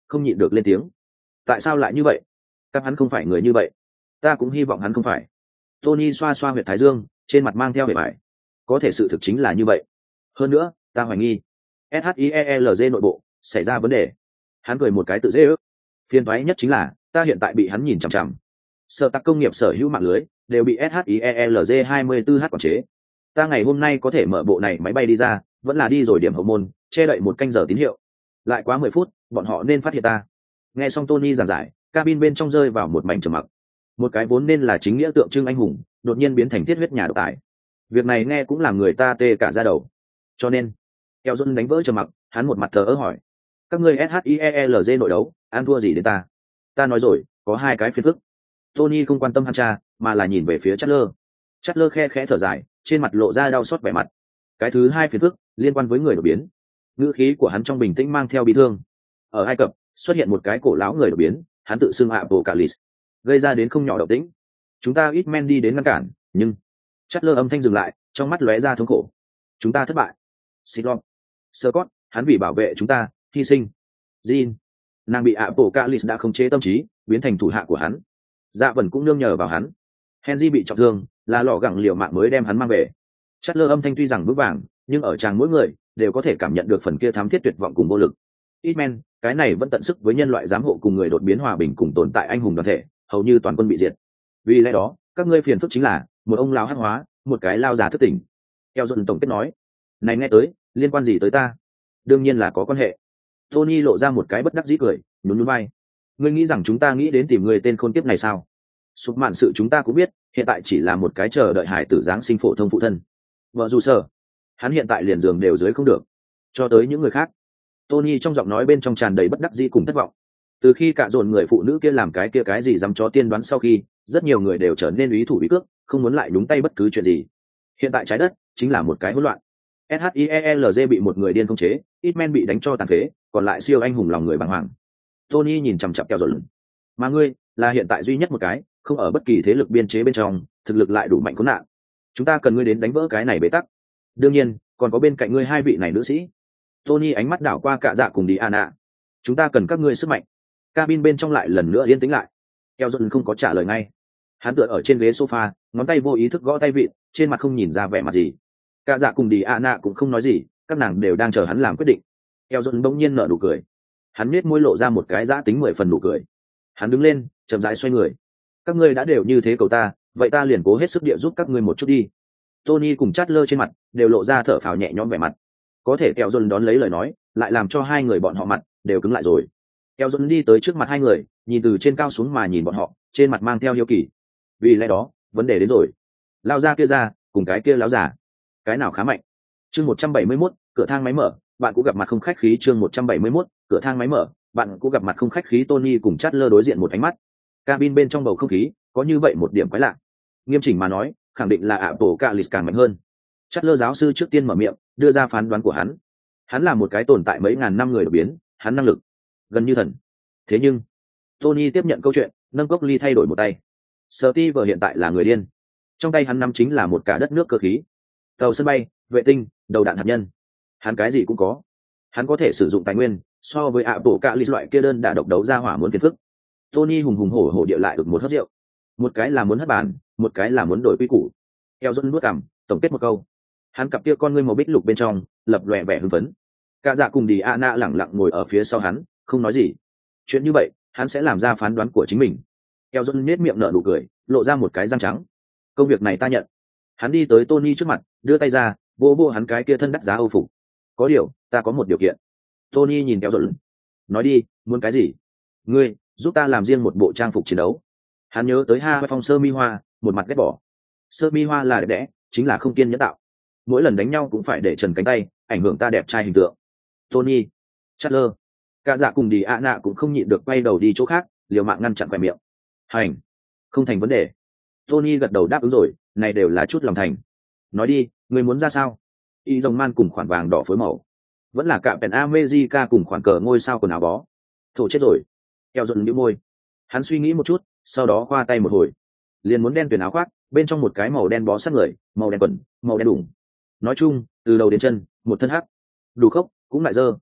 không nhịn được lên tiếng. Tại sao lại như vậy? Các hắn không phải người như vậy. Ta cũng hy vọng hắn không phải. Tony xoa xoa huyệt thái dương, trên mặt mang theo vẻ vải. Có thể sự thực chính là như vậy. Hơn nữa, ta hoài nghi SHIELZ nội bộ xảy ra vấn đề. Hắn cười một cái tự dễ ước. Phiền toái nhất chính là ta hiện tại bị hắn nhìn chằm chằm. Sở tạc công nghiệp sở hữu mạng lưới đều bị SHIELZ 24H quản chế. Ta ngày hôm nay có thể mở bộ này máy bay đi ra, vẫn là đi rồi điểm hậu môn, che đậy một canh giờ tín hiệu. Lại quá 10 phút, bọn họ nên phát hiện ta. Nghe xong Tony giảng giải, cabin bên trong rơi vào một mảnh trầm mặc. Một cái vốn nên là chính nghĩa tượng trưng anh hùng, đột nhiên biến thành thiết huyết nhà độc tài. Việc này nghe cũng làm người ta tê cả da đầu. Cho nên, Eo John đánh vỡ trầm mặc, hắn một mặt thờ ơ hỏi: các ngươi SHIELZ nội đấu, ăn thua gì đến ta? Ta nói rồi, có hai cái phiền phức. Tony không quan tâm hắn cha, mà là nhìn về phía Chatler. Chatler khe khẽ thở dài, trên mặt lộ ra đau xót vẻ mặt. Cái thứ hai phiền phức liên quan với người đột biến. Ngữ khí của hắn trong bình tĩnh mang theo bi thương. Ở Ai Cập xuất hiện một cái cổ lão người đột biến, hắn tự xưng Apocalypse, gây ra đến không nhỏ động tĩnh. Chúng ta ít men đi đến ngăn cản, nhưng Chatler âm thanh dừng lại, trong mắt lóe ra thống khổ. Chúng ta thất bại. Silom, Scott, hắn vì bảo vệ chúng ta, hy sinh. Jean, nàng bị Apocalypse đã khống chế tâm trí, biến thành thủ hạ của hắn. Dạ Vân cũng nương nhờ vào hắn. Henry bị trọng thương, là lọ gẳng liều mạng mới đem hắn mang về. Chatler âm thanh tuy rằng vững vàng, nhưng ở tràng mỗi người đều có thể cảm nhận được phần kia thám thiết tuyệt vọng cùng vô lực. Hitman, cái này vẫn tận sức với nhân loại giám hộ cùng người đột biến hòa bình cùng tồn tại anh hùng đoàn thể, hầu như toàn quân bị diệt. Vì lẽ đó, các ngươi phiền phức chính là một ông lão hắc hóa, một cái lao già thất tình. Eo Dần tổng kết nói, này nghe tới, liên quan gì tới ta? Đương nhiên là có quan hệ. Tony lộ ra một cái bất đắc dĩ cười, nhún nhún vai. Ngươi nghĩ rằng chúng ta nghĩ đến tìm người tên khôn kiếp này sao? Sụp mạn sự chúng ta cũng biết, hiện tại chỉ là một cái chờ đợi hải tử giáng sinh phổ thông phụ thân. Vợ dù sở, hắn hiện tại liền giường đều dưới không được. Cho tới những người khác, Tony trong giọng nói bên trong tràn đầy bất đắc dĩ cùng thất vọng. Từ khi cả dồn người phụ nữ kia làm cái gì dám chó tiên đoán sau khi, rất nhiều người đều trở nên úy thủ úy cước, không muốn lại nhúng tay bất cứ chuyện gì. Hiện tại trái đất chính là một cái hỗn loạn. SHIELZ bị một người điên khống chế, Hitman bị đánh cho tàn phế, còn lại siêu anh hùng lòng người bàng hoàng. Tony nhìn chằm chằm keo dồn. Mà ngươi là hiện tại duy nhất một cái, không ở bất kỳ thế lực biên chế bên trong, thực lực lại đủ mạnh khốn nạn. Chúng ta cần ngươi đến đánh vỡ cái này bế tắc. Đương nhiên, còn có bên cạnh ngươi hai vị này nữ sĩ. Tony ánh mắt đảo qua Cạ Dạ cùng Diana. Chúng ta cần các ngươi sức mạnh. Cabin bên trong lại lần nữa yên tĩnh lại. Eo Dần không có trả lời ngay. Hắn tựa ở trên ghế sofa, ngón tay vô ý thức gõ tay vịn, trên mặt không nhìn ra vẻ mặt gì. Cạ Dạ cùng Diana cũng không nói gì, các nàng đều đang chờ hắn làm quyết định. Eo Dần bỗng nhiên nở nụ cười. Hắn nết môi lộ ra một cái giã tính 10 phần nụ cười. Hắn đứng lên, chậm rãi xoay người. Các ngươi đã đều như thế cầu ta, vậy ta liền cố hết sức địa giúp các ngươi một chút đi. Tony cùng Chatler trên mặt đều lộ ra thở phào nhẹ nhõm vẻ mặt. Có thể Kẹo Dồn đón lấy lời nói, lại làm cho hai người bọn họ mặt đều cứng lại rồi. Kẹo Dồn đi tới trước mặt hai người, nhìn từ trên cao xuống mà nhìn bọn họ, trên mặt mang theo hiếu kỳ. Vì lẽ đó, vấn đề đến rồi. Lao ra kia ra, cùng cái kia láo giả, cái nào khá mạnh? Chương 171, cửa thang máy mở, bạn cũng gặp mặt không khách khí. Chương 171, cửa thang máy mở, bạn cũng gặp mặt không khách khí. Tony cùng Chatler đối diện một ánh mắt. Cabin bên trong bầu không khí có như vậy một điểm quái lạ. Nghiêm chỉnh mà nói, khẳng định là Apocalypse càng mạnh hơn. Chatler giáo sư trước tiên mở miệng, đưa ra phán đoán của hắn. Hắn là một cái tồn tại mấy ngàn năm người đột biến, hắn năng lực gần như thần. Thế nhưng, Tony tiếp nhận câu chuyện, nâng cốc ly thay đổi một tay. Steve hiện tại là người điên. Trong tay hắn nắm chính là một cả đất nước cơ khí, tàu sân bay, vệ tinh, đầu đạn hạt nhân. Hắn cái gì cũng có. Hắn có thể sử dụng tài nguyên, so với Apocalypse loại kia đơn đả độc đấu ra hỏa muốn phiền phức. Tony hùng hùng hổ hổ điệu lại được một hớp rượu. Một cái là muốn hất bàn, một cái là muốn đổi quy củ. Eo Dần nuốt cằm, tổng kết một câu. Hắn cặp kia con ngươi màu bích lục bên trong lập lòe vẻ hưng phấn. Cả dạ cùng Diana lẳng lặng ngồi ở phía sau hắn, không nói gì. Chuyện như vậy, hắn sẽ làm ra phán đoán của chính mình. Eo Dần nét miệng nở nụ cười, lộ ra một cái răng trắng. Công việc này ta nhận. Hắn đi tới Tony trước mặt, đưa tay ra, vô vô hắn cái kia thân đắt giá Âu phục. Có điều, ta có một điều kiện. Tony nhìn Eo Dần. Nói đi, muốn cái gì? Ngươi giúp ta làm riêng một bộ trang phục chiến đấu. Hắn nhớ tới Ha Phong sơ mi hoa, một mặt ghét bỏ. Sơ mi hoa là đẹp đẽ, chính là không kiên nhẫn tạo. Mỗi lần đánh nhau cũng phải để trần cánh tay, ảnh hưởng ta đẹp trai hình tượng. Tony, Chatler, Cạ Dạ cùng Diana cũng không nhịn được quay đầu đi chỗ khác, liều mạng ngăn chặn khỏe miệng. Hành, không thành vấn đề. Tony gật đầu đáp ứng rồi, này đều là chút lòng thành. Nói đi, người muốn ra sao? Y Rồng Man cùng khoản vàng đỏ phối màu, vẫn là cạm pèn America cùng khoản cờ ngôi sao quần áo bó. Thổ chết rồi. Eo Dần nhíu môi. Hắn suy nghĩ một chút, sau đó khoa tay một hồi, liền muốn đen tuyển áo khoác, bên trong một cái màu đen bó sát người, màu đen quần, màu đen đủng. Nói chung, từ đầu đến chân, một thân hắc. Đủ khốc, cũng lại dơ.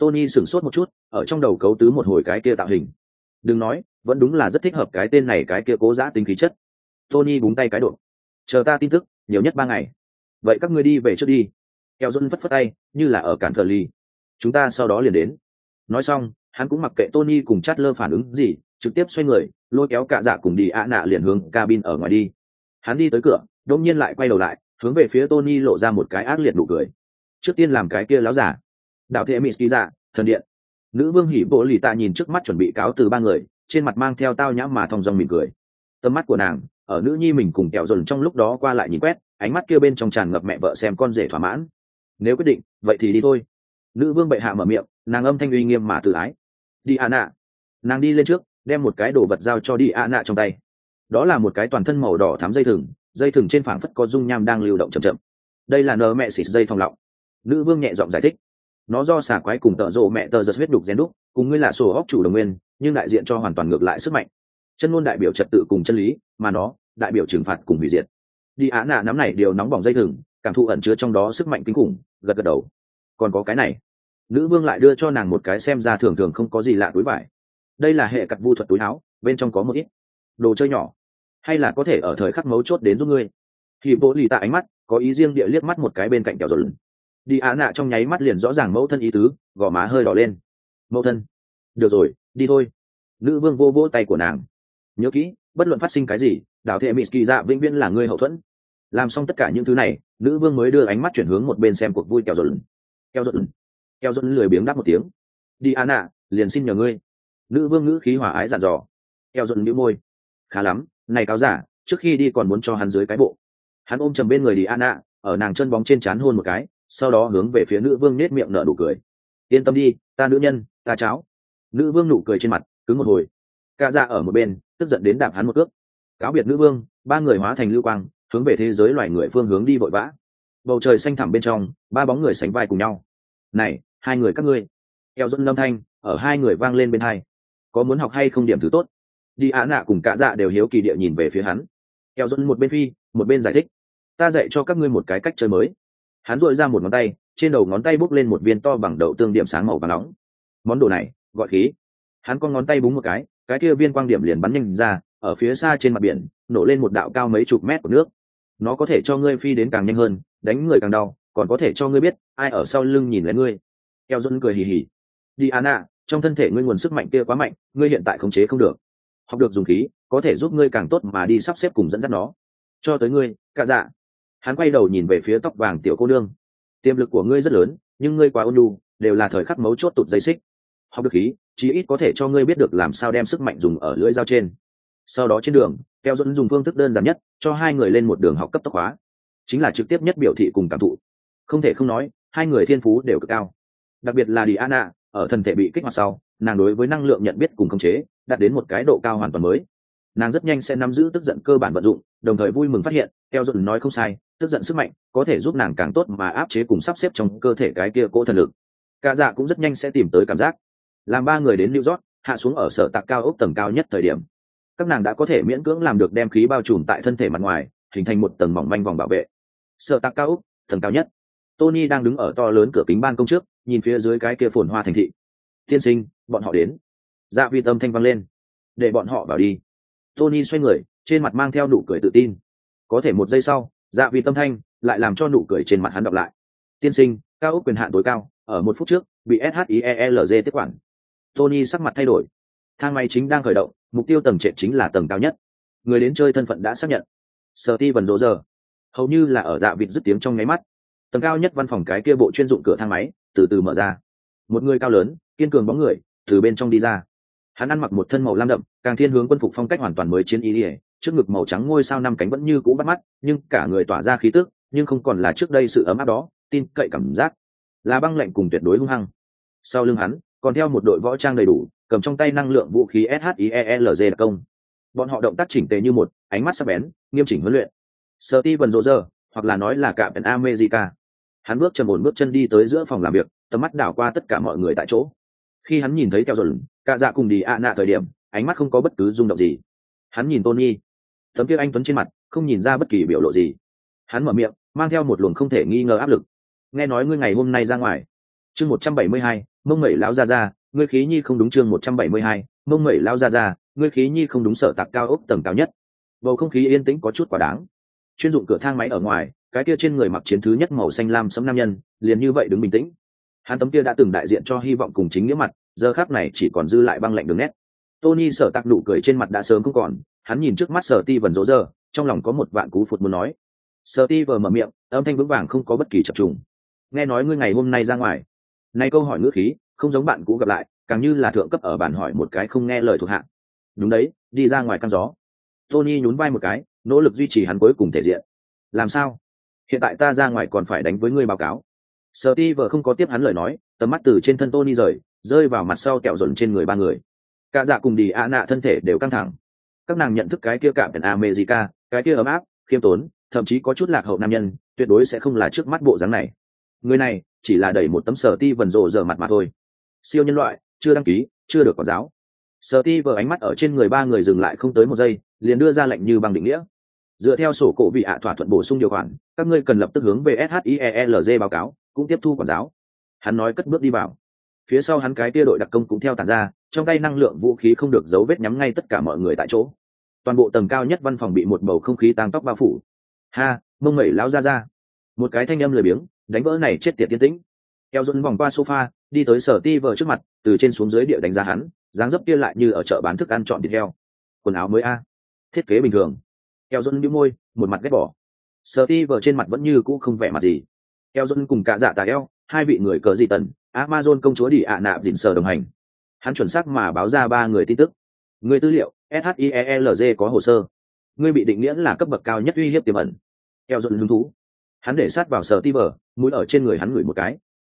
Tony sửng sốt một chút, ở trong đầu cấu tứ một hồi cái kia tạo hình. Đừng nói, vẫn đúng là rất thích hợp cái tên này, cái kia cố dã tính khí chất. Tony búng tay cái độ. Chờ ta tin tức, nhiều nhất 3 ngày. Vậy các ngươi đi về trước đi. Keo Dôn phất phất tay, như là ở cản trở ly. Chúng ta sau đó liền đến. Nói xong, hắn cũng mặc kệ Tony cùng Chatler phản ứng gì, trực tiếp xoay người, lôi kéo cả dạ cùng đi ạ nạ liền hướng cabin ở ngoài đi. Hắn đi tới cửa, đột nhiên lại quay đầu lại, hướng về phía Tony lộ ra một cái ác liệt nụ cười. Trước tiên làm cái kia láo giả. Đạo thể Mỹ dạ, thần điện. Nữ vương hỉ bộ lì tạ nhìn trước mắt chuẩn bị cáo từ 3 người, trên mặt mang theo tao nhã mà thong dong mỉm cười. Tầm mắt của nàng ở nữ nhi mình cùng Kẹo Dồn trong lúc đó qua lại nhìn quét, ánh mắt kia bên trong tràn ngập mẹ vợ xem con rể thỏa mãn. Nếu quyết định, vậy thì đi thôi. Nữ vương bệ hạ mở miệng, nàng âm thanh uy nghiêm mà tự ái. Đi Anna. Nàng đi lên trước, đem một cái đồ vật giao cho đi Anna trong tay. Đó là một cái toàn thân màu đỏ thắm dây thừng trên phảng phất có dung nham đang lưu động chậm chậm. Đây là nơ mẹ xịt dây thòng lọng. Nữ vương nhẹ giọng giải thích. Nó do xà quái cùng tợ rộ mẹ tờ giật huyết đục rèn đúc, cùng ngươi là sổ óc chủ đồng nguyên, nhưng đại diện cho hoàn toàn ngược lại sức mạnh. Chân ngôn đại biểu trật tự cùng chân lý, mà nó đại biểu trừng phạt cùng hủy diệt. Đi Á nạ nắm này điều nóng bỏng dây thừng, cảm thụ ẩn chứa trong đó sức mạnh kinh khủng, gật gật đầu. Còn có cái này. Nữ vương lại đưa cho nàng một cái xem ra thường thường không có gì lạ túi vải. Đây là hệ cặt vu thuật túi áo, bên trong có một ít đồ chơi nhỏ, hay là có thể ở thời khắc mấu chốt đến giúp ngươi. Thì bố lì tạ ánh mắt có ý riêng địa liếc mắt một cái bên cạnh Kẹo Dồn. Đi Á nạ trong nháy mắt liền rõ ràng mẫu thân ý tứ, gò má hơi đỏ lên. Mẫu thân. Được rồi, đi thôi. Nữ vương vô vô tay của nàng. Nhớ kỹ, bất luận phát sinh cái gì, đảo thệ mỹ kỳ dạ vĩnh viễn là ngươi hậu thuẫn. Làm xong tất cả những thứ này, nữ vương mới đưa ánh mắt chuyển hướng một bên xem cuộc vui Kẹo Dồn. Kẹo Dồn lười biếng đáp một tiếng. Đi Anna, liền xin nhờ ngươi. Nữ vương ngữ khí hòa ái dặn dò. Kẹo Dồn nhíu môi. Khá lắm, này cáo giả, trước khi đi còn muốn cho hắn dưới cái bộ. Hắn ôm chầm bên người đi Anna, ở nàng chân bóng trên trán hôn một cái, sau đó hướng về phía nữ vương nết miệng nở nụ cười. Yên tâm đi, ta nữ nhân, ta cháo. Nữ vương nụ cười trên mặt cứng một hồi. Cả dạ ở một bên tức giận đến đạp hắn một cước. Cáo biệt nữ vương, 3 người hóa thành lưu quang, hướng về thế giới loài người phương hướng đi vội vã. Bầu trời xanh thẳm bên trong, 3 bóng người sánh vai cùng nhau. Này, 2 người các ngươi. Kẹo Dôn lâm thanh ở 2 người vang lên bên hai. Có muốn học hay không điểm thứ tốt? Đi Á nạ cùng cả dạ đều hiếu kỳ địa nhìn về phía hắn. Kẹo Dôn một bên phi, một bên giải thích. Ta dạy cho các ngươi một cái cách chơi mới. Hắn duỗi ra một ngón tay, trên đầu ngón tay bốc lên một viên to bằng đậu tương điểm sáng màu vàng nóng. Món đồ này gọi khí. Hắn con ngón tay búng một cái kia viên quang điểm liền bắn nhanh ra, ở phía xa trên mặt biển nổ lên một đạo cao mấy chục mét của nước. Nó có thể cho ngươi phi đến càng nhanh hơn, đánh người càng đau, còn có thể cho ngươi biết ai ở sau lưng nhìn lên ngươi. Keo Dôn cười hì hì. Diana, trong thân thể ngươi nguồn sức mạnh kia quá mạnh, ngươi hiện tại khống chế không được. Học được dùng khí, có thể giúp ngươi càng tốt mà đi sắp xếp cùng dẫn dắt nó. Cho tới ngươi, cả dạ. Hắn quay đầu nhìn về phía tóc vàng tiểu cô nương. Tiềm lực của ngươi rất lớn, nhưng ngươi quá ôn nhu, đều là thời khắc mấu chốt tụt dây xích. Học được khí, chí ít có thể cho ngươi biết được làm sao đem sức mạnh dùng ở lưỡi dao trên. Sau đó trên đường, Keo Dôn dùng phương thức đơn giản nhất, cho 2 người lên một đường học cấp tốc hóa, chính là trực tiếp nhất biểu thị cùng cảm thụ. Không thể không nói, 2 người thiên phú đều cực cao. Đặc biệt là Diana, ở thân thể bị kích hoạt sau, nàng đối với năng lượng nhận biết cùng khống chế, đạt đến một cái độ cao hoàn toàn mới. Nàng rất nhanh sẽ nắm giữ tức giận cơ bản vận dụng, đồng thời vui mừng phát hiện, Keo Dôn nói không sai, tức giận sức mạnh có thể giúp nàng càng tốt mà áp chế cùng sắp xếp trong cơ thể cái kia cỗ thần lực. Cả dạ cũng rất nhanh sẽ tìm tới cảm giác. Làm 3 người đến New York, hạ xuống ở sở tạc cao ốc tầng cao nhất thời điểm, các nàng đã có thể miễn cưỡng làm được đem khí bao trùm tại thân thể mặt ngoài, hình thành một tầng mỏng manh vòng bảo vệ. Sở tạc cao ốc tầng cao nhất, Tony đang đứng ở to lớn cửa kính ban công trước, nhìn phía dưới cái kia phồn hoa thành thị. Tiên sinh, bọn họ đến. Dạ Vi âm thanh vang lên. Để bọn họ vào đi. Tony xoay người, trên mặt mang theo nụ cười tự tin. Có thể một giây sau, Dạ Vi tâm thanh lại làm cho nụ cười trên mặt hắn đọc lại. Tiên sinh, cao ốc quyền hạn tối cao, ở 1 phút trước bị SHIELZ tiếp quản. Tony sắc mặt thay đổi. Thang máy chính đang khởi động, mục tiêu tầng trệt chính là tầng cao nhất. Người đến chơi thân phận đã xác nhận. Steven Roger. Hầu như là ở Dạ vịt dứt tiếng trong nháy mắt, tầng cao nhất văn phòng cái kia bộ chuyên dụng cửa thang máy từ từ mở ra. Một người cao lớn, kiên cường bóng người từ bên trong đi ra. Hắn ăn mặc một thân màu lam đậm, càng thiên hướng quân phục phong cách hoàn toàn mới chiến ý, trước ngực màu trắng ngôi sao 5 cánh vẫn như cũ bắt mắt, nhưng cả người tỏa ra khí tức, nhưng không còn là trước đây sự ấm áp đó, tin cậy cảm giác, là băng lạnh cùng tuyệt đối hung hăng. Sau lưng hắn còn theo một đội võ trang đầy đủ, cầm trong tay năng lượng vũ khí SHIELZ đặc công. Bọn họ động tác chỉnh tề như một, ánh mắt sắc bén, nghiêm chỉnh huấn luyện. Steven Roger, hoặc là nói là Captain America. Hắn bước trầm ổn bước chân đi tới giữa phòng làm việc, tầm mắt đảo qua tất cả mọi người tại chỗ. Khi hắn nhìn thấy Kẹo Dồn, cả dạ cùng đi Anna thời điểm, ánh mắt không có bất cứ rung động gì. Hắn nhìn Tony, tấm kia anh tuấn trên mặt không nhìn ra bất kỳ biểu lộ gì. Hắn mở miệng, mang theo một luồng không thể nghi ngờ áp lực. Nghe nói ngươi ngày hôm nay ra ngoài. Chương 172, mông mẩy lão ra ngươi khí nhi không đúng chương 172, mông mẩy lão ra ngươi khí nhi không đúng sở tạc cao ốc tầng cao nhất. Bầu không khí yên tĩnh có chút quá đáng. Chuyên dụng cửa thang máy ở ngoài, cái kia trên người mặc chiến thứ nhất màu xanh lam sẫm nam nhân liền như vậy đứng bình tĩnh. Hắn tấm kia đã từng đại diện cho hy vọng cùng chính nghĩa mặt, giờ khắc này chỉ còn dư lại băng lạnh đường nét. Tony sở tạc nụ cười trên mặt đã sớm không còn, hắn nhìn trước mắt sở ti vần rỗ rơ, trong lòng có một vạn cú phụt muốn nói. Sở ti vờ mở miệng, âm thanh vững vàng không có bất kỳ chập trùng. Nghe nói ngươi ngày hôm nay ra ngoài. Này câu hỏi ngữ khí không giống bạn cũ gặp lại, càng như là thượng cấp ở bản hỏi một cái không nghe lời thuộc hạ. Đúng đấy, đi ra ngoài căng gió. Tony nhún vai một cái, nỗ lực duy trì hắn cuối cùng thể diện. Làm sao? Hiện tại ta ra ngoài còn phải đánh với ngươi báo cáo. Steve không có tiếp hắn lời nói, tầm mắt từ trên thân Tony rơi vào mặt sau kẹo dồn trên người ba người. Cả dạ cùng đi ạ nạ thân thể đều căng thẳng. Các nàng nhận thức cái kia cảm nhận America, cái kia ấm áp, khiêm tốn, thậm chí có chút lạc hậu nam nhân, tuyệt đối sẽ không là trước mắt bộ dáng này. Người này chỉ là đẩy một tấm Steve rộ rờ mặt mà thôi. Siêu nhân loại, chưa đăng ký, chưa được quản giáo. Steve ánh mắt ở trên người ba người dừng lại không tới một giây, liền đưa ra lệnh như bằng định nghĩa. Dựa theo sổ cổ vị ạ thỏa thuận bổ sung điều khoản, các ngươi cần lập tức hướng về SHIELZ báo cáo, cũng tiếp thu quản giáo. Hắn nói cất bước đi vào. Phía sau hắn cái tia đội đặc công cũng theo tản ra, trong tay năng lượng vũ khí không được dấu vết nhắm ngay tất cả mọi người tại chỗ. Toàn bộ tầng cao nhất văn phòng bị một bầu không khí tang tóc bao phủ. Ha, mông mẩy lão ra. Một cái thanh âm lười biếng, đánh vỡ này chết tiệt tiên tĩnh. Eo dần vòng qua sofa, đi tới Sở Ti vờ trước mặt, từ trên xuống dưới địa đánh giá hắn, dáng dấp kia lại như ở chợ bán thức ăn chọn thịt heo. Quần áo mới a, thiết kế bình thường. Eo dần bĩu môi, một mặt ghét bỏ. Sở Ti vờ trên mặt vẫn như cũ không vẻ mặt gì. Eo dần cùng cả dạ tà eo, hai vị người cờ gì tần, Amazon công chúa đi ạ nạp dịn sở đồng hành. Hắn chuẩn xác mà báo ra ba người tin tức. Người tư liệu, SHIELZ có hồ sơ. Ngươi bị định nghĩa là cấp bậc cao nhất uy hiếp tiềm ẩn. Eo dần hứng thú. Hắn để sát vào Sở Ti vờ, mũi ở trên người hắn ngửi một cái.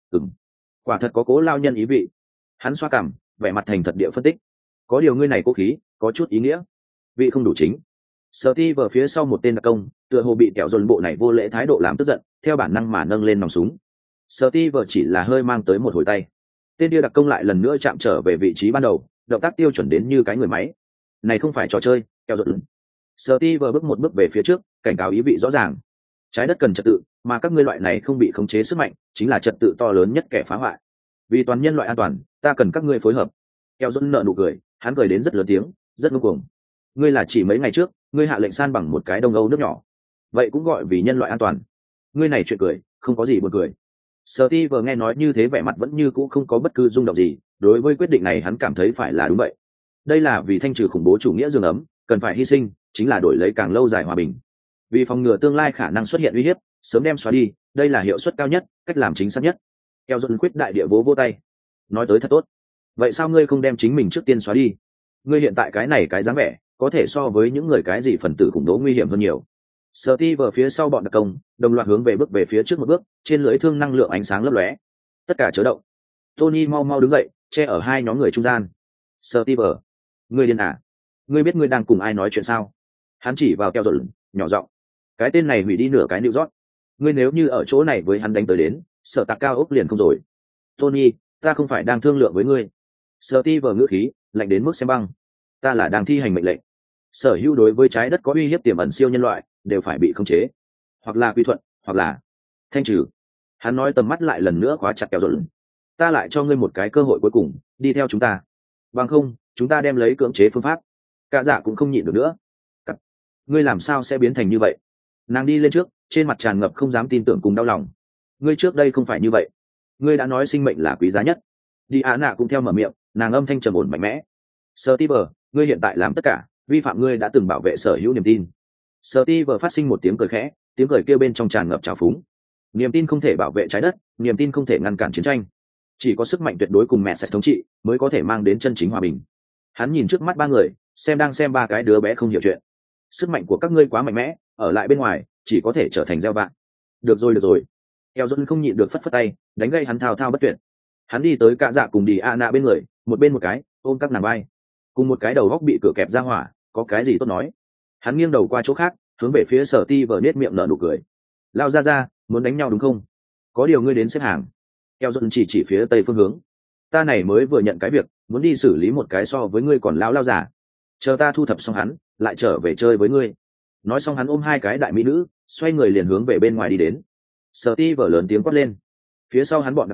Quả thật có cố lao nhân ý vị. Hắn xoa cằm, vẻ mặt thành thật địa phân tích. Có điều ngươi này cố khí, có chút ý nghĩa. Vị không đủ chính. Steve phía sau một tên đặc công, tựa hồ bị kẹo dồn bộ này vô lễ thái độ làm tức giận, theo bản năng mà nâng lên nòng súng. Steve chỉ là hơi mang tới một hồi tay. Tên kia đặc công lại lần nữa chạm trở về vị trí ban đầu, động tác tiêu chuẩn đến như cái người máy. Này không phải trò chơi, kẹo dồn. Steve bước một bước về phía trước, cảnh cáo ý vị rõ ràng. Trái đất cần trật tự, mà các ngươi loại này không bị khống chế sức mạnh, chính là trật tự to lớn nhất kẻ phá hoại. Vì toàn nhân loại an toàn, ta cần các ngươi phối hợp. Keo Dũng nở nụ cười, hắn cười đến rất lớn tiếng, rất ngông cuồng. Ngươi là chỉ mấy ngày trước, ngươi hạ lệnh san bằng một cái Đông Âu nước nhỏ, vậy cũng gọi vì nhân loại an toàn. Ngươi này chuyện cười, không có gì buồn cười. Steve nghe nói như thế vẻ mặt vẫn như cũ không có bất cứ rung động gì, đối với quyết định này hắn cảm thấy phải là đúng vậy. Đây là vì thanh trừ khủng bố chủ nghĩa giường ấm, cần phải hy sinh, chính là đổi lấy càng lâu dài hòa bình. Vì phòng ngừa tương lai khả năng xuất hiện uy hiếp, sớm đem xóa đi, đây là hiệu suất cao nhất, cách làm chính xác nhất. Keo Dũng quyết đại địa vỗ tay. Nói tới thật tốt. Vậy sao ngươi không đem chính mình trước tiên xóa đi? Ngươi hiện tại cái này cái dáng vẻ, có thể so với những người cái gì phần tử khủng bố nguy hiểm hơn nhiều. Steve phía sau bọn đặc công, đồng loạt hướng về bước về phía trước một bước, trên lưỡi thương năng lượng ánh sáng lấp lóe. Tất cả chớ động. Tony mau mau đứng dậy, che ở hai nhóm người trung gian. Steve, ngươi điên à? Ngươi biết ngươi đang cùng ai nói chuyện sao? Hắn chỉ vào Keo Dũng, nhỏ giọng. Cái tên này hủy đi nửa cái New York. Ngươi nếu như ở chỗ này với hắn đánh tới đến, Sở Tạc cao ốc liền không rồi. Tony, ta không phải đang thương lượng với ngươi. Steve ngữ khí lạnh đến mức xem băng. Ta là đang thi hành mệnh lệnh. Sở hữu đối với trái đất có uy hiếp tiềm ẩn siêu nhân loại đều phải bị khống chế, hoặc là quy thuận, hoặc là thanh trừ. Hắn nói tầm mắt lại lần nữa khóa chặt Keo Dũng. Ta lại cho ngươi một cái cơ hội cuối cùng, đi theo chúng ta. Bằng không, chúng ta đem lấy cưỡng chế phương pháp. Cả dạ cũng không nhịn được nữa. Ngươi làm sao sẽ biến thành như vậy? Nàng đi lên trước, trên mặt tràn ngập không dám tin tưởng cùng đau lòng. Ngươi trước đây không phải như vậy. Ngươi đã nói sinh mệnh là quý giá nhất. Đi Á Nạ cũng theo mở miệng, nàng âm thanh trầm ổn mạnh mẽ. Steve, ngươi hiện tại làm tất cả, vi phạm ngươi đã từng bảo vệ sở hữu niềm tin. Steve phát sinh một tiếng cười khẽ, tiếng cười kia bên trong tràn ngập trào phúng. Niềm tin không thể bảo vệ trái đất, niềm tin không thể ngăn cản chiến tranh. Chỉ có sức mạnh tuyệt đối cùng mẹ sẽ thống trị, mới có thể mang đến chân chính hòa bình. Hắn nhìn trước mắt ba người, đang xem ba cái đứa bé không hiểu chuyện. Sức mạnh của các ngươi quá mạnh mẽ, ở lại bên ngoài chỉ có thể trở thành gieo vạ. Được rồi. Eo Dũng không nhịn được phất tay, đánh gây hắn thao thao bất tuyệt. Hắn đi tới Cả Dạ cùng đi A Nạ bên người, một bên một cái, ôm các nàng vai. Cùng một cái đầu góc bị cửa kẹp ra hỏa, có cái gì tốt nói. Hắn nghiêng đầu qua chỗ khác, hướng về phía Sở Ti vờ nết miệng nở nụ cười. Lao ra, muốn đánh nhau đúng không? Có điều ngươi đến xếp hàng. Eo Dũng chỉ phía tây phương hướng. Ta này mới vừa nhận cái việc, muốn đi xử lý một cái so với ngươi còn lao giả. Chờ ta thu thập xong hắn, lại trở về chơi với ngươi. Nói xong hắn ôm hai cái đại mỹ nữ, xoay người liền hướng về bên ngoài đi đến. Steve lớn tiếng quát lên. Phía sau hắn bọn đặc công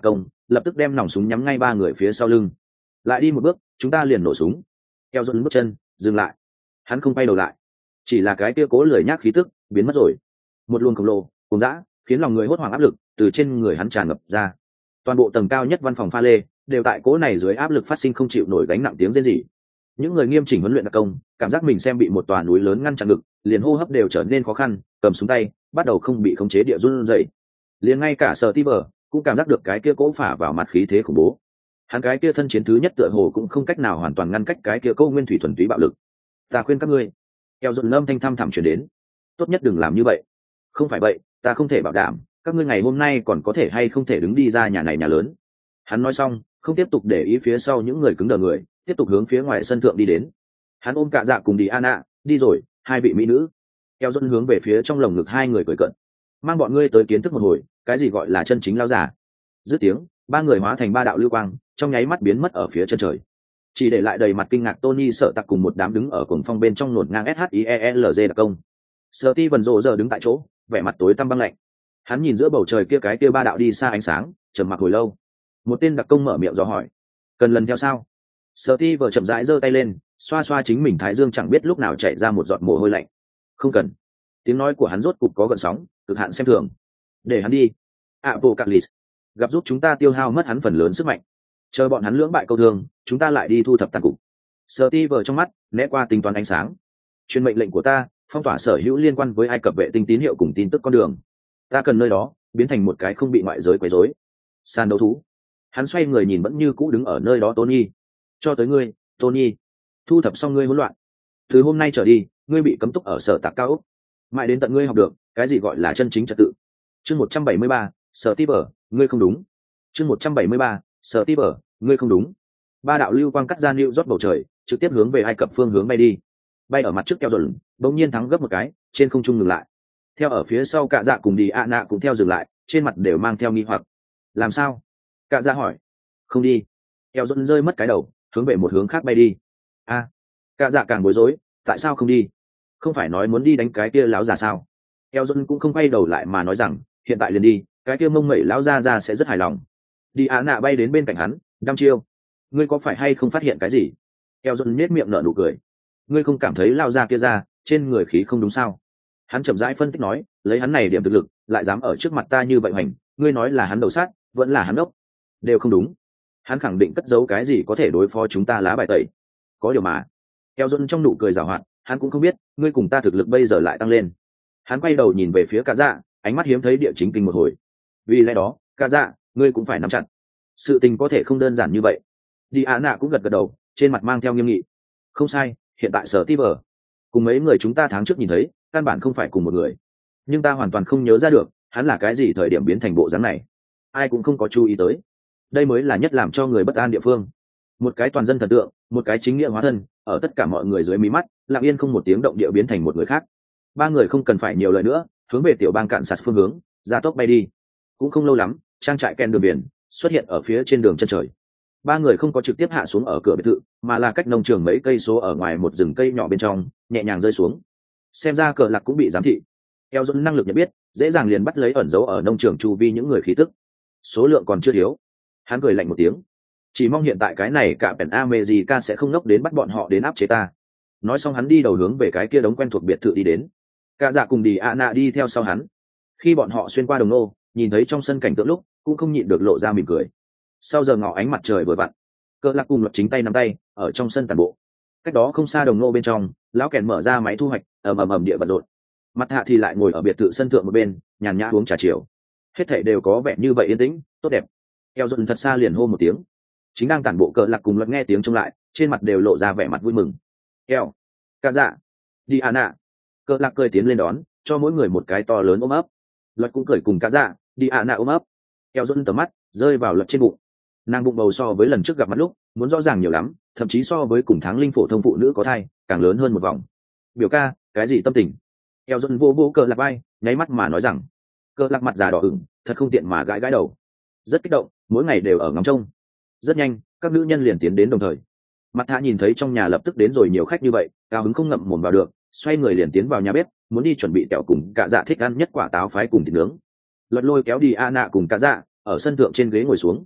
lập tức đem nòng súng nhắm ngay ba người phía sau lưng. Lại đi một bước chúng ta liền nổ súng. Eo dần bước chân dừng lại, hắn không quay đầu lại, chỉ là cái kia cố lười nhác khí tức biến mất rồi. Một luồng khổng lồ cùng dã khiến lòng người hốt hoảng áp lực từ trên người hắn tràn ngập ra. Toàn bộ tầng cao nhất văn phòng pha lê đều tại cố này dưới áp lực phát sinh không chịu nổi gánh nặng tiếng rên rỉ. Những người nghiêm chỉnh huấn luyện đặc công cảm giác mình xem bị một tòa núi lớn ngăn chặn ngực, liền hô hấp đều trở nên khó khăn, cầm súng tay bắt đầu không bị khống chế địa run rẩy. Liền ngay cả Sở Ti Vở cũng cảm giác được cái kia cố phả vào mặt khí thế khủng bố. Hắn cái kia thân chiến thứ nhất tựa hồ cũng không cách nào hoàn toàn ngăn cách cái kia câu nguyên thủy thuần túy bạo lực. Ta khuyên các ngươi, eo dần âm thanh thăm thẳm truyền đến, tốt nhất đừng làm như vậy. Không phải vậy, ta không thể bảo đảm các ngươi ngày hôm nay còn có thể hay không thể đứng đi ra nhà này nhà lớn. Hắn nói xong không tiếp tục để ý phía sau những người cứng đờ người, tiếp tục hướng phía ngoài sân thượng đi đến. Hắn ôm cả dạ cùng đi Anna đi rồi, hai vị mỹ nữ. Eo dần hướng về phía trong lồng ngực hai người cười cợt, mang bọn ngươi tới kiến thức một hồi cái gì gọi là chân chính lao giả. Dứt tiếng ba người hóa thành ba đạo lưu quang trong nháy mắt biến mất ở phía chân trời, chỉ để lại đầy mặt kinh ngạc Tony sợ tặc cùng một đám đứng ở cuồng phong bên trong nổn ngang SHIELZ đặc công. Steven rồ giờ đứng tại chỗ vẻ mặt tối tăm băng lạnh, hắn nhìn giữa bầu trời kia cái kia ba đạo đi xa ánh sáng trầm mặc hồi lâu. Một tên đặc công mở miệng dò hỏi, cần lần theo sao? Steven chậm rãi giơ tay lên xoa xoa chính mình thái dương chẳng biết lúc nào chạy ra một giọt mồ hôi lạnh. Không cần. Tiếng nói của hắn rốt cục có gợn sóng, cực hạn xem thường. Để hắn đi. Apocalypse gặp giúp chúng ta tiêu hao mất hắn phần lớn sức mạnh, chờ bọn hắn lưỡng bại câu thương chúng ta lại đi thu thập tàn cục. Steve trong mắt né qua tính toán ánh sáng. Truyền mệnh lệnh của ta, phong tỏa sở hữu liên quan với Ai Cập vệ tinh tín hiệu cùng tin tức con đường. Ta cần nơi đó biến thành một cái không bị ngoại giới quấy rối sàn đấu thú. Hắn xoay người nhìn vẫn như cũ đứng ở nơi đó Tony. Cho tới ngươi, Tony, thu thập xong ngươi hỗn loạn. Từ hôm nay trở đi, ngươi bị cấm túc ở sở tạc cao ốc, mãi đến tận ngươi học được cái gì gọi là chân chính trật tự. Chương 173, Steve, ngươi không đúng. Chương 173, Steve, ngươi không đúng. Ba đạo lưu quang cắt ra nịu rót bầu trời, trực tiếp hướng về Ai Cập phương hướng bay đi. Bay ở mặt trước keo dần, bỗng nhiên thắng gấp một cái, trên không trung ngừng lại. Theo ở phía sau Cạ Dạ cùng đi Anna cũng theo dừng lại, trên mặt đều mang theo nghi hoặc. Làm sao? Cạ Dạ hỏi. Không đi. Keo dần rơi mất cái đầu, hướng về một hướng khác bay đi. A. Cạ Dạ càng bối rối, tại sao không đi? Không phải nói muốn đi đánh cái kia láo già sao? Keo dần cũng không quay đầu lại mà nói rằng, hiện tại liền đi, cái kia mông mẩy lão ra sẽ rất hài lòng. Đi Anna bay đến bên cạnh hắn, đăm chiêu. Ngươi có phải hay không phát hiện cái gì? Eo dần nết miệng nở nụ cười. Ngươi không cảm thấy lao ra kia ra trên người khí không đúng sao? Hắn chậm rãi phân tích nói, lấy hắn này điểm thực lực lại dám ở trước mặt ta như vậy hoành, ngươi nói là hắn đầu sát vẫn là hắn ốc, đều không đúng. Hắn khẳng định cất giấu cái gì có thể đối phó chúng ta lá bài tẩy. Có điều mà. Eo dần trong nụ cười giảo hoạt, hắn cũng không biết ngươi cùng ta thực lực bây giờ lại tăng lên. Hắn quay đầu nhìn về phía Cạ Dạ, ánh mắt hiếm thấy địa chính kinh một hồi. Vì lẽ đó Cạ Dạ, ngươi cũng phải nắm chặt, sự tình có thể không đơn giản như vậy. Đi Á Nạ cũng gật gật đầu, trên mặt mang theo nghiêm nghị. Không sai, hiện tại Sở Ti Vở cùng mấy người chúng ta tháng trước nhìn thấy căn bản không phải cùng một người, nhưng ta hoàn toàn không nhớ ra được hắn là cái gì thời điểm biến thành bộ dáng này. Ai cũng không có chú ý tới, đây mới là nhất làm cho người bất an địa phương. Một cái toàn dân thần tượng, một cái chính nghĩa hóa thân, ở tất cả mọi người dưới mí mắt lặng yên không một tiếng động địa biến thành một người khác. Ba người không cần phải nhiều lời nữa, hướng về tiểu bang cạn sạt phương hướng ra tốc bay đi. Cũng không lâu lắm, trang trại Ken đường biển xuất hiện ở phía trên đường chân trời. Ba người không có trực tiếp hạ xuống ở cửa biệt thự, mà là cách nông trường mấy cây số ở ngoài một rừng cây nhỏ bên trong nhẹ nhàng rơi xuống. Xem ra cờ lạc cũng bị giám thị. Eo dần năng lực nhận biết dễ dàng liền bắt lấy ẩn dấu ở nông trường chu vi những người khí tức, số lượng còn chưa thiếu. Hắn cười lạnh một tiếng, chỉ mong hiện tại cái này cả Pen America sẽ không ngốc đến bắt bọn họ đến áp chế ta. Nói xong hắn đi đầu hướng về cái kia đống quen thuộc biệt thự đi đến. Cả dạ cùng đi Anna đi theo sau hắn. Khi bọn họ xuyên qua đồng nô, nhìn thấy trong sân cảnh tượng lúc cũng không nhịn được lộ ra mỉm cười. Sau giờ ngọ ánh mặt trời vừa vặn, Cờ lạc cùng luật chính tay nắm tay ở trong sân tàn bộ. Cách đó không xa đồng nô bên trong, lão kèn mở ra máy thu hoạch, ầm địa vật lộn. Mặt hạ thì lại ngồi ở biệt thự sân thượng một bên, nhàn nhã uống trà chiều. Hết thảy đều có vẻ như vậy yên tĩnh, tốt đẹp. Eo dần thật xa liền hô một tiếng. Chính đang tản bộ Cờ lạc cùng luật nghe tiếng trông lại, trên mặt đều lộ ra vẻ mặt vui mừng. Eo, Cạ Dạ, đi Anna. Cờ lạc cười tiến lên đón, cho mỗi người một cái to lớn ôm ấp. Luật cũng cười cùng Cạ Dạ, đi Anna ôm ấp. Eo dần tầm mắt rơi vào luật trên bụng. Nàng bụng bầu so với lần trước gặp mặt lúc muốn rõ ràng nhiều lắm, thậm chí so với cùng tháng linh phổ thông phụ nữ có thai càng lớn hơn một vòng. Biểu ca, cái gì tâm tình? Eo dần vô vô Cờ lạc vai, nháy mắt mà nói rằng. Cờ lạc mặt già đỏ ửng, thật không tiện mà gãi gãi đầu. Rất kích động, mỗi ngày đều ở ngóng trông. Rất nhanh, các nữ nhân liền tiến đến đồng thời. Mặt hạ nhìn thấy trong nhà lập tức đến rồi nhiều khách như vậy, cao hứng không ngậm mồm vào được, xoay người liền tiến vào nhà bếp, muốn đi chuẩn bị kẹo cùng Cạ Dạ thích ăn nhất quả táo phái cùng thịt nướng. Luật lôi kéo đi Anna cùng Cạ Dạ ở sân thượng trên ghế ngồi xuống.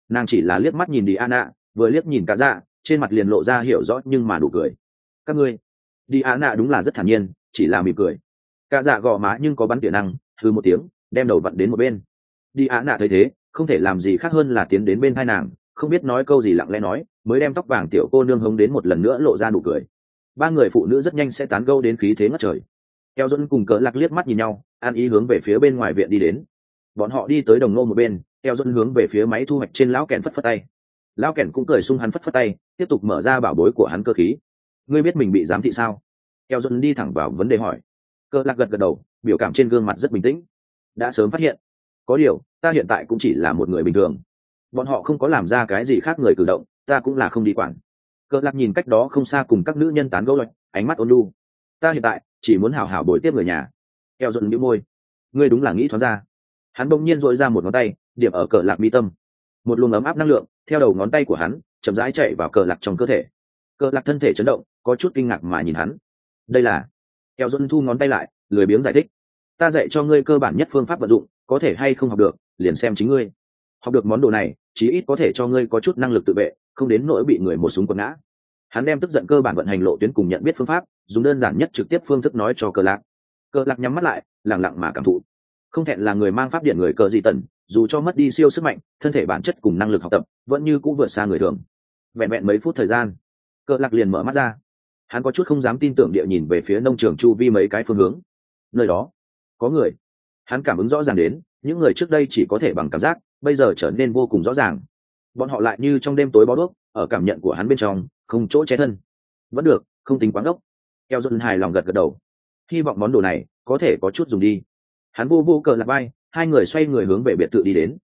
Nàng chỉ là liếc mắt nhìn Diana, vừa liếc nhìn cả dạ, trên mặt liền lộ ra hiểu rõ nhưng mà đủ cười. Các ngươi. Diana đúng là rất thản nhiên, chỉ là mỉm cười. Cả dạ gò má nhưng có bắn tỉa năng, hừ một tiếng, đem đầu vặn đến một bên. Diana thấy thế, không thể làm gì khác hơn là tiến đến bên hai nàng, không biết nói câu gì lặng lẽ nói, mới đem tóc vàng tiểu cô nương hống đến một lần nữa lộ ra nụ cười. Ba người phụ nữ rất nhanh sẽ tán gẫu đến khí thế ngất trời. Keo Dũng cùng Cờ Lạc liếc mắt nhìn nhau, an ý hướng về phía bên ngoài viện đi đến. Bọn họ đi tới đồng nô một bên, Keo Dũng hướng về phía máy thu hoạch trên lão kèn phất phất tay. Lão kèn cũng cười sung hắn phất phất tay, tiếp tục mở ra bảo bối của hắn cơ khí. Ngươi biết mình bị giám thị sao? Keo Dũng đi thẳng vào vấn đề hỏi. Cờ Lạc gật gật đầu, biểu cảm trên gương mặt rất bình tĩnh. Đã sớm phát hiện. Có điều, ta hiện tại cũng chỉ là một người bình thường. Bọn họ không có làm ra cái gì khác người cử động, ta cũng là không đi quản. Cờ Lạc nhìn cách đó không xa cùng các nữ nhân tán gẫu lạnh, ánh mắt ôn nhu. Ta hiện tại chỉ muốn hảo hảo bồi tiếp người nhà. Keo Dũng nhíu môi. Ngươi đúng là nghĩ thoáng ra. Hắn bỗng nhiên dội ra một ngón tay, điểm ở Cờ Lạc mi tâm. Một luồng ấm áp năng lượng theo đầu ngón tay của hắn chậm rãi chạy vào Cờ Lạc trong cơ thể. Cờ Lạc thân thể chấn động, có chút kinh ngạc mà nhìn hắn. Đây là. Keo Dũng thu ngón tay lại, lười biếng giải thích. Ta dạy cho ngươi cơ bản nhất phương pháp vận dụng, có thể hay không học được, liền xem chính ngươi. Học được món đồ này, chí ít có thể cho ngươi có chút năng lực tự vệ, không đến nỗi bị người một súng quật ngã. Hắn đem tức giận cơ bản vận hành lộ tuyến cùng nhận biết phương pháp, dùng đơn giản nhất trực tiếp phương thức nói cho Cờ Lạc. Cờ Lạc nhắm mắt lại, lặng lặng mà cảm thụ. Không thẹn là người mang pháp điện người Cờ Dị Tần, dù cho mất đi siêu sức mạnh, thân thể bản chất cùng năng lực học tập vẫn như cũ vượt xa người thường. Vẹn vẹn mấy phút thời gian, Cờ Lạc liền mở mắt ra. Hắn có chút không dám tin tưởng địa nhìn về phía nông trường chu vi mấy cái phương hướng. Nơi đó có người. Hắn cảm ứng rõ ràng đến, những người trước đây chỉ có thể bằng cảm giác, bây giờ trở nên vô cùng rõ ràng. Bọn họ lại như trong đêm tối bó đuốc, ở cảm nhận của hắn bên trong không chỗ che thân. Vẫn được, không tính quá ngốc. Keo Dũng hài lòng gật gật đầu. Hy vọng món đồ này có thể có chút dùng đi. Hắn vô vô Cờ Lạc vai, hai người xoay người hướng về biệt thự đi đến.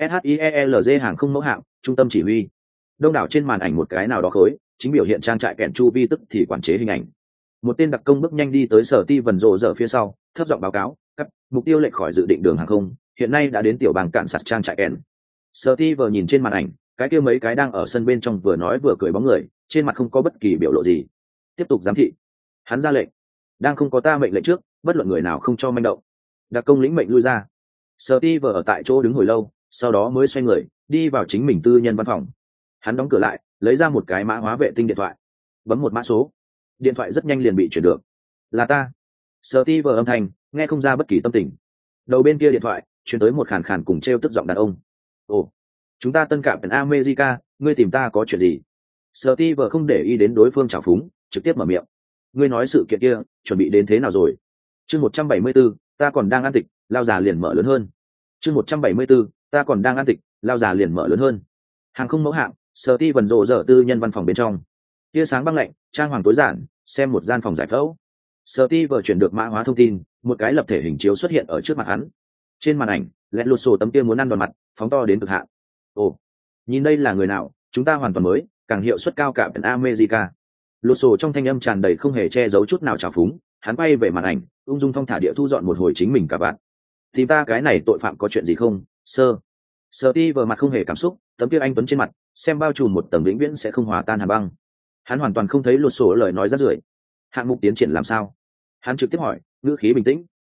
SHIELZ hàng không mẫu hạm, trung tâm chỉ huy. Đông đảo trên màn ảnh một cái nào đó khối, chính biểu hiện trang trại kẹn chu vi tức thì quản chế hình ảnh. Một tên đặc công bước nhanh đi tới Sở Ti Vần rộ dở phía sau, thấp giọng báo cáo, "Cấp, mục tiêu lệch khỏi dự định đường hàng không, hiện nay đã đến tiểu bang cạn sạt trang trại kẹn." Sở Ti vừa nhìn trên màn ảnh, cái kia mấy cái đang ở sân bên trong vừa nói vừa cười bóng người, trên mặt không có bất kỳ biểu lộ gì. Tiếp tục giám thị. Hắn ra lệnh. Đang không có ta mệnh lệnh trước, bất luận người nào không cho manh động. Đặc công lĩnh mệnh lui ra. Sở Ti vừa ở tại chỗ đứng hồi lâu, sau đó mới xoay người, đi vào chính mình tư nhân văn phòng. Hắn đóng cửa lại, lấy ra một cái mã hóa vệ tinh điện thoại, bấm một mã số. Điện thoại rất nhanh liền bị chuyển được. Là ta. Sở Ti vừa âm thanh, nghe không ra bất kỳ tâm tình. Đầu bên kia điện thoại chuyển tới một khàn khàn cùng trêu tức giọng đàn ông. Ồ, chúng ta tân cạm America, ngươi tìm ta có chuyện gì? Sở Ti vừa không để ý đến đối phương trào phúng, trực tiếp mở miệng. Ngươi nói sự kiện kia chuẩn bị đến thế nào rồi? Chương 174, ta còn đang ăn tịch, lao già liền mở lớn hơn. Chương 174, ta còn đang ăn tịch, lao già liền mở lớn hơn. Hàng không mẫu hạng, Sở Ti Vần rộ dở tư nhân văn phòng bên trong. Tia sáng băng lạnh, trang hoàng tối giản, xem một gian phòng giải phẫu. Sở Ti vừa chuyển được mã hóa thông tin, một cái lập thể hình chiếu xuất hiện ở trước mặt hắn. Trên màn ảnh, lẹt lột sổ tấm kia muốn ăn đòn mặt, phóng to đến cực hạn. Ồ, nhìn đây là người nào? Chúng ta hoàn toàn mới, càng hiệu suất cao cả America. Lột sổ trong thanh âm tràn đầy không hề che giấu chút nào trào phúng. Hắn bay về màn ảnh, ung dung thong thả địa thu dọn một hồi chính mình cả bạn. Tìm ta cái này tội phạm có chuyện gì không, sơ? Sở Ti vừa mặt không hề cảm xúc, tấm kia anh tuấn trên mặt, xem bao trùm một tầng vĩnh viễn sẽ không hòa tan hàn băng. Hắn hoàn toàn không thấy lột sổ lời nói rát rưởi. Hạng mục tiến triển làm sao? Hắn trực tiếp hỏi, ngữ khí bình tĩnh.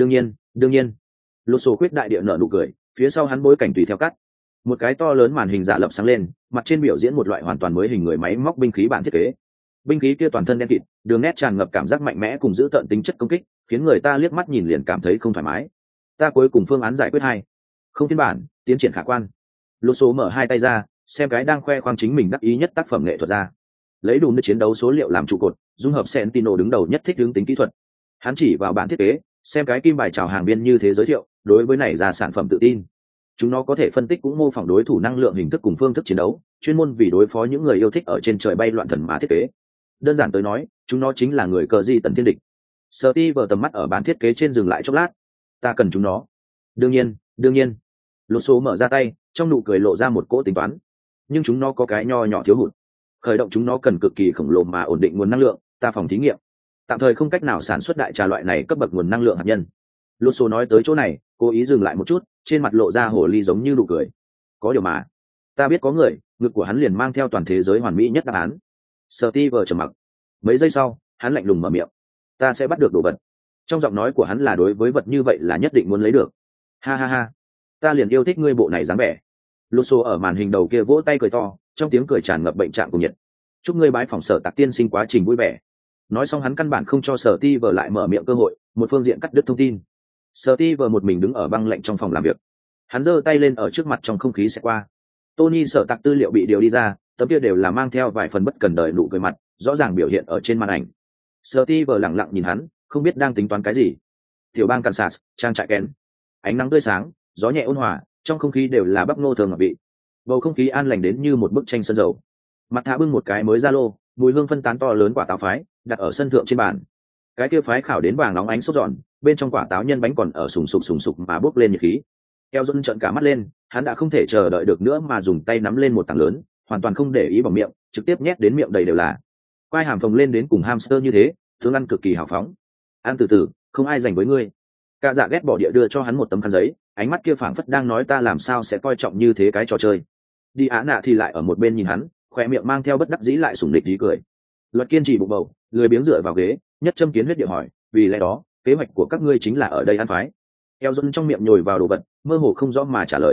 Đương nhiên. Lột sổ quyết đại địa nở nụ cười, phía sau hắn bối cảnh tùy theo cắt. Một cái to lớn màn hình giả lập sáng lên, mặt trên biểu diễn một loại hoàn toàn mới hình người máy móc binh khí bản thiết kế. Binh khí kia toàn thân đen kịt, đường nét tràn ngập cảm giác mạnh mẽ cùng giữ tợn tính chất công kích, khiến người ta liếc mắt nhìn liền cảm thấy không thoải mái. Ta cuối cùng phương án giải quyết hai. Không phiên bản, tiến triển khả quan. Lô số mở hai tay ra, xem cái đang khoe khoang chính mình đắc ý nhất tác phẩm nghệ thuật ra. Lấy đủ nơi chiến đấu số liệu làm trụ cột, dung hợp Sentinel đứng đầu nhất thích hướng tính kỹ thuật. Hắn chỉ vào bản thiết kế, xem cái kim bài chào hàng biên như thế giới thiệu, đối với này ra sản phẩm tự tin. Chúng nó có thể phân tích cũng mô phỏng đối thủ năng lượng hình thức cùng phương thức chiến đấu, chuyên môn vì đối phó những người yêu thích ở trên trời bay loạn thần mà thiết kế. Đơn giản tới nói, chúng nó chính là người Cờ Dị Tần thiên địch. Steve vừa tầm mắt ở bản thiết kế trên dừng lại chốc lát. Ta cần chúng nó. Đương nhiên. Lô số mở ra tay, trong nụ cười lộ ra một cỗ tính toán. Nhưng chúng nó có cái nho nhỏ thiếu hụt. Khởi động chúng nó cần cực kỳ khổng lồ mà ổn định nguồn năng lượng, ta phòng thí nghiệm tạm thời không cách nào sản xuất đại trà loại này cấp bậc nguồn năng lượng hạt nhân. Lô số nói tới chỗ này, cố ý dừng lại một chút, trên mặt lộ ra hồ ly giống như nụ cười. Có điều mà, ta biết có người, ngực của hắn liền mang theo toàn thế giới hoàn mỹ nhất đáp án. Steve trầm mặc. Mấy giây sau, hắn lạnh lùng mở miệng. Ta sẽ bắt được đồ vật. Trong giọng nói của hắn là đối với vật như vậy là nhất định muốn lấy được. Ha ha ha, ta liền yêu thích ngươi bộ này dáng vẻ. Lusso ở màn hình đầu kia vỗ tay cười to, trong tiếng cười tràn ngập bệnh trạng cùng nhiệt. Chúc ngươi bái phỏng Sở Tạc tiên sinh quá trình vui vẻ. Nói xong hắn căn bản không cho Sở Ti vợ lại mở miệng cơ hội, một phương diện cắt đứt thông tin. Sở Ti vợ một mình đứng ở băng lạnh trong phòng làm việc. Hắn giơ tay lên ở trước mặt trong không khí sẽ qua. Tony Sở Tạc tư liệu bị điều đi ra, tấm kia đều là mang theo vài phần bất cần đời nụ cười mặt, rõ ràng biểu hiện ở trên màn ảnh. Sở Ti vợ lặng lặng nhìn hắn, không biết đang tính toán cái gì. Tiểu bang Kansas, trang trại kén. Ánh nắng tươi sáng, gió nhẹ ôn hòa, trong không khí đều là bắp ngô thường ngọt vị. Bầu không khí an lành đến như một bức tranh sân dầu. Mặt thả bưng một cái mới ra lô, mùi hương phân tán to lớn quả táo phái, đặt ở sân thượng trên bàn. Cái kia phái khảo đến vàng nóng ánh sốt giòn, bên trong quả táo nhân bánh còn ở sùng sục mà bốc lên nhiệt khí. Eo Dôn trợn cả mắt lên, hắn đã không thể chờ đợi được nữa mà dùng tay nắm lên một tảng lớn, hoàn toàn không để ý vào miệng, trực tiếp nhét đến miệng đầy đều là. Quai hàm phồng lên đến cùng hamster như thế, thương ăn cực kỳ hào phóng. Ăn từ từ, không ai dành với ngươi. Cả dạ ghét bỏ địa đưa cho hắn một tấm khăn giấy, ánh mắt kia phảng phất đang nói ta làm sao sẽ coi trọng như thế cái trò chơi. Đi Á Nạ thì lại ở một bên nhìn hắn, khoe miệng mang theo bất đắc dĩ lại sủng địch tí cười. Luật kiên trì bụng bầu, lười biếng dựa vào ghế, nhất châm kiến huyết địa hỏi, vì lẽ đó, kế hoạch của các ngươi chính là ở đây ăn phái. Eo Dôn trong miệng nhồi vào đồ vật, mơ hồ không rõ mà trả lời,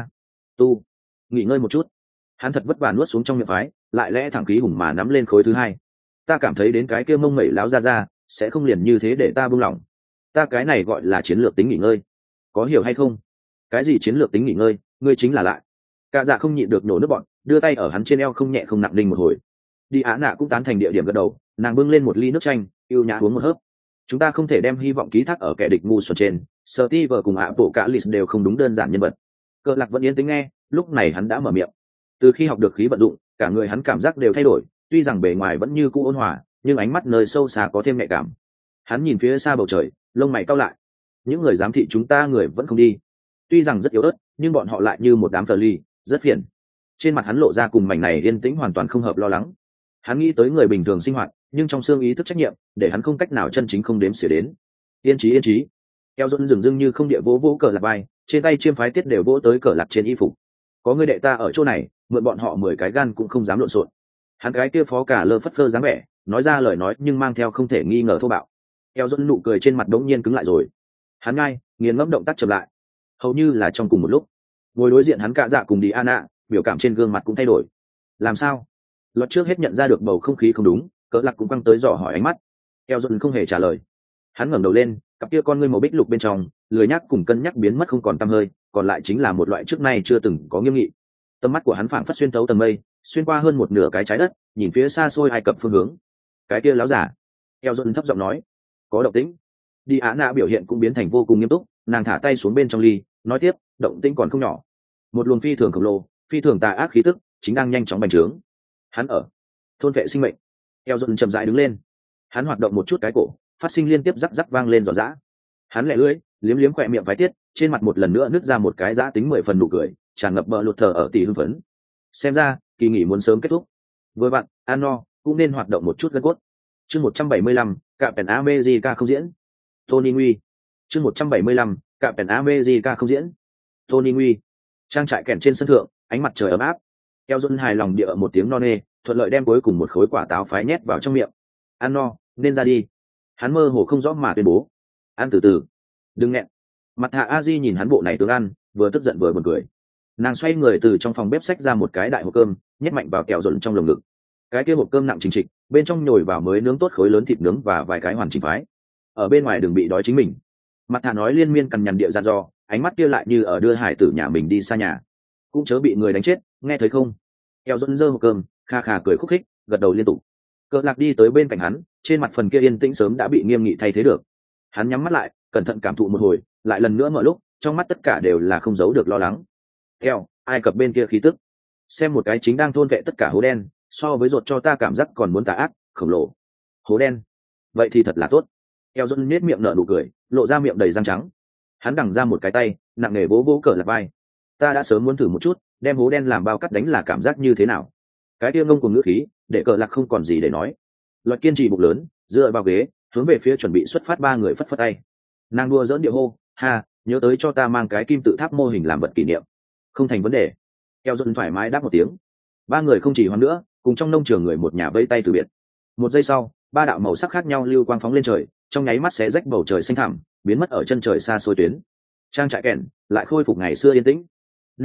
tu, nghỉ ngơi một chút. Hắn thật vất vả nuốt xuống trong miệng phái, lại lẽ thẳng khí hùng mà nắm lên khối thứ hai. Ta cảm thấy đến cái kia mông mẩy láo ra, sẽ không liền như thế để ta buông lỏng. Ta cái này gọi là chiến lược tính nghỉ ngơi, có hiểu hay không? Cái gì chiến lược tính nghỉ ngơi, ngươi chính là lại. Cả dạ không nhịn được nổ nước bọn, đưa tay ở hắn trên eo không nhẹ không nặng đinh một hồi. Đi Á Nạ cũng tán thành địa điểm gật đầu, nàng bưng lên một ly nước chanh, yêu nhã uống một hớp. Chúng ta không thể đem hy vọng ký thác ở kẻ địch ngu xuẩn trên. Steve cùng ạ bộ cả Lis đều không đúng đơn giản nhân vật. Cờ Lạc vẫn yên tĩnh nghe, lúc này hắn đã mở miệng. Từ khi học được khí vận dụng, cả người hắn cảm giác đều thay đổi, tuy rằng bề ngoài vẫn như cũ ôn hòa, nhưng ánh mắt nơi sâu xa có thêm nhạy cảm. Hắn nhìn phía xa bầu trời, lông mày cau lại. Những người giám thị chúng ta người vẫn không đi. Tuy rằng rất yếu ớt, nhưng bọn họ lại như một đám phờ ly, rất phiền. Trên mặt hắn lộ ra cùng mảnh này yên tĩnh hoàn toàn không hợp lo lắng. Hắn nghĩ tới người bình thường sinh hoạt, nhưng trong xương ý thức trách nhiệm, để hắn không cách nào chân chính không đếm xỉa đến. Yên trí. Eo Dôn dừng dưng như không địa vỗ cờ lạc vai, trên tay chiêm phái tiết đều vỗ tới cờ lạc trên y phục. Có người đệ ta ở chỗ này, mượn bọn họ 10 cái gan cũng không dám lộn xộn. Hắn cái kia phó cả lơ phất phơ dáng vẻ, nói ra lời nói nhưng mang theo không thể nghi ngờ thô bạo. Eo Dôn nụ cười trên mặt đống nhiên cứng lại rồi. Hắn ngay, nghiền ngẫm động tác chậm lại. Hầu như là trong cùng một lúc, ngồi đối diện hắn Cả Dạ cùng đi Anna, biểu cảm trên gương mặt cũng thay đổi. Làm sao? Lọt trước hết nhận ra được bầu không khí không đúng, cỡ lạc cũng căng tới dò hỏi ánh mắt. Eo Dôn không hề trả lời. Hắn ngẩng đầu lên, cặp kia con ngươi màu bích lục bên trong, lười nhác cùng cân nhắc biến mất không còn tăm hơi, còn lại chính là một loại trước nay chưa từng có nghiêm nghị. Tầm mắt của hắn phảng phất xuyên thấu tầng mây, xuyên qua hơn một nửa cái trái đất, nhìn phía xa xôi Ai Cập phương hướng. Cái kia láo giả. Eo Dôn thấp giọng nói, có động tĩnh. Đi Á Nạ biểu hiện cũng biến thành vô cùng nghiêm túc, nàng thả tay xuống bên trong ly, nói tiếp, động tĩnh còn không nhỏ. Một luồng phi thường khổng lồ, phi thường tà ác khí tức, chính đang nhanh chóng bành trướng. Hắn ở thôn vệ sinh mệnh. Eo Dôn chậm rãi đứng lên. Hắn hoạt động một chút cái cổ, phát sinh liên tiếp rắc rắc vang lên giòn giã. Hắn lẹ lưỡi, liếm khỏe miệng vái tiết, trên mặt một lần nữa nứt ra một cái giã tính 10 phần nụ cười, tràn ngập bờ lụt thờ ở tỷ hưng phấn. Xem ra, kỳ nghỉ muốn sớm kết thúc. Với bạn, ăn no, cũng nên hoạt động một chút gân cốt. Chương 175, cạm pèn America không diễn. Tony Nguy. Chương 175, cạm pèn America không diễn. Tony Nguy. Trang trại kèn trên sân thượng, ánh mặt trời ấm áp. Eo Dôn hài lòng địa một tiếng no nê, thuận lợi đem cuối cùng một khối quả táo phái nhét vào trong miệng. Ăn no, nên ra đi. Hắn mơ hồ không rõ mà tuyên bố. Ăn từ từ, đừng nghẹn. Mặt Hạ A Di nhìn hắn bộ này tướng ăn, vừa tức giận vừa buồn cười. Nàng xoay người từ trong phòng bếp xách ra một cái đại hộp cơm, nhét mạnh vào kẹo Dôn trong lồng ngực. Cái kia hộp cơm nặng chính trịch, bên trong nhồi vào mới nướng tốt khối lớn thịt nướng và vài cái hoàn chỉnh phái. Ở bên ngoài đừng bị đói chính mình. Mặt Hạ nói liên miên cằn nhằn địa dặn dò, ánh mắt kia lại như ở đưa hải tử nhà mình đi xa nhà. Cũng chớ bị người đánh chết, nghe thấy không? Eo Dôn giơ hộp cơm, kha kha cười khúc khích, gật đầu liên tục. Cờ Lạc đi tới bên cạnh hắn, trên mặt phần kia yên tĩnh sớm đã bị nghiêm nghị thay thế được. Hắn nhắm mắt lại, cẩn thận cảm thụ một hồi, lại lần nữa mở lúc, trong mắt tất cả đều là không giấu được lo lắng. Theo Ai Cập bên kia khí tức, xem một cái chính đang thôn vệ tất cả hố đen, so với ruột cho ta cảm giác còn muốn tà ác, khổng lồ. Hố đen, vậy thì thật là tốt. Eo Dôn nết miệng nở nụ cười, lộ ra miệng đầy răng trắng. Hắn đằng ra một cái tay, nặng nề vỗ Cờ Lạc vai. Ta đã sớm muốn thử một chút, đem hố đen làm bao cắt đánh là cảm giác như thế nào. Cái kia ngông của ngữ khí, để Cờ Lạc không còn gì để nói. Luật kiên trì bụng lớn, dựa vào ghế, hướng về phía chuẩn bị xuất phát ba người phất phất tay. Nàng đua dỡn địa hô, ha, nhớ tới cho ta mang cái kim tự tháp mô hình làm vật kỷ niệm. Không thành vấn đề. Eo Dôn thoải mái đáp một tiếng. Ba người không chỉ hoan nữa, cùng trong nông trường người một nhà vây tay từ biệt. Một giây sau, ba đạo màu sắc khác nhau lưu quang phóng lên trời, trong nháy mắt xé rách bầu trời xanh thẳm, biến mất ở chân trời xa xôi tuyến. Trang trại kèn lại khôi phục ngày xưa yên tĩnh. New York,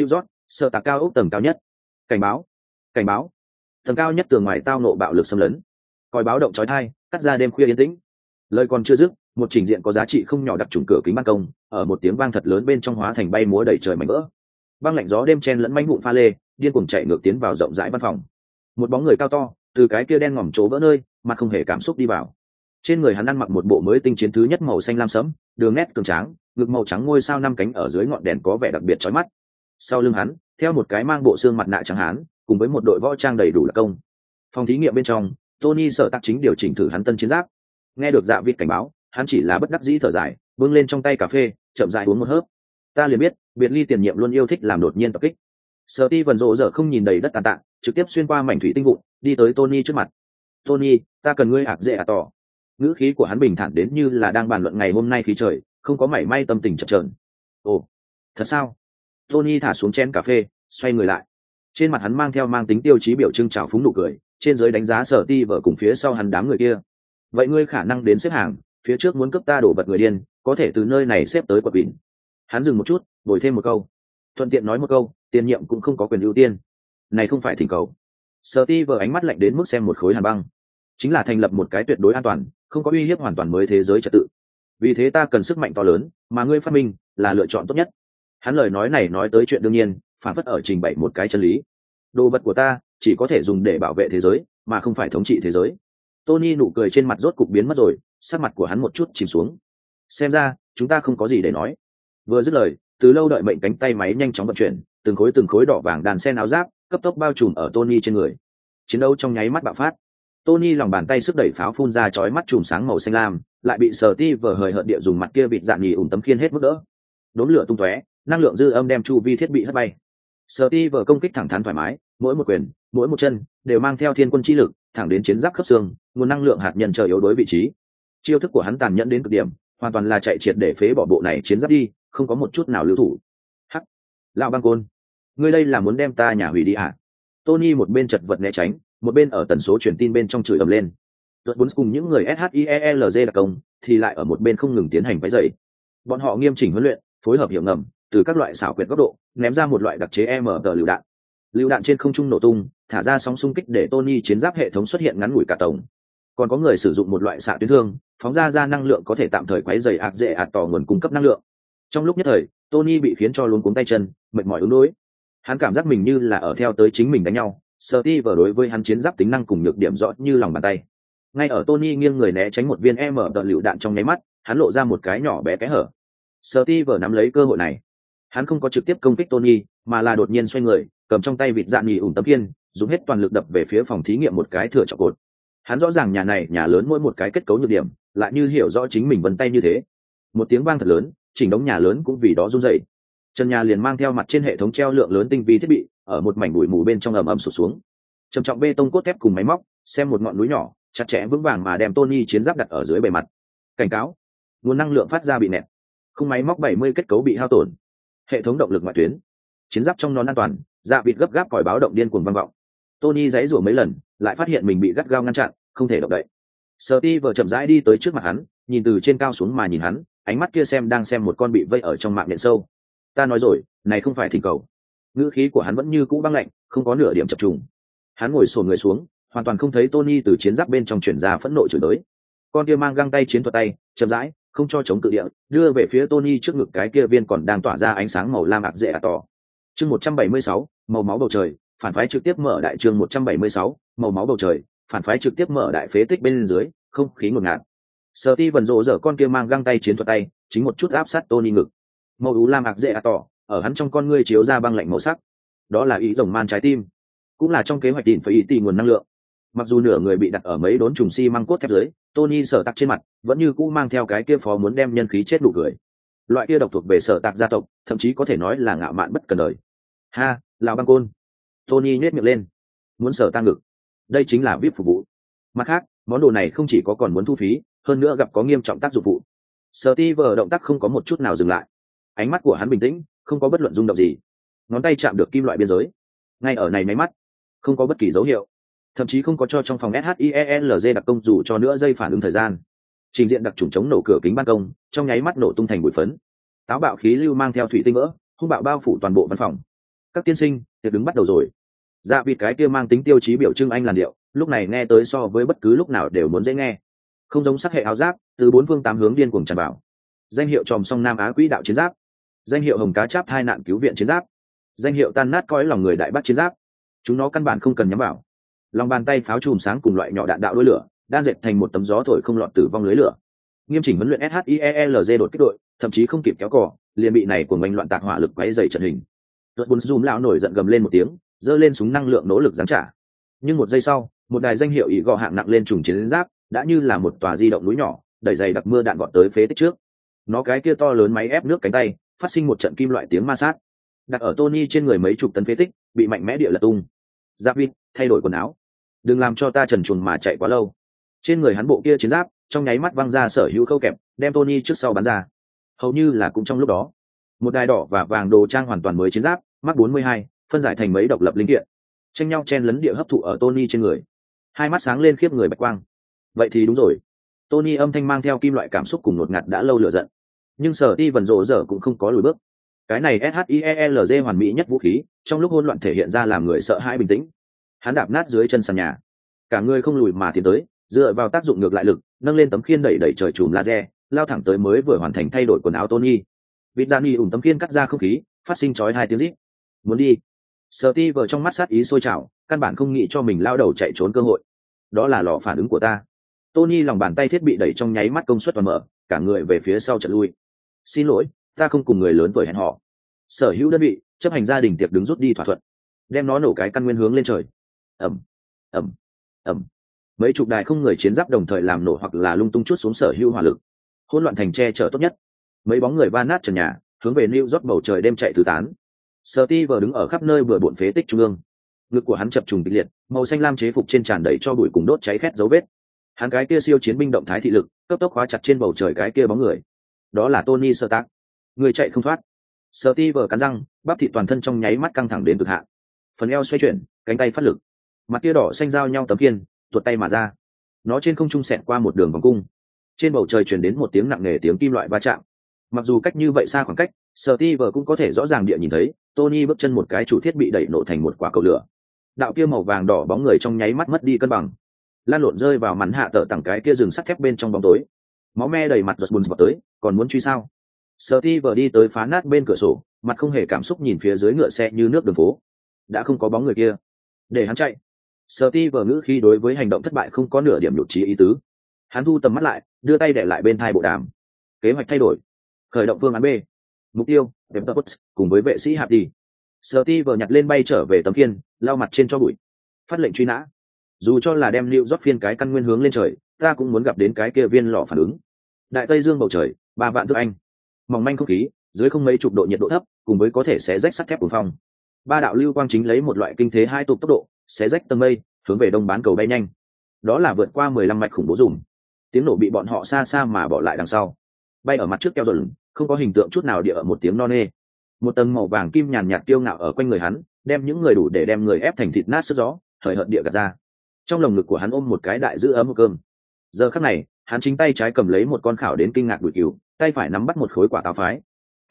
Sở tạc cao ốc tầng cao nhất. Cảnh báo, cảnh báo, tầng cao nhất tường ngoài tao nộ bạo lực xâm lấn. Còi báo động chói tai cắt ra đêm khuya yên tĩnh. Lời còn chưa dứt, một trình diện có giá trị không nhỏ đặc trùng cửa kính ban công ở một tiếng vang thật lớn bên trong hóa thành bay múa đầy trời mảnh vỡ. Băng lạnh gió đêm chen lẫn manh vụn pha lê điên cuồng chạy ngược tiến vào rộng rãi văn phòng. Một bóng người cao to từ cái kia đen ngòm chỗ vỡ nơi mặt không hề cảm xúc đi vào. Trên người hắn ăn mặc một bộ mới tinh chiến thứ nhất màu xanh lam sẫm, đường nét cường tráng, ngực màu trắng ngôi sao năm cánh ở dưới ngọn đèn có vẻ đặc biệt chói mắt. Sau lưng hắn theo một cái mang bộ xương mặt nạ trắng hán cùng với một đội võ trang đầy đủ là công. Phòng thí nghiệm bên trong Tony Sở Tạc chính điều chỉnh thử hắn tân chiến giáp. Nghe được dạ vịt cảnh báo, hắn chỉ là bất đắc dĩ thở dài, bưng lên trong tay cà phê, chậm rãi uống một hớp. Ta liền biết, biệt ly tiền nhiệm luôn yêu thích làm đột nhiên tập kích. Steven rộ rỡ không nhìn đầy đất tàn tạ, trực tiếp xuyên qua mảnh thủy tinh vụn, đi tới Tony trước mặt. Tony, ta cần ngươi ạc dễ à tỏ. Ngữ khí của hắn bình thản đến như là đang bàn luận ngày hôm nay khí trời, không có mảy may tâm tình chập chờn. Ồ, thật sao? Tony thả xuống chén cà phê, xoay người lại. Trên mặt hắn mang theo mang tính tiêu chí biểu trưng trào phúng nụ cười, trên dưới đánh giá Sở Ti vợ cùng phía sau hắn đám người kia. Vậy ngươi khả năng đến xếp hàng, phía trước muốn cướp ta đổ vật người điên, có thể từ nơi này xếp tới quật vịn. Hắn dừng một chút, bồi thêm một câu. Thuận tiện nói một câu, tiền nhiệm cũng không có quyền ưu tiên. Này không phải thỉnh cầu. Sở Ti vợ ánh mắt lạnh đến mức xem một khối hàn băng. Chính là thành lập một cái tuyệt đối an toàn, không có uy hiếp hoàn toàn mới thế giới trật tự. Vì thế ta cần sức mạnh to lớn, mà ngươi phát minh là lựa chọn tốt nhất. Hắn lời nói này nói tới chuyện đương nhiên, phản phất ở trình bày một cái chân lý. Đồ vật của ta chỉ có thể dùng để bảo vệ thế giới, mà không phải thống trị thế giới. Tony nụ cười trên mặt rốt cục biến mất rồi, sắc mặt của hắn một chút chìm xuống. Xem ra chúng ta không có gì để nói. Vừa dứt lời, từ lâu đợi mệnh cánh tay máy nhanh chóng vận chuyển, từng khối đỏ vàng đàn sen áo giáp cấp tốc bao trùm ở Tony trên người. Chiến đấu trong nháy mắt bạo phát. Tony lòng bàn tay sức đẩy pháo phun ra chói mắt chùm sáng màu xanh lam, lại bị Steve hời hợt địa dùng mặt kia bịt dạn nhì ủn tấm khiên hết mức đỡ. Đốm lửa tung tóe, năng lượng dư âm đem chu vi thiết bị hất bay. Steve công kích thẳng thắn thoải mái, mỗi một quyền, mỗi một chân đều mang theo thiên quân chi lực, thẳng đến chiến giáp khớp xương, nguồn năng lượng hạt nhân chờ yếu đối vị trí. Chiêu thức của hắn tàn nhẫn đến cực điểm, hoàn toàn là chạy triệt để phế bỏ bộ này chiến giáp đi, không có một chút nào lưu thủ. Hắc, lão băng côn, ngươi đây là muốn đem ta nhà hủy đi à? Tony một bên chật vật né tránh, một bên ở tần số truyền tin bên trong chửi ầm lên. Tuột bốn cùng những người SHIELZ đặc công thì lại ở một bên không ngừng tiến hành váy dậy. Bọn họ nghiêm chỉnh huấn luyện, phối hợp hiệu ngầm, từ các loại xảo quyệt góc độ, ném ra một loại đặc chế MG lựu đạn. Lựu đạn trên không trung nổ tung, thả ra sóng xung kích để Tony chiến giáp hệ thống xuất hiện ngắn ngủi cả tổng. Còn có người sử dụng một loại xạ tuyến thương, phóng ra năng lượng có thể tạm thời quấy rầy ạc dễ ạt tỏ nguồn cung cấp năng lượng. Trong lúc nhất thời, Tony bị khiến cho luống cuống tay chân, mệt mỏi ứng đối. Hắn cảm giác mình như là ở theo tới chính mình đánh nhau. Steve đối với hắn chiến giáp tính năng cùng nhược điểm rõ như lòng bàn tay. Ngay ở Tony nghiêng người né tránh một viên MG lựu đạn trong nháy mắt, hắn lộ ra một cái nhỏ bé cái hở. Steve nắm lấy cơ hội này. Hắn không có trực tiếp công kích Tony, mà là đột nhiên xoay người, cầm trong tay vịt dạn nhì ủn tấm kiên, dùng hết toàn lực đập về phía phòng thí nghiệm một cái thừa trọng cột. Hắn rõ ràng nhà này nhà lớn mỗi một cái kết cấu nhược điểm, lại như hiểu rõ chính mình vân tay như thế. Một tiếng vang thật lớn, chỉnh đống nhà lớn cũng vì đó rung dậy. Trần nhà liền mang theo mặt trên hệ thống treo lượng lớn tinh vi thiết bị, ở một mảnh bụi mù bên trong ầm ầm sụp xuống. Trầm trọng bê tông cốt thép cùng máy móc, xem một ngọn núi nhỏ, chặt chẽ vững vàng mà đem Tony chiến giáp đặt ở dưới bề mặt. Cảnh cáo, nguồn năng lượng phát ra bị nẹt. Khung máy móc 70 kết cấu bị hao tổn. Hệ thống động lực ngoại tuyến. Chiến giáp trong nón an toàn, dạ vịt gấp gáp còi báo động điên cuồng vang vọng. Tony giãy giụa mấy lần, lại phát hiện mình bị gắt gao ngăn chặn, không thể động đậy. Steve chậm rãi đi tới trước mặt hắn, nhìn từ trên cao xuống mà nhìn hắn, ánh mắt kia đang xem một con bị vây ở trong mạng nhện sâu. Ta nói rồi, này không phải thỉnh cầu. Ngữ khí của hắn vẫn như cũ băng lạnh, không có nửa điểm chập trùng. Hắn ngồi xổm người xuống, hoàn toàn không thấy Tony từ chiến giáp bên trong chuyển ra phẫn nộ chửi tới. Con kia mang găng tay chiến thuật tay, chậm rãi, không cho chống cự địa, đưa về phía Tony trước ngực cái kia viên còn đang tỏa ra ánh sáng màu lam ạc dễ tỏ. Chương 176, màu máu bầu trời, phản phái trực tiếp mở đại chương 176, màu máu bầu trời, phản phái trực tiếp mở đại phế tích bên dưới, không khí ngột ngạt. Steven rồ dở con kia mang găng tay chiến thuật tay, chính một chút áp sát Tony ngực. Màu u lam ạc dễ tỏ, ở hắn trong con ngươi chiếu ra băng lạnh màu sắc. Đó là ý rồng man trái tim, cũng là trong kế hoạch tìm phải ý tìm nguồn năng lượng. Mặc dù nửa người bị đặt ở mấy đốn trùng xi măng cốt thép dưới, Tony Sở Tạc trên mặt vẫn như cũ mang theo cái kia phó muốn đem nhân khí chết đủ cười. Loại kia độc thuộc về Sở Tạc gia tộc, thậm chí có thể nói là ngạo mạn bất cần đời. Ha, lão băng côn. Tony nhếch miệng lên, muốn Sở Tạc ngực. Đây chính là VIP phục vụ. Mặt khác, món đồ này không chỉ có còn muốn thu phí, hơn nữa gặp có nghiêm trọng tác dụng phụ. Steve động tác không có một chút nào dừng lại. Ánh mắt của hắn bình tĩnh, không có bất luận rung động gì. Ngón tay chạm được kim loại biên giới. Ngay ở này máy mắt, không có bất kỳ dấu hiệu, thậm chí không có cho trong phòng SHIELZ đặc công dù cho nữa giây phản ứng thời gian. Trình diện đặc trùng chống nổ cửa kính ban công, trong nháy mắt nổ tung thành bụi phấn. Táo bạo khí lưu mang theo thủy tinh vỡ, hung bạo bao phủ toàn bộ văn phòng. Các tiên sinh, tiệc đứng bắt đầu rồi. Dạ vịt cái kia mang tính tiêu chí biểu trưng anh làn điệu, lúc này nghe tới so với bất cứ lúc nào đều muốn dễ nghe. Không giống sắc hệ áo giáp, từ bốn phương tám hướng điên cuồng tràn vào. Danh hiệu tròm song Nam Á quỹ đạo chiến giáp, danh hiệu hồng cá cháp hai nạn cứu viện chiến giáp, danh hiệu tan nát cõi lòng người đại bác chiến giáp. Chúng nó căn bản không cần nhắm vào. Lòng bàn tay pháo chùm sáng cùng loại nhỏ đạn đạo đôi lửa, đan dệt thành một tấm gió thổi không lọt tử vong lưới lửa. Nghiêm chỉnh huấn luyện SHIELZ đột kích đội, thậm chí không kịp kéo cò, liền bị này của mình loạn tạc hỏa lực quấy dày trận hình. Tuột Bùn Zoom lão nổi giận gầm lên một tiếng, giơ lên súng năng lượng nỗ lực giáng trả. Nhưng một giây sau, một đài danh hiệu ý gò hạng nặng lên trùng chiến giáp, đã như là một tòa di động núi nhỏ, đẩy dày đặc mưa đạn vọt tới phế tích trước. Nó cái kia to lớn máy ép nước cánh tay, phát sinh một trận kim loại tiếng ma sát. Đặt ở Tony trên người mấy chục tấn phế tích, bị mạnh mẽ địa lật tung. Giáp vịt, thay đổi quần áo. Đừng làm cho ta trần truồng mà chạy quá lâu. Trên người hắn bộ kia chiến giáp, trong nháy mắt văng ra sở hữu khâu kẹp, đem Tony trước sau bắn ra. Hầu như là cũng trong lúc đó, một đài đỏ và vàng đồ trang hoàn toàn mới chiến giáp, Mark 42, phân giải thành mấy độc lập linh kiện, tranh nhau chen lấn địa hấp thụ ở Tony trên người. Hai mắt sáng lên khiếp người bạch quang. Vậy thì đúng rồi. Tony âm thanh mang theo kim loại cảm xúc cùng ngột ngạt đã lâu lửa giận. Nhưng Sở Ti vần rộ dở cũng không có lùi bước. Cái này SHIELZ hoàn mỹ nhất vũ khí, trong lúc hỗn loạn thể hiện ra làm người sợ hãi bình tĩnh. Hắn đạp nát dưới chân sàn nhà, cả người không lùi mà tiến tới, dựa vào tác dụng ngược lại lực, nâng lên tấm khiên đẩy trời chùm laser, lao thẳng tới mới vừa hoàn thành thay đổi quần áo Tony. Vịt Gianni ủng tấm khiên cắt ra không khí, phát sinh chói hai tiếng rít. Muốn đi. Steve trong mắt sát ý sôi trào, căn bản không nghĩ cho mình lao đầu chạy trốn cơ hội. Đó là lò phản ứng của ta. Tony lòng bàn tay thiết bị đẩy trong nháy mắt công suất toàn mở, cả người về phía sau chợt lui. Xin lỗi, ta không cùng người lớn tuổi hẹn hò. Sở hữu đơn vị chấp hành gia đình tiệc đứng rút đi thỏa thuận, đem nó nổ cái căn nguyên hướng lên trời. Ầm, ầm, ầm. Mấy chục đài không người chiến giáp đồng thời làm nổ hoặc là lung tung chút xuống sở hữu hỏa lực. Hỗn loạn thành che chở tốt nhất. Mấy bóng người va nát trần nhà, hướng về New York bầu trời đêm chạy tứ tán. Steve đứng ở khắp nơi bừa bộn phế tích trung ương. Ngực của hắn chập trùng kịch liệt, màu xanh lam chế phục trên tràn đầy cho bụi cùng đốt cháy khét dấu vết. Hắn cái kia siêu chiến binh động thái thị lực, cấp tốc khóa chặt trên bầu trời cái kia bóng người. Đó là Tony Stark. Người chạy không thoát. Steve cắn răng, bắp thịt toàn thân trong nháy mắt căng thẳng đến cực hạn. Phần eo xoay chuyển, cánh tay phát lực. Mặt kia đỏ xanh giao nhau tấm kiên, tuột tay mà ra. Nó trên không trung xẹt qua một đường vòng cung. Trên bầu trời truyền đến một tiếng nặng nề tiếng kim loại va chạm. Mặc dù cách như vậy xa khoảng cách, Steve cũng có thể rõ ràng địa nhìn thấy, Tony bước chân một cái chủ thiết bị đẩy nổ thành một quả cầu lửa. Đạo kia màu vàng đỏ bóng người trong nháy mắt mất đi cân bằng, lan lộn rơi vào mắn hạ tở tặng cái kia rừng sắt thép bên trong bóng tối. Máu me đầy mặt giật bùn vào tới, còn muốn truy sao? Steve đi tới phá nát bên cửa sổ, mặt không hề cảm xúc nhìn phía dưới ngựa xe như nước đường phố. Đã không có bóng người kia, để hắn chạy. Steve ngữ khi đối với hành động thất bại không có nửa điểm nhụt chí ý tứ. Hắn thu tầm mắt lại, đưa tay để lại bên thai bộ đàm. Kế hoạch thay đổi, khởi động phương án B. Mục tiêu, Pepperpotts, cùng với vệ sĩ hạp đi. Steve nhặt lên bay trở về tấm kiên, lau mặt trên cho bụi. Phát lệnh truy nã. Dù cho là đem New York phiên cái căn nguyên hướng lên trời, ta cũng muốn gặp đến cái kia viên lò phản ứng. Đại Tây Dương bầu trời, 3 vạn thước Anh. Mỏng manh không khí, dưới không mấy chục độ nhiệt độ thấp, cùng với có thể xé rách sắt thép của phong. 3 đạo lưu quang chính lấy một loại kinh thế hai tục tốc độ, xé rách tầng mây, hướng về đông bán cầu bay nhanh. Đó là vượt qua 15 mạch khủng bố dùng. Tiếng nổ bị bọn họ xa xa mà bỏ lại đằng sau. Bay ở mặt trước keo dần, không có hình tượng chút nào địa ở một tiếng no nê. Một tầng màu vàng kim nhàn nhạt kiêu ngạo ở quanh người hắn, đem những người đủ để đem người ép thành thịt nát sức gió, hời hợt địa gạt ra. Trong lồng ngực của hắn ôm một cái đại giữ ấm hộp cơm. Giờ khắc này, hắn chính tay trái cầm lấy một con khảo đến kinh ngạc đùi cừu, tay phải nắm bắt một khối quả táo phái.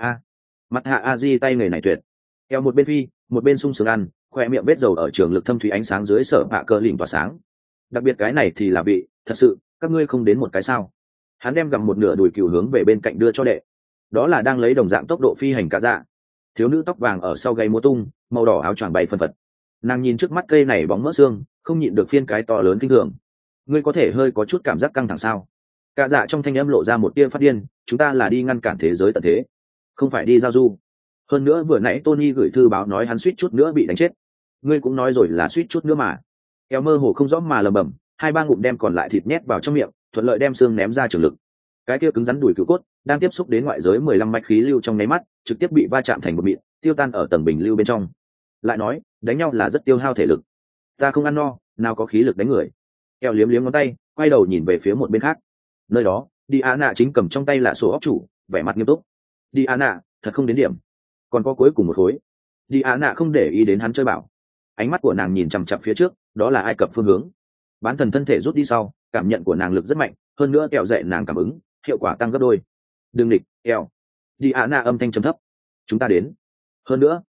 Mặt hạ a di tay nghề này tuyệt. Eo một bên phi, một bên sung sướng ăn, khoe miệng vết dầu ở trường lực thâm thủy ánh sáng dưới sở bạ cơ lỉnh tỏa sáng. Đặc biệt cái này thì là vị, thật sự, các ngươi không đến một cái sao? Hắn đem gặm một nửa đùi cừu hướng về bên cạnh đưa cho đệ. Đó là đang lấy đồng dạng tốc độ phi hành cả dạ. Thiếu nữ tóc vàng ở sau gáy múa tung, màu đỏ áo choàng bay phân phật. Nàng nhìn trước mắt cây này bóng mỡ xương, không nhịn được phiên cái to lớn kinh thường. Ngươi có thể hơi có chút cảm giác căng thẳng sao? Cả dạ trong thanh âm lộ ra một tia phát điên, chúng ta là đi ngăn cản thế giới tận thế, không phải đi giao du. Hơn nữa vừa nãy Tony gửi thư báo nói hắn suýt chút nữa bị đánh chết. Ngươi cũng nói rồi là suýt chút nữa mà. Eo mơ hồ không rõ mà lầm bầm, 2-3 ngụm đem còn lại thịt nhét vào trong miệng, thuận lợi đem xương ném ra trường lực. Cái kia cứng rắn đùi cừu cốt đang tiếp xúc đến ngoại giới 15 mạch khí lưu trong nháy mắt, trực tiếp bị va chạm thành một mịn, tiêu tan ở tầng bình lưu bên trong. Lại nói, đánh nhau là rất tiêu hao thể lực. Ta không ăn no, nào có khí lực đánh người. Eo liếm liếm ngón tay, quay đầu nhìn về phía một bên khác. Nơi đó, Diana chính cầm trong tay là sổ óc chủ, vẻ mặt nghiêm túc. Diana, thật không đến điểm. Còn có cuối cùng một khối. Diana không để ý đến hắn chơi bảo. Ánh mắt của nàng nhìn chằm chằm phía trước, đó là Ai Cập phương hướng. Bán thần thân thể rút đi sau, cảm nhận của nàng lực rất mạnh, hơn nữa kẹo dậy nàng cảm ứng, hiệu quả tăng gấp đôi. Đừng địch, eo. Diana âm thanh trầm thấp. Chúng ta đến. Hơn nữa,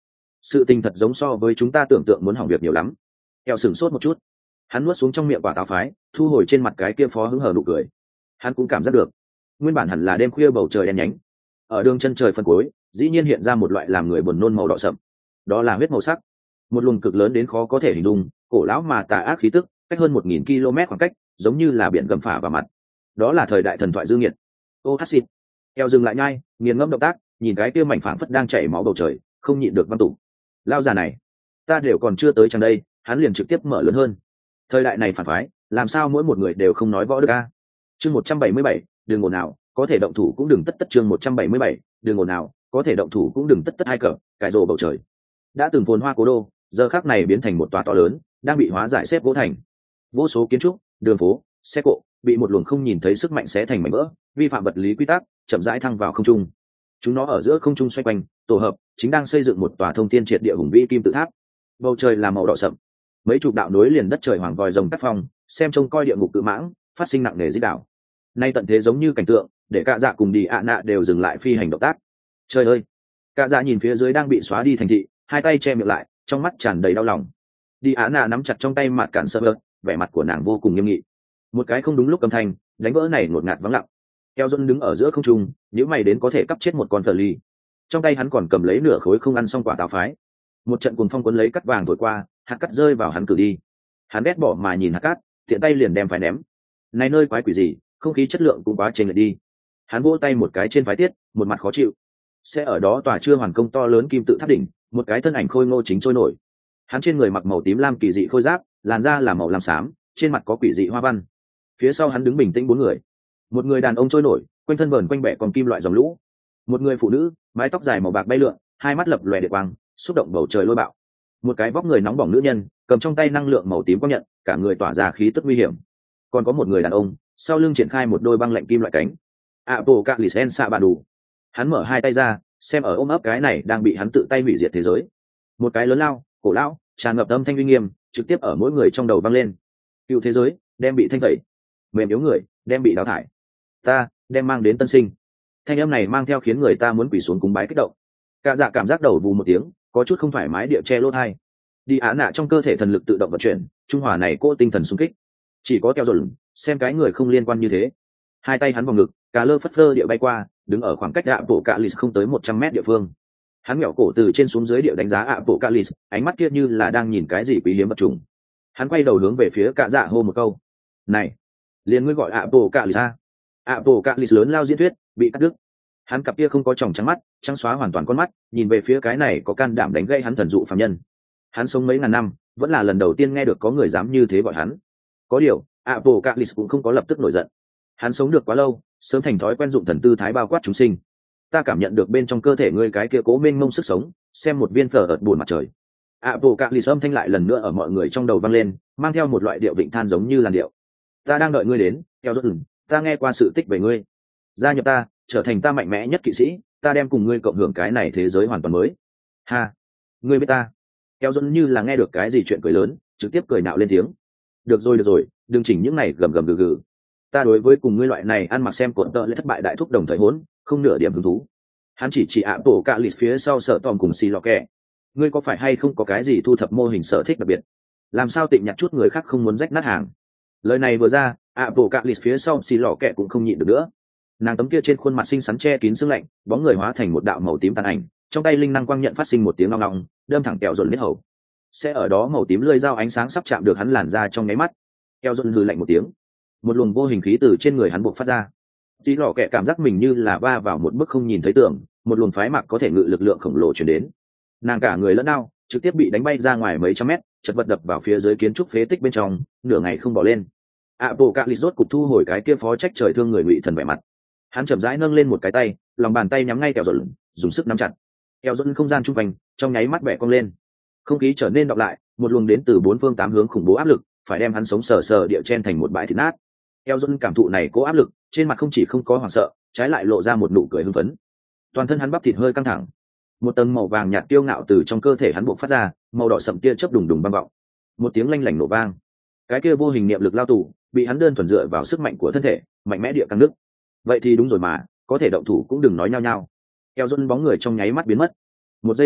sự tình thật giống so với chúng ta tưởng tượng muốn hỏng việc nhiều lắm. Kẹo sửng sốt một chút, hắn nuốt xuống trong miệng quả táo phái, thu hồi trên mặt cái kia phó hứng hờ nụ cười. Hắn cũng cảm giác được nguyên bản hẳn là đêm khuya bầu trời đen nhánh, ở đường chân trời phân cuối dĩ nhiên hiện ra một loại làm người buồn nôn màu đỏ sậm, đó là huyết màu sắc, một luồng cực lớn đến khó có thể hình dung, cổ lão mà tà ác khí tức, cách hơn 1000 km khoảng cách, giống như là biển gầm phả vào mặt. Đó là thời đại thần thoại dư nghiệt. Ô hát xịt. Kẹo dừng lại nhai, nghiền ngẫm động tác, nhìn cái kia mảnh phảng phất đang chảy máu bầu trời, không nhịn được văn tụ. Lao già này, ta đều còn chưa tới chẳng đây, hắn liền trực tiếp mở lớn hơn. Thời đại này phản phái, làm sao mỗi một người đều không nói võ được a? Chương 177, đừng ồn nào, có thể động thủ cũng đừng tất tất. Chương 177, đừng ồn nào, có thể động thủ cũng đừng tất tất. Hai cờ, cải rồ bầu trời. Đã từng phồn hoa cố đô, giờ khắc này biến thành một tòa to lớn, đang bị hóa giải xếp gỗ thành. Vô số kiến trúc, đường phố, xe cộ bị một luồng không nhìn thấy sức mạnh xé thành mảnh vỡ, vi phạm vật lý quy tắc, chậm rãi thăng vào không trung. Chúng nó ở giữa không trung xoay quanh, tổ hợp, chính đang xây dựng một tòa thông thiên triệt địa hùng vĩ kim tự tháp. Bầu trời là màu đỏ sậm, mấy chục đạo nối liền đất trời hoàng vòi rồng tác phong, xem trông coi địa ngục cự mãng, phát sinh nặng nề dích đảo. Nay tận thế giống như cảnh tượng, để cả dạ cùng đi ạ nạ đều dừng lại phi hành động tác. Trời ơi! Cả dạ nhìn phía dưới đang bị xóa đi thành thị, hai tay che miệng lại, trong mắt tràn đầy đau lòng. Đi ạ nạ nắm chặt trong tay mặt cản sơ vợt, vẻ mặt của nàng vô cùng nghiêm nghị. Một cái không đúng lúc âm thanh đánh vỡ này ngột ngạt vắng lặng. Keo Dôn đứng ở giữa không trung, nếu mày đến có thể cắp chết một con phở ly. Trong tay hắn còn cầm lấy nửa khối không ăn xong quả táo phái. Một trận cuồng phong cuốn lấy cắt vàng thổi qua, hạt cắt rơi vào hắn cử đi. Hắn ghét bỏ mà nhìn hạt cát, tiện tay liền đem phải ném. Này nơi quái quỷ gì, không khí chất lượng cũng quá chênh lệch đi. Hắn vỗ tay một cái trên phái tiết, một mặt khó chịu. Sẽ ở đó tòa chưa hoàn công to lớn kim tự tháp đỉnh, một cái thân ảnh khôi ngô chính trôi nổi. Hắn trên người mặc màu tím lam kỳ dị khôi giáp, làn da là màu lam xám, trên mặt có quỷ dị hoa văn. Phía sau hắn đứng bình tĩnh bốn người. Một người đàn ông trôi nổi, quanh thân vờn quanh bẹ còn kim loại dòng lũ. Một người phụ nữ, mái tóc dài màu bạc bay lượn, hai mắt lập lòe điện quang, xúc động bầu trời lôi bạo. Một cái vóc người nóng bỏng nữ nhân, cầm trong tay năng lượng màu tím quang nhận, cả người tỏa ra khí tức nguy hiểm. Còn có một người đàn ông, sau lưng triển khai một đôi băng lạnh kim loại cánh. Apocalypse xạ bà đủ. Hắn mở hai tay ra, xem ở ôm ấp cái này đang bị hắn tự tay hủy diệt thế giới. Một cái lớn lao, cổ lão, tràn ngập âm thanh uy nghiêm, trực tiếp ở mỗi người trong đầu vang lên. Cựu thế giới đem bị thanh tẩy, mềm yếu người đem bị đào thải, ta đem mang đến tân sinh. Thanh âm này mang theo khiến người ta muốn quỳ xuống cúng bái kích động. Cả dạ cảm giác đầu vù một tiếng, có chút không thoải mái địa che lỗ tai. Đi á nạ trong cơ thể thần lực tự động vận chuyển, trung hòa này cô tinh thần xung kích. Chỉ có Keo Dồn, xem cái người không liên quan như thế. Hai tay hắn vào ngực, cà lơ phất phơ địa bay qua, đứng ở khoảng cách ạ bộ cạ lì không tới 100 mét địa phương. Hắn ngẹo cổ từ trên xuống dưới địa đánh giá ạ bộ cạ lì, ánh mắt kia như là đang nhìn cái gì quý hiếm vật trùng. Hắn quay đầu hướng về phía cả dạ hô một câu: này, liền ngươi gọi ạ bộ cạ lì ra. ạ bộ cạ lì lớn lao diễn thuyết bị cắt đứt. Hắn cặp kia không có tròng trắng mắt, trắng xóa hoàn toàn con mắt, nhìn về phía cái này có can đảm đánh gây hắn thần dụ phàm nhân. Hắn sống mấy ngàn năm, vẫn là lần đầu tiên nghe được có người dám như thế gọi hắn. Có điều, Apocalypse cũng không có lập tức nổi giận. Hắn sống được quá lâu, sớm thành thói quen dụng thần tư thái bao quát chúng sinh. Ta cảm nhận được bên trong cơ thể ngươi cái kia cố mênh mông sức sống, xem một viên phở ợt buồn mặt trời. Apocalypse âm thanh lại lần nữa ở mọi người trong đầu vang lên, mang theo một loại điệu vịnh than giống như làn điệu. Ta đang đợi ngươi đến, theo dõi. Ta nghe qua sự tích về ngươi, gia nhập ta, trở thành ta mạnh mẽ nhất kỵ sĩ, ta đem cùng ngươi cộng hưởng cái này thế giới hoàn toàn mới. Ha, ngươi biết ta? Kéo dẫn như là nghe được cái gì chuyện cười lớn, trực tiếp cười nạo lên tiếng. Được rồi, đừng chỉnh những này gầm gầm gừ gừ. Ta đối với cùng ngươi loại này ăn mặc xem cuộn tợ lẽ thất bại đại thúc đồng thời hỗn, không nửa điểm hứng thú. Hắn chỉ ạ tổ cạ lịt phía sau sở tòm cùng xì lò kẹ. Ngươi có phải hay không có cái gì thu thập mô hình sở thích đặc biệt? Làm sao tịnh nhặt chút người khác không muốn rách nát hàng? Lời này vừa ra, ạ tổ cạ lịt phía sau xì lò kẹ cũng không nhịn được nữa. Nàng tấm kia trên khuôn mặt xinh xắn che kín sương lạnh, bóng người hóa thành một đạo màu tím tàn ảnh, trong tay linh năng quang nhận phát sinh một tiếng ngong ngong, đâm thẳng Kẹo Dồn biết hầu. Sẽ ở đó màu tím lưỡi dao ánh sáng sắp chạm được hắn làn ra trong nháy mắt. Kẹo Dồn hừ lạnh một tiếng, một luồng vô hình khí từ trên người hắn bộc phát ra. Tí lọ kẹ cảm giác mình như là va vào một bức không nhìn thấy tường, một luồng phái mạc có thể ngự lực lượng khổng lồ truyền đến. Nàng cả người lẫn đau, trực tiếp bị đánh bay ra ngoài mấy trăm mét, chật vật đập vào phía dưới kiến trúc phế tích bên trong, nửa ngày không bỏ lên. Apocalypse rốt cục thu hồi cái kia phó trách trời thương người ngụy thần vẻ mặt. Hắn chậm rãi nâng lên một cái tay, lòng bàn tay nhắm ngay Kẹo Dồn, dùng sức nắm chặt. Kẹo Dồn không gian trung quanh trong nháy mắt bẻ cong lên, không khí trở nên đọc lại, một luồng đến từ bốn phương tám hướng khủng bố áp lực, phải đem hắn sống sờ sờ địa chen thành một bãi thịt nát. Kẹo Dồn cảm thụ này cố áp lực, trên mặt không chỉ không có hoảng sợ, trái lại lộ ra một nụ cười hưng phấn. Toàn thân hắn bắp thịt hơi căng thẳng, một tầng màu vàng nhạt kiêu ngạo từ trong cơ thể hắn bộc phát ra, màu đỏ sậm tia chớp đùng đùng băng vọng. Một tiếng lanh lảnh nổ vang, cái kia vô hình niệm lực lao tù, bị hắn đơn thuần dựa vào sức mạnh của thân thể, mạnh mẽ địa căng nứt. Vậy thì đúng rồi mà, có thể động thủ cũng đừng nói nhao nhao. Kẹo Dồn bóng người trong nháy mắt biến mất. Một giây sau,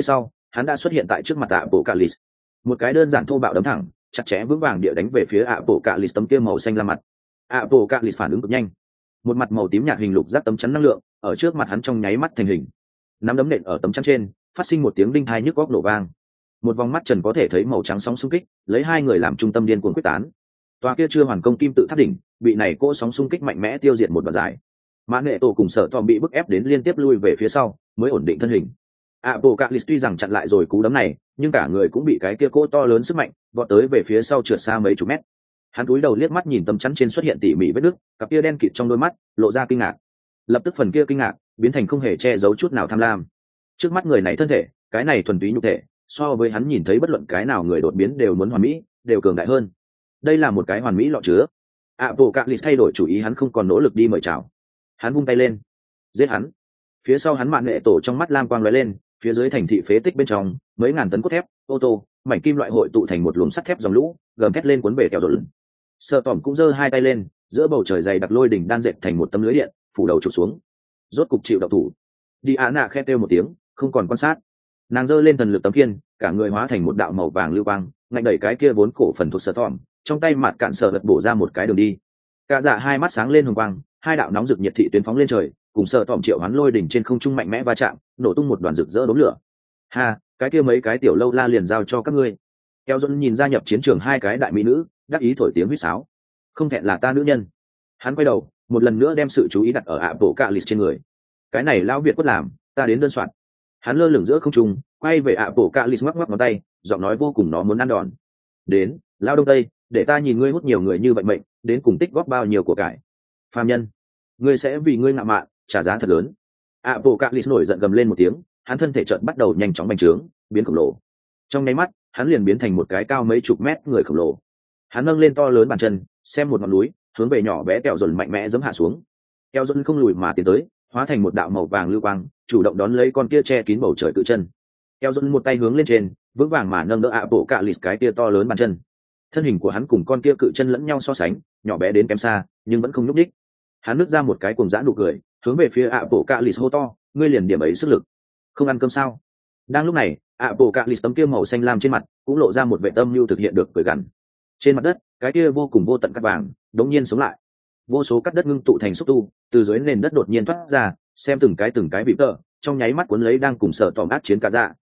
hắn đã xuất hiện tại trước mặt Apocalypse. Một cái đơn giản thô bạo đấm thẳng, chặt chẽ vững vàng địa đánh về phía Apocalypse tấm kia màu xanh lam mặt. Apocalypse phản ứng cực nhanh, một mặt màu tím nhạt hình lục giác tấm chắn năng lượng ở trước mặt hắn trong nháy mắt thành hình, nắm đấm nện ở tấm chắn trên, phát sinh một tiếng đinh tai nhức óc nổ vang. Một vòng mắt trần có thể thấy màu trắng sóng xung kích, lấy hai người làm trung tâm điên cuồng quyết tán. Tòa kia chưa hoàn công kim tự tháp đỉnh, bị này cỗ sóng xung kích mạnh mẽ tiêu diệt một đoạn dài. Mã Nghệ Tổ cùng Sở Tom bị bức ép đến liên tiếp lui về phía sau, mới ổn định thân hình. Apocalypse tuy rằng chặn lại rồi cú đấm này, nhưng cả người cũng bị cái kia cỗ to lớn sức mạnh vọt tới về phía sau, trượt xa mấy chục mét. Hắn cúi đầu liếc mắt nhìn tấm chắn trên xuất hiện tỉ mỉ vết nứt, cặp kia đen kịt trong đôi mắt lộ ra kinh ngạc. Lập tức phần kia kinh ngạc biến thành không hề che giấu chút nào tham lam. Trước mắt người này thân thể, cái này thuần túy nhục thể, so với hắn nhìn thấy bất luận cái nào người đột biến đều muốn hoàn mỹ, đều cường đại hơn. Đây là một cái hoàn mỹ lọ chứa. Apocalypse thay đổi chủ ý, hắn không còn nỗ lực đi mời chào. Hắn vung tay lên, giết hắn. Phía sau hắn Mạn Nghệ Tổ trong mắt lam quang lóe lên, phía dưới thành thị phế tích bên trong, mấy ngàn tấn cốt thép, ô tô, mảnh kim loại hội tụ thành một luồng sắt thép dòng lũ, gầm thét lên cuốn về kẹo rộn. Sợ Tỏm cũng giơ hai tay lên, giữa bầu trời dày đặc lôi đỉnh đan dệt thành một tấm lưới điện, phủ đầu chụp xuống. Rốt cục chịu động thủ. Diana khẽ kêu một tiếng, không còn quan sát. Nàng giơ lên thần lực tấm khiên, cả người hóa thành một đạo màu vàng lưu quang, ngạnh đẩy cái kia vốn cổ phần thuộc Sợ Tỏm, trong tay mặt cạn sở vật bổ ra một cái đường đi. Cả dạ hai mắt sáng lên hồng quang, hai đạo nóng rực nhiệt thị tuyến phóng lên trời, cùng Sợ Tỏm triệu hoán lôi đỉnh trên không trung mạnh mẽ va chạm, nổ tung một đoàn rực rỡ đốm lửa. Ha, cái kia mấy cái tiểu lâu la liền giao cho các ngươi. Kéo dẫn nhìn gia nhập chiến trường hai cái đại mỹ nữ, đắc ý thổi tiếng huýt sáo. Không thẹn là ta nữ nhân. Hắn quay đầu, một lần nữa đem sự chú ý đặt ở Apocalypse trên người. Cái này lão Việt quất làm, ta đến đơn soạn. Hắn lơ lửng giữa không trung, quay về Apocalypse ngoắc ngoắc ngón tay, giọng nói vô cùng nó muốn ăn đòn. Đến, lão đông tây, để ta nhìn ngươi hút nhiều người như vậy mệnh, đến cùng tích góp bao nhiêu của cải. Phàm nhân, ngươi sẽ vì ngươi ngạo mạn trả giá thật lớn. Apocalypse nổi giận gầm lên một tiếng, hắn thân thể chợt bắt đầu nhanh chóng bành trướng, biến khổng lồ. Trong nháy mắt, hắn liền biến thành một cái cao mấy chục mét người khổng lồ. Hắn nâng lên to lớn bàn chân, xem một ngọn núi, hướng về nhỏ bé kẹo dồn mạnh mẽ giẫm hạ xuống. Kẹo dồn không lùi mà tiến tới, hóa thành một đạo màu vàng lưu quang, chủ động đón lấy con kia che kín bầu trời cự chân. Kẹo dồn một tay hướng lên trên, vững vàng mà nâng đỡ Apocalypse cái kia to lớn bàn chân. Thân hình của hắn cùng con kia cự chân lẫn nhau so sánh, nhỏ bé đến kém xa, nhưng vẫn không nhúc nhích. Hắn nứt ra một cái cuồng dã nụ cười, hướng về phía Apocalypse hô to, ngươi liền điểm ấy sức lực, không ăn cơm sao? Đang lúc này, Apocalypse tấm kia màu xanh lam trên mặt cũng lộ ra một vẻ tâm nhu thực hiện được cười gằn. Trên mặt đất, cái kia vô cùng vô tận cát vàng đống nhiên sống lại, vô số cát đất ngưng tụ thành xúc tu, từ dưới nền đất đột nhiên thoát ra, xem từng cái vĩ tờ, trong nháy mắt cuốn lấy đang cùng Sở Tỏm ác chiến cả dạ.